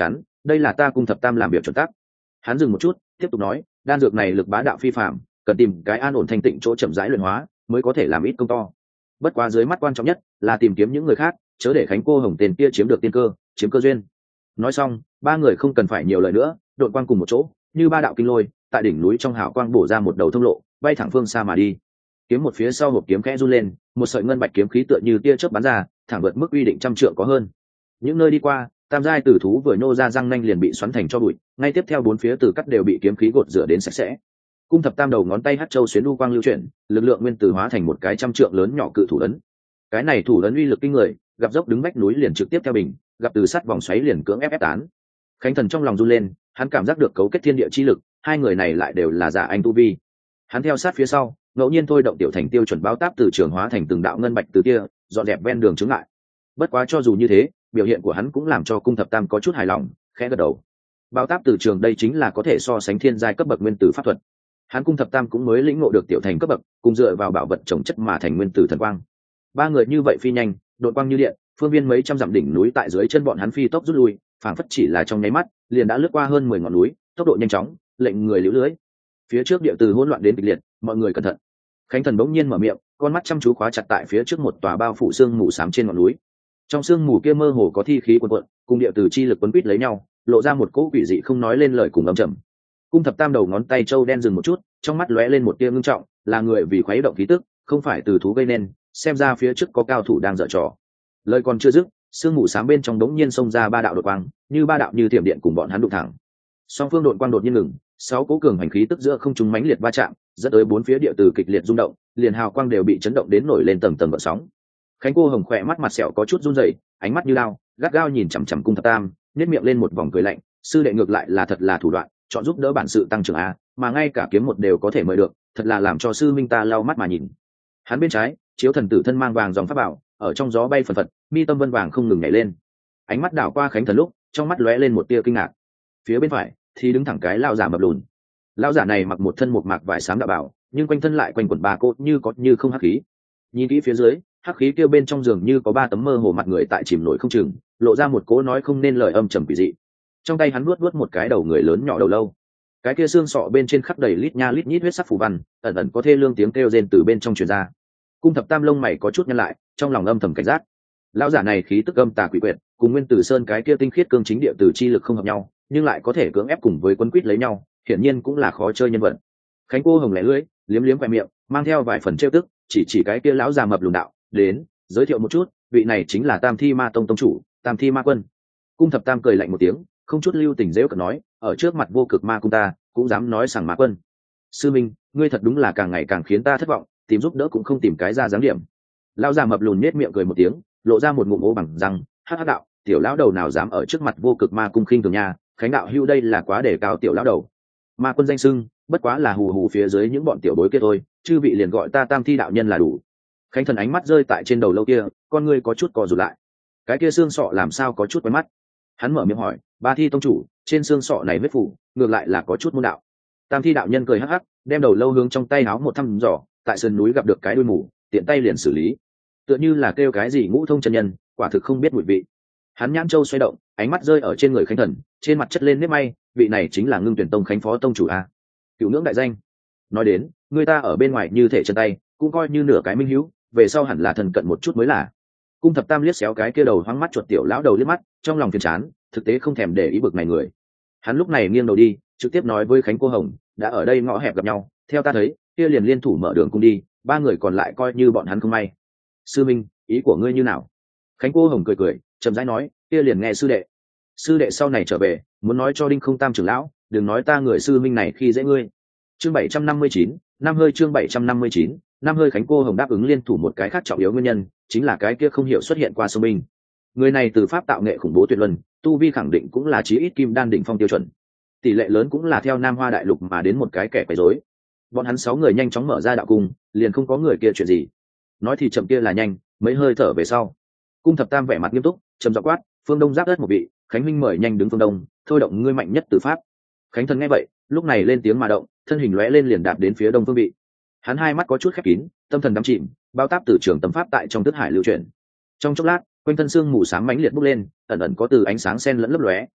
đây là ta cung thập tam làm việc chuẩn tắc. Hắn dừng một chút tiếp tục nói, đan dược này lực bá đạo phi phạm, cần tìm cái an ổn thanh tịnh chỗ chậm rãi luyện hóa mới có thể làm ít công to. Bất quá dưới mắt quan trọng nhất là tìm kiếm những người khác, chớ để Khánh cô hồng tên kia chiếm được tiên cơ, chiếm cơ duyên. Nói xong ba người không cần phải nhiều lời nữa, đội quang cùng một chỗ như ba đạo kinh lôi tại đỉnh núi trong hào quang bổ ra một đầu thông lộ, bay thẳng phương xa mà đi. Kiếm một phía sau hộp kiếm khẽ run lên, một sợi ngân bạch kiếm khí tựa như tia chớp bắn ra, thẳng vượt mức uy định 100 trượng có hơn. Những nơi đi qua, tam giai tử thú vừa nhô ra răng nanh liền bị xoắn thành cho bụi, ngay tiếp theo bốn phía từ cắt đều bị kiếm khí gột rửa đến sạch sẽ. Cung thập tam đầu ngón tay hắc châu xuyến đu quang lưu chuyển, lực lượng nguyên tử hóa thành một cái 100 trượng lớn nhỏ cự thủ ấn. Cái này thủ ấn uy lực kinh người, gặp dốc đứng vách núi liền trực tiếp theo bình, gặp từ sắt vòng xoáy liền cưỡng ép tán. Khánh Thần trong lòng run lên, hắn cảm giác được cấu kết thiên địa chi lực, hai người này lại đều là giả anh tu vi. Hắn theo sát phía sau, ngẫu nhiên thôi động tiểu thành tiêu chuẩn báo táp từ trường hóa thành từng đạo ngân bạch từ kia, dọn dẹp ven đường chướng ngại. Bất quá cho dù như thế, biểu hiện của hắn cũng làm cho cung thập tam có chút hài lòng, khẽ gật đầu. Báo táp từ trường đây chính là có thể so sánh thiên giai cấp bậc nguyên tử pháp thuật. Hắn cung thập tam cũng mới lĩnh ngộ được tiểu thành cấp bậc, cùng dựa vào bảo vật trồng chất mà thành nguyên tử thần quang. Ba người như vậy phi nhanh, đột quang như điện, phương viên mấy trăm dặm đỉnh núi tại dưới chân bọn hắn phi tốc rút lui, phảng phất chỉ là trong nháy mắt, liền đã lướt qua hơn 10 ngọn núi, tốc độ nhanh chóng, lệnh người liễu lưới. Phía trước địa từ hỗn loạn đến kịch liệt, mọi người cẩn thận. Khánh Thần bỗng nhiên mở miệng, con mắt chăm chú khóa chặt tại phía trước một tòa bao phủ sương mù xám trên ngọn núi. Trong sương mù kia mơ hồ có thi khí cuồn cuộn, cùng địa từ chi lực quấn quýt lấy nhau, lộ ra một cỗ quỷ dị không nói lên lời cùng âm trầm. Cung thập tam đầu ngón tay châu đen dừng một chút, trong mắt lóe lên một tia ngưng trọng, là người vì khuấy động khí tức, không phải từ thú gây nên, xem ra phía trước có cao thủ đang giở trò. Lời còn chưa dứt, sương mù xám bên trong đống nhiên xông ra ba đạo đột quang, như ba đạo như thiểm điện cùng bọn hắn đụng thẳng. Song phương đột quang đột nhiên ngừng, 6 cỗ cường hành khí tức giữa không trung mãnh liệt va chạm, dẫn tới bốn phía địa từ kịch liệt rung động, liền hào quang đều bị chấn động đến nổi lên tầng tầng gợn sóng. Khánh cô hồng khỏe mắt mặt sẹo có chút run rẩy, ánh mắt như lao, gắt gao nhìn chằm chằm cung thập tam, nhếch miệng lên một vòng cười lạnh, sư đệ ngược lại là thật là thủ đoạn, chọn giúp đỡ bản sự tăng trưởng a, mà ngay cả kiếm một đều có thể mời được, thật là làm cho sư minh ta lau mắt mà nhìn. Hắn bên trái, chiếu thần tử thân mang vàng dòng pháp bảo, ở trong gió bay phần phật, mi tâm vân vàng không ngừng nhảy lên. Ánh mắt đảo qua Khánh Thần lúc, trong mắt lóe lên một tia kinh ngạc. Phía bên phải thì đứng thẳng cái lão giả mập lùn. Lão giả này mặc một thân một mạc vải xám đạo bảo, nhưng quanh thân lại quanh quẩn ba cốt như có như không hắc khí. Nhìn kỹ phía dưới, hắc khí kia bên trong giường như có 3 tấm mơ hồ mặt người tại chìm nổi không chừng, lộ ra một cố nói không nên lời âm trầm quỷ dị. Trong tay hắn nuốt một cái đầu người lớn nhỏ đầu lâu. Cái kia xương sọ bên trên khắc đầy lít nha lít nhít huyết sắc phù văn, ẩn ẩn có thê lương tiếng kêu rên từ bên trong truyền ra. Cung thập tam lông mày có chút nhăn lại, trong lòng âm thầm cảnh giác. Lão giả này khí tức âm tà quỷ quyệt, cùng Nguyên Tử Sơn cái kia tinh khiết cương chính địa tử chi lực không hợp nhau, nhưng lại có thể cưỡng ép cùng với quân quýt lấy nhau, hiển nhiên cũng là khó chơi nhân vật. Khánh cô hồng lẻ lưỡi, liếm liếm khóe miệng, mang theo vài phần trêu tức, chỉ cái kia lão già mập lùn đạo, đến, giới thiệu một chút, vị này chính là Tam Thi Ma Tông tông chủ, Tam Thi Ma Quân. Cung thập tam cười lạnh một tiếng, không chút lưu tình giễu cợt nói, ở trước mặt vô cực ma cung ta, cũng dám nói sảng Ma Quân. Sư minh, ngươi thật đúng là càng ngày càng khiến ta thất vọng, tìm giúp đỡ cũng không tìm cái ra dáng điểm. Lão già mập lùn nhếch miệng cười một tiếng, lộ ra một ngụm ố bằng răng, hắc hắc đạo, tiểu lão đầu nào dám ở trước mặt vô cực ma cung khinh thường nha, Khánh đạo hưu đây là quá đề cao tiểu lão đầu. Ma Quân danh xưng, bất quá là hù hù phía dưới những bọn tiểu bối kia thôi, chư vị liền gọi ta Tam Thi đạo nhân là đủ. Khánh Thần ánh mắt rơi tại trên đầu lâu kia, con ngươi có chút co rụt lại. Cái kia xương sọ làm sao có chút quen mắt. Hắn mở miệng hỏi, Ba Thi tông chủ, trên xương sọ này huyết phủ, ngược lại là có chút môn đạo. Tam Thi đạo nhân cười hắc hắc, đem đầu lâu hướng trong tay áo một thăm dò, tại sườn núi gặp được cái đuôi mù, tiện tay liền xử lý. Tựa như là kêu cái gì ngũ thông chân nhân, quả thực không biết mùi vị. Hắn nhãn châu xoay động, ánh mắt rơi ở trên người Khánh Thần, trên mặt chất lên nếp may, vị này chính là Ngưng Tuyển Tông Khánh phó tông chủ a. Cựu ngưỡng đại danh. Nói đến, người ta ở bên ngoài như thể chân tay, cũng coi như nửa cái minh hữu, về sau hẳn là thần cận một chút mới là. Cung thập tam liếc xéo cái kia đầu hoang mắt chuột tiểu lão đầu liếc mắt, trong lòng phiền chán, thực tế không thèm để ý bực này người. Hắn lúc này nghiêng đầu đi, trực tiếp nói với Khánh cô hồng, đã ở đây ngõ hẹp gặp nhau, theo ta thấy, kia liền liên thủ mở đường cung đi, 3 người còn lại coi như bọn hắn không may. Sư minh, ý của ngươi như nào? Khánh cô hồng cười cười, chậm rãi nói, kia liền nghe sư đệ. Sư đệ sau này trở về, muốn nói cho Đinh Không Tam trưởng lão, đừng nói ta người sư minh này khi dễ ngươi. Chương 759, năm hơi chương 759, năm hơi. Khánh cô hồng đáp ứng liên thủ một cái khác trọng yếu nguyên nhân, chính là cái kia không hiểu xuất hiện qua sông binh. Người này từ pháp tạo nghệ khủng bố tuyệt luân, tu vi khẳng định cũng là chí ít kim đan đỉnh phong tiêu chuẩn. Tỷ lệ lớn cũng là theo Nam Hoa đại lục mà đến một cái kẻ quấy rối. Bọn hắn 6 người nhanh chóng mở ra đạo cung, liền không có người kia chuyện gì. Nói thì chậm kia là nhanh, mấy hơi thở về sau, cung thập tam vẻ mặt nghiêm túc, trầm giọng quát, phương đông giáp đất một vị, Khánh minh mời nhanh đứng phương đông, thôi động ngươi mạnh nhất từ pháp. Khánh thần nghe vậy, lúc này lên tiếng mà động, thân hình lóe lên liền đạp đến phía đông phương vị. Hắn hai mắt có chút khép kín, tâm thần đắm chìm, bao táp từ trường tâm pháp tại trong thức hải lưu chuyển. Trong chốc lát, quanh thân xương mù sáng mãnh liệt bốc lên, ẩn ẩn có từ ánh sáng xen lẫn lấp lóe,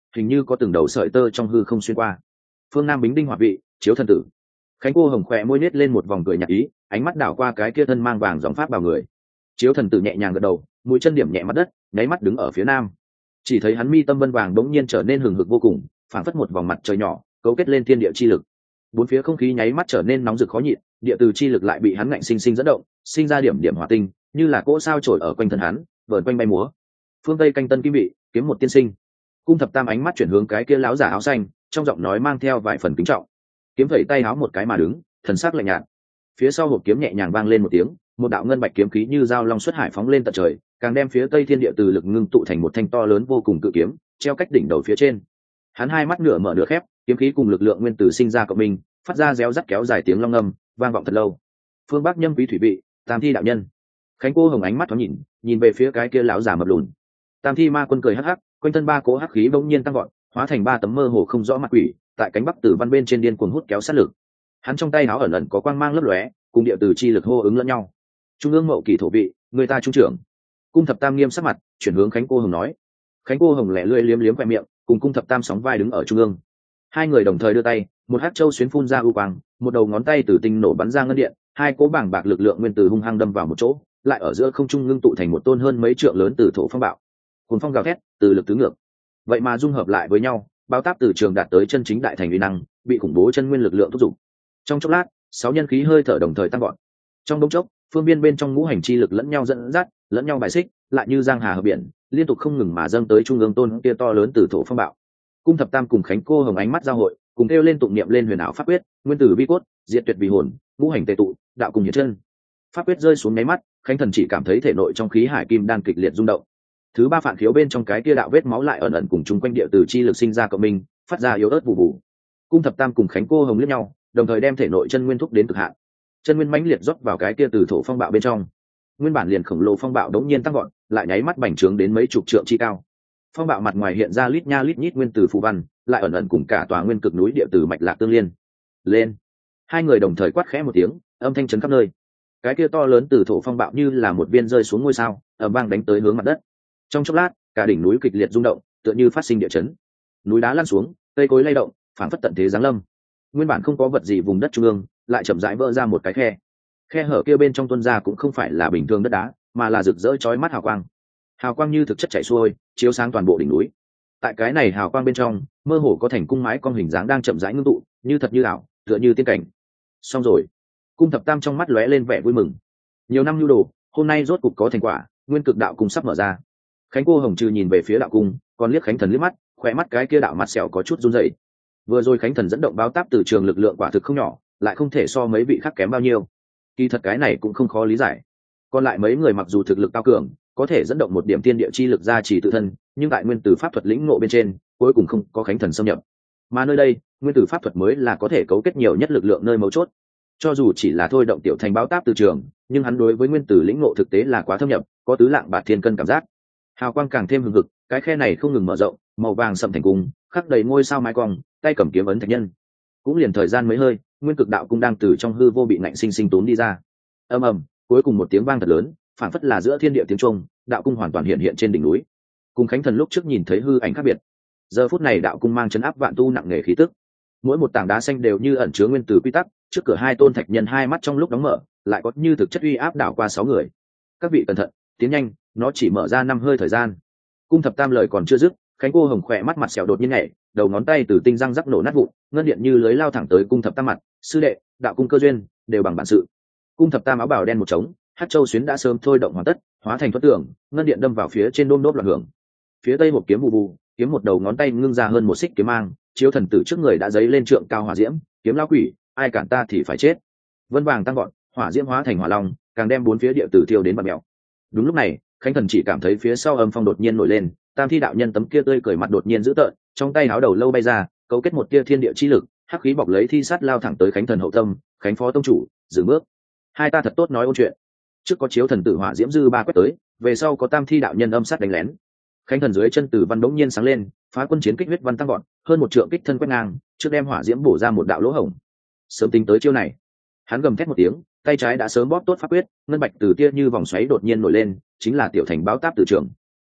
hình như có từng đầu sợi tơ trong hư không xuyên qua. Phương Nam Bính Đinh Hỏa Vị, Chiếu Thần Tử. Khánh Cô Hồng khỏe môi nết lên một vòng cười nhạt ý, ánh mắt đảo qua cái kia thân mang vàng dòng pháp vào người. Chiếu Thần Tử nhẹ nhàng gật đầu, mũi chân điểm nhẹ mặt đất, nháy mắt đứng ở phía nam. Chỉ thấy hắn mi tâm vân vàng đống nhiên trở nên hừng hực vô cùng, phảng phất một vòng mặt trời nhỏ, cấu kết lên thiên địa chi lực. Bốn phía không khí nháy mắt trở nên nóng rực khó nhịn, địa từ chi lực lại bị hắn ngạnh sinh sinh dẫn động, sinh ra điểm điểm hỏa tinh, như là cỗ sao trổi ở quanh thân hắn, vờn quanh bay múa. Phương Tây canh tân kim vị, kiếm một tiên sinh. Cung Thập Tam ánh mắt chuyển hướng cái kia lão giả áo xanh, trong giọng nói mang theo vài phần kính trọng. Kiếm vẩy tay áo một cái mà đứng, thần sắc lạnh nhạt. Phía sau hộp kiếm nhẹ nhàng vang lên một tiếng, một đạo ngân bạch kiếm khí như dao long xuất hải phóng lên tận trời, càng đem phía Tây thiên địa từ lực ngưng tụ thành một thanh to lớn vô cùng cự kiếm, treo cách đỉnh đầu phía trên. Hắn hai mắt nửa mở nửa khép, kiếm khí cùng lực lượng nguyên tử sinh ra cộng minh, phát ra réo rắt kéo dài tiếng long ngâm, vang vọng thật lâu. Phương Bắc Nhâm Quý Thủy Vị, Tam Thi đạo nhân. Khánh Cô Hồng ánh mắt thoáng nhìn về phía cái kia lão giả mập lùn. Tam Thi ma quân cười hắc hắc, quanh thân ba cỗ hắc khí bỗng nhiên tăng vọt, hóa thành ba tấm mơ hồ không rõ mặt quỷ, tại cánh bắc tử văn bên trên điên cuồng hút kéo sát lực. Hắn trong tay áo ẩn ẩn có quang mang lấp lóe, cùng địa từ chi lực hô ứng lẫn nhau. Trung ương Mậu Kỷ thổ vị, người ta trung trưởng. Cung Thập Tam nghiêm sắc mặt, chuyển hướng Khánh Cô Hồng nói. Khánh Cô Hồng lẻ lươi liếm liếm khoe miệng, cùng Cung Thập Tam sóng vai đứng ở trung ương. Hai người đồng thời đưa tay, một hắc châu xuyến phun ra u quang, một đầu ngón tay từ tinh nổ bắn ra ngân điện, hai cỗ bảng bạc lực lượng nguyên tử hung hăng đâm vào một chỗ, lại ở giữa không trung ngưng tụ thành một tôn hơn mấy trượng lớn từ thổ phong bạo. Cuồng phong gào thét, từ lực tứ ngược. Vậy mà dung hợp lại với nhau, bao táp từ trường đạt tới chân chính đại thành uy năng, bị khủng bố chân nguyên lực lượng thúc giục. Trong chốc lát, sáu nhân khí hơi thở đồng thời tăng gọn. Trong đống chốc, phương biên bên trong ngũ hành chi lực lẫn nhau dẫn dắt, lẫn nhau bài xích, lại như giang hà hợp biển, liên tục không ngừng mà dâng tới trung ương tôn kia to lớn từ thổ phong bạo. Cung Thập Tam cùng Khánh Cô Hồng ánh mắt giao hội, cùng kêu lên tụng niệm lên huyền ảo pháp quyết, nguyên tử vi cốt, diệt tuyệt vì hồn, ngũ hành tề tụ, đạo cùng hiển chân. Pháp quyết rơi xuống nháy mắt, Khánh Thần chỉ cảm thấy thể nội trong khí hải kim đan kịch liệt rung động. Thứ ba phản khiếu bên trong cái kia đạo vết máu lại ẩn ẩn cùng chung quanh địa từ chi lực sinh ra cộng minh, phát ra yếu ớt vụ vụ. Cung Thập Tam cùng Khánh Cô Hồng liếc nhau, đồng thời đem thể nội chân nguyên thúc đến cực hạn. Chân nguyên mãnh liệt rót vào cái kia từ thổ phong bạo bên trong. Nguyên bản liền khổng lồ phong bạo đống nhiên tăng vọt, lại nháy mắt bành trướng đến mấy chục trượng chi cao. Phong bạo mặt ngoài hiện ra lít nha lít nhít nguyên tử phù văn, lại ẩn ẩn cùng cả tòa nguyên cực núi địa từ mạch lạc tương liên. Lên! Hai người đồng thời quát khẽ một tiếng, âm thanh chấn khắp nơi. Cái kia to lớn từ thổ phong bạo như là một viên rơi xuống ngôi sao, ầm vang đánh tới hướng mặt đất. Trong chốc lát, cả đỉnh núi kịch liệt rung động, tựa như phát sinh địa chấn. Núi đá lăn xuống, cây cối lay động, phảng phất tận thế giáng lâm. Nguyên bản không có vật gì vùng đất trung ương, lại chậm rãi vỡ ra một cái khe. Khe hở kia bên trong tuôn ra cũng không phải là bình thường đất đá, mà là rực rỡ chói mắt hào quang. Hào quang như thực chất chảy xuôi, chiếu sáng toàn bộ đỉnh núi. Tại cái này hào quang bên trong, mơ hồ có thành cung mái con hình dáng đang chậm rãi ngưng tụ, như thật như ảo, tựa như tiên cảnh. Xong rồi. Cung Thập Tam trong mắt lóe lên vẻ vui mừng. Nhiều năm nhu đồ, hôm nay rốt cục có thành quả, nguyên cực đạo cung sắp mở ra. Khánh Cô Hồng trừ nhìn về phía đạo cung, còn liếc Khánh Thần liếc mắt, khóe mắt cái kia đạo mặt sẹo có chút run rẩy. Vừa rồi Khánh Thần dẫn động báo táp từ trường lực lượng quả thực không nhỏ, lại không thể so mấy vị khác kém bao nhiêu. Kỳ thật cái này cũng không khó lý giải. Còn lại mấy người mặc dù thực lực cao cường, có thể dẫn động một điểm thiên địa chi lực ra chỉ tự thân, nhưng tại nguyên tử pháp thuật lĩnh ngộ bên trên, cuối cùng không có Khánh Thần xâm nhập. Mà nơi đây, nguyên tử pháp thuật mới là có thể cấu kết nhiều nhất lực lượng nơi mấu chốt. Cho dù chỉ là thôi động tiểu thành báo táp từ trường, nhưng hắn đối với nguyên tử lĩnh ngộ thực tế là quá thâm nhập, có tứ lạng bạt thiên cân cảm giác. Hào quang càng thêm hừng hực, cái khe này không ngừng mở rộng, màu vàng sậm thành cung, khắc đầy ngôi sao mái cong, tay cầm kiếm ấn thạch nhân. Cũng liền thời gian mấy hơi, nguyên cực đạo cung đang từ trong hư vô bị ngạnh sinh sinh tốn đi ra. Ầm ầm, cuối cùng một tiếng vang thật lớn, phản phất là giữa thiên địa tiếng trung, đạo cung hoàn toàn hiện hiện trên đỉnh núi. Cùng Khánh Thần lúc trước nhìn thấy hư ảnh khác biệt. Giờ phút này đạo cung mang chấn áp vạn tu nặng nề khí tức. Mỗi một tảng đá xanh đều như ẩn chứa nguyên tử quy tắc, trước cửa hai tôn thạch nhân hai mắt trong lúc đóng mở, lại có như thực chất uy áp đảo qua 6 người. Các vị cẩn thận, tiến nhanh, nó chỉ mở ra 5 hơi thời gian. Cung Thập Tam lời còn chưa dứt, Khánh Cô Hồng khỏe mắt mặt sẹo đột nhiên nhảy, đầu ngón tay từ tinh răng rắc nổ nát vụn, ngân điện như lưới lao thẳng tới Cung Thập Tam mặt. Sư đệ, đạo cung cơ duyên đều bằng bản sự. Cung Thập Tam áo bào đen một trống, hát châu xuyến đã sớm thôi động hoàn tất, hóa thành thoát tường, ngân điện đâm vào phía trên đôm đốp loạn hưởng. Phía tây hộp kiếm bù bù, kiếm một đầu ngón tay ngưng ra hơn một xích kiếm mang, chiếu thần tử trước người đã dấy lên trượng cao hỏa diễm, kiếm lao quỷ, ai cản ta thì phải chết. Vân vàng tăng gọn, hỏa diễm hóa thành hỏa long, càng đem bốn phía địa tử thiêu đến bạt mèo. Đúng lúc này, Khánh Thần chỉ cảm thấy phía sau âm phong đột nhiên nổi lên, Tam Thi đạo nhân tấm kia tươi cười mặt đột nhiên dữ tợn, trong tay áo đầu lâu bay ra, cấu kết một tia thiên địa chi lực, hắc khí bọc lấy thi sát lao thẳng tới Khánh Thần hậu tâm. Khánh phó tông chủ, dừng bước. Hai ta thật tốt nói ôn chuyện. Trước có chiếu thần tử hỏa diễm dư ba quét tới, về sau có Tam Thi đạo nhân âm sát đánh lén. Khánh Thần dưới chân tử văn đống nhiên sáng lên, phá quân chiến kích huyết văn tăng gọn, hơn một trượng kích thân quét ngang, trước đem hỏa diễm bổ ra một đạo lỗ hổng. Sớm tính tới chiêu này, hắn gầm thét một tiếng, tay trái đã sớm bóp tốt pháp quyết, ngân bạch từ tia như vòng xoáy đột nhiên nổi lên, chính là tiểu thành báo táp từ trường.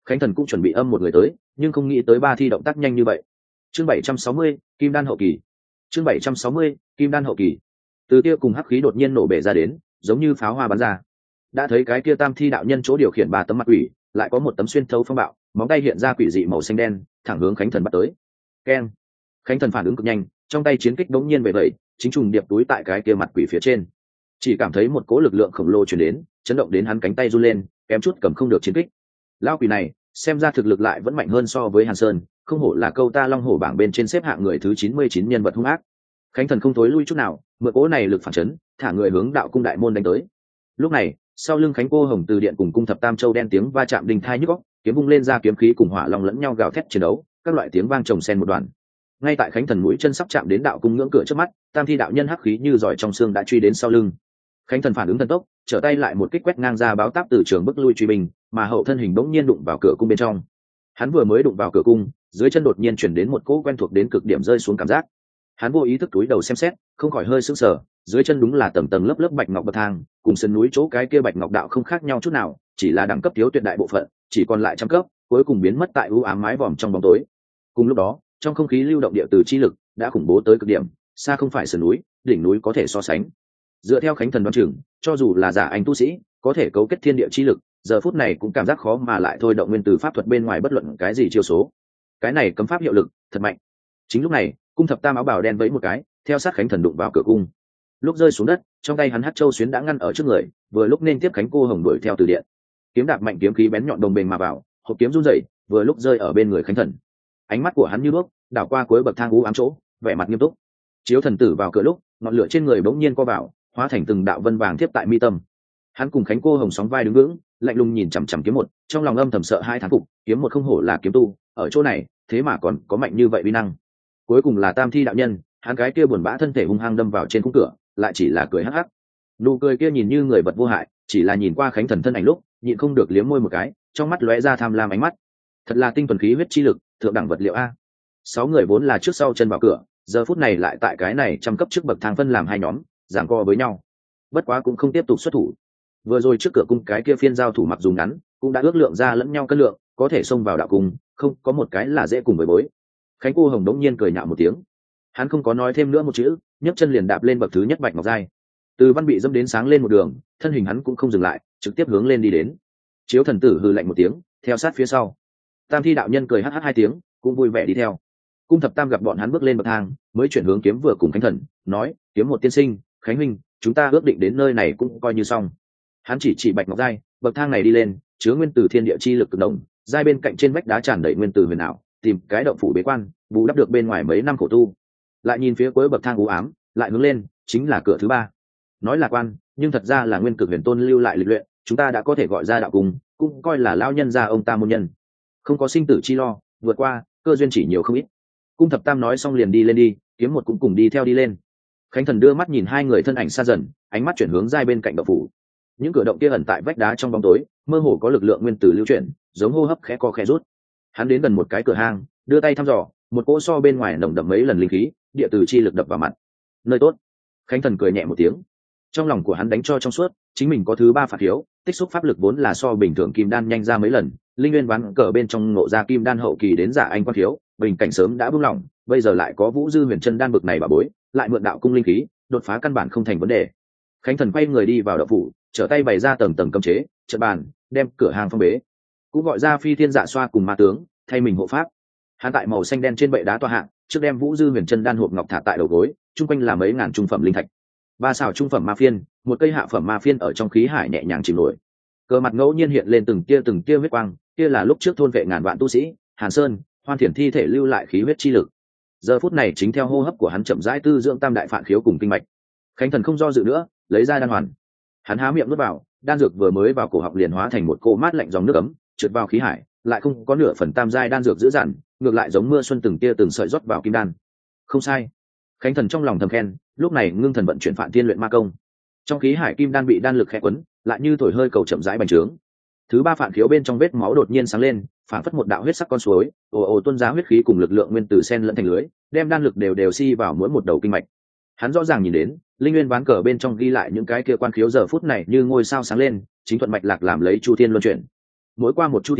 Khánh Thần cũng chuẩn bị âm một người tới, nhưng không nghĩ tới ba thi động tác nhanh như vậy. Chương 760, Kim Đan hậu kỳ. Chương 760, Kim Đan hậu kỳ. Từ kia cùng hắc khí đột nhiên nổ bể ra đến, giống như pháo hoa bắn ra. Đã thấy cái kia tam thi đạo nhân chỗ điều khiển ba tấm mặt quỷ, lại có một tấm xuyên thấu phong bạo, móng tay hiện ra quỷ dị màu xanh đen, thẳng hướng Khánh Thần bắt tới. Keng! Khánh Thần phản ứng cực nhanh, trong tay chiến kích đống nhiên về vậy, chính trùng điệp túi tại cái kia mặt quỷ phía trên. Chỉ cảm thấy một cỗ lực lượng khổng lồ truyền đến, chấn động đến hắn cánh tay run lên, kém chút cầm không được chiến kích. Lão quỷ này, xem ra thực lực lại vẫn mạnh hơn so với Hàn Sơn, không hổ là câu ta long hổ bảng bên trên xếp hạng người thứ 99 nhân vật hung ác. Khánh Thần không thối lui chút nào, mượn cỗ này lực phản chấn, thả người hướng đạo cung đại môn đánh tới. Lúc này, sau lưng Khánh Cô Hồng từ điện cùng cung thập tam châu đen tiếng va chạm đình thai nhức óc, kiếm vung lên ra kiếm khí cùng hỏa long lẫn nhau gào thét chiến đấu, các loại tiếng vang chồng xen một đoạn. Ngay tại Khánh Thần mũi chân sắp chạm đến đạo cung ngưỡng cửa trước mắt, tam thi đạo nhân hắc khí như giỏi trong xương đã truy đến sau lưng. Khánh Thần phản ứng thần tốc, trở tay lại một kích quét ngang ra báo táp từ trường bức lui truy binh, mà hậu thân hình bỗng nhiên đụng vào cửa cung bên trong. Hắn vừa mới đụng vào cửa cung, dưới chân đột nhiên chuyển đến một cỗ quen thuộc đến cực điểm rơi xuống cảm giác. Hắn vô ý thức túi đầu xem xét, không khỏi hơi sững sờ, dưới chân đúng là tầng tầng lớp lớp bạch ngọc bậc thang, cùng sườn núi chỗ cái kia bạch ngọc đạo không khác nhau chút nào, chỉ là đẳng cấp thiếu tuyệt đại bộ phận, chỉ còn lại trăm cấp, cuối cùng biến mất tại u ám mái vòm trong bóng tối. Cùng lúc đó, trong không khí lưu động địa từ chi lực đã khủng bố tới cực điểm, xa không phải sườn núi, đỉnh núi có thể so sánh. Dựa theo Khánh Thần đoán chừng, cho dù là giả anh tu sĩ, có thể cấu kết thiên địa chi lực, giờ phút này cũng cảm giác khó mà lại thôi động nguyên từ pháp thuật bên ngoài bất luận cái gì chiêu số. Cái này cấm pháp hiệu lực thật mạnh. Chính lúc này, cung thập tam áo bào đen vẫy một cái, theo sát Khánh Thần đụng vào cửa cung. Lúc rơi xuống đất, trong tay hắn hắc châu xuyến đã ngăn ở trước người, vừa lúc nên tiếp Khánh Cô Hồng đuổi theo từ điện. Kiếm đạp mạnh kiếm khí bén nhọn đồng bền mà vào, hộp kiếm run rẩy, vừa lúc rơi ở bên người Khánh Thần. Ánh mắt của hắn như đuốc, đảo qua cuối bậc thang u ám chỗ, vẻ mặt nghiêm túc. Chiếu thần tử vào cửa lúc, ngọn lửa trên người bỗng nhiên co vào, hóa thành từng đạo vân vàng tiếp tại mi tâm. Hắn cùng Khánh Cô Hồng sóng vai đứng vững, lạnh lùng nhìn chằm chằm kiếm một, trong lòng âm thầm sợ hai thán phục, kiếm một không hổ là kiếm tu, ở chỗ này, thế mà còn có mạnh như vậy uy năng. Cuối cùng là tam thi đạo nhân, hắn cái kia buồn bã thân thể hung hăng đâm vào trên khung cửa, lại chỉ là cười hắc hắc. Nụ cười kia nhìn như người vật vô hại, chỉ là nhìn qua Khánh Thần thân ảnh lúc, nhịn không được liếm môi một cái, trong mắt lóe ra tham lam ánh mắt. Thật là tinh thuần khí huyết chi lực, thượng đẳng vật liệu a. 6 người vốn là trước sau chân vào cửa, giờ phút này lại tại cái này trăm cấp trước bậc thang phân làm hai nhóm, giằng co với nhau. Bất quá cũng không tiếp tục xuất thủ. Vừa rồi trước cửa cung cái kia phiên giao thủ mặc dù ngắn, cũng đã ước lượng ra lẫn nhau cân lượng, có thể xông vào đạo cung, không có một cái là dễ cùng với bối. Khánh Cô Hồng đống nhiên cười nhạo một tiếng. Hắn không có nói thêm nữa một chữ, nhấc chân liền đạp lên bậc thứ nhất bạch ngọc giai. Từ văn bị dâm đến sáng lên một đường, thân hình hắn cũng không dừng lại, trực tiếp hướng lên đi đến. Chiếu thần tử hừ lạnh một tiếng, theo sát phía sau. Tam thi đạo nhân cười hắc hắc hai tiếng, cũng vui vẻ đi theo. Cung thập tam gặp bọn hắn bước lên bậc thang, mới chuyển hướng kiếm vừa cùng Khánh Thần, nói: "Kiếm một tiên sinh, Khánh huynh, chúng ta ước định đến nơi này cũng coi như xong." Hắn chỉ bạch ngọc giai, bậc thang này đi lên, chứa nguyên tử thiên địa chi lực cực động, giai bên cạnh trên vách đá tràn đầy nguyên tử huyền ảo, tìm cái động phủ bế quan, bù đắp được bên ngoài mấy năm khổ tu. Lại nhìn phía cuối bậc thang u ám, lại hướng lên, chính là cửa thứ ba. Nói là quan, nhưng thật ra là nguyên cực huyền tôn lưu lại lịch luyện, chúng ta đã có thể gọi ra đạo cung, cũng coi là lão nhân gia ông ta môn nhân. Không có sinh tử chi lo, vượt qua, cơ duyên chỉ nhiều không ít. Cung thập tam nói xong liền đi lên đi, kiếm một cũng cùng đi theo đi lên. Khánh Thần đưa mắt nhìn hai người thân ảnh xa dần, ánh mắt chuyển hướng giai bên cạnh động phủ. Những cửa động kia ẩn tại vách đá trong bóng tối, mơ hồ có lực lượng nguyên tử lưu chuyển, giống hô hấp khẽ co khẽ rút. Hắn đến gần một cái cửa hang, đưa tay thăm dò, một cỗ so bên ngoài nồng đậm mấy lần linh khí, địa tử chi lực đập vào mặt. Nơi tốt. Khánh Thần cười nhẹ một tiếng. Trong lòng của hắn đánh cho trong suốt, chính mình có thứ ba phạt thiếu, tích xúc pháp lực vốn là so bình thường kim đan nhanh ra mấy lần, linh nguyên ván cờ bên trong ngộ ra kim đan hậu kỳ đến giả anh quan thiếu, bình cảnh sớm đã buông lỏng, bây giờ lại có Vũ Dư Huyền Chân đan bực này bà bối, lại mượn đạo cung linh khí, đột phá căn bản không thành vấn đề. Khánh Thần quay người đi vào động phủ, trở tay bày ra tầng tầng cấm chế, trận bàn, đem cửa hàng phong bế, cũng gọi ra Phi Thiên Dạ Xoa cùng ma tướng, thay mình hộ pháp. Hắn tại màu xanh đen trên bệ đá tọa hạng, trước đem Vũ Dư Huyền Chân đan hộp ngọc thả tại đầu gối, chung quanh là mấy ngàn trung phẩm linh thạch. Ba xảo trung phẩm ma phiên, một cây hạ phẩm ma phiên ở trong khí hải nhẹ nhàng chìm nổi. Cơ mặt ngẫu nhiên hiện lên từng tia huyết quang, kia là lúc trước thôn vệ ngàn vạn tu sĩ, Hàn Sơn, Hoan Thiển thi thể lưu lại khí huyết chi lực. Giờ phút này chính theo hô hấp của hắn chậm rãi tư dưỡng tam đại phản khiếu cùng kinh mạch. Khánh Thần không do dự nữa, lấy ra đan hoàn. Hắn há miệng nuốt vào, đan dược vừa mới vào cổ họng liền hóa thành một cô mát lạnh dòng nước ấm, trượt vào khí hải, lại không có nửa phần tam giai đan dược dữ dằn, ngược lại giống mưa xuân từng tia từng sợi rót vào kim đan. Không sai. Khánh Thần trong lòng thầm khen, lúc này ngưng thần vận chuyển Phạn Thiên luyện ma công. Trong khí hải kim đan bị đan lực khẽ quấn, lại như thổi hơi cầu chậm rãi bành trướng. Thứ ba phản khiếu bên trong vết máu đột nhiên sáng lên, phản phất một đạo huyết sắc con suối, ồ ồ tuôn ra huyết khí cùng lực lượng nguyên tử xen lẫn thành lưới, đem đan lực đều si vào mỗi một đầu kinh mạch. Hắn rõ ràng nhìn đến, linh nguyên ván cờ bên trong ghi lại những cái kia quan khiếu giờ phút này như ngôi sao sáng lên, chính thuận mạch lạc làm lấy chu thiên luân chuyển. Mỗi qua một chu thiên,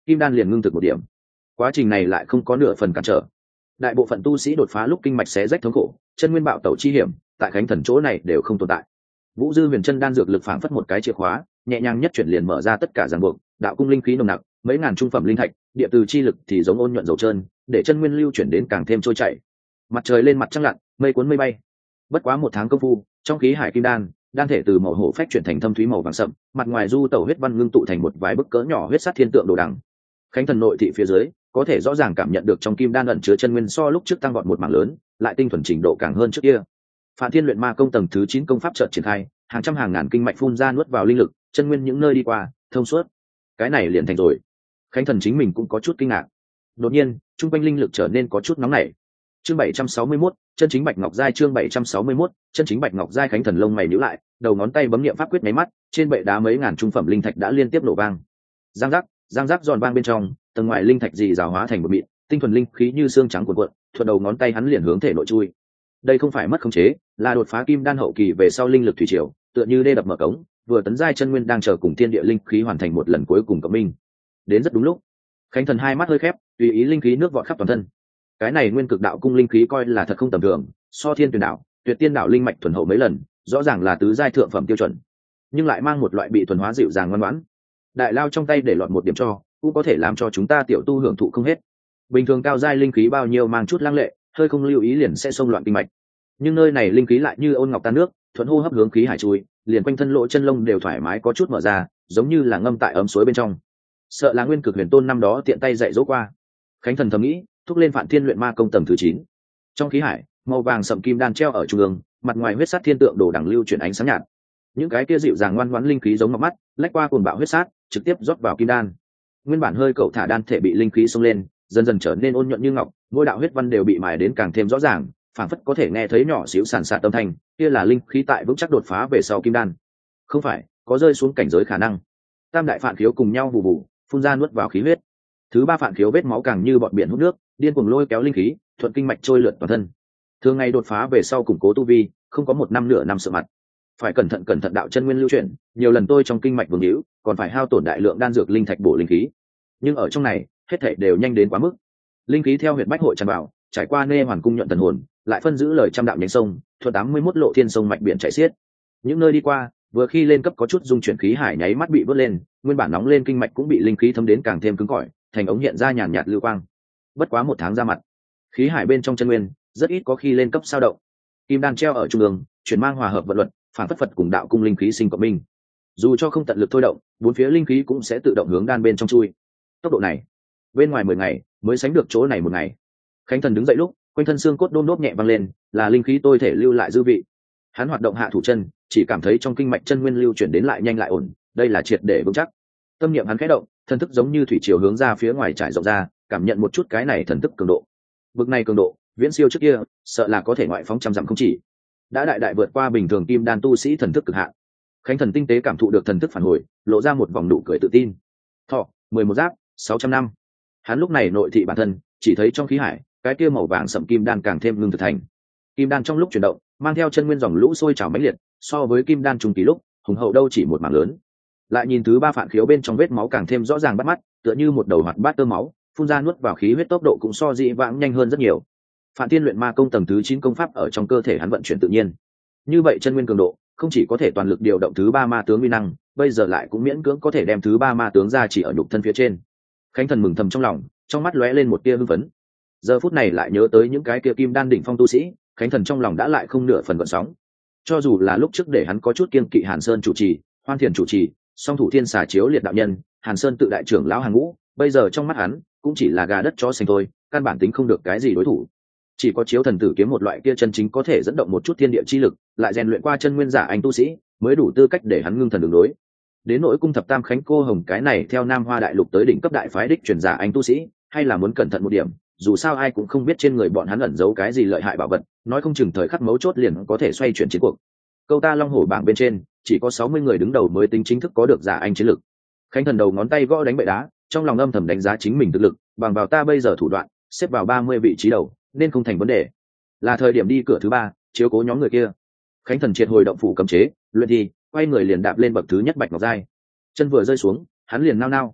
kim đan liền ngưng thực một điểm. Quá trình này lại không có nửa phần cản trở. Đại bộ phận tu sĩ đột phá lúc kinh mạch xé rách thống khổ, chân nguyên bạo tẩu chi hiểm, tại khánh thần chỗ này đều không tồn tại. Vũ dư huyền chân đan dược lực phảng phất một cái chìa khóa, nhẹ nhàng nhất chuyển liền mở ra tất cả ràng buộc, đạo cung linh khí nồng nặc, mấy ngàn trung phẩm linh thạch, địa từ chi lực thì giống ôn nhuận dầu trơn, để chân nguyên lưu chuyển đến càng thêm trôi chảy. Mặt trời lên mặt trăng lặn, mây cuốn mây bay. Bất quá 1 tháng công phu, trong khí hải kim đan, đan thể từ màu hổ phách chuyển thành thâm thúy màu vàng sậm, mặt ngoài du tẩu huyết văn ngưng tụ thành một vài bức cỡ nhỏ huyết sát thiên tượng đồ đằng. Khánh thần nội thị phía dưới, có thể rõ ràng cảm nhận được trong kim đan ẩn chứa chân nguyên so lúc trước tăng vọt một mảng lớn, lại tinh thuần trình độ càng hơn trước kia. Phản Thiên luyện ma công tầng thứ 9 công pháp chợt triển khai, hàng trăm hàng ngàn kinh mạch phun ra nuốt vào linh lực, chân nguyên những nơi đi qua, thông suốt. Cái này liền thành rồi. Khánh thần chính mình cũng có chút kinh ngạc. Đột nhiên, trung quanh linh lực trở nên có chút nóng nảy. Chương 761, chân chính bạch ngọc giai. Chương 761, chân chính bạch ngọc giai. Khánh thần lông mày nhíu lại, đầu ngón tay bấm niệm pháp quyết nháy mắt, trên bệ đá mấy ngàn trung phẩm linh thạch đã liên tiếp nổ vang. Giang giác giòn vang bên trong, tầng ngoài linh thạch dị rào hóa thành một mịn, tinh thuần linh khí như xương trắng cuộn cuộn, thuận đầu ngón tay hắn liền hướng thể nội chui. Đây không phải mất khống chế, là đột phá kim đan hậu kỳ về sau linh lực thủy triều, tựa như đê đập mở cống, vừa tấn giai chân nguyên đang chờ cùng thiên địa linh khí hoàn thành một lần cuối cùng cộng minh. Đến rất đúng lúc. Khánh thần hai mắt hơi khép, tùy ý linh khí nước vọt khắp toàn thân. Cái này nguyên cực đạo cung linh khí coi là thật không tầm thường, so thiên tuyển đạo, tuyệt tiên đạo linh mạch thuần hậu mấy lần, rõ ràng là tứ giai thượng phẩm tiêu chuẩn, nhưng lại mang một loại bị thuần hóa dịu dàng ngoan ngoãn. Đại lao trong tay để lọt một điểm cho, cũng có thể làm cho chúng ta tiểu tu hưởng thụ không hết. Bình thường cao giai linh khí bao nhiêu mang chút lăng lệ, hơi không lưu ý liền sẽ xông loạn kinh mạch, nhưng nơi này linh khí lại như ôn ngọc tan nước, thuận hô hấp hướng khí hải chui, liền quanh thân lỗ chân lông đều thoải mái có chút mở ra, giống như là ngâm tại ấm suối bên trong. Sợ là nguyên cực huyền tôn năm đó tiện tay dạy dỗ qua. Khánh thần thầm nghĩ, thúc lên Phản Thiên luyện ma công tầng thứ 9. Trong khí hải, màu vàng sậm kim đan treo ở trung ương, mặt ngoài huyết sát thiên tượng đồ đằng lưu chuyển ánh sáng nhạt. Những cái kia dịu dàng ngoan ngoãn linh khí giống ngọc mắt, lách qua cuồng bạo huyết sát, trực tiếp rót vào kim đan. Nguyên bản hơi cậu thả đan thể bị linh khí xông lên, dần dần trở nên ôn nhuận như ngọc, mỗi đạo huyết văn đều bị mài đến càng thêm rõ ràng, phảng phất có thể nghe thấy nhỏ xíu sàn sạt âm thanh, kia là linh khí tại vững chắc đột phá về sau kim đan. Không phải, có rơi xuống cảnh giới khả năng. Tam đại phản khiếu cùng nhau vù vù, phun ra nuốt vào khí huyết. Thứ ba phản khiếu vết máu càng như bọn biển hút nước, điên cuồng lôi kéo linh khí, thuận kinh mạch trôi lượn toàn thân. Thường ngày đột phá về sau củng cố tu vi, không có 1 năm nửa năm sợ mặt. Phải cẩn thận đạo chân nguyên lưu chuyển, nhiều lần tôi trong kinh mạch vương hữu, còn phải hao tổn đại lượng đan dược linh thạch bổ linh khí. Nhưng ở trong này, hết thảy đều nhanh đến quá mức. Linh khí theo huyệt bách hội tràn vào, trải qua nê hoàn cung nhuận thần hồn, lại phân giữ lời trăm đạo nhánh sông, thuận 81 lộ thiên sông mạch biển chảy xiết. Những nơi đi qua, vừa khi lên cấp có chút dung chuyển khí hải nháy mắt bị vớt lên, nguyên bản nóng lên kinh mạch cũng bị linh khí thấm đến càng thêm cứng cỏi, thành ống hiện ra nhàn nhạt lưu quang. Bất quá 1 tháng ra mặt, khí hải bên trong chân nguyên rất ít có khi lên cấp sao động. Kim đan treo ở trung ương, chuyển mang hòa hợp vận luật, phản phất Phật cùng đạo cung linh khí sinh cộng minh. Dù cho không tận lực thôi động, bốn phía linh khí cũng sẽ tự động hướng đan bên trong chui. Tốc độ này, bên ngoài 10 ngày mới sánh được chỗ này 1 ngày. Khánh thần đứng dậy lúc, quanh thân xương cốt đôm đốp nhẹ văng lên, là linh khí tôi thể lưu lại dư vị. Hắn hoạt động hạ thủ chân, chỉ cảm thấy trong kinh mạch chân nguyên lưu chuyển đến lại nhanh lại ổn, đây là triệt để vững chắc. Tâm niệm hắn khẽ động, thần thức giống như thủy triều hướng ra phía ngoài trải rộng ra, cảm nhận một chút cái này thần thức cường độ. Bực này cường độ, viễn siêu trước kia, sợ là có thể ngoại phóng trăm dặm không chỉ. Đã đại vượt qua bình thường kim đan tu sĩ thần thức cực hạn. Khánh thần tinh tế cảm thụ được thần thức phản hồi, lộ ra một vòng nụ cười tự tin. Thọ, 11 giáp, 600 năm. Hắn lúc này nội thị bản thân, chỉ thấy trong khí hải, cái kia màu vàng sậm kim đan càng thêm ngưng thực thành. Kim đan trong lúc chuyển động, mang theo chân nguyên dòng lũ sôi trào mãnh liệt, so với kim đan trung kỳ lúc, hùng hậu đâu chỉ một mảng lớn. Lại nhìn thứ ba phản khiếu bên trong vết máu càng thêm rõ ràng bắt mắt, tựa như một đầu hoạt bát tơ máu, phun ra nuốt vào khí huyết tốc độ cũng so dị vãng nhanh hơn rất nhiều. Phản Thiên luyện ma công tầng thứ 9 công pháp ở trong cơ thể hắn vận chuyển tự nhiên. Như vậy chân nguyên cường độ, không chỉ có thể toàn lực điều động thứ ba ma tướng uy năng, bây giờ lại cũng miễn cưỡng có thể đem thứ ba ma tướng ra chỉ ở nhục thân phía trên. Khánh thần mừng thầm trong lòng, trong mắt lóe lên một tia hưng phấn. Giờ phút này lại nhớ tới những cái kia kim đan đỉnh phong tu sĩ, Khánh thần trong lòng đã lại không nửa phần gợn sóng. Cho dù là lúc trước để hắn có chút kiêng kỵ Hàn Sơn chủ trì, Hoan Thiền chủ trì, song thủ thiên xà chiếu liệt đạo nhân, Hàn Sơn tự đại trưởng lão Hàn Ngũ, bây giờ trong mắt hắn cũng chỉ là gà đất chó sành thôi, căn bản tính không được cái gì đối thủ. Chỉ có chiếu thần tử kiếm một loại kia chân chính có thể dẫn động một chút thiên địa chi lực, lại rèn luyện qua chân nguyên giả anh tu sĩ, mới đủ tư cách để hắn ngưng thần đường đối. Đến nỗi cung thập tam khánh cô hồng cái này theo Nam Hoa đại lục tới đỉnh cấp đại phái đích truyền giả anh tu sĩ, hay là muốn cẩn thận một điểm, dù sao ai cũng không biết trên người bọn hắn ẩn giấu cái gì lợi hại bảo vật, nói không chừng thời khắc mấu chốt liền có thể xoay chuyển chiến cuộc. Câu ta long hổ bảng bên trên, chỉ có 60 người đứng đầu mới tính chính thức có được giả anh chiến lực. Khánh thần đầu ngón tay gõ đánh bệ đá, trong lòng âm thầm đánh giá chính mình thực lực, bằng vào ta bây giờ thủ đoạn, xếp vào 30 vị trí đầu, nên không thành vấn đề. Là thời điểm đi cửa thứ 3, chiếu cố nhóm người kia. Khánh thần triệt hồi động phủ cấm chế, luyện đi, quay người liền đạp lên bậc thứ nhất bạch ngọc giai. Chân vừa rơi xuống, hắn liền nao nao.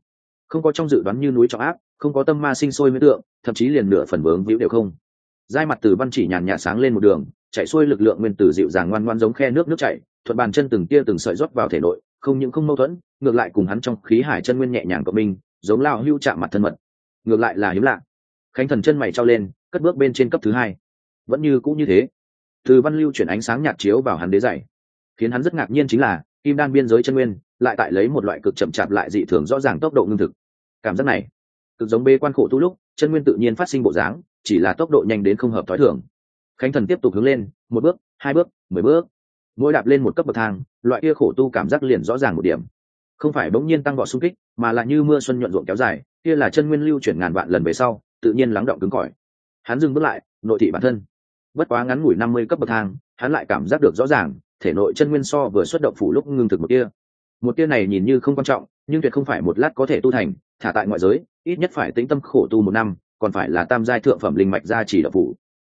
không có trong dự đoán như núi trọng áp, không có tâm ma sinh sôi huyễn tượng, thậm chí liền nửa phần vướng víu đều không. Giai mặt từ văn chỉ nhàn nhạt sáng lên một đường, chạy xuôi lực lượng nguyên tử dịu dàng ngoan ngoãn giống khe nước nước chảy, thuận bàn chân từng tia từng sợi rót vào thể nội, không những không mâu thuẫn, ngược lại cùng hắn trong khí hải chân nguyên nhẹ nhàng cộng minh, giống lao hưu chạm mặt thân mật. Ngược lại là hiếm lạ. Khánh Thần chân mày trao lên, cất bước bên trên cấp thứ hai. Vẫn như cũ như thế. Từ văn lưu chuyển ánh sáng nhạt chiếu vào hắn đế dày, khiến hắn rất ngạc nhiên chính là kim đan biên giới chân nguyên lại tại lấy một loại cực chậm chạp lại dị thường rõ ràng tốc độ ngưng thực. Cảm giác này cực giống bê quan khổ tu lúc chân nguyên tự nhiên phát sinh bộ dáng, chỉ là tốc độ nhanh đến không hợp tối thường. Khánh Thần tiếp tục hướng lên, một bước, hai bước, 10 bước, mỗi đạp lên một cấp bậc thang, loại kia khổ tu cảm giác liền rõ ràng một điểm. Không phải bỗng nhiên tăng vọt xung kích, mà là như mưa xuân nhuận ruộng kéo dài, kia là chân nguyên lưu chuyển ngàn vạn lần về sau, tự nhiên lắng động cứng cỏi. Hắn dừng bước lại, nội thị bản thân. Bất quá ngắn ngủi 50 cấp bậc thang, hắn lại cảm giác được rõ ràng, thể nội chân nguyên so vừa xuất động phủ lúc ngưng thực một tia. Một tia này nhìn như không quan trọng, nhưng tuyệt không phải một lát có thể tu thành, thả tại ngoại giới, ít nhất phải tĩnh tâm khổ tu 1 năm, còn phải là tam giai thượng phẩm linh mạch gia chỉ đạo phủ.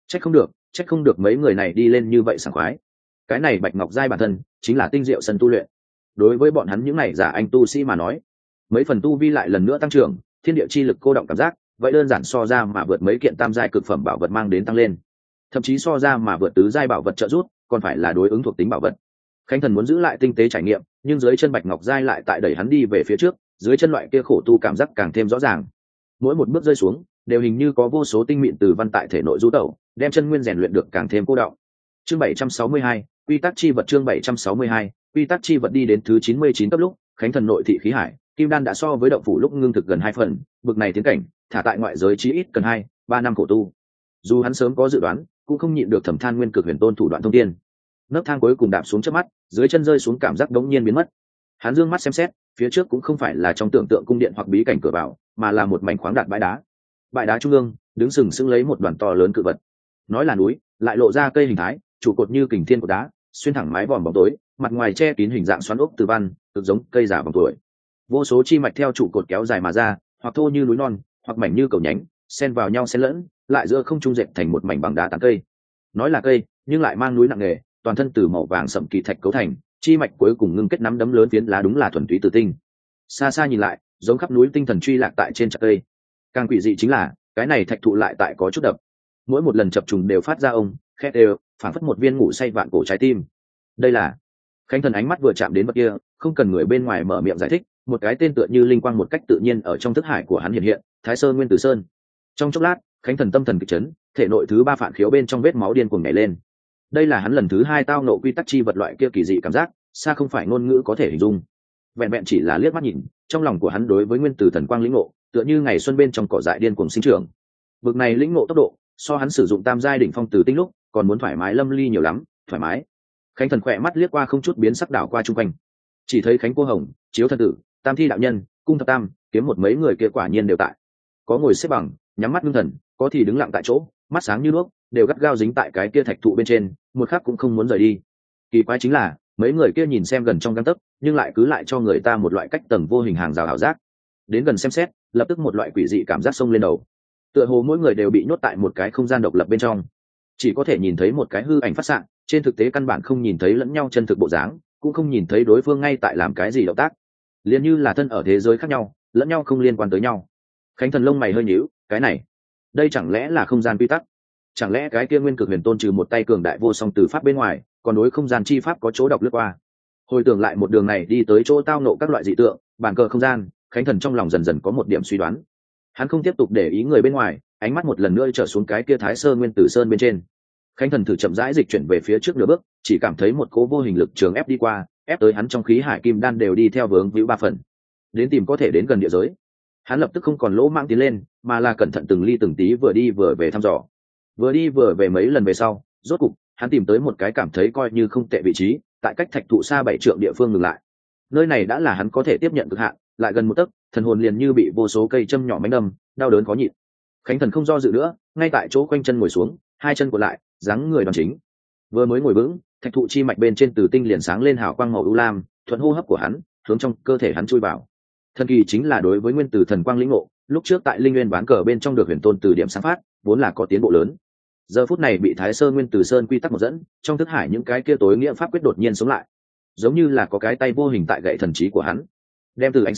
Trách không được mấy người này đi lên như vậy sảng khoái. Cái này Bạch Ngọc giai bản thân chính là tinh diệu sân tu luyện. Đối với bọn hắn những này giả anh tu sĩ mà nói, mấy phần tu vi lại lần nữa tăng trưởng, thiên địa chi lực cô động cảm giác, vậy đơn giản so ra mà vượt mấy kiện tam giai cực phẩm bảo vật mang đến tăng lên, thậm chí so ra mà vượt tứ giai bảo vật trợ giúp, còn phải là đối ứng thuộc tính bảo vật. Khánh Thần muốn giữ lại tinh tế trải nghiệm, nhưng dưới chân Bạch Ngọc giai lại tại đẩy hắn đi về phía trước, dưới chân loại kia khổ tu cảm giác càng thêm rõ ràng. Mỗi một bước rơi xuống, đều hình như có vô số tinh mịn từ văn tại thể nội du tẩu, đem chân nguyên rèn luyện được càng thêm cô đọng. Chương 762, quy tắc chi vật. Chương 762, quy tắc chi vật. Đi đến thứ 99 cấp lúc, Khánh Thần nội thị khí hải, kim đan đã so với động phủ lúc ngưng thực gần 2 phần, bực này tiến cảnh, thả tại ngoại giới chí ít cần 2-3 năm khổ tu. Dù hắn sớm có dự đoán, cũng không nhịn được thẩm than nguyên cực huyền tôn thủ đoạn thông tiên. Nấc thang cuối cùng đạp xuống trước mắt, dưới chân rơi xuống cảm giác đống nhiên biến mất. Hắn dương mắt xem xét, phía trước cũng không phải là trong tưởng tượng cung điện hoặc bí cảnh cửa vào, mà là một mảnh khoáng đạt bãi đá. Bãi đá trung ương, đứng sừng sững lấy một đoàn to lớn cự vật. Nói là núi, lại lộ ra cây hình thái, trụ cột như kình thiên của đá, xuyên thẳng mái vòm bóng tối, mặt ngoài che kín hình dạng xoắn ốc từ văn, cực giống cây già vòng tuổi. Vô số chi mạch theo trụ cột kéo dài mà ra, hoặc thô như núi non, hoặc mảnh như cầu nhánh, xen vào nhau xen lẫn, lại giữa không trung dệt thành một mảnh bằng đá tán cây. Nói là cây, nhưng lại mang núi nặng nề, toàn thân từ màu vàng sậm kỳ thạch cấu thành, chi mạch cuối cùng ngưng kết nắm đấm lớn phiến lá đúng là thuần túy tử tinh. Xa xa nhìn lại, giống khắp núi tinh thần truy lạc tại trên chặt cây. Càng quỷ dị chính là, cái này thạch thụ lại tại có chút đập. Mỗi một lần chập trùng đều phát ra ông khét đều, phản phất một viên ngủ say vạn cổ trái tim. Đây là Khánh Thần ánh mắt vừa chạm đến vật kia, không cần người bên ngoài mở miệng giải thích, một cái tên tựa như linh quang một cách tự nhiên ở trong thức hải của hắn hiện hiện, Thái Sơn Nguyên Tử Sơn. Trong chốc lát, Khánh Thần tâm thần kịch chấn, thể nội thứ 3 phản khiếu bên trong vết máu điên cuồng nhảy lên. Đây là hắn lần thứ 2 tao nộ quy tắc chi vật loại kia kỳ dị cảm giác, xa không phải ngôn ngữ có thể hình dung. Vẹn vẹn chỉ là liếc mắt nhìn, trong lòng của hắn đối với nguyên tử thần quang lĩnh ngộ, tựa như ngày xuân bên trong cỏ dại điên cuồng sinh trưởng. Bực này lĩnh ngộ tốc độ, so hắn sử dụng tam giai đỉnh phong từ tinh lúc, còn muốn thoải mái lâm ly nhiều lắm, thoải mái. Khánh Thần khỏe mắt liếc qua không chút biến sắc đảo qua chung quanh, chỉ thấy Khánh Cô Hồng, Chiếu Thần Tử, Tam Thi đạo nhân, Cung Thập Tam, Kiếm một mấy người kia quả nhiên đều tại. Có ngồi xếp bằng, nhắm mắt ngưng thần, có thì đứng lặng tại chỗ, mắt sáng như đuốc, đều gắt gao dính tại cái kia thạch thụ bên trên, một khắc cũng không muốn rời đi. Kỳ quái chính là, mấy người kia nhìn xem gần trong gang tấc, nhưng lại cứ lại cho người ta một loại cách tầng vô hình hàng rào ảo giác. Đến gần xem xét, lập tức một loại quỷ dị cảm giác xông lên đầu. Tựa hồ mỗi người đều bị nhốt tại một cái không gian độc lập bên trong, chỉ có thể nhìn thấy một cái hư ảnh phát xạ, trên thực tế căn bản không nhìn thấy lẫn nhau chân thực bộ dáng, cũng không nhìn thấy đối phương ngay tại làm cái gì động tác, liền như là thân ở thế giới khác nhau, lẫn nhau không liên quan tới nhau. Khánh Thần lông mày hơi nhíu, cái này, đây chẳng lẽ là không gian quy tắc? Chẳng lẽ cái kia nguyên cực huyền tôn trừ một tay cường đại vô song từ pháp bên ngoài, còn đối không gian chi pháp có chỗ độc lướt qua? Hồi tưởng lại một đường này đi tới chỗ tao nộ các loại dị tượng, bàn cờ không gian, Khánh Thần trong lòng dần dần có một điểm suy đoán. Hắn không tiếp tục để ý người bên ngoài, ánh mắt một lần nữa trở xuống cái kia Thái Sơn Nguyên Tử Sơn bên trên. Khánh Thần thử chậm rãi dịch chuyển về phía trước nửa bước, chỉ cảm thấy một cỗ vô hình lực trường ép đi qua, ép tới hắn trong khí hải kim đan đều đi theo vướng víu 3 phần. Đến tìm có thể đến gần địa giới. Hắn lập tức không còn lỗ mãng tiến lên, mà là cẩn thận từng ly từng tí vừa đi vừa về thăm dò. Vừa đi vừa về mấy lần về sau, rốt cục, hắn tìm tới một cái cảm thấy coi như không tệ vị trí, tại cách thạch thụ xa 7 trượng địa phương ngừng lại. Nơi này đã là hắn có thể tiếp nhận cực hạn, lại gần một tấc, thần hồn liền như bị vô số cây châm nhỏ mánh đâm, đau đớn khó nhịn. Khánh Thần không do dự nữa, ngay tại chỗ quanh chân ngồi xuống, hai chân cuộn lại, dáng người đoan chính. Vừa mới ngồi vững, thạch thụ chi mạch bên trên từ tinh liền sáng lên hào quang màu u lam, thuận hô hấp của hắn, hướng trong cơ thể hắn chui vào. Thần kỳ chính là đối với nguyên tử thần quang lĩnh ngộ, lúc trước tại linh nguyên bán cờ bên trong được huyền tôn từ điểm sáng phát, vốn là có tiến bộ lớn. Giờ phút này bị Thái Sơn Nguyên Tử Sơn quy tắc một dẫn, trong thức hải những cái kia tối nghĩa pháp quyết đột nhiên sống lại, giống như là có cái tay vô hình tại gậy thần trí của hắn, đem từ ánh sáng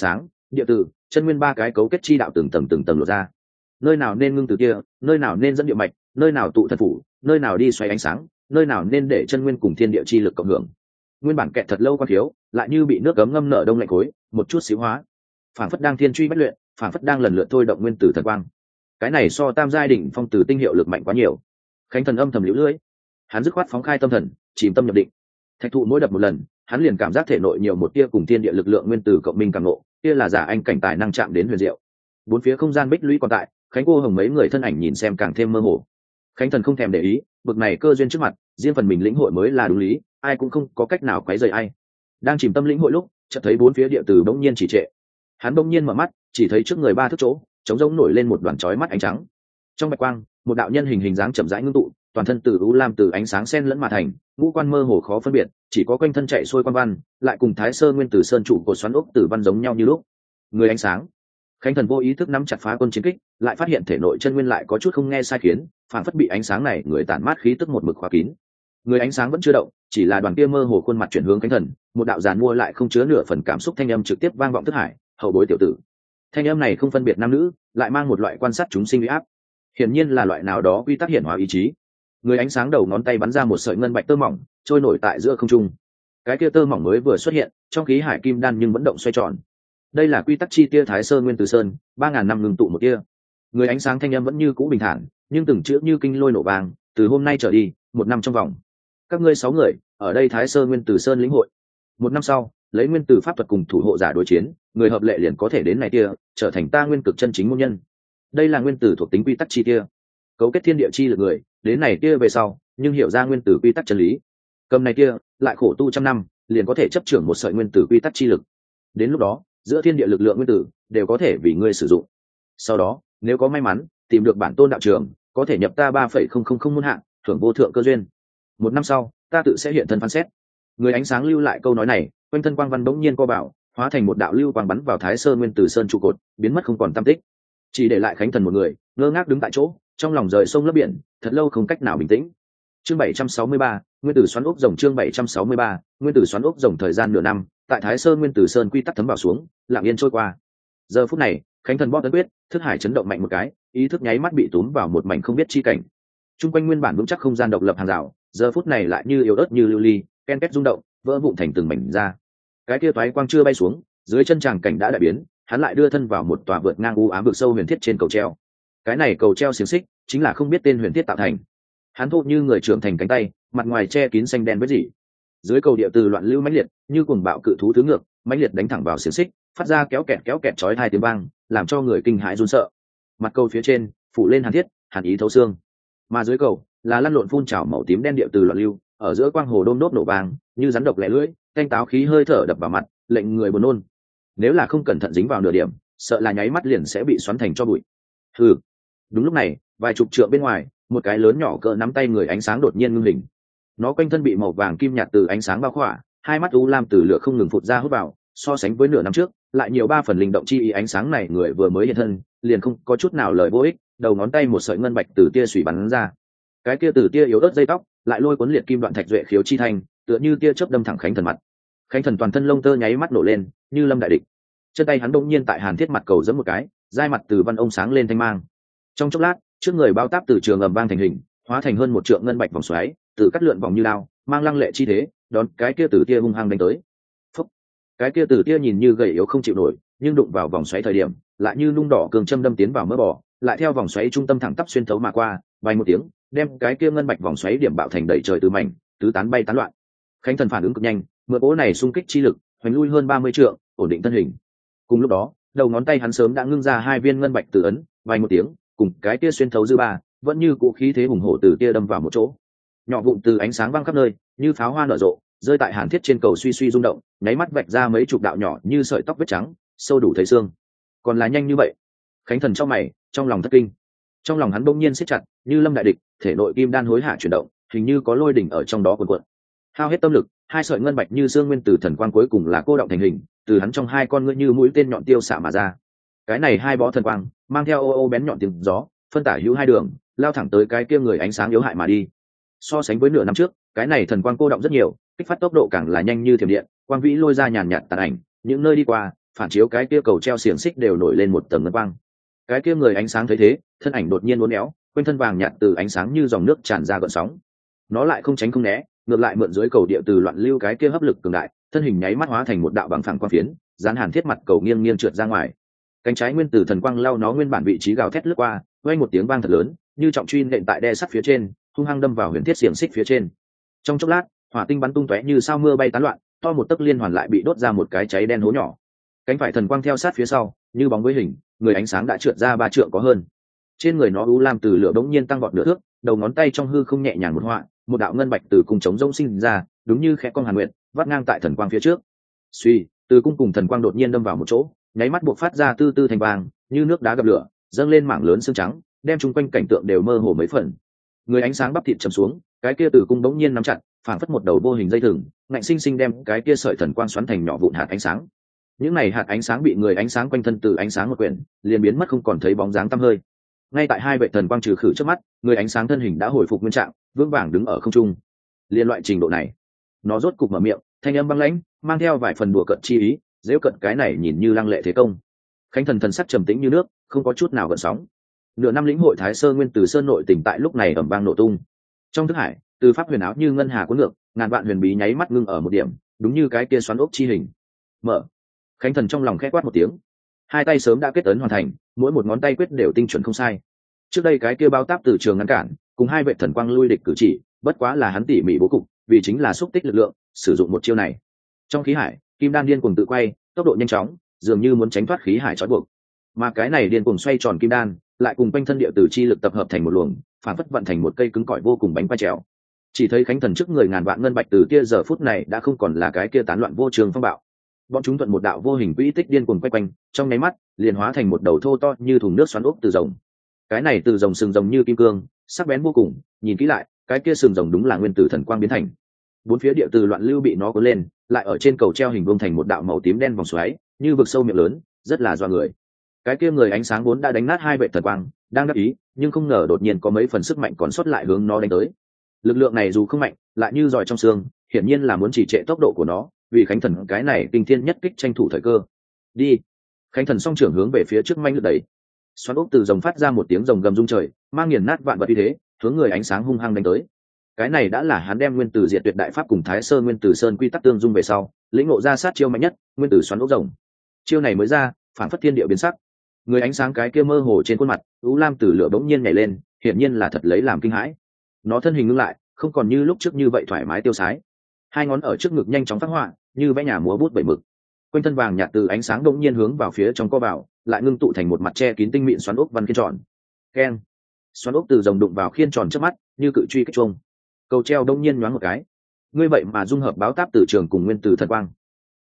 địa tử chân nguyên ba cái cấu kết chi đạo từng tầng lột ra. Nơi nào nên ngưng từ kia, nơi nào nên dẫn địa mạch, nơi nào tụ thần phủ, nơi nào đi xoay ánh sáng, nơi nào nên để chân nguyên cùng thiên địa chi lực cộng hưởng. Nguyên bản kẹt thật lâu quan thiếu, lại như bị nước cấm ngâm nở đông lạnh khối, một chút xíu hóa. Phản phất đang thiên truy bất luyện, phản phất đang lần lượt thôi động nguyên tử thần quang. Cái này so tam giai đỉnh phong tử tinh hiệu lực mạnh quá nhiều. Khánh thần âm thầm liễu lưỡi, hắn dứt khoát phóng khai tâm thần, chìm tâm nhập định. Thạch thụ mỗi đập một lần, hắn liền cảm giác thể nội nhiều một tia cùng thiên địa lực lượng nguyên tử cộng minh càng ngộ, kia là giả anh cảnh tài năng chạm đến huyền diệu. Bốn phía không gian bích lũy còn tại, Khánh cô hồng mấy người thân ảnh nhìn xem càng thêm mơ hồ. Khánh thần không thèm để ý, bực này cơ duyên trước mặt, riêng phần mình lĩnh hội mới là đúng lý, ai cũng không có cách nào quấy rầy ai. Đang chìm tâm lĩnh hội lúc, chợt thấy bốn phía địa tử bỗng nhiên chỉ trệ. Hắn bỗng nhiên mở mắt, chỉ thấy trước người ba thước chỗ, trống rỗng nổi lên một đoàn chói mắt ánh trắng. Trong bạch quang, một đạo nhân hình dáng chậm rãi ngưng tụ, toàn thân từ u lam từ ánh sáng xen lẫn mà thành, ngũ quan mơ hồ khó phân biệt, chỉ có quanh thân chạy xuôi quan văn, lại cùng Thái Sơ Nguyên Tử Sơn trụ của xoắn ốc tử văn giống nhau như lúc. Người ánh sáng. Khánh thần vô ý thức nắm chặt phá quân chiến kích, lại phát hiện thể nội chân nguyên lại có chút không nghe sai khiến, phản phất bị ánh sáng này người tản mát khí tức một mực khóa kín. Người ánh sáng vẫn chưa động, chỉ là đoàn kia mơ hồ khuôn mặt chuyển hướng Khánh thần, một đạo giàn mua lại không chứa nửa phần cảm xúc thanh âm trực tiếp vang vọng thức hải, hậu bối tiểu tử. Thanh âm này không phân biệt nam nữ, lại mang một loại quan sát chúng sinh uy áp. Hiển nhiên là loại nào đó quy tắc hiển hóa ý chí. Người ánh sáng đầu ngón tay bắn ra một sợi ngân bạch tơ mỏng, trôi nổi tại giữa không trung. Cái kia tơ mỏng mới vừa xuất hiện, trong khí hải kim đan nhưng vẫn động xoay tròn. Đây là quy tắc chi tia Thái Sơ Nguyên Tử Sơn, 3000 năm ngừng tụ một tia. Người ánh sáng thanh âm vẫn như cũ bình thản, nhưng từng chữ như kinh lôi nổ vàng, từ hôm nay trở đi, 1 năm trong vòng. Các ngươi 6 người, ở đây Thái Sơ Nguyên Tử Sơn lĩnh hội. 1 năm sau, lấy nguyên tử pháp thuật cùng thủ hộ giả đối chiến, người hợp lệ liền có thể đến này tia, trở thành ta nguyên cực chân chính môn nhân. Đây là nguyên tử thuộc tính quy tắc chi tia. Cấu kết thiên địa chi lực người, đến này tia về sau, nhưng hiểu ra nguyên tử quy tắc chân lý. Cầm này tia, lại khổ tu trăm năm, liền có thể chấp trưởng một sợi nguyên tử quy tắc chi lực. Đến lúc đó, giữa thiên địa lực lượng nguyên tử đều có thể vì ngươi sử dụng. Sau đó, nếu có may mắn tìm được bản tôn đạo trường, có thể nhập ta 3,000 môn hạng, thưởng vô thượng cơ duyên. 1 năm sau, ta tự sẽ hiện thân phán xét. Người ánh sáng lưu lại câu nói này, quanh thân quang văn bỗng nhiên co bảo, hóa thành một đạo lưu quang bắn vào Thái Sơ Nguyên Tử Sơn trụ cột, biến mất không còn tăm tích. Chỉ để lại Khánh thần một người, ngơ ngác đứng tại chỗ, trong lòng rời sông lấp biển, thật lâu không cách nào bình tĩnh. Chương 763, Nguyên Tử xoắn ốc rồng. Chương 763, Nguyên Tử xoắn ốc rồng. Thời gian nửa năm, tại Thái Sơ Nguyên Tử Sơn quy tắc thấm vào xuống, lặng yên trôi qua. Giờ phút này, Khánh thần bóp ấn quyết, thức hải chấn động mạnh một cái, ý thức nháy mắt bị túm vào một mảnh không biết chi cảnh. Trung quanh nguyên bản vững chắc không gian độc lập hàng rào, giờ phút này lại như yếu ớt như lưu ly, ken két rung động, vỡ vụn thành từng mảnh ra. Cái kia toái quang chưa bay xuống, dưới chân tràng cảnh đã đại biến, hắn lại đưa thân vào một tòa vượt ngang u ám vực sâu huyền thiết trên cầu treo. Cái này cầu treo xiềng xích, chính là không biết tên huyền thiết tạo thành. Hắn thô như người trưởng thành cánh tay, mặt ngoài che kín xanh đen với gì. Dưới cầu địa từ loạn lưu mãnh liệt, như cuồng bạo cự thú thứ ngược, mãnh liệt đánh thẳng vào xiềng xích, phát ra kéo kẹt chói tai tiếng vang, làm cho người kinh hãi run sợ. Mặt cầu phía trên phủ lên hàn thiết, hàn ý thấu xương, mà dưới cầu là lăn lộn phun trào màu tím đen địa từ loạn lưu, ở giữa quang hồ đôm đốt nổ vàng, như rắn độc lẻ lưỡi, thanh táo khí hơi thở đập vào mặt, lệnh người buồn nôn. Nếu là không cẩn thận dính vào nửa điểm, sợ là nháy mắt liền sẽ bị xoắn thành cho bụi. Hừ. Đúng lúc này, vài chục trượng bên ngoài, một cái lớn nhỏ cỡ nắm tay người ánh sáng đột nhiên ngưng hình. Nó quanh thân bị màu vàng kim nhạt từ ánh sáng bao khỏa, hai mắt u lam từ lửa không ngừng phụt ra hút vào, so sánh với nửa năm trước, lại nhiều 3 phần linh động chi ý. Ánh sáng này người vừa mới hiện thân, liền không có chút nào lời vô ích, đầu ngón tay một sợi ngân bạch từ tia sủy bắn ra. Cái kia từ tia yếu ớt dây tóc, lại lôi cuốn liệt kim đoạn thạch duệ khiếu chi thành, tựa như tia chớp đâm thẳng Khánh thần mặt. Khánh thần toàn thân lông tơ nháy mắt nổ lên, như lâm đại địch. Chân tay hắn đông nhiên tại hàn thiết mặt cầu giẫm một cái, dai mặt từ văn ông sáng lên thanh mang. Trong chốc lát, trước người bao táp từ trường ầm vang thành hình, hóa thành hơn 1 trượng ngân bạch vòng xoáy, từ cắt lượn vòng như lao, mang lăng lệ chi thế, đón cái kia từ tia hung hăng đánh tới. Phúc. Cái kia từ tia nhìn như gầy yếu không chịu nổi, nhưng đụng vào vòng xoáy thời điểm, lại như nung đỏ cường châm đâm tiến vào mỡ bò, lại theo vòng xoáy trung tâm thẳng tắp xuyên thấu mà qua, vang một tiếng, đem cái kia ngân bạch vòng xoáy điểm bạo thành đầy trời tứ mảnh, tứ tán bay tán loạn. Khánh thần phản ứng cực nhanh, mượn cỗ này xung kích chi lực, hoành lui hơn 30 trượng, ổn định thân hình. Cùng lúc đó, đầu ngón tay hắn sớm đã ngưng ra 2 viên ngân bạch tử ấn, vang một tiếng, cùng cái kia xuyên thấu dư ba, vẫn như cỗ khí thế hùng hổ từ kia đâm vào một chỗ. Nhỏ vụn từ ánh sáng vang khắp nơi, như pháo hoa nở rộ, rơi tại hàn thiết trên cầu suy suy rung động, nháy mắt vạch ra mấy chục đạo nhỏ như sợi tóc vết trắng, sâu đủ thấy xương. Còn là nhanh như vậy. Khánh thần trong mày, trong lòng thất kinh. Trong lòng hắn bỗng nhiên siết chặt, như lâm đại địch, thể nội kim đan hối hả chuyển động, hình như có lôi đỉnh ở trong đó cuồn cuộn. Hao hết tâm lực, 2 sợi ngân bạch như xương nguyên tử thần quang cuối cùng là cô động thành hình, từ hắn trong 2 con ngươi như mũi tên nhọn tiêu xạ mà ra. Cái này 2 bó thần quang, mang theo ô ô bén nhọn tiếng gió, phân tả hữu 2 đường, lao thẳng tới cái kia người ánh sáng yếu hại mà đi. So sánh với nửa năm trước, cái này thần quang cô động rất nhiều, kích phát tốc độ càng là nhanh như thiểm điện, quang vĩ lôi ra nhàn nhạt tàn ảnh, những nơi đi qua phản chiếu cái kia cầu treo xiềng xích đều nổi lên một tầng ngân quang. Cái kia người ánh sáng thấy thế, thân ảnh đột nhiên uốn éo, quanh thân vàng nhạt từ ánh sáng như dòng nước tràn ra gợn sóng. Nó lại không tránh không né, ngược lại mượn dưới cầu địa từ loạn lưu cái kia hấp lực cường đại, thân hình nháy mắt hóa thành một đạo bằng phẳng quang phiến, dán hàn thiết mặt cầu nghiêng nghiêng trượt ra ngoài. Cánh trái nguyên tử thần quang lao nó nguyên bản vị trí gào thét lướt qua, vang một tiếng vang thật lớn, như trọng truy nện tại đe sắt phía trên, hung hăng đâm vào huyền thiết xiềng xích phía trên. Trong chốc lát, hỏa tinh bắn tung tóe như sao mưa bay tán loạn, to một tấc liên hoàn lại bị đốt ra một cái cháy đen hố nhỏ. Cánh phải thần quang theo sát phía sau, như bóng với hình, người ánh sáng đã trượt ra 3 trượng có hơn. Trên người nó u lam từ lửa bỗng nhiên tăng vọt nửa thước, đầu ngón tay trong hư không nhẹ nhàng một họa, một đạo ngân bạch từ cung chống rông sinh ra, đúng như khẽ cong hàn nguyệt, vắt ngang tại thần quang phía trước. Suy, từ cung cùng thần quang đột nhiên đâm vào một chỗ, nháy mắt buộc phát ra tư tư thành vàng, như nước đá gặp lửa, dâng lên mảng lớn xương trắng, đem chung quanh cảnh tượng đều mơ hồ mấy phần. Người ánh sáng bắp thịt chầm xuống, cái kia từ cung bỗng nhiên nắm chặt, phảng phất một đầu vô hình dây thừng, ngạnh sinh sinh đem cái kia sợi thần quang xoắn thành nhỏ vụn hạt ánh sáng. Những này hạt ánh sáng bị người ánh sáng quanh thân từ ánh sáng một quyển, liền biến mất không còn thấy bóng dáng tăm hơi. Ngay tại hai vệ thần quang trừ khử trước mắt, người ánh sáng thân hình đã hồi phục nguyên trạng, vững vàng đứng ở không trung. Liên loại trình độ này, nó rốt cục mở miệng, thanh âm băng lãnh, mang theo vài phần đùa cợt chi ý, dễ cận cái này nhìn như lăng lệ thế công. Khánh thần thần sắc trầm tĩnh như nước, không có chút nào gợn sóng. Nửa năm lĩnh hội Thái Sơ Nguyên Tử Sơn nội tỉnh tại lúc này ầm vang nổ tung. Trong thức hải, từ pháp huyền áo như ngân hà cuốn ngược, ngàn vạn huyền bí nháy mắt ngưng ở một điểm, đúng như cái kia xoắn ốc chi hình. Mở. Khánh thần trong lòng khẽ quát một tiếng. Hai tay sớm đã kết ấn hoàn thành, mỗi một ngón tay quyết đều tinh chuẩn không sai. Trước đây cái kia bao táp từ trường ngăn cản, cùng hai vệ thần quang lui địch cử chỉ, bất quá là hắn tỉ mỉ bố cục, vì chính là xúc tích lực lượng, sử dụng một chiêu này. Trong khí hải, kim đan điên cuồng tự quay, tốc độ nhanh chóng, dường như muốn tránh thoát khí hải trói buộc. Mà cái này điên cuồng xoay tròn kim đan, lại cùng quanh thân địa tử chi lực tập hợp thành một luồng, phản phất vận thành một cây cứng cỏi vô cùng bánh quay trèo. Chỉ thấy Khánh thần trước người ngàn vạn ngân bạch từ kia giờ phút này đã không còn là cái kia tán loạn vô trường phong bạo. Bọn chúng thuận một đạo vô hình quỹ tích điên cuồng quay quanh, trong nháy mắt, liền hóa thành một đầu thô to như thùng nước xoắn ốc từ rồng. Cái này từ rồng sừng rồng như kim cương, sắc bén vô cùng, nhìn kỹ lại, cái kia sừng rồng đúng là nguyên tử thần quang biến thành. Bốn phía địa từ loạn lưu bị nó cuốn lên, lại ở trên cầu treo hình vuông thành một đạo màu tím đen vòng xoáy, như vực sâu miệng lớn, rất là doa người. Cái kia người ánh sáng vốn đã đánh nát hai vệ thần quang, đang đắc ý, nhưng không ngờ đột nhiên có mấy phần sức mạnh còn sót lại hướng nó đánh tới. Lực lượng này dù không mạnh, lại như giỏi trong xương, hiển nhiên là muốn chỉ trệ tốc độ của nó, vì Khánh thần cái này kinh thiên nhất kích tranh thủ thời cơ. Đi. Khánh thần song trưởng hướng về phía trước manh lực đẩy. Xoắn ốc từ rồng phát ra một tiếng rồng gầm rung trời, mang nghiền nát vạn vật uy thế, hướng người ánh sáng hung hăng đánh tới. Cái này đã là hắn đem nguyên tử diệt tuyệt đại pháp cùng Thái Sơ Nguyên Tử Sơn quy tắc tương dung về sau, lĩnh ngộ ra sát chiêu mạnh nhất, nguyên tử xoắn ốc rồng. Chiêu này mới ra, phản phất thiên địa biến sắc. Người ánh sáng cái kia mơ hồ trên khuôn mặt, u lam tử lửa bỗng nhiên nhảy lên, hiển nhiên là thật lấy làm kinh hãi. Nó thân hình ngưng lại, không còn như lúc trước như vậy thoải mái tiêu sái. Hai ngón ở trước ngực nhanh chóng phát họa, như vẽ nhà múa bút bảy mực. Quanh thân vàng nhạt từ ánh sáng bỗng nhiên hướng vào phía trong co vào, lại ngưng tụ thành một mặt che kín tinh mịn xoắn ốc văn khiên tròn. Keng. Xoắn ốc từ rồng đụng vào khiên tròn trước mắt, như cự truy kích chuông. Cầu treo đông nhiên nhoáng một cái. Ngươi vậy mà dung hợp báo táp từ trường cùng nguyên tử thần quang.